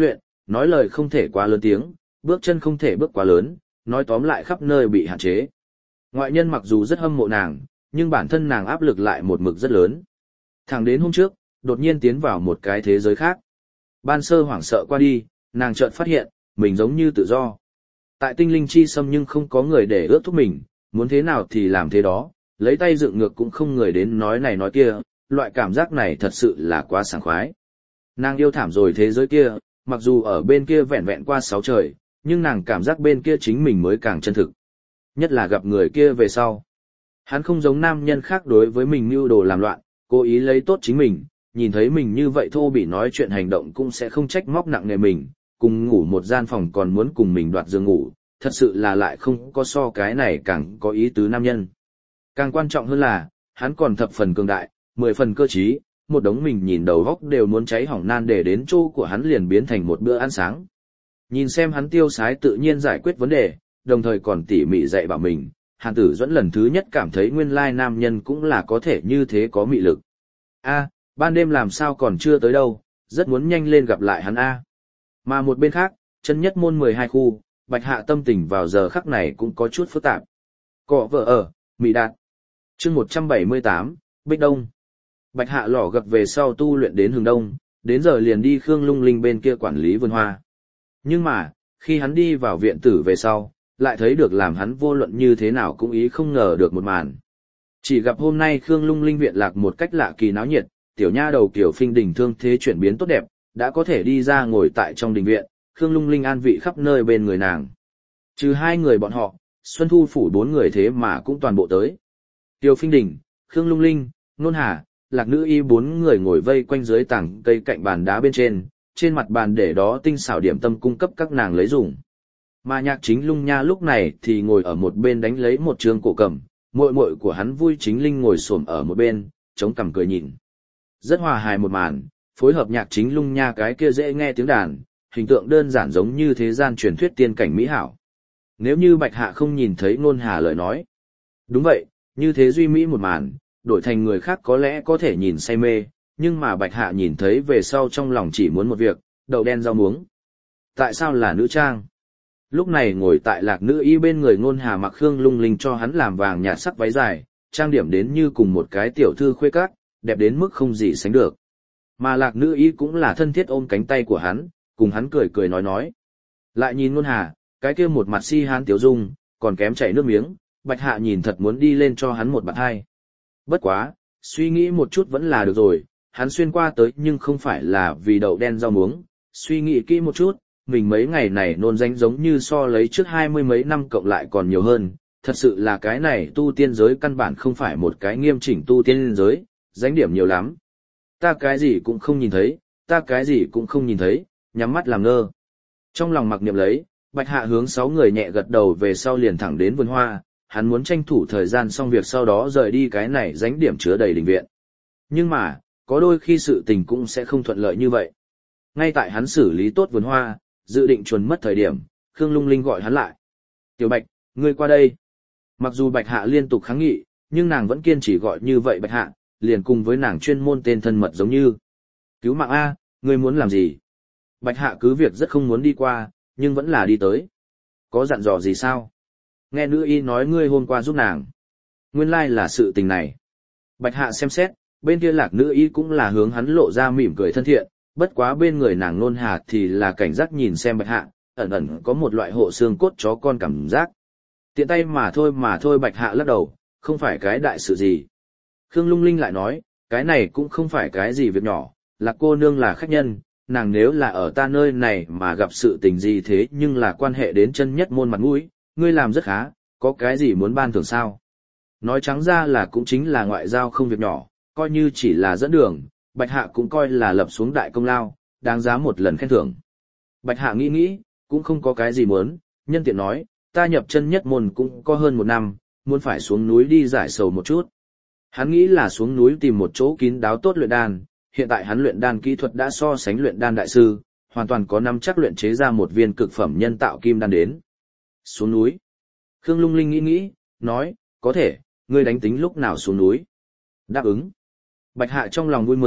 nói lời không thể quá lớn tiếng, bước chân không thể bước quá lớn, nói tóm lại khắp nơi bị hạn chế. Ngoại nhân mặc dù rất hâm mộ nàng, nhưng bản thân nàng áp lực lại một mực rất lớn. Thẳng đến hôm trước, đột nhiên tiến vào một cái thế giới khác. Ban sơ hoảng sợ qua đi, nàng chợt phát hiện, mình giống như tự do. Tại tinh linh chi xâm nhưng không có người để ước thúc mình, muốn thế nào thì làm thế đó, lấy tay dựng ngược cũng không người đến nói này nói kia, loại cảm giác này thật sự là quá sảng khoái. Nàng yêu thảm rồi thế giới kia, mặc dù ở bên kia vẹn vẹn qua 6 trời, nhưng nàng cảm giác bên kia chính mình mới càng chân thực. Nhất là gặp người kia về sau. Hắn không giống nam nhân khác đối với mình mưu đồ làm loạn, cố ý lấy tốt chính mình, nhìn thấy mình như vậy thô bỉ nói chuyện hành động cũng sẽ không trách móc nặng nề mình, cùng ngủ một gian phòng còn muốn cùng mình đoạt giường ngủ, thật sự là lại không có so cái này càng có ý tứ nam nhân. Càng quan trọng hơn là, hắn còn thập phần cường đại, 10 phần cơ trí, một đống mình nhìn đầu góc đều muốn cháy hỏng nan để đến chỗ của hắn liền biến thành một bữa ăn sáng. Nhìn xem hắn tiêu sái tự nhiên giải quyết vấn đề, đồng thời còn tỉ mỉ dạy bảo mình, Hàn Tử Duẫn lần thứ nhất cảm thấy nguyên lai nam nhân cũng là có thể như thế có mị lực. A, ban đêm làm sao còn chưa tới đâu, rất muốn nhanh lên gặp lại hắn a. Mà một bên khác, chân nhất môn 12 khu, Bạch Hạ tâm tình vào giờ khắc này cũng có chút phức tạp. Cọ vợ ở, Mỹ Đạt. Chương 178, Bích Đông. Bạch Hạ lỏ gập về sau tu luyện đến hướng đông, đến giờ liền đi Khương Lung Linh bên kia quản lý vườn hoa. Nhưng mà, khi hắn đi vào viện tử về sau, lại thấy được làm hắn vô luận như thế nào cũng ý không ngờ được một màn. Chỉ gặp hôm nay Khương Lung Linh viện lạc một cách lạ kỳ náo nhiệt, tiểu nha đầu Kiều Phinh Đình thương thế chuyển biến tốt đẹp, đã có thể đi ra ngồi tại trong đình viện, Khương Lung Linh an vị khắp nơi bên người nàng. Trừ hai người bọn họ, Xuân Thu phủ 4 người thế mà cũng toàn bộ tới. Kiều Phinh Đình, Khương Lung Linh, Nôn Hà, Lạc Nữ Y 4 người ngồi vây quanh dưới tảng cây cạnh bàn đá bên trên mặt bàn để đó tinh xảo điểm tâm cung cấp các nàng lấy dùng. Mà Nhạc Chính Lung Nha lúc này thì ngồi ở một bên đánh lấy một trường cổ cầm, muội muội của hắn Vui Chính Linh ngồi xổm ở một bên, chống cằm cười nhìn. Rất hòa hài một màn, phối hợp Nhạc Chính Lung Nha cái kia dễ nghe tiếng đàn, hình tượng đơn giản giống như thế gian truyền thuyết tiên cảnh mỹ hảo. Nếu như Bạch Hạ không nhìn thấy Nôn Hà lời nói. Đúng vậy, như thế duy mỹ một màn, đổi thành người khác có lẽ có thể nhìn say mê, nhưng mà Bạch Hạ nhìn thấy về sau trong lòng chỉ muốn một việc, đậu đen rau muống. Tại sao là nữ trang? Lúc này ngồi tại Lạc Nữ Y bên người Nôn Hà mặc Khương Lung Linh cho hắn làm vàng nhạt sắc váy dài, trang điểm đến như cùng một cái tiểu thư khuê các, đẹp đến mức không gì sánh được. Mà Lạc Nữ Y cũng là thân thiết ôm cánh tay của hắn, cùng hắn cười cười nói. Lại nhìn Nôn Hà, cái kia một mặt si hán tiểu dung, còn kém chảy nước miếng, Bạch Hạ nhìn thật muốn đi lên cho hắn một bạt hai. Bất quá, suy nghĩ một chút vẫn là được rồi, hắn xuyên qua tới nhưng không phải là vì đậu đen rau muống, suy nghĩ kỹ một chút, mình mấy ngày này nôn danh giống như so lấy trước 20 mấy năm cộng lại còn nhiều hơn, thật sự là cái này tu tiên giới căn bản không phải một cái nghiêm chỉnh tu tiên giới, danh điểm nhiều lắm. Ta cái gì cũng không nhìn thấy, ta cái gì cũng không nhìn thấy, nhắm mắt làm ngơ. Trong lòng mặc niệm lấy, Bạch Hạ hướng 6 người nhẹ gật đầu về sau liền thẳng đến vườn hoa, hắn muốn tranh thủ thời gian xong việc sau đó rời đi cái này danh điểm chứa đầy đình viện. Nhưng mà, có đôi khi sự tình cũng sẽ không thuận lợi như vậy. Ngay tại hắn xử lý tốt vườn hoa, dự định chuồn mất thời điểm, Khương Lung Linh gọi hắn lại. Tiểu Bạch, ngươi qua đây. Mặc dù Bạch Hạ liên tục kháng nghị, nhưng nàng vẫn kiên trì gọi như vậy Bạch Hạ, liền cùng với nàng chuyên môn tên thân mật giống như. Cứu mạng A, ngươi muốn làm gì? Bạch Hạ cứ việc rất không muốn đi qua, nhưng vẫn là đi tới. Có dặn dò gì sao? Nghe nữ y nói ngươi hôm qua giúp nàng. Nguyên lai là sự tình này. Bạch Hạ xem xét, bên kia Lạc Nữ y cũng là hướng hắn lộ ra mỉm cười thân thiện, bất quá bên người nàng Nôn Hà thì là cảnh giác nhìn xem Bạch Hạ, ẩn ẩn có một loại hộ xương cốt chó con cảm giác. Tiện tay mà thôi Bạch Hạ lắc đầu, không phải cái đại sự gì. Khương Lung Linh lại nói, cái này cũng không phải cái gì việc nhỏ, Lạc cô nương là khách nhân, nàng nếu là ở ta nơi này mà gặp sự tình gì thế nhưng là quan hệ đến chân nhất môn mặt mũi, ngươi làm rất khá, có cái gì muốn ban thưởng sao? Nói trắng ra là cũng chính là ngoại giao không việc nhỏ, coi như chỉ là dẫn đường, Bạch Hạ cũng coi là lập xuống đại công lao, đáng giá một lần khen thưởng. Bạch Hạ nghĩ, cũng không có cái gì muốn, nhân tiện nói, ta nhập chân nhất môn cũng có hơn 1 năm, muốn phải xuống núi đi giải sầu một chút. Hắn nghĩ là xuống núi tìm một chỗ kín đáo tốt luyện đan, hiện tại hắn luyện đan kỹ thuật đã so sánh luyện đan đại sư, hoàn toàn có nắm chắc luyện chế ra một viên cực phẩm nhân tạo kim đan đến. Xuống núi. Khương Lung Linh nghĩ, nói, có thể, ngươi đánh tính lúc nào xuống núi. Đáp ứng. Bạch Hạ trong lòng vui mừng,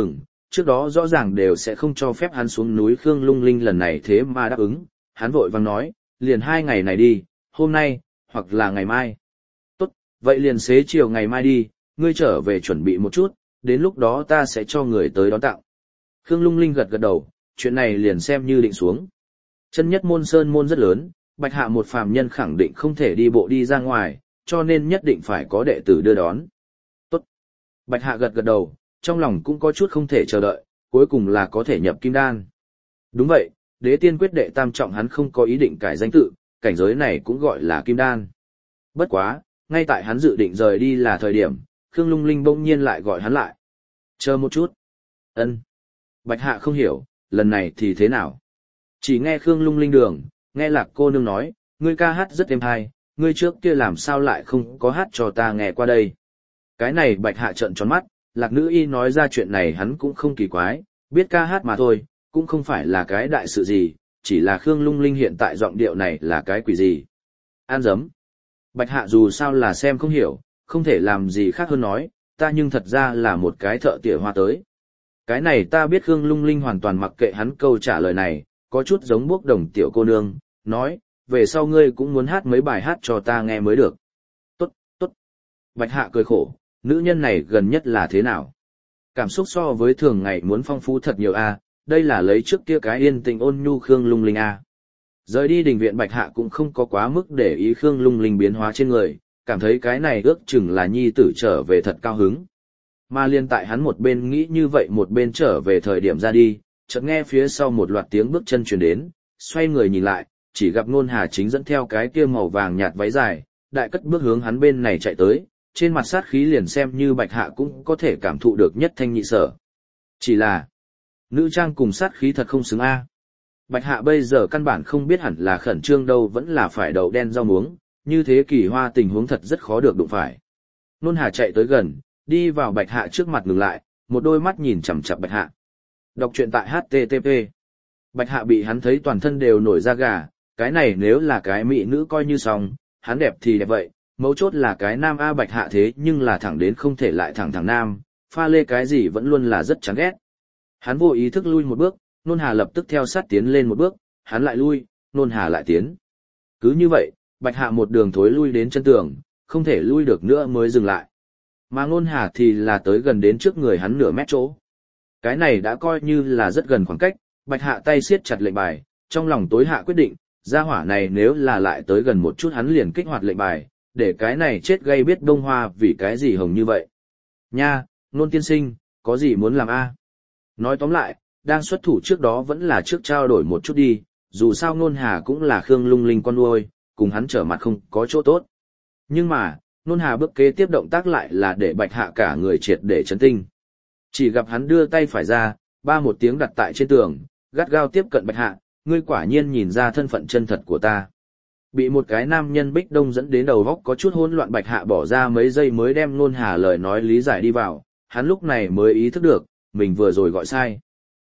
trước đó rõ ràng đều sẽ không cho phép hắn xuống núi Khương Lung Linh lần này thế mà đáp ứng, hắn vội vàng nói, liền 2 ngày này đi, hôm nay, hoặc là ngày mai. Tốt, vậy liền xế chiều ngày mai đi, ngươi trở về chuẩn bị một chút, đến lúc đó ta sẽ cho người tới đón tặng. Khương Lung Linh gật gật đầu, chuyện này liền xem như định xuống. Chân nhất môn sơn môn rất lớn, Bạch Hạ một phàm nhân khẳng định không thể đi bộ đi ra ngoài, cho nên nhất định phải có đệ tử đưa đón. Tốt. Bạch Hạ gật gật đầu, trong lòng cũng có chút không thể chờ đợi, cuối cùng là có thể nhập kim đan. Đúng vậy, đế tiên quyết đệ tam trọng hắn không có ý định cải danh tự, cảnh giới này cũng gọi là kim đan. Bất quá, ngay tại hắn dự định rời đi là thời điểm, Khương Lung Linh bỗng nhiên lại gọi hắn lại. Chờ một chút. Ân. Bạch Hạ không hiểu, lần này thì thế nào? Chỉ nghe Khương Lung Linh đường, nghe Lạc cô nương nói, ngươi ca hát rất êm hay, ngươi trước kia làm sao lại không có hát cho ta nghe qua đây. Cái này Bạch Hạ trợn tròn mắt, Lạc nữ y nói ra chuyện này hắn cũng không kỳ quái, biết ca hát mà thôi, cũng không phải là cái đại sự gì, chỉ là Khương Lung Linh hiện tại giọng điệu này là cái quỷ gì. An dấm. Bạch Hạ dù sao là xem không hiểu, không thể làm gì khác hơn nói, ta nhưng thật ra là một cái thợ tỉa hoa tới. Cái này ta biết. Khương Lung Linh hoàn toàn mặc kệ hắn câu trả lời này, có chút giống bốc đồng tiểu cô nương, nói, về sau ngươi cũng muốn hát mấy bài hát cho ta nghe mới được. Tốt, tốt. Bạch Hạ cười khổ, nữ nhân này gần nhất là thế nào? Cảm xúc so với thường ngày muốn phong phú thật nhiều a, đây là lấy trước kia cái yên tình ôn nhu Khương Lung Linh a. Rời đi đình viện Bạch Hạ cũng không có quá mức để ý Khương Lung Linh biến hóa trên người, cảm thấy cái này ước chừng là nhi tử trở về thật cao hứng. Mà liên tại hắn một bên nghĩ như vậy một bên trở về thời điểm ra đi, chợt nghe phía sau một loạt tiếng bước chân truyền đến, xoay người nhìn lại, chỉ gặp Nôn Hà chính dẫn theo cái kia màu vàng nhạt váy dài, đại cất bước hướng hắn bên này chạy tới, trên mặt sát khí liền xem như Bạch Hạ cũng có thể cảm thụ được nhất thanh nhị sở. Chỉ là, nữ trang cùng sát khí thật không xứng a. Bạch Hạ bây giờ căn bản không biết hẳn là khẩn trương đâu vẫn là phải đậu đen rau muống, như thế kỳ hoa tình huống thật rất khó được đụng phải. Nôn Hà chạy tới gần, đi vào Bạch Hạ trước mặt ngừng lại, một đôi mắt nhìn chằm chằm Bạch Hạ. Đọc truyện tại HTTP. Bạch Hạ bị hắn thấy toàn thân đều nổi da gà, cái này nếu là cái mỹ nữ coi như xong, hắn đẹp thì đẹp vậy, mấu chốt là cái nam A. Bạch Hạ thế nhưng là thẳng đến không thể lại thẳng nam, pha lê cái gì vẫn luôn là rất chán ghét. Hắn vô ý thức lui một bước, Nôn Hà lập tức theo sát tiến lên một bước, hắn lại lui, Nôn Hà lại tiến. Cứ như vậy, Bạch Hạ một đường thối lui đến chân tường, không thể lui được nữa mới dừng lại. Mà Nôn Hà thì là tới gần đến trước người hắn nửa mét chỗ. Cái này đã coi như là rất gần khoảng cách, Bạch Hạ tay siết chặt lệnh bài, trong lòng tối hạ quyết định, gia hỏa này nếu là lại tới gần một chút hắn liền kích hoạt lệnh bài, để cái này chết gây biết bông hoa vì cái gì hồng như vậy. Nha, Nôn tiên sinh, có gì muốn làm a? Nói tóm lại, đang xuất thủ trước đó vẫn là trước trao đổi một chút đi, dù sao Nôn Hà cũng là Khương Lung Linh con nuôi, cùng hắn trở mặt không có chỗ tốt. Nhưng mà, Nôn Hà bước kế tiếp động tác lại là để Bạch Hạ cả người triệt để chấn tinh. Chỉ gặp hắn đưa tay phải ra, ba một tiếng đặt tại trên tường, gắt gao tiếp cận Bạch Hạ, ngươi quả nhiên nhìn ra thân phận chân thật của ta. Bị một cái nam nhân Bích Đông dẫn đến đầu góc có chút hỗn loạn, Bạch Hạ bỏ ra mấy giây mới đem Nôn Hà lời nói lý giải đi vào, hắn lúc này mới ý thức được, mình vừa rồi gọi sai.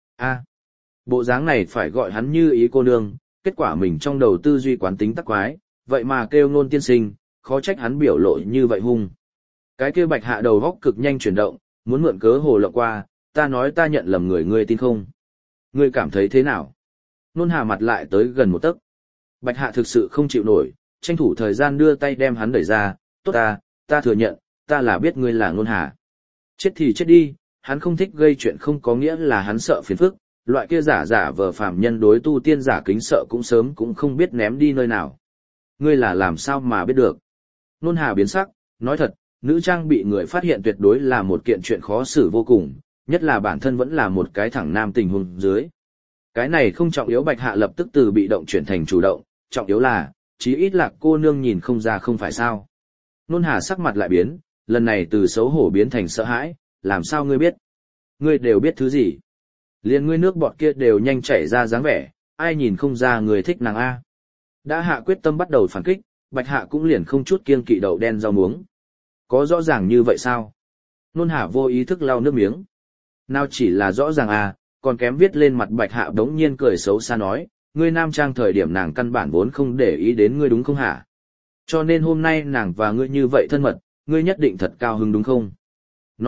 Bộ dáng này phải gọi hắn như ý cô nương, kết quả mình trong đầu tư duy quán tính tắc quái, vậy mà kêu Nôn tiên sinh, khó trách hắn biểu lộ như vậy hung. Cái kia Bạch Hạ đầu góc cực nhanh chuyển động, muốn mượn cớ hồ lộng qua, ta nói ta nhận lầm người, ngươi tin không? Ngươi cảm thấy thế nào? Nôn Hà mặt lại tới gần một tấc. Bạch Hạ thực sự không chịu nổi, tranh thủ thời gian đưa tay đem hắn đẩy ra, tốt ta thừa nhận, ta là biết ngươi là Nôn Hà. Chết thì chết đi, hắn không thích gây chuyện không có nghĩa là hắn sợ phiền phức, loại kia giả vờ phàm nhân đối tu tiên giả kính sợ cũng sớm cũng không biết ném đi nơi nào. Ngươi là làm sao mà biết được? Nôn Hà biến sắc, nói thật, nữ trang bị người phát hiện tuyệt đối là một kiện chuyện khó xử vô cùng, nhất là bản thân vẫn là một cái thẳng nam tình huống dưới. Cái này không trọng yếu. Bạch Hạ lập tức từ bị động chuyển thành chủ động, trọng yếu là, chí ít Lạc cô nương nhìn không ra không phải sao. Nôn Hà sắc mặt lại biến, lần này từ xấu hổ biến thành sợ hãi, làm sao ngươi biết? Ngươi đều biết thứ gì? Liên ngươi nước bọt kia đều nhanh chảy ra dáng vẻ, ai nhìn không ra người thích nàng A. Đã hạ quyết tâm bắt đầu phản kích, Bạch Hạ cũng liền không chút kiêng kỵ đậu đen rau muống. Có rõ ràng như vậy sao? Nôn Hà vô ý thức lau nước miếng. Nào chỉ là rõ ràng à, còn kém viết lên mặt. Bạch Hạ đống nhiên cười xấu xa nói, ngươi nam trang thời điểm nàng căn bản vốn không để ý đến ngươi đúng không hả? Cho nên hôm nay nàng và ngươi như vậy thân mật, ngươi nhất định thật cao hứng đúng không? Nói thật,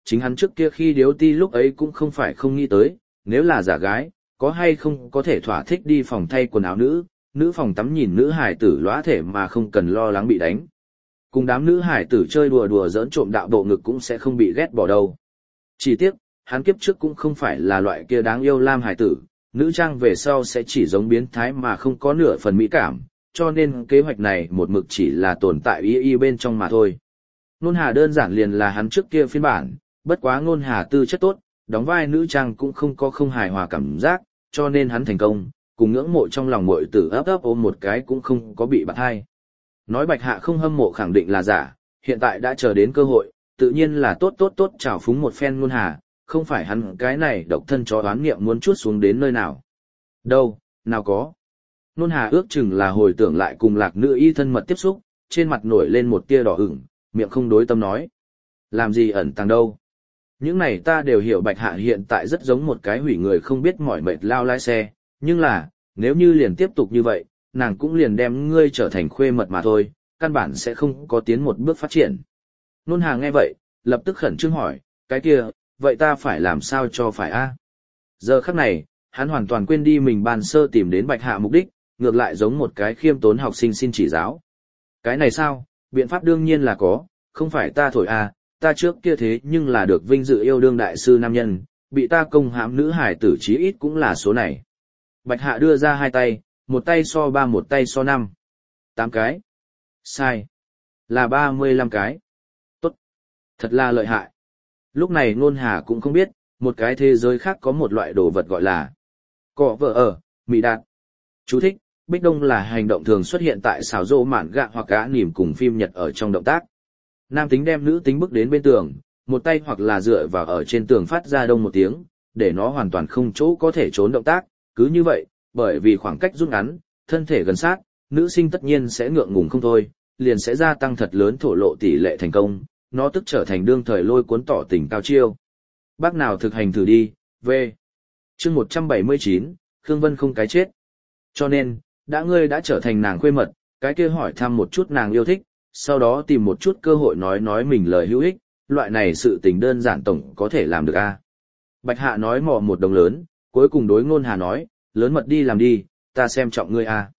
chính hắn trước kia khi điếu ti lúc ấy cũng không phải không nghĩ tới, nếu là giả gái, có hay không có thể thỏa thích đi phòng thay quần áo nữ phòng tắm nhìn nữ hải tử lóa thể mà không cần lo lắng bị đánh. Cùng đám nữ hải tử chơi đùa đùa giỡn trộm đạo bộ ngực cũng sẽ không bị ghét bỏ đâu. Chỉ tiếc, hắn kiếp trước cũng không phải là loại kia đáng yêu lam hải tử, nữ trang về sau sẽ chỉ giống biến thái mà không có nửa phần mỹ cảm, cho nên kế hoạch này một mực chỉ là tồn tại y bên trong mà thôi. Nôn Hà đơn giản liền là hắn trước kia phiên bản, bất quá Nôn Hà tư chất tốt, đóng vai nữ trang cũng không có không hài hòa cảm giác, cho nên hắn thành công, cùng ngưỡng mộ trong lòng muội tử ấp ấp ôm một cái cũng không có bị bạc hai. Nói Bạch Hạ không hâm mộ khẳng định là giả, hiện tại đã chờ đến cơ hội, tự nhiên là tốt trào phúng một phen Nôn Hà, không phải hắn cái này độc thân chó đoán nghiệm muốn chuốt xuống đến nơi nào. Đâu, nào có. Nôn Hà ước chừng là hồi tưởng lại cùng Lạc Nữ Y thân mật tiếp xúc, trên mặt nổi lên một tia đỏ ửng, miệng không đối tâm nói. Làm gì ẩn tàng đâu. Những này ta đều hiểu Bạch Hạ hiện tại rất giống một cái hủy người không biết mỏi mệt lao lái xe, nhưng là, nếu như liền tiếp tục như vậy, nàng cũng liền đem ngươi trở thành khuê mật mà thôi, căn bản sẽ không có tiến một bước phát triển. Nôn Hà nghe vậy, lập tức khẩn trương hỏi, cái kia, vậy ta phải làm sao cho phải a? Giờ khắc này, hắn hoàn toàn quên đi mình ban sơ tìm đến Bạch Hạ mục đích, ngược lại giống một cái khiêm tốn học sinh xin chỉ giáo. Cái này sao, biện pháp đương nhiên là có, không phải ta thổi a, ta trước kia thế nhưng là được vinh dự yêu đương đại sư nam nhân, bị ta công hãm nữ hải tử chí ít cũng là số này. Bạch Hạ đưa ra hai tay, một tay so 3 một tay so 5. 8 cái. Sai. Là 35 cái. Tốt. Thật là lợi hại. Lúc này Nôn Hà cũng không biết, một cái thế giới khác có một loại đồ vật gọi là cọ vợ ở, mị đạt. Chú thích, Bích Đông là hành động thường xuất hiện tại xảo rô mạn gạ hoặc gã nỉm cùng phim Nhật ở trong động tác. Nam tính đem nữ tính bước đến bên tường, một tay hoặc là dựa vào ở trên tường phát ra đông một tiếng, để nó hoàn toàn không chỗ có thể trốn động tác, cứ như vậy, bởi vì khoảng cách rút ngắn, thân thể gần sát, nữ sinh tất nhiên sẽ ngượng ngùng không thôi, liền sẽ gia tăng thật lớn thổ lộ tỷ lệ thành công, nó tức trở thành đương thời lôi cuốn tỏ tình cao chiêu. Bác nào thực hành thử đi, về. Chương 179, Khương Vân không cái chết. Cho nên, ngươi đã trở thành nàng khuê mật, cái kia hỏi thăm một chút nàng yêu thích, sau đó tìm một chút cơ hội nói mình lời hữu ích, loại này sự tình đơn giản tổng có thể làm được a. Bạch Hạ nói mò một đồng lớn, cuối cùng đối Nôn Hà nói, lớn mật đi làm đi, ta xem trọng ngươi a.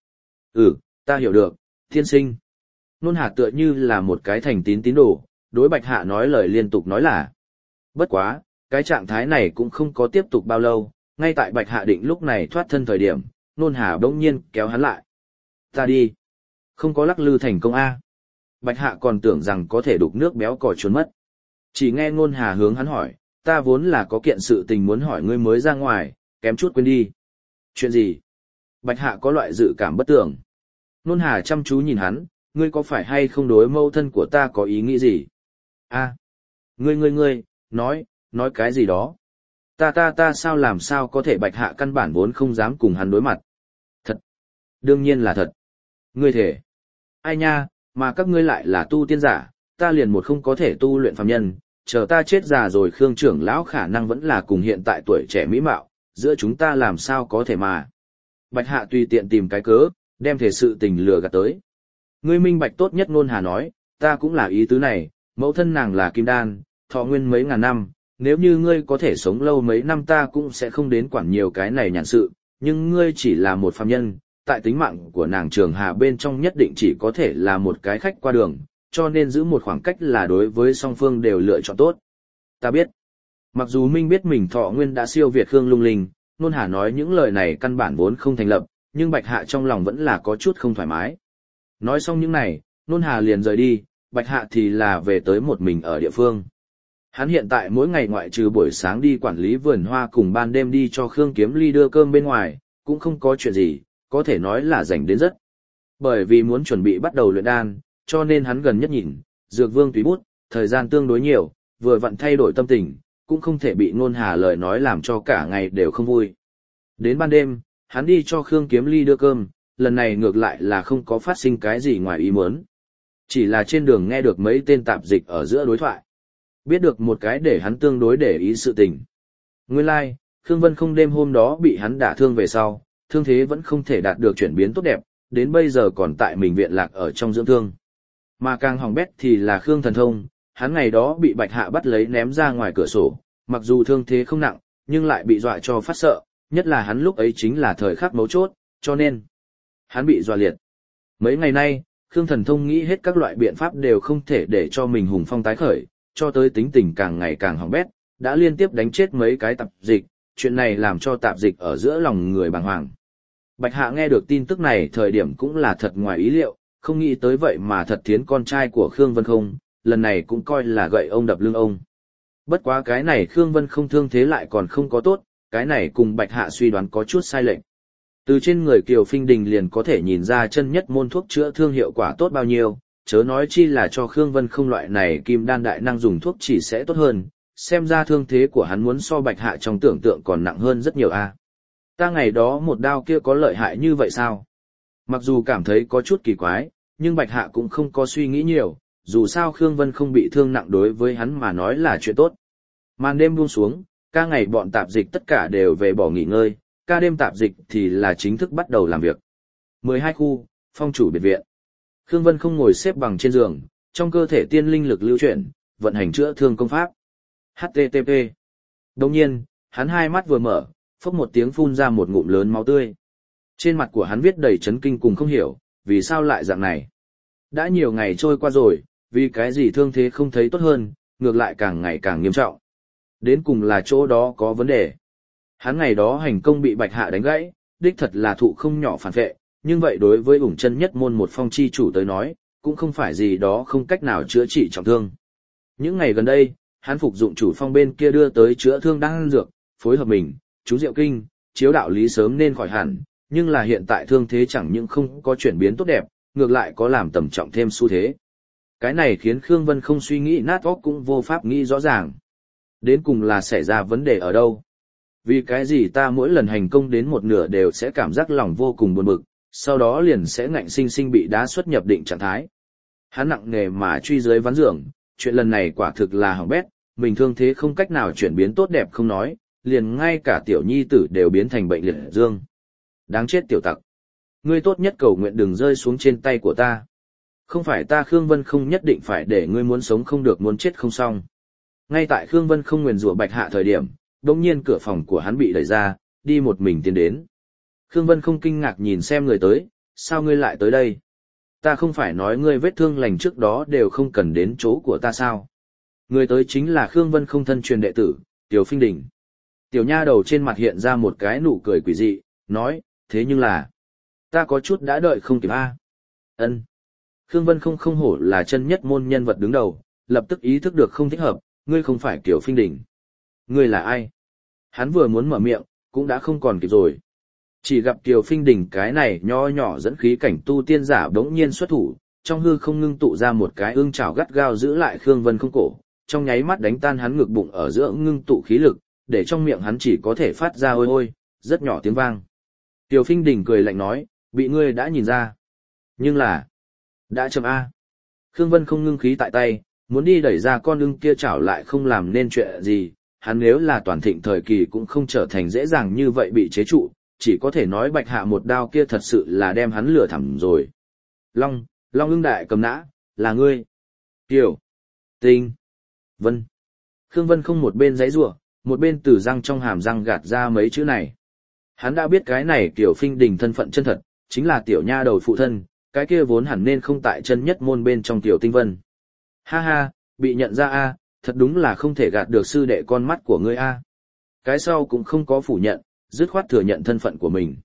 Ta hiểu được, thiên sinh. Nôn Hà tựa như là một cái thành tín đồ, đối Bạch Hạ nói lời liên tục nói là. Bất quá, cái trạng thái này cũng không có tiếp tục bao lâu, ngay tại Bạch Hạ định lúc này thoát thân thời điểm, Nôn Hà bỗng nhiên kéo hắn lại. Ta đi. Không có lắc lư thành công a. Bạch Hạ còn tưởng rằng có thể đục nước béo cò trốn mất. Chỉ nghe Nôn Hà hướng hắn hỏi, ta vốn là có kiện sự tình muốn hỏi ngươi mới ra ngoài, kém chút quên đi. Chuyện gì? Bạch Hạ có loại dự cảm bất tưởng. Nôn Hà chăm chú nhìn hắn, ngươi có phải hay không đối mâu thân của ta có ý nghĩ gì? Ngươi, nói cái gì đó? Ta sao làm sao có thể Bạch Hạ căn bản vốn không dám cùng hắn đối mặt. Thật. Đương nhiên là thật. Ngươi thể. Ai nha, mà các ngươi lại là tu tiên giả, ta liền một không có thể tu luyện phàm nhân, chờ ta chết già rồi Khương trưởng lão khả năng vẫn là cùng hiện tại tuổi trẻ mỹ mạo, giữa chúng ta làm sao có thể mà. Bạch Hạ tùy tiện tìm cái cớ, đem thể sự tình lừa gạt tới. Ngươi minh bạch tốt nhất. Nôn Hà nói, ta cũng là ý tứ này, mẫu thân nàng là kim đan, thọ nguyên mấy ngàn năm, nếu như ngươi có thể sống lâu mấy năm ta cũng sẽ không đến quản nhiều cái này nhàn sự, nhưng ngươi chỉ là một phàm nhân, tại tính mạng của nàng Trường Hà bên trong nhất định chỉ có thể là một cái khách qua đường, cho nên giữ một khoảng cách là đối với song phương đều lựa chọn tốt. Ta biết. Mặc dù Minh biết mình thọ nguyên đã siêu việt Khương Lung Linh, Nôn Hà nói những lời này căn bản vốn không thành lập, nhưng Bạch Hạ trong lòng vẫn là có chút không thoải mái. Nói xong những này, Nôn Hà liền rời đi, Bạch Hạ thì là về tới một mình ở địa phương. Hắn hiện tại mỗi ngày ngoại trừ buổi sáng đi quản lý vườn hoa cùng ban đêm đi cho Khương Kiếm Ly đưa cơm bên ngoài, cũng không có chuyện gì, có thể nói là rảnh đến rất. Bởi vì muốn chuẩn bị bắt đầu luyện đan, cho nên hắn gần nhất nhìn, Dược Vương tùy bút, thời gian tương đối nhiều, vừa vặn thay đổi tâm tình, cũng không thể bị Nôn Hà lời nói làm cho cả ngày đều không vui. Đến ban đêm, hắn đi cho Khương Kiếm Ly đưa cơm, lần này ngược lại là không có phát sinh cái gì ngoài ý muốn. Chỉ là trên đường nghe được mấy tên tạp dịch ở giữa đối thoại. Biết được một cái để hắn tương đối để ý sự tình. Nguyên lai, like, Khương Vân không đêm hôm đó bị hắn đả thương về sau, thương thế vẫn không thể đạt được chuyển biến tốt đẹp, đến bây giờ còn tại mình viện lạc ở trong dưỡng thương. Mà càng hỏng bét thì là Khương Thần Thông, hắn ngày đó bị Bạch Hạ bắt lấy ném ra ngoài cửa sổ, mặc dù thương thế không nặng, nhưng lại bị dọa cho phát sợ, nhất là hắn lúc ấy chính là thời khắc mấu chốt, cho nên hắn bị dọa liệt. Mấy ngày nay, Khương Thần Thông nghĩ hết các loại biện pháp đều không thể để cho mình hùng phong tái khởi, cho tới tính tình càng ngày càng hỏng bét, đã liên tiếp đánh chết mấy cái tạp dịch, chuyện này làm cho tạp dịch ở giữa lòng người bàng hoàng. Bạch Hạ nghe được tin tức này thời điểm cũng là thật ngoài ý liệu, không nghĩ tới vậy mà thật thiến con trai của Khương Vân Không, lần này cũng coi là gậy ông đập lưng ông. Bất quá cái này Khương Vân Không thương thế lại còn không có tốt, cái này cùng Bạch Hạ suy đoán có chút sai lệch. Từ trên người Kiều Phinh Đình liền có thể nhìn ra chân nhất môn thuốc chữa thương hiệu quả tốt bao nhiêu, chớ nói chi là cho Khương Vân Không loại này kim đan đại năng dùng thuốc chỉ sẽ tốt hơn, xem ra thương thế của hắn muốn so Bạch Hạ trong tưởng tượng còn nặng hơn rất nhiều a. Ta ngày đó một đao kia có lợi hại như vậy sao? Mặc dù cảm thấy có chút kỳ quái, nhưng Bạch Hạ cũng không có suy nghĩ nhiều, dù sao Khương Vân Không bị thương nặng đối với hắn mà nói là chuyện tốt. Màn đêm buông xuống, ca ngày bọn tạp dịch tất cả đều về bỏ nghỉ ngơi, ca đêm tạp dịch thì là chính thức bắt đầu làm việc. 12 khu, phong chủ biệt viện. Khương Vân Không ngồi xếp bằng trên giường, trong cơ thể tiên linh lực lưu chuyển, vận hành chữa thương công pháp. HTTP. Đồng nhiên, hắn hai mắt vừa mở, phốc một tiếng phun ra một ngụm lớn máu tươi. Trên mặt của hắn viết đầy chấn kinh cùng không hiểu, vì sao lại dạng này. Đã nhiều ngày trôi qua rồi, vì cái gì thương thế không thấy tốt hơn, ngược lại càng ngày càng nghiêm trọng. Đến cùng là chỗ đó có vấn đề. Hắn ngày đó hành công bị Bạch Hạ đánh gãy, đích thật là thụ không nhỏ phản vệ, nhưng vậy đối với ủng chân nhất môn một phong chi chủ tới nói, cũng không phải gì đó không cách nào chữa trị trọng thương. Những ngày gần đây, hắn phục dụng chủ phong bên kia đưa tới chữa thương đan dược, phối hợp mình, chú Diệu Kinh, chiếu đạo lý sớm nên khỏi hẳn, nhưng là hiện tại thương thế chẳng những không có chuyển biến tốt đẹp, ngược lại có làm tầm trọng thêm xu thế. Cái này khiến Khương Vân Không suy nghĩ nát óc cũng vô pháp nghĩ rõ ràng. Đến cùng là xảy ra vấn đề ở đâu? Vì cái gì ta mỗi lần hành công đến một nửa đều sẽ cảm giác lòng vô cùng buồn bực, sau đó liền sẽ ngạnh sinh sinh bị đá xuất nhập định trạng thái. Hắn nặng nề mà truy dưới ván giường, chuyện lần này quả thực là hỏng bét, mình thương thế không cách nào chuyển biến tốt đẹp không nói, liền ngay cả tiểu nhi tử đều biến thành bệnh liệt dương. Đáng chết tiểu tặc. Ngươi tốt nhất cầu nguyện đừng rơi xuống trên tay của ta. Không phải ta Khương Vân Không nhất định phải để ngươi muốn sống không được muốn chết không xong. Ngay tại Khương Vân Không nguyền rủa Bạch Hạ thời điểm, đột nhiên cửa phòng của hắn bị đẩy ra, đi một mình tiến đến. Khương Vân Không kinh ngạc nhìn xem người tới, sao ngươi lại tới đây? Ta không phải nói ngươi vết thương lành trước đó đều không cần đến chỗ của ta sao? Người tới chính là Khương Vân Không thân truyền đệ tử, Tiểu Phinh Đình. Tiểu nha đầu trên mặt hiện ra một cái nụ cười quỷ dị, nói, thế nhưng là, ta có chút đã đợi không kịp a. Ân. Khương Vân Không không hổ là chân nhất môn nhân vật đứng đầu, lập tức ý thức được không thích hợp, ngươi không phải Tiểu Phinh Đình. Ngươi là ai? Hắn vừa muốn mở miệng, cũng đã không còn kịp rồi. Chỉ gặp Kiều Phinh Đình cái này nho nhỏ dẫn khí cảnh tu tiên giả bỗng nhiên xuất thủ, trong hư không ngưng tụ ra một cái ương chảo gắt gao giữ lại Khương Vân Không cổ, trong nháy mắt đánh tan hắn ngực bụng ở giữa ngưng tụ khí lực, để trong miệng hắn chỉ có thể phát ra ôi ôi, rất nhỏ tiếng vang. Kiều Phinh Đình cười lạnh nói, bị ngươi đã nhìn ra. Nhưng là, đã chậm A. Khương Vân Không ngưng khí tại tay, muốn đi đẩy ra con ưng kia chảo lại không làm nên chuyện gì, hắn nếu là toàn thịnh thời kỳ cũng không trở thành dễ dàng như vậy bị chế trụ, chỉ có thể nói Bạch Hạ một đao kia thật sự là đem hắn lừa thẳm rồi. Long ưng đại cầm nã, là ngươi. Kiều, Tinh, Vân. Khương Vân Không một bên giãy giụa, một bên từ răng trong hàm răng gạt ra mấy chữ này. Hắn đã biết cái này Kiều Phinh Đình thân phận chân thật, chính là tiểu nha đầu phụ thân, cái kia vốn hẳn nên không tại chân nhất môn bên trong Tiểu Tinh Vân. Ha ha, bị nhận ra a, thật đúng là không thể gạt được sư đệ con mắt của ngươi a. Cái sau cũng không có phủ nhận, dứt khoát thừa nhận thân phận của mình.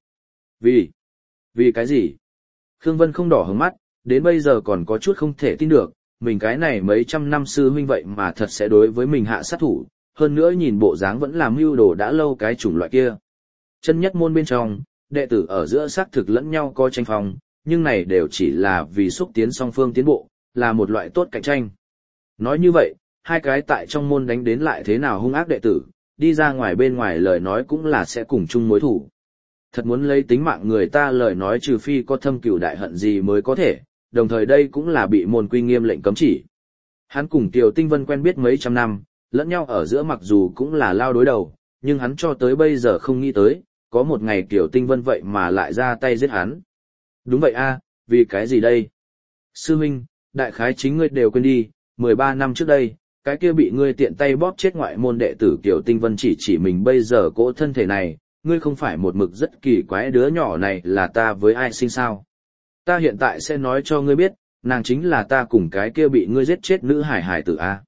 Vì cái gì? Khương Vân Không đỏ hứng mắt, đến bây giờ còn có chút không thể tin được, mình cái này mấy trăm năm sư huynh vậy mà thật sẽ đối với mình hạ sát thủ, hơn nữa nhìn bộ dáng vẫn làm mưu đồ đã lâu cái chủng loại kia. Chân nhất môn bên trong, đệ tử ở giữa xác thực lẫn nhau có tranh phong, nhưng này đều chỉ là vì xúc tiến song phương tiến bộ, là một loại tốt cạnh tranh. Nói như vậy, hai cái tại trong môn đánh đến lại thế nào hung ác đệ tử, đi ra ngoài bên ngoài lời nói cũng là sẽ cùng chung mối thủ. Thật muốn lấy tính mạng người ta lời nói trừ phi có thâm cửu đại hận gì mới có thể, đồng thời đây cũng là bị môn quy nghiêm lệnh cấm chỉ. Hắn cùng Kiều Tinh Vân quen biết mấy trăm năm, lẫn nhau ở giữa mặc dù cũng là lao đối đầu, nhưng hắn cho tới bây giờ không nghĩ tới, có một ngày Kiều Tinh Vân vậy mà lại ra tay giết hắn. Đúng vậy a, vì cái gì đây? Sư huynh, đại khái chính ngươi đều quên đi, 13 năm trước đây, cái kia bị ngươi tiện tay bóp chết ngoại môn đệ tử Kiều Tinh Vân chỉ mình bây giờ cỗ thân thể này, ngươi không phải một mực rất kỳ quái đứa nhỏ này là ta với ai sinh sao. Ta hiện tại sẽ nói cho ngươi biết, nàng chính là ta cùng cái kia bị ngươi giết chết nữ hải tử A.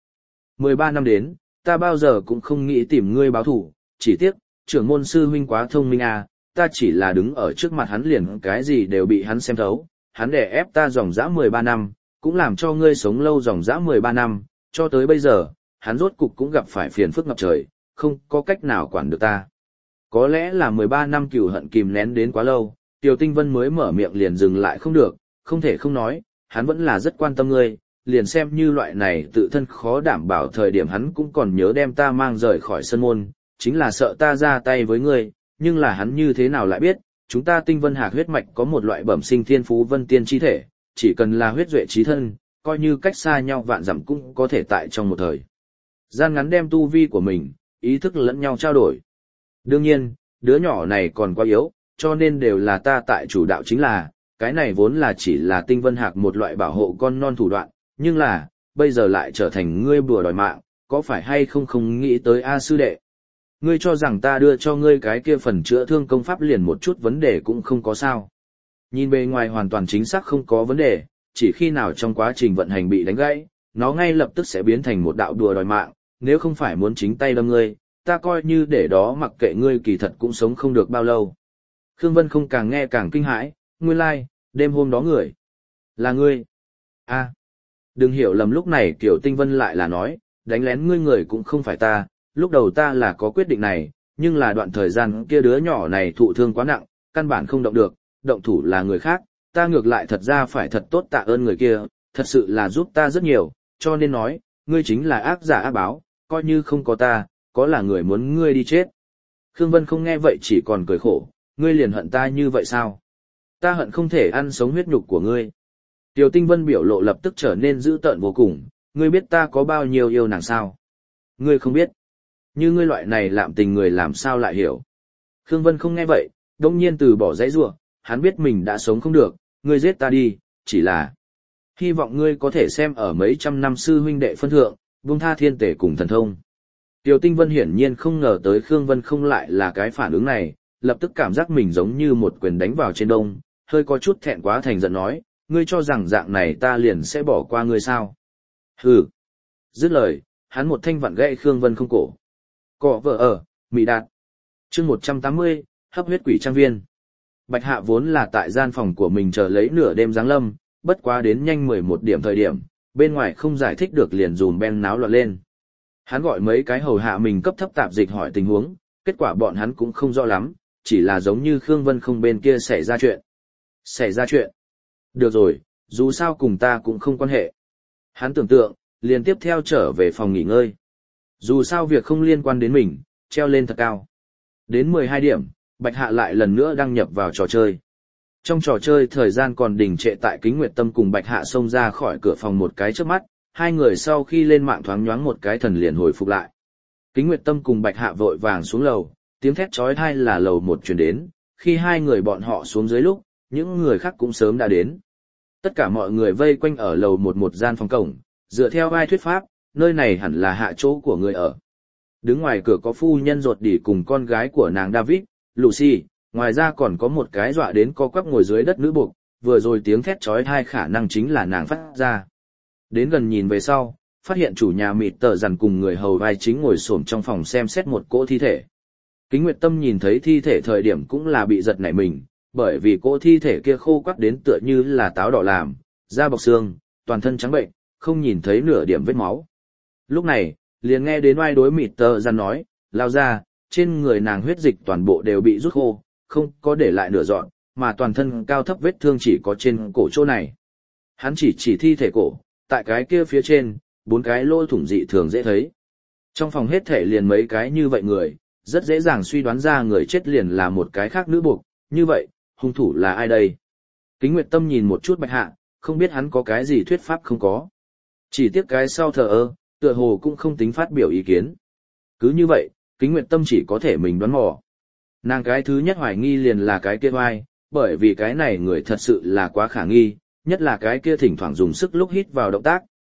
13 năm đến, ta bao giờ cũng không nghĩ tìm ngươi báo thù, chỉ tiếc, trưởng môn sư huynh quá thông minh A, ta chỉ là đứng ở trước mặt hắn liền cái gì đều bị hắn xem thấu, hắn đè ép ta dòng dã 13 năm, cũng làm cho ngươi sống lâu dòng dã 13 năm, cho tới bây giờ, hắn rốt cục cũng gặp phải phiền phức ngập trời, không có cách nào quản được ta. Có lẽ là 13 năm cừu hận kìm nén đến quá lâu, Tiêu Tinh Vân mới mở miệng liền dừng lại không được, không thể không nói, hắn vẫn là rất quan tâm ngươi, liền xem như loại này tự thân khó đảm bảo thời điểm hắn cũng còn nhớ đem ta mang rời khỏi sân môn, chính là sợ ta ra tay với ngươi, nhưng là hắn như thế nào lại biết, chúng ta Tinh Vân Hạc huyết mạch có một loại bẩm sinh thiên phú vân tiên chi thể, chỉ cần là huyết duệ chí thân, coi như cách xa nhau vạn dặm cũng có thể tại trong một thời gian ngắn đem tu vi của mình, ý thức lẫn nhau trao đổi. Đương nhiên, đứa nhỏ này còn quá yếu, cho nên đều là ta tại chủ đạo chính là, cái này vốn là chỉ là Tinh Vân Hạc một loại bảo hộ con non thủ đoạn, nhưng là, bây giờ lại trở thành ngươi bùa đòi mạng, có phải hay không nghĩ tới A sư đệ. Ngươi cho rằng ta đưa cho ngươi cái kia phần chữa thương công pháp liền một chút vấn đề cũng không có sao. Nhìn bề ngoài hoàn toàn chính xác không có vấn đề, chỉ khi nào trong quá trình vận hành bị đánh gãy, nó ngay lập tức sẽ biến thành một đạo đùa đòi mạng, nếu không phải muốn chính tay đâm ngươi, ta coi như để đó mặc kệ ngươi kỳ thật cũng sống không được bao lâu. Khương Vân không càng nghe càng kinh hãi, nguyên lai, đêm hôm đó người. Là ngươi. A, đừng hiểu lầm lúc này Kiều Tinh Vân lại là nói, đánh lén ngươi người cũng không phải ta, lúc đầu ta là có quyết định này, nhưng là đoạn thời gian kia đứa nhỏ này thụ thương quá nặng, căn bản không động được, động thủ là người khác, ta ngược lại thật ra phải thật tốt tạ ơn người kia, thật sự là giúp ta rất nhiều, cho nên nói, ngươi chính là ác giả ác báo, coi như không có ta, có là người muốn ngươi đi chết. Khương Vân không nghe vậy chỉ còn cười khổ, ngươi liền hận ta như vậy sao? Ta hận không thể ăn sống huyết nhục của ngươi. Tiểu Tinh Vân biểu lộ lập tức trở nên dữ tợn vô cùng, ngươi biết ta có bao nhiêu yêu nàng sao? Ngươi không biết. Như ngươi loại này lạm tình người làm sao lại hiểu? Khương Vân không nghe vậy, đông nhiên từ bỏ dãy rủa, hắn biết mình đã sống không được, ngươi giết ta đi, chỉ là hy vọng ngươi có thể xem ở mấy trăm năm sư huynh đệ phân thượng, buông tha thiên tể cùng thần thông. Tiểu Tinh Vân hiển nhiên không ngờ tới Khương Vân không lại là cái phản ứng này, lập tức cảm giác mình giống như một quyền đánh vào trên đông, hơi có chút thẹn quá thành giận nói, ngươi cho rằng dạng này ta liền sẽ bỏ qua ngươi sao? Hừ. Dứt lời, hắn một thanh vặn gãy Khương Vân không cổ. Cọ vợ ở, Mỹ Đạt. Chương 180, hấp huyết quỷ trang viên. Bạch Hạ vốn là tại gian phòng của mình chờ lấy nửa đêm giáng lâm, bất quá đến nhanh 11 điểm thời điểm, bên ngoài không giải thích được liền dùm ben náo loạn lên. Hắn gọi mấy cái hầu hạ mình cấp thấp tạp dịch hỏi tình huống, kết quả bọn hắn cũng không rõ lắm, chỉ là giống như Khương Vân không bên kia xảy ra chuyện. Xảy ra chuyện? Được rồi, dù sao cùng ta cũng không quan hệ. Hắn tưởng tượng, liền tiếp theo trở về phòng nghỉ ngơi. Dù sao việc không liên quan đến mình, treo lên thật cao. Đến 12 điểm, Bạch Hạ lại lần nữa đăng nhập vào trò chơi. Trong trò chơi thời gian còn đình trệ tại Kính Nguyệt Tâm cùng Bạch Hạ xông ra khỏi cửa phòng một cái chớp mắt, hai người sau khi lên mạng thoáng nhoáng một cái thần liền hồi phục lại. Kính Nguyệt Tâm cùng Bạch Hạ vội vàng xuống lầu, tiếng thét chói tai là lầu một truyền đến, khi hai người bọn họ xuống dưới lúc, những người khác cũng sớm đã đến. Tất cả mọi người vây quanh ở lầu một gian phòng cổng, dựa theo ai thuyết pháp, nơi này hẳn là hạ chỗ của người ở. Đứng ngoài cửa có phu nhân ruột đỉ cùng con gái của nàng David, Lucy, ngoài ra còn có một cái dọa đến co quắp ngồi dưới đất nữ buộc, vừa rồi tiếng thét chói tai khả năng chính là nàng phát ra. Đến gần nhìn về sau, phát hiện chủ nhà mịt tờ dằn cùng người hầu vai chính ngồi xổm trong phòng xem xét một cỗ thi thể. Kính Nguyệt Tâm nhìn thấy thi thể thời điểm cũng là bị giật nảy mình, bởi vì cỗ thi thể kia khô quắc đến tựa như là táo đỏ làm, da bọc xương, toàn thân trắng bệnh, không nhìn thấy nửa điểm vết máu. Lúc này, liền nghe đến oai đối mịt tờ dằn nói, lao ra, trên người nàng huyết dịch toàn bộ đều bị rút khô, không có để lại nửa dọn, mà toàn thân cao thấp vết thương chỉ có trên cổ chỗ này. Hắn chỉ thi thể cổ, tại cái kia phía trên, 4 cái lỗ thủng dị thường dễ thấy. Trong phòng hết thể liền mấy cái như vậy người, rất dễ dàng suy đoán ra người chết liền là một cái khác nữ buộc, như vậy, hung thủ là ai đây? Kính Nguyệt Tâm nhìn một chút Bạch Hạ, không biết hắn có cái gì thuyết pháp không có. Chỉ tiếc cái sau thờ ơ, tựa hồ cũng không tính phát biểu ý kiến. Cứ như vậy, Kính Nguyệt Tâm chỉ có thể mình đoán mò. Nàng cái thứ nhất hoài nghi liền là cái kia oai, bởi vì cái này người thật sự là quá khả nghi, nhất là cái kia thỉnh thoảng dùng sức lúc hít vào động tác,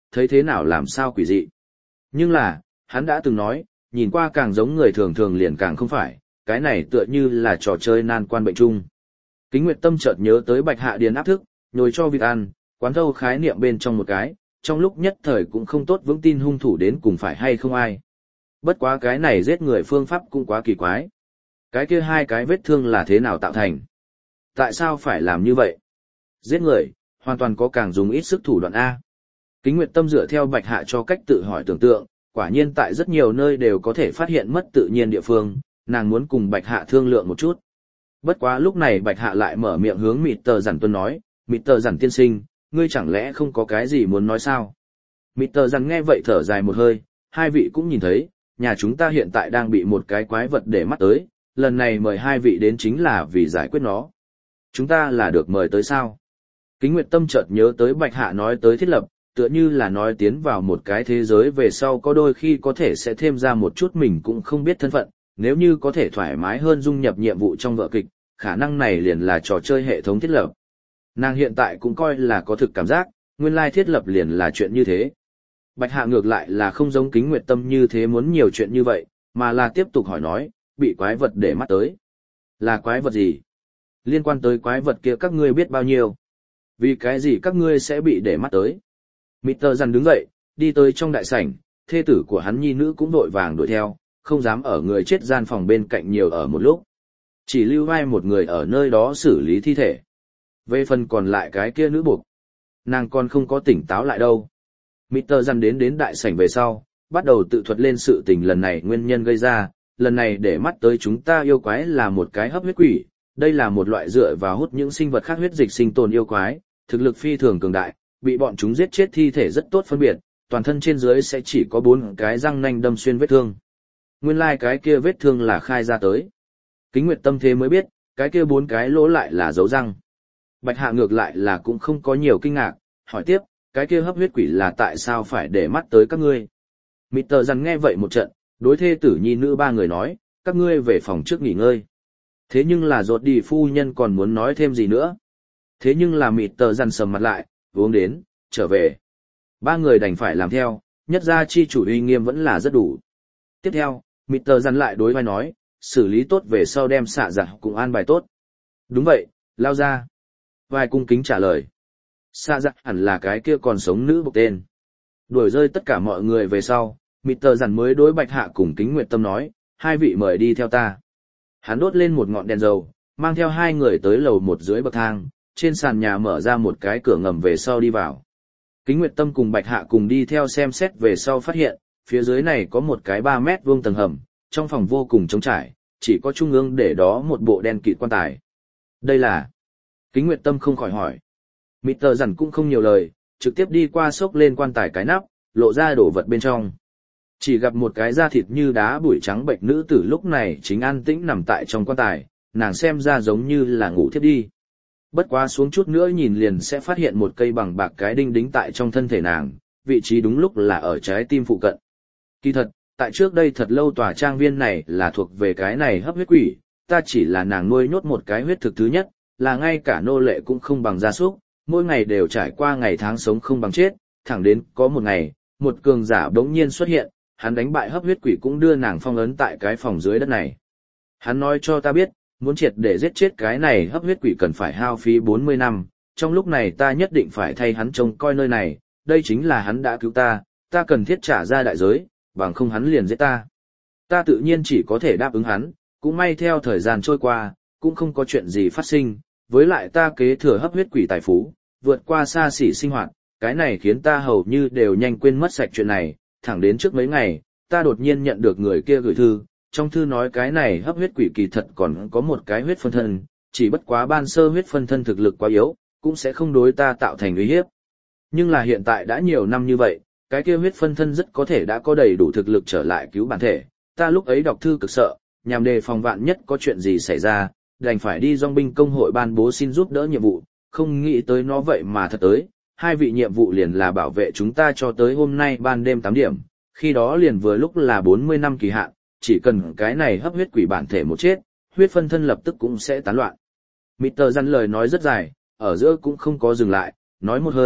thấy thế nào làm sao quỷ dị. Nhưng là, hắn đã từng nói, nhìn qua càng giống người thường thường liền càng không phải, cái này tựa như là trò chơi nan quan bệnh chung. Kính Nguyệt Tâm chợt nhớ tới Bạch Hạ Điền áp thức, nhồi cho vịt ăn, quán thâu khái niệm bên trong một cái, trong lúc nhất thời cũng không tốt vững tin hung thủ đến cùng phải hay không ai. Bất quá cái này giết người phương pháp cũng quá kỳ quái. Cái kia hai cái vết thương là thế nào tạo thành? Tại sao phải làm như vậy? Giết người, hoàn toàn có càng dùng ít sức thủ đoạn A. Kính Nguyệt Tâm dựa theo Bạch Hạ cho cách tự hỏi tưởng tượng, quả nhiên tại rất nhiều nơi đều có thể phát hiện mất tự nhiên địa phương, nàng muốn cùng Bạch Hạ thương lượng một chút. Bất quá lúc này Bạch Hạ lại mở miệng hướng Mịt Tờ Giản Tuân nói, Mịt Tờ Giản tiên sinh, ngươi chẳng lẽ không có cái gì muốn nói sao? Mịt Tờ Giản nghe vậy thở dài một hơi, hai vị cũng nhìn thấy, nhà chúng ta hiện tại đang bị một cái quái vật để mắt tới, lần này mời hai vị đến chính là vì giải quyết nó. Chúng ta là được mời tới sao? Kính Nguyệt Tâm chợt nhớ tới Bạch Hạ nói tới thiết lập, tựa như là nói tiến vào một cái thế giới về sau có đôi khi có thể sẽ thêm ra một chút mình cũng không biết thân phận, nếu như có thể thoải mái hơn dung nhập nhiệm vụ trong vở kịch, khả năng này liền là trò chơi hệ thống thiết lập. Nàng hiện tại cũng coi là có thực cảm giác, nguyên lai thiết lập liền là chuyện như thế. Bạch Hạ ngược lại là không giống Kính Nguyệt Tâm như thế muốn nhiều chuyện như vậy, mà là tiếp tục hỏi nói, bị quái vật để mắt tới. Là quái vật gì? Liên quan tới quái vật kia các ngươi biết bao nhiêu? Vì cái gì các ngươi sẽ bị để mắt tới? Mịt Tờ Giản đứng dậy, đi tới trong đại sảnh, thê tử của hắn nhi nữ cũng vội vàng đuổi theo, không dám ở người chết gian phòng bên cạnh nhiều ở một lúc. Chỉ lưu vai một người ở nơi đó xử lý thi thể. Về phần còn lại cái kia nữ buộc, nàng còn không có tỉnh táo lại đâu. Mịt Tờ Giản đến đại sảnh về sau, bắt đầu tự thuật lên sự tình lần này nguyên nhân gây ra, lần này để mắt tới chúng ta yêu quái là một cái hấp huyết quỷ, đây là một loại dựa vào hút những sinh vật khác huyết dịch sinh tồn yêu quái, thực lực phi thường cường đại, bị bọn chúng giết chết thi thể rất tốt phân biệt, toàn thân trên dưới sẽ chỉ có 4 cái răng nanh đâm xuyên vết thương. Nguyên lai cái kia vết thương là khai ra tới. Kính Nguyệt Tâm thế mới biết, cái kia 4 cái lỗ lại là dấu răng. Bạch Hạ ngược lại là cũng không có nhiều kinh ngạc, hỏi tiếp, cái kia hấp huyết quỷ là tại sao phải để mắt tới các ngươi? Mịt Tờ Giản nghe vậy một trận, đối thê tử nhi nữ ba người nói, các ngươi về phòng trước nghỉ ngơi. Thế nhưng là Rốt đi phu nhân còn muốn nói thêm gì nữa. Thế nhưng là Mịt Tờ Giản sầm mặt lại, uống đến, trở về. Ba người đành phải làm theo, nhất gia chi chủ uy nghiêm vẫn là rất đủ. Tiếp theo, Mịt Tờ Giản lại đối vai nói, xử lý tốt về sau đem xạ dạ cùng an bài tốt. Đúng vậy, lao ra. Vai cung kính trả lời. Xạ dạ hẳn là cái kia còn sống nữ bộc tên. Đuổi rơi tất cả mọi người về sau, Mịt Tờ Giản mới đối Bạch Hạ cùng Kính Nguyệt Tâm nói, hai vị mời đi theo ta. Hắn đốt lên một ngọn đèn dầu, mang theo hai người tới lầu một dưới bậc thang, trên sàn nhà mở ra một cái cửa ngầm về sau đi vào. Kính Nguyệt Tâm cùng Bạch Hạ cùng đi theo xem xét về sau phát hiện, phía dưới này có một cái 3 mét vuông tầng hầm, trong phòng vô cùng trống trải, chỉ có trung ương để đó một bộ đen kịt quan tài. Đây là... Kính Nguyệt Tâm không khỏi hỏi. Mịt Tờ Giản cũng không nhiều lời, trực tiếp đi qua xốc lên quan tài cái nắp, lộ ra đồ vật bên trong. Chỉ gặp một cái da thịt như đá bụi trắng bệnh nữ tử lúc này chính an tĩnh nằm tại trong quan tài, nàng xem ra giống như là ngủ thiếp đi. Bất quá xuống chút nữa nhìn liền sẽ phát hiện một cây bằng bạc cái đinh đính tại trong thân thể nàng, vị trí đúng lúc là ở trái tim phụ cận. Kỳ thật, tại trước đây thật lâu tòa trang viên này là thuộc về cái này hấp huyết quỷ, ta chỉ là nàng nuôi nhốt một cái huyết thực thứ nhất, là ngay cả nô lệ cũng không bằng gia súc, mỗi ngày đều trải qua ngày tháng sống không bằng chết, thẳng đến có một ngày, một cường giả bỗng nhiên xuất hiện, hắn đánh bại hấp huyết quỷ cũng đưa nàng phong ấn tại cái phòng dưới đất này. Hắn nói cho ta biết, muốn triệt để giết chết cái này hấp huyết quỷ cần phải hao phí 40 năm, trong lúc này ta nhất định phải thay hắn trông coi nơi này, đây chính là hắn đã cứu ta, ta cần thiết trả ra đại giới, bằng không hắn liền giết ta. Ta tự nhiên chỉ có thể đáp ứng hắn, cũng may theo thời gian trôi qua, cũng không có chuyện gì phát sinh, với lại ta kế thừa hấp huyết quỷ tài phú, vượt qua xa xỉ sinh hoạt, cái này khiến ta hầu như đều nhanh quên mất sạch chuyện này, thẳng đến trước mấy ngày, ta đột nhiên nhận được người kia gửi thư, trong thư nói cái này hấp huyết quỷ kỳ thật còn có một cái huyết phân thân, chỉ bất quá ban sơ huyết phân thân thực lực quá yếu, cũng sẽ không đối ta tạo thành uy hiếp. Nhưng là hiện tại đã nhiều năm như vậy, cái kia huyết phân thân rất có thể đã có đầy đủ thực lực trở lại cứu bản thể, ta lúc ấy đọc thư cực sợ, nhằm đề phòng vạn nhất có chuyện gì xảy ra, đành phải đi dòng binh công hội ban bố xin giúp đỡ nhiệm vụ, không nghĩ tới nó vậy mà thật tới, hai vị nhiệm vụ liền là bảo vệ chúng ta cho tới hôm nay ban đêm 8 điểm, khi đó liền vừa lúc là 40 năm kỳ hạn, chỉ cần cái này hấp huyết quỷ bản thể một chết, huyết phân thân lập tức cũng sẽ tán loạn. Mịt Tờ Giản lời nói rất dài, ở giữa cũng không có dừng lại, nói một hơi,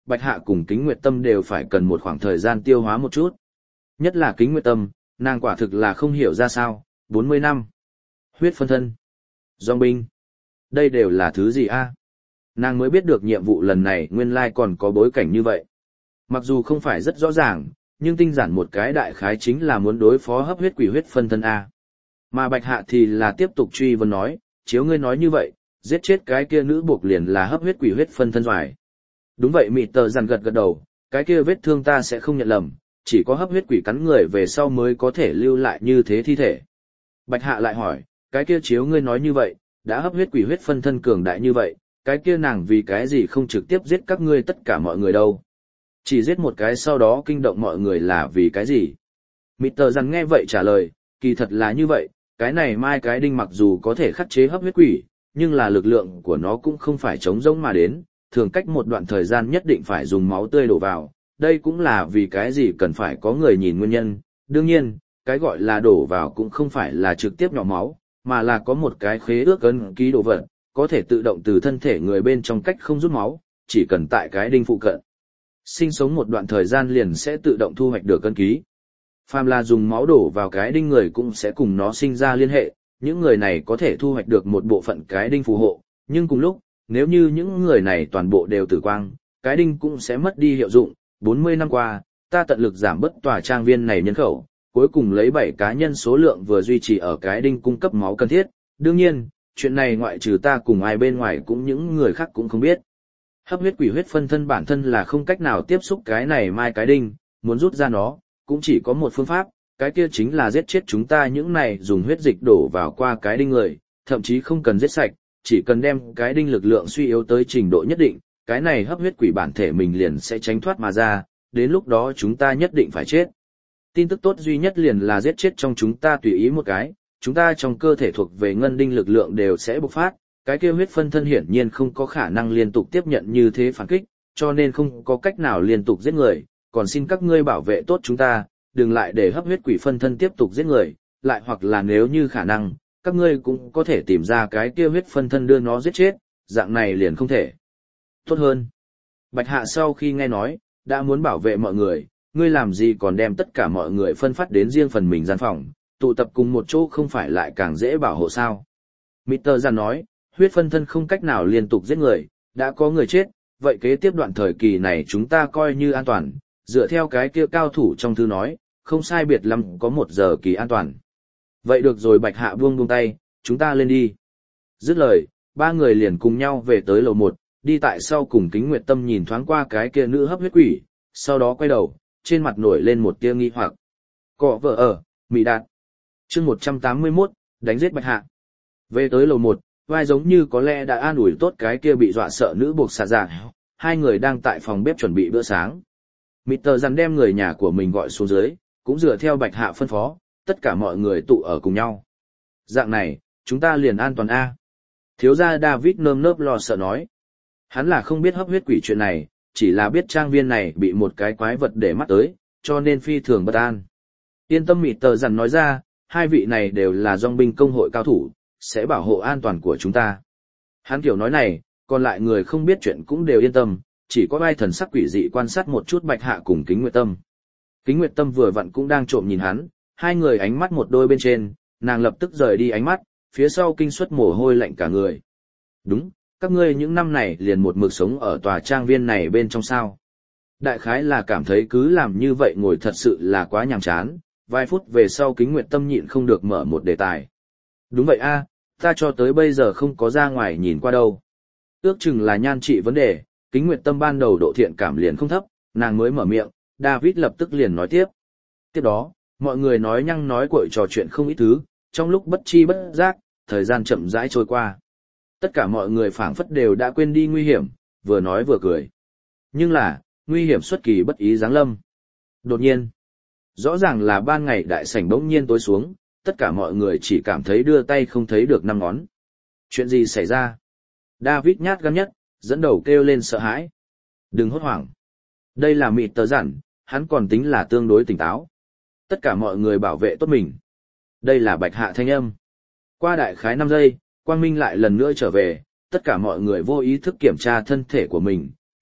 Bạch Hạ cùng Kính Nguyệt Tâm đều phải cần một khoảng thời gian tiêu hóa một chút. Nhất là Kính Nguyệt Tâm, nàng quả thực là không hiểu ra sao, 40 năm. Huyết phân thân. Dòng binh. Đây đều là thứ gì a? Nàng mới biết được nhiệm vụ lần này nguyên lai còn có bối cảnh như vậy. Mặc dù không phải rất rõ ràng, nhưng tinh giản một cái đại khái chính là muốn đối phó hấp huyết quỷ huyết phân thân A. Mà Bạch Hạ thì là tiếp tục truy vấn nói, chiếu ngươi nói như vậy, giết chết cái kia nữ buộc liền là hấp huyết quỷ huyết phân thân doài. Đúng vậy, mịt tờ dằn gật gật đầu, cái kia vết thương ta sẽ không nhận lầm, chỉ có hấp huyết quỷ cắn người về sau mới có thể lưu lại như thế thi thể. Bạch Hạ lại hỏi, cái kia chiếu ngươi nói như vậy, đã hấp huyết quỷ huyết phân thân cường đại như vậy, cái kia nàng vì cái gì không trực tiếp giết các ngươi tất cả mọi người đâu. Chỉ giết một cái sau đó kinh động mọi người là vì cái gì? Mịt tờ dằn nghe vậy trả lời, kỳ thật là như vậy, cái này mai cái đinh mặc dù có thể khắc chế hấp huyết quỷ, nhưng là lực lượng của nó cũng không phải chống rỗng mà đến, thường cách một đoạn thời gian nhất định phải dùng máu tươi đổ vào, đây cũng là vì cái gì cần phải có người nhìn nguyên nhân. Đương nhiên, cái gọi là đổ vào cũng không phải là trực tiếp nhỏ máu, mà là có một cái khế ước ấn ký đồ vật, có thể tự động từ thân thể người bên trong cách không rút máu, chỉ cần tại cái đinh phụ cận sinh sống một đoạn thời gian liền sẽ tự động thu hoạch được ấn ký. Phàm là dùng máu đổ vào cái đinh người cũng sẽ cùng nó sinh ra liên hệ, những người này có thể thu hoạch được một bộ phận cái đinh phù hộ, nhưng cùng lúc, nếu như những người này toàn bộ đều tử quang, cái đinh cũng sẽ mất đi hiệu dụng. 40 năm qua, ta tận lực giảm bớt tòa trang viên này nhân khẩu, cuối cùng lấy 7 cá nhân số lượng vừa duy trì ở cái đinh cung cấp máu cần thiết. Đương nhiên, chuyện này ngoại trừ ta cùng ai bên ngoài cũng những người khác cũng không biết. Hấp huyết quỷ huyết phân thân bản thân là không cách nào tiếp xúc cái này mai cái đinh, muốn rút ra nó, cũng chỉ có một phương pháp, cái kia chính là giết chết chúng ta những này dùng huyết dịch đổ vào qua cái đinh người, thậm chí không cần giết sạch, chỉ cần đem cái đinh lực lượng suy yếu tới trình độ nhất định, cái này hấp huyết quỷ bản thể mình liền sẽ tránh thoát mà ra, đến lúc đó chúng ta nhất định phải chết. Tin tức tốt duy nhất liền là giết chết trong chúng ta tùy ý một cái, chúng ta trong cơ thể thuộc về ngân đinh lực lượng đều sẽ bộc phát, cái kia huyết phân thân hiển nhiên không có khả năng liên tục tiếp nhận như thế phản kích, cho nên không có cách nào liên tục giết người, còn xin các ngươi bảo vệ tốt chúng ta, đừng lại để hấp huyết quỷ phân thân tiếp tục giết người, lại hoặc là nếu như khả năng, các ngươi cũng có thể tìm ra cái kia huyết phân thân đưa nó giết chết, dạng này liền không thể tốt hơn. Bạch Hạ sau khi nghe nói, đã muốn bảo vệ mọi người, ngươi làm gì còn đem tất cả mọi người phân phát đến riêng phần mình gian phòng, tụ tập cùng một chỗ không phải lại càng dễ bảo hộ sao. Mr. Giàn nói, huyết phân thân không cách nào liên tục giết người, đã có người chết, vậy kế tiếp đoạn thời kỳ này chúng ta coi như an toàn, dựa theo cái kia cao thủ trong thư nói, không sai biệt lắm có 1 giờ kỳ an toàn. Vậy được rồi, Bạch Hạ buông tay, chúng ta lên đi. Dứt lời, 3 người liền cùng nhau về tới lầu 1, đi tại sau cùng Kính Nguyệt Tâm nhìn thoáng qua cái kia nữ hấp huyết quỷ, sau đó quay đầu, trên mặt nổi lên một tia nghi hoặc. Cọ vợ ở, Mỹ Đạt. Chương 181, đánh giết Bạch Hạ. Về tới lầu 1, vai giống như có lẽ đã an ủi tốt cái kia bị dọa sợ nữ buộc xạ dạng, hai người đang tại phòng bếp chuẩn bị bữa sáng. Mr. Dằn đem người nhà của mình gọi xuống dưới, cũng dựa theo Bạch Hạ phân phó, tất cả mọi người tụ ở cùng nhau. Dạng này, chúng ta liền an toàn A. Thiếu gia David nơm nớp lo sợ nói. Hắn là không biết hấp huyết quỷ chuyện này, chỉ là biết trang viên này bị một cái quái vật để mắt tới, cho nên phi thường bất an. Yên tâm, Mr. Dằn nói ra, hai vị này đều là dòng binh công hội cao thủ, sẽ bảo hộ an toàn của chúng ta. Hắn kiểu nói này, còn lại người không biết chuyện cũng đều yên tâm, chỉ có vai thần sắc quỷ dị quan sát một chút Bạch Hạ cùng Kính Nguyệt Tâm. Kính Nguyệt Tâm vừa vặn cũng đang trộm nhìn hắn, hai người ánh mắt một đôi bên trên, nàng lập tức rời đi ánh mắt, phía sau kinh suất mồ hôi lạnh cả người. Đúng, các ngươi những năm này liền một mực sống ở tòa trang viên này bên trong sao. Đại khái là cảm thấy cứ làm như vậy ngồi thật sự là quá nhàm chán, vài phút về sau Kính Nguyệt Tâm nhịn không được mở một đề tài. Đúng vậy a, ta cho tới bây giờ không có ra ngoài nhìn qua đâu. Ước chừng là nhan trị vấn đề, Kính Nguyệt Tâm ban đầu độ thiện cảm liền không thấp, nàng mới mở miệng, David lập tức liền nói tiếp. Tiếp đó, mọi người nói nhăng nói cuội trò chuyện không ít thứ, trong lúc bất chi bất giác, thời gian chậm rãi trôi qua. Tất cả mọi người phảng phất đều đã quên đi nguy hiểm, vừa nói vừa cười. Nhưng là, nguy hiểm xuất kỳ bất ý giáng lâm. Đột nhiên, rõ ràng là ban ngày đại sảnh bỗng nhiên tối xuống, tất cả mọi người chỉ cảm thấy đưa tay không thấy được 5 ngón. Chuyện gì xảy ra? David nhát gan nhất, dẫn đầu kêu lên sợ hãi. Đừng hốt hoảng. Đây là Mịt Tờ Dặn, hắn còn tính là tương đối tỉnh táo. Tất cả mọi người bảo vệ tốt mình. Đây là Bạch Hạ thanh âm. Qua đại khái 5 giây, quang minh lại lần nữa trở về, tất cả mọi người vô ý thức kiểm tra thân thể của mình,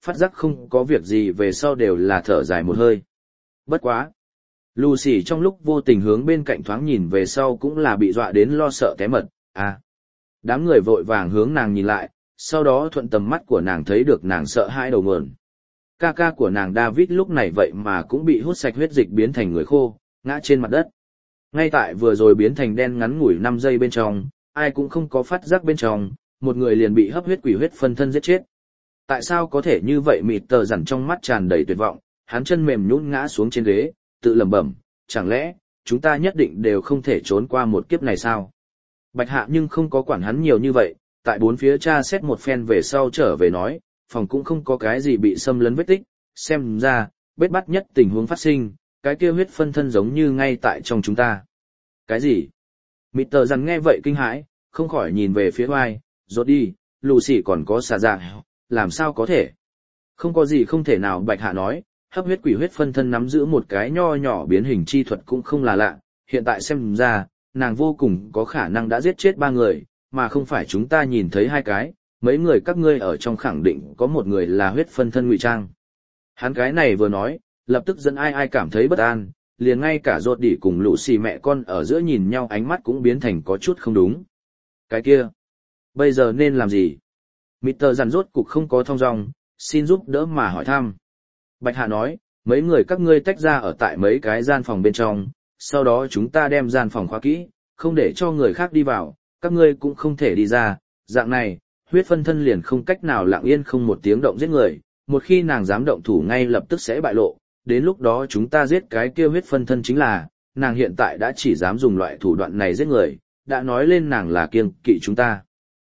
phát giác không có việc gì về sau đều là thở dài một hơi. Bất quá. Lucy trong lúc vô tình hướng bên cạnh thoáng nhìn về sau cũng là bị dọa đến lo sợ té mật, à. Đám người vội vàng hướng nàng nhìn lại, sau đó thuận tầm mắt của nàng thấy được nàng sợ hãi đầu nguồn. Ca ca của nàng David lúc này vậy mà cũng bị hút sạch huyết dịch biến thành người khô, ngã trên mặt đất. Ngay tại vừa rồi biến thành đen ngắn ngủi 5 giây bên trong, ai cũng không có phát giác bên trong, một người liền bị hấp huyết quỷ huyết phân thân giết chết. Tại sao có thể như vậy? Mịt tờ dằn trong mắt tràn đầy tuyệt vọng, hắn chân mềm nhũn ngã xuống trên ghế, tự lẩm bẩm, chẳng lẽ chúng ta nhất định đều không thể trốn qua một kiếp này sao? Bạch Hạ nhưng không có quản hắn nhiều như vậy, tại bốn phía tra xét một phen về sau trở về nói, phòng cũng không có cái gì bị xâm lấn vết tích, xem ra, bết bắt nhất tình huống phát sinh, cái kia huyết phân thân giống như ngay tại trong chúng ta. Cái gì? Mịt tờ dằn nghe vậy kinh hãi, không khỏi nhìn về phía vai, rốt đi, Lucy còn có xà dạ, làm sao có thể? Không có gì không thể nào. Bạch Hạ nói, hấp huyết quỷ huyết phân thân nắm giữ một cái nho nhỏ biến hình chi thuật cũng không là lạ, hiện tại xem ra, nàng vô cùng có khả năng đã giết chết 3 người, mà không phải chúng ta nhìn thấy 2 cái, mấy người các ngươi ở trong khẳng định có một người là huyết phân thân ngụy trang. Hắn cái này vừa nói, lập tức dẫn ai cảm thấy bất an, liền ngay cả rốt đỉ cùng Lucy mẹ con ở giữa nhìn nhau ánh mắt cũng biến thành có chút không đúng. Cái kia, bây giờ nên làm gì? Mr. Dằn rốt cục không có thong dong, xin giúp đỡ mà hỏi thăm. Bạch Hạ nói, mấy người các ngươi tách ra ở tại mấy cái gian phòng bên trong, sau đó chúng ta đem gian phòng khóa kỹ, không để cho người khác đi vào, các ngươi cũng không thể đi ra, dạng này, huyết phân thân liền không cách nào lặng yên không một tiếng động giết người, một khi nàng dám động thủ ngay lập tức sẽ bại lộ, đến lúc đó chúng ta giết cái kia huyết phân thân chính là, nàng hiện tại đã chỉ dám dùng loại thủ đoạn này giết người, đã nói lên nàng là kiêng kỵ chúng ta.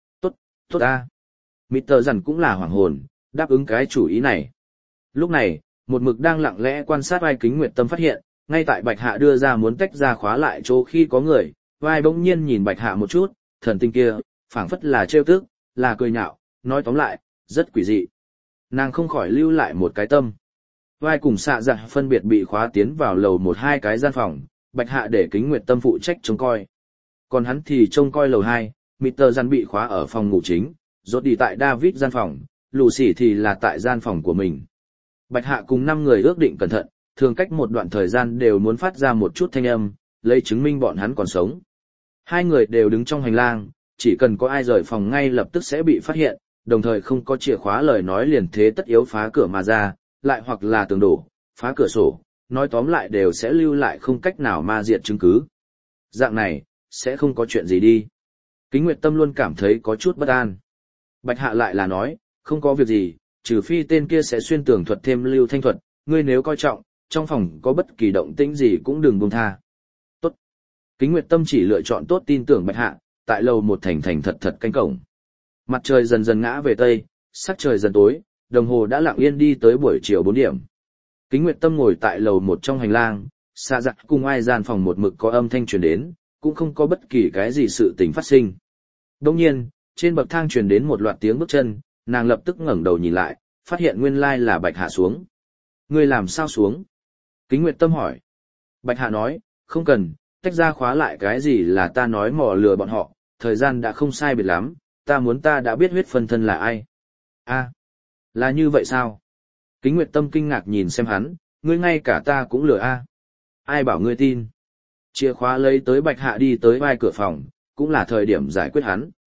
Tốt ta. Mr. Dằn cũng là hoàng hồn, đáp ứng cái chủ ý này. Lúc này, một mực đang lặng lẽ quan sát vai Kính Nguyệt Tâm phát hiện, ngay tại Bạch Hạ đưa ra muốn tách ra khóa lại chỗ khi có người, vai bỗng nhiên nhìn Bạch Hạ một chút, thần tinh kia, phảng phất là trêu tức, là cười nhạo, nói tóm lại, rất quỷ dị. Nàng không khỏi lưu lại một cái tâm. Vai cùng xạ dạ phân biệt bị khóa tiến vào lầu 1-2 cái gian phòng, Bạch Hạ để Kính Nguyệt Tâm phụ trách trông coi. Còn hắn thì trông coi lầu 2, Mr. Dằn bị khóa ở phòng ngủ chính, rốt đi tại David gian phòng, Lucy thì là tại gian phòng của mình. Bạch Hạ cùng 5 người ước định cẩn thận, thường cách một đoạn thời gian đều muốn phát ra một chút thanh âm, lấy chứng minh bọn hắn còn sống. 2 người đều đứng trong hành lang, chỉ cần có ai rời phòng ngay lập tức sẽ bị phát hiện, đồng thời không có chìa khóa lời nói liền thế tất yếu phá cửa mà ra, lại hoặc là tường đổ, phá cửa sổ, nói tóm lại đều sẽ lưu lại không cách nào ma diệt chứng cứ. Dạng này, sẽ không có chuyện gì đi. Kính Nguyệt Tâm luôn cảm thấy có chút bất an. Bạch Hạ lại là nói, không có việc gì, trừ phi tên kia sẽ xuyên tường thuật thêm lưu thanh thuật, ngươi nếu coi trọng, trong phòng có bất kỳ động tĩnh gì cũng đừng buông tha. Tốt. Kính Nguyệt Tâm chỉ lựa chọn tốt tin tưởng Bạch Hạ, tại lầu 1 thành thật canh cổng. Mặt trời dần dần ngã về tây, sắc trời dần tối, đồng hồ đã lặng yên đi tới buổi chiều 4 điểm. Kính Nguyệt Tâm ngồi tại lầu 1 trong hành lang, xa dặn cùng ai gian phòng một mực có âm thanh truyền đến, cũng không có bất kỳ cái gì sự tình phát sinh. Đồng nhiên, trên bậc thang truyền đến một loạt tiếng bước chân, nàng lập tức ngẩng đầu nhìn lại, phát hiện nguyên lai là Bạch Hạ xuống. Ngươi làm sao xuống? Kính Nguyệt Tâm hỏi. Bạch Hạ nói, không cần, tách ra khóa lại cái gì là ta nói mò lừa bọn họ, thời gian đã không sai biệt lắm, ta đã biết huyết phân thân là ai. A, là như vậy sao? Kính Nguyệt Tâm kinh ngạc nhìn xem hắn, ngươi ngay cả ta cũng lừa a. Ai bảo ngươi tin? Chìa khóa lấy tới Bạch Hạ đi tới vai cửa phòng, cũng là thời điểm giải quyết hắn.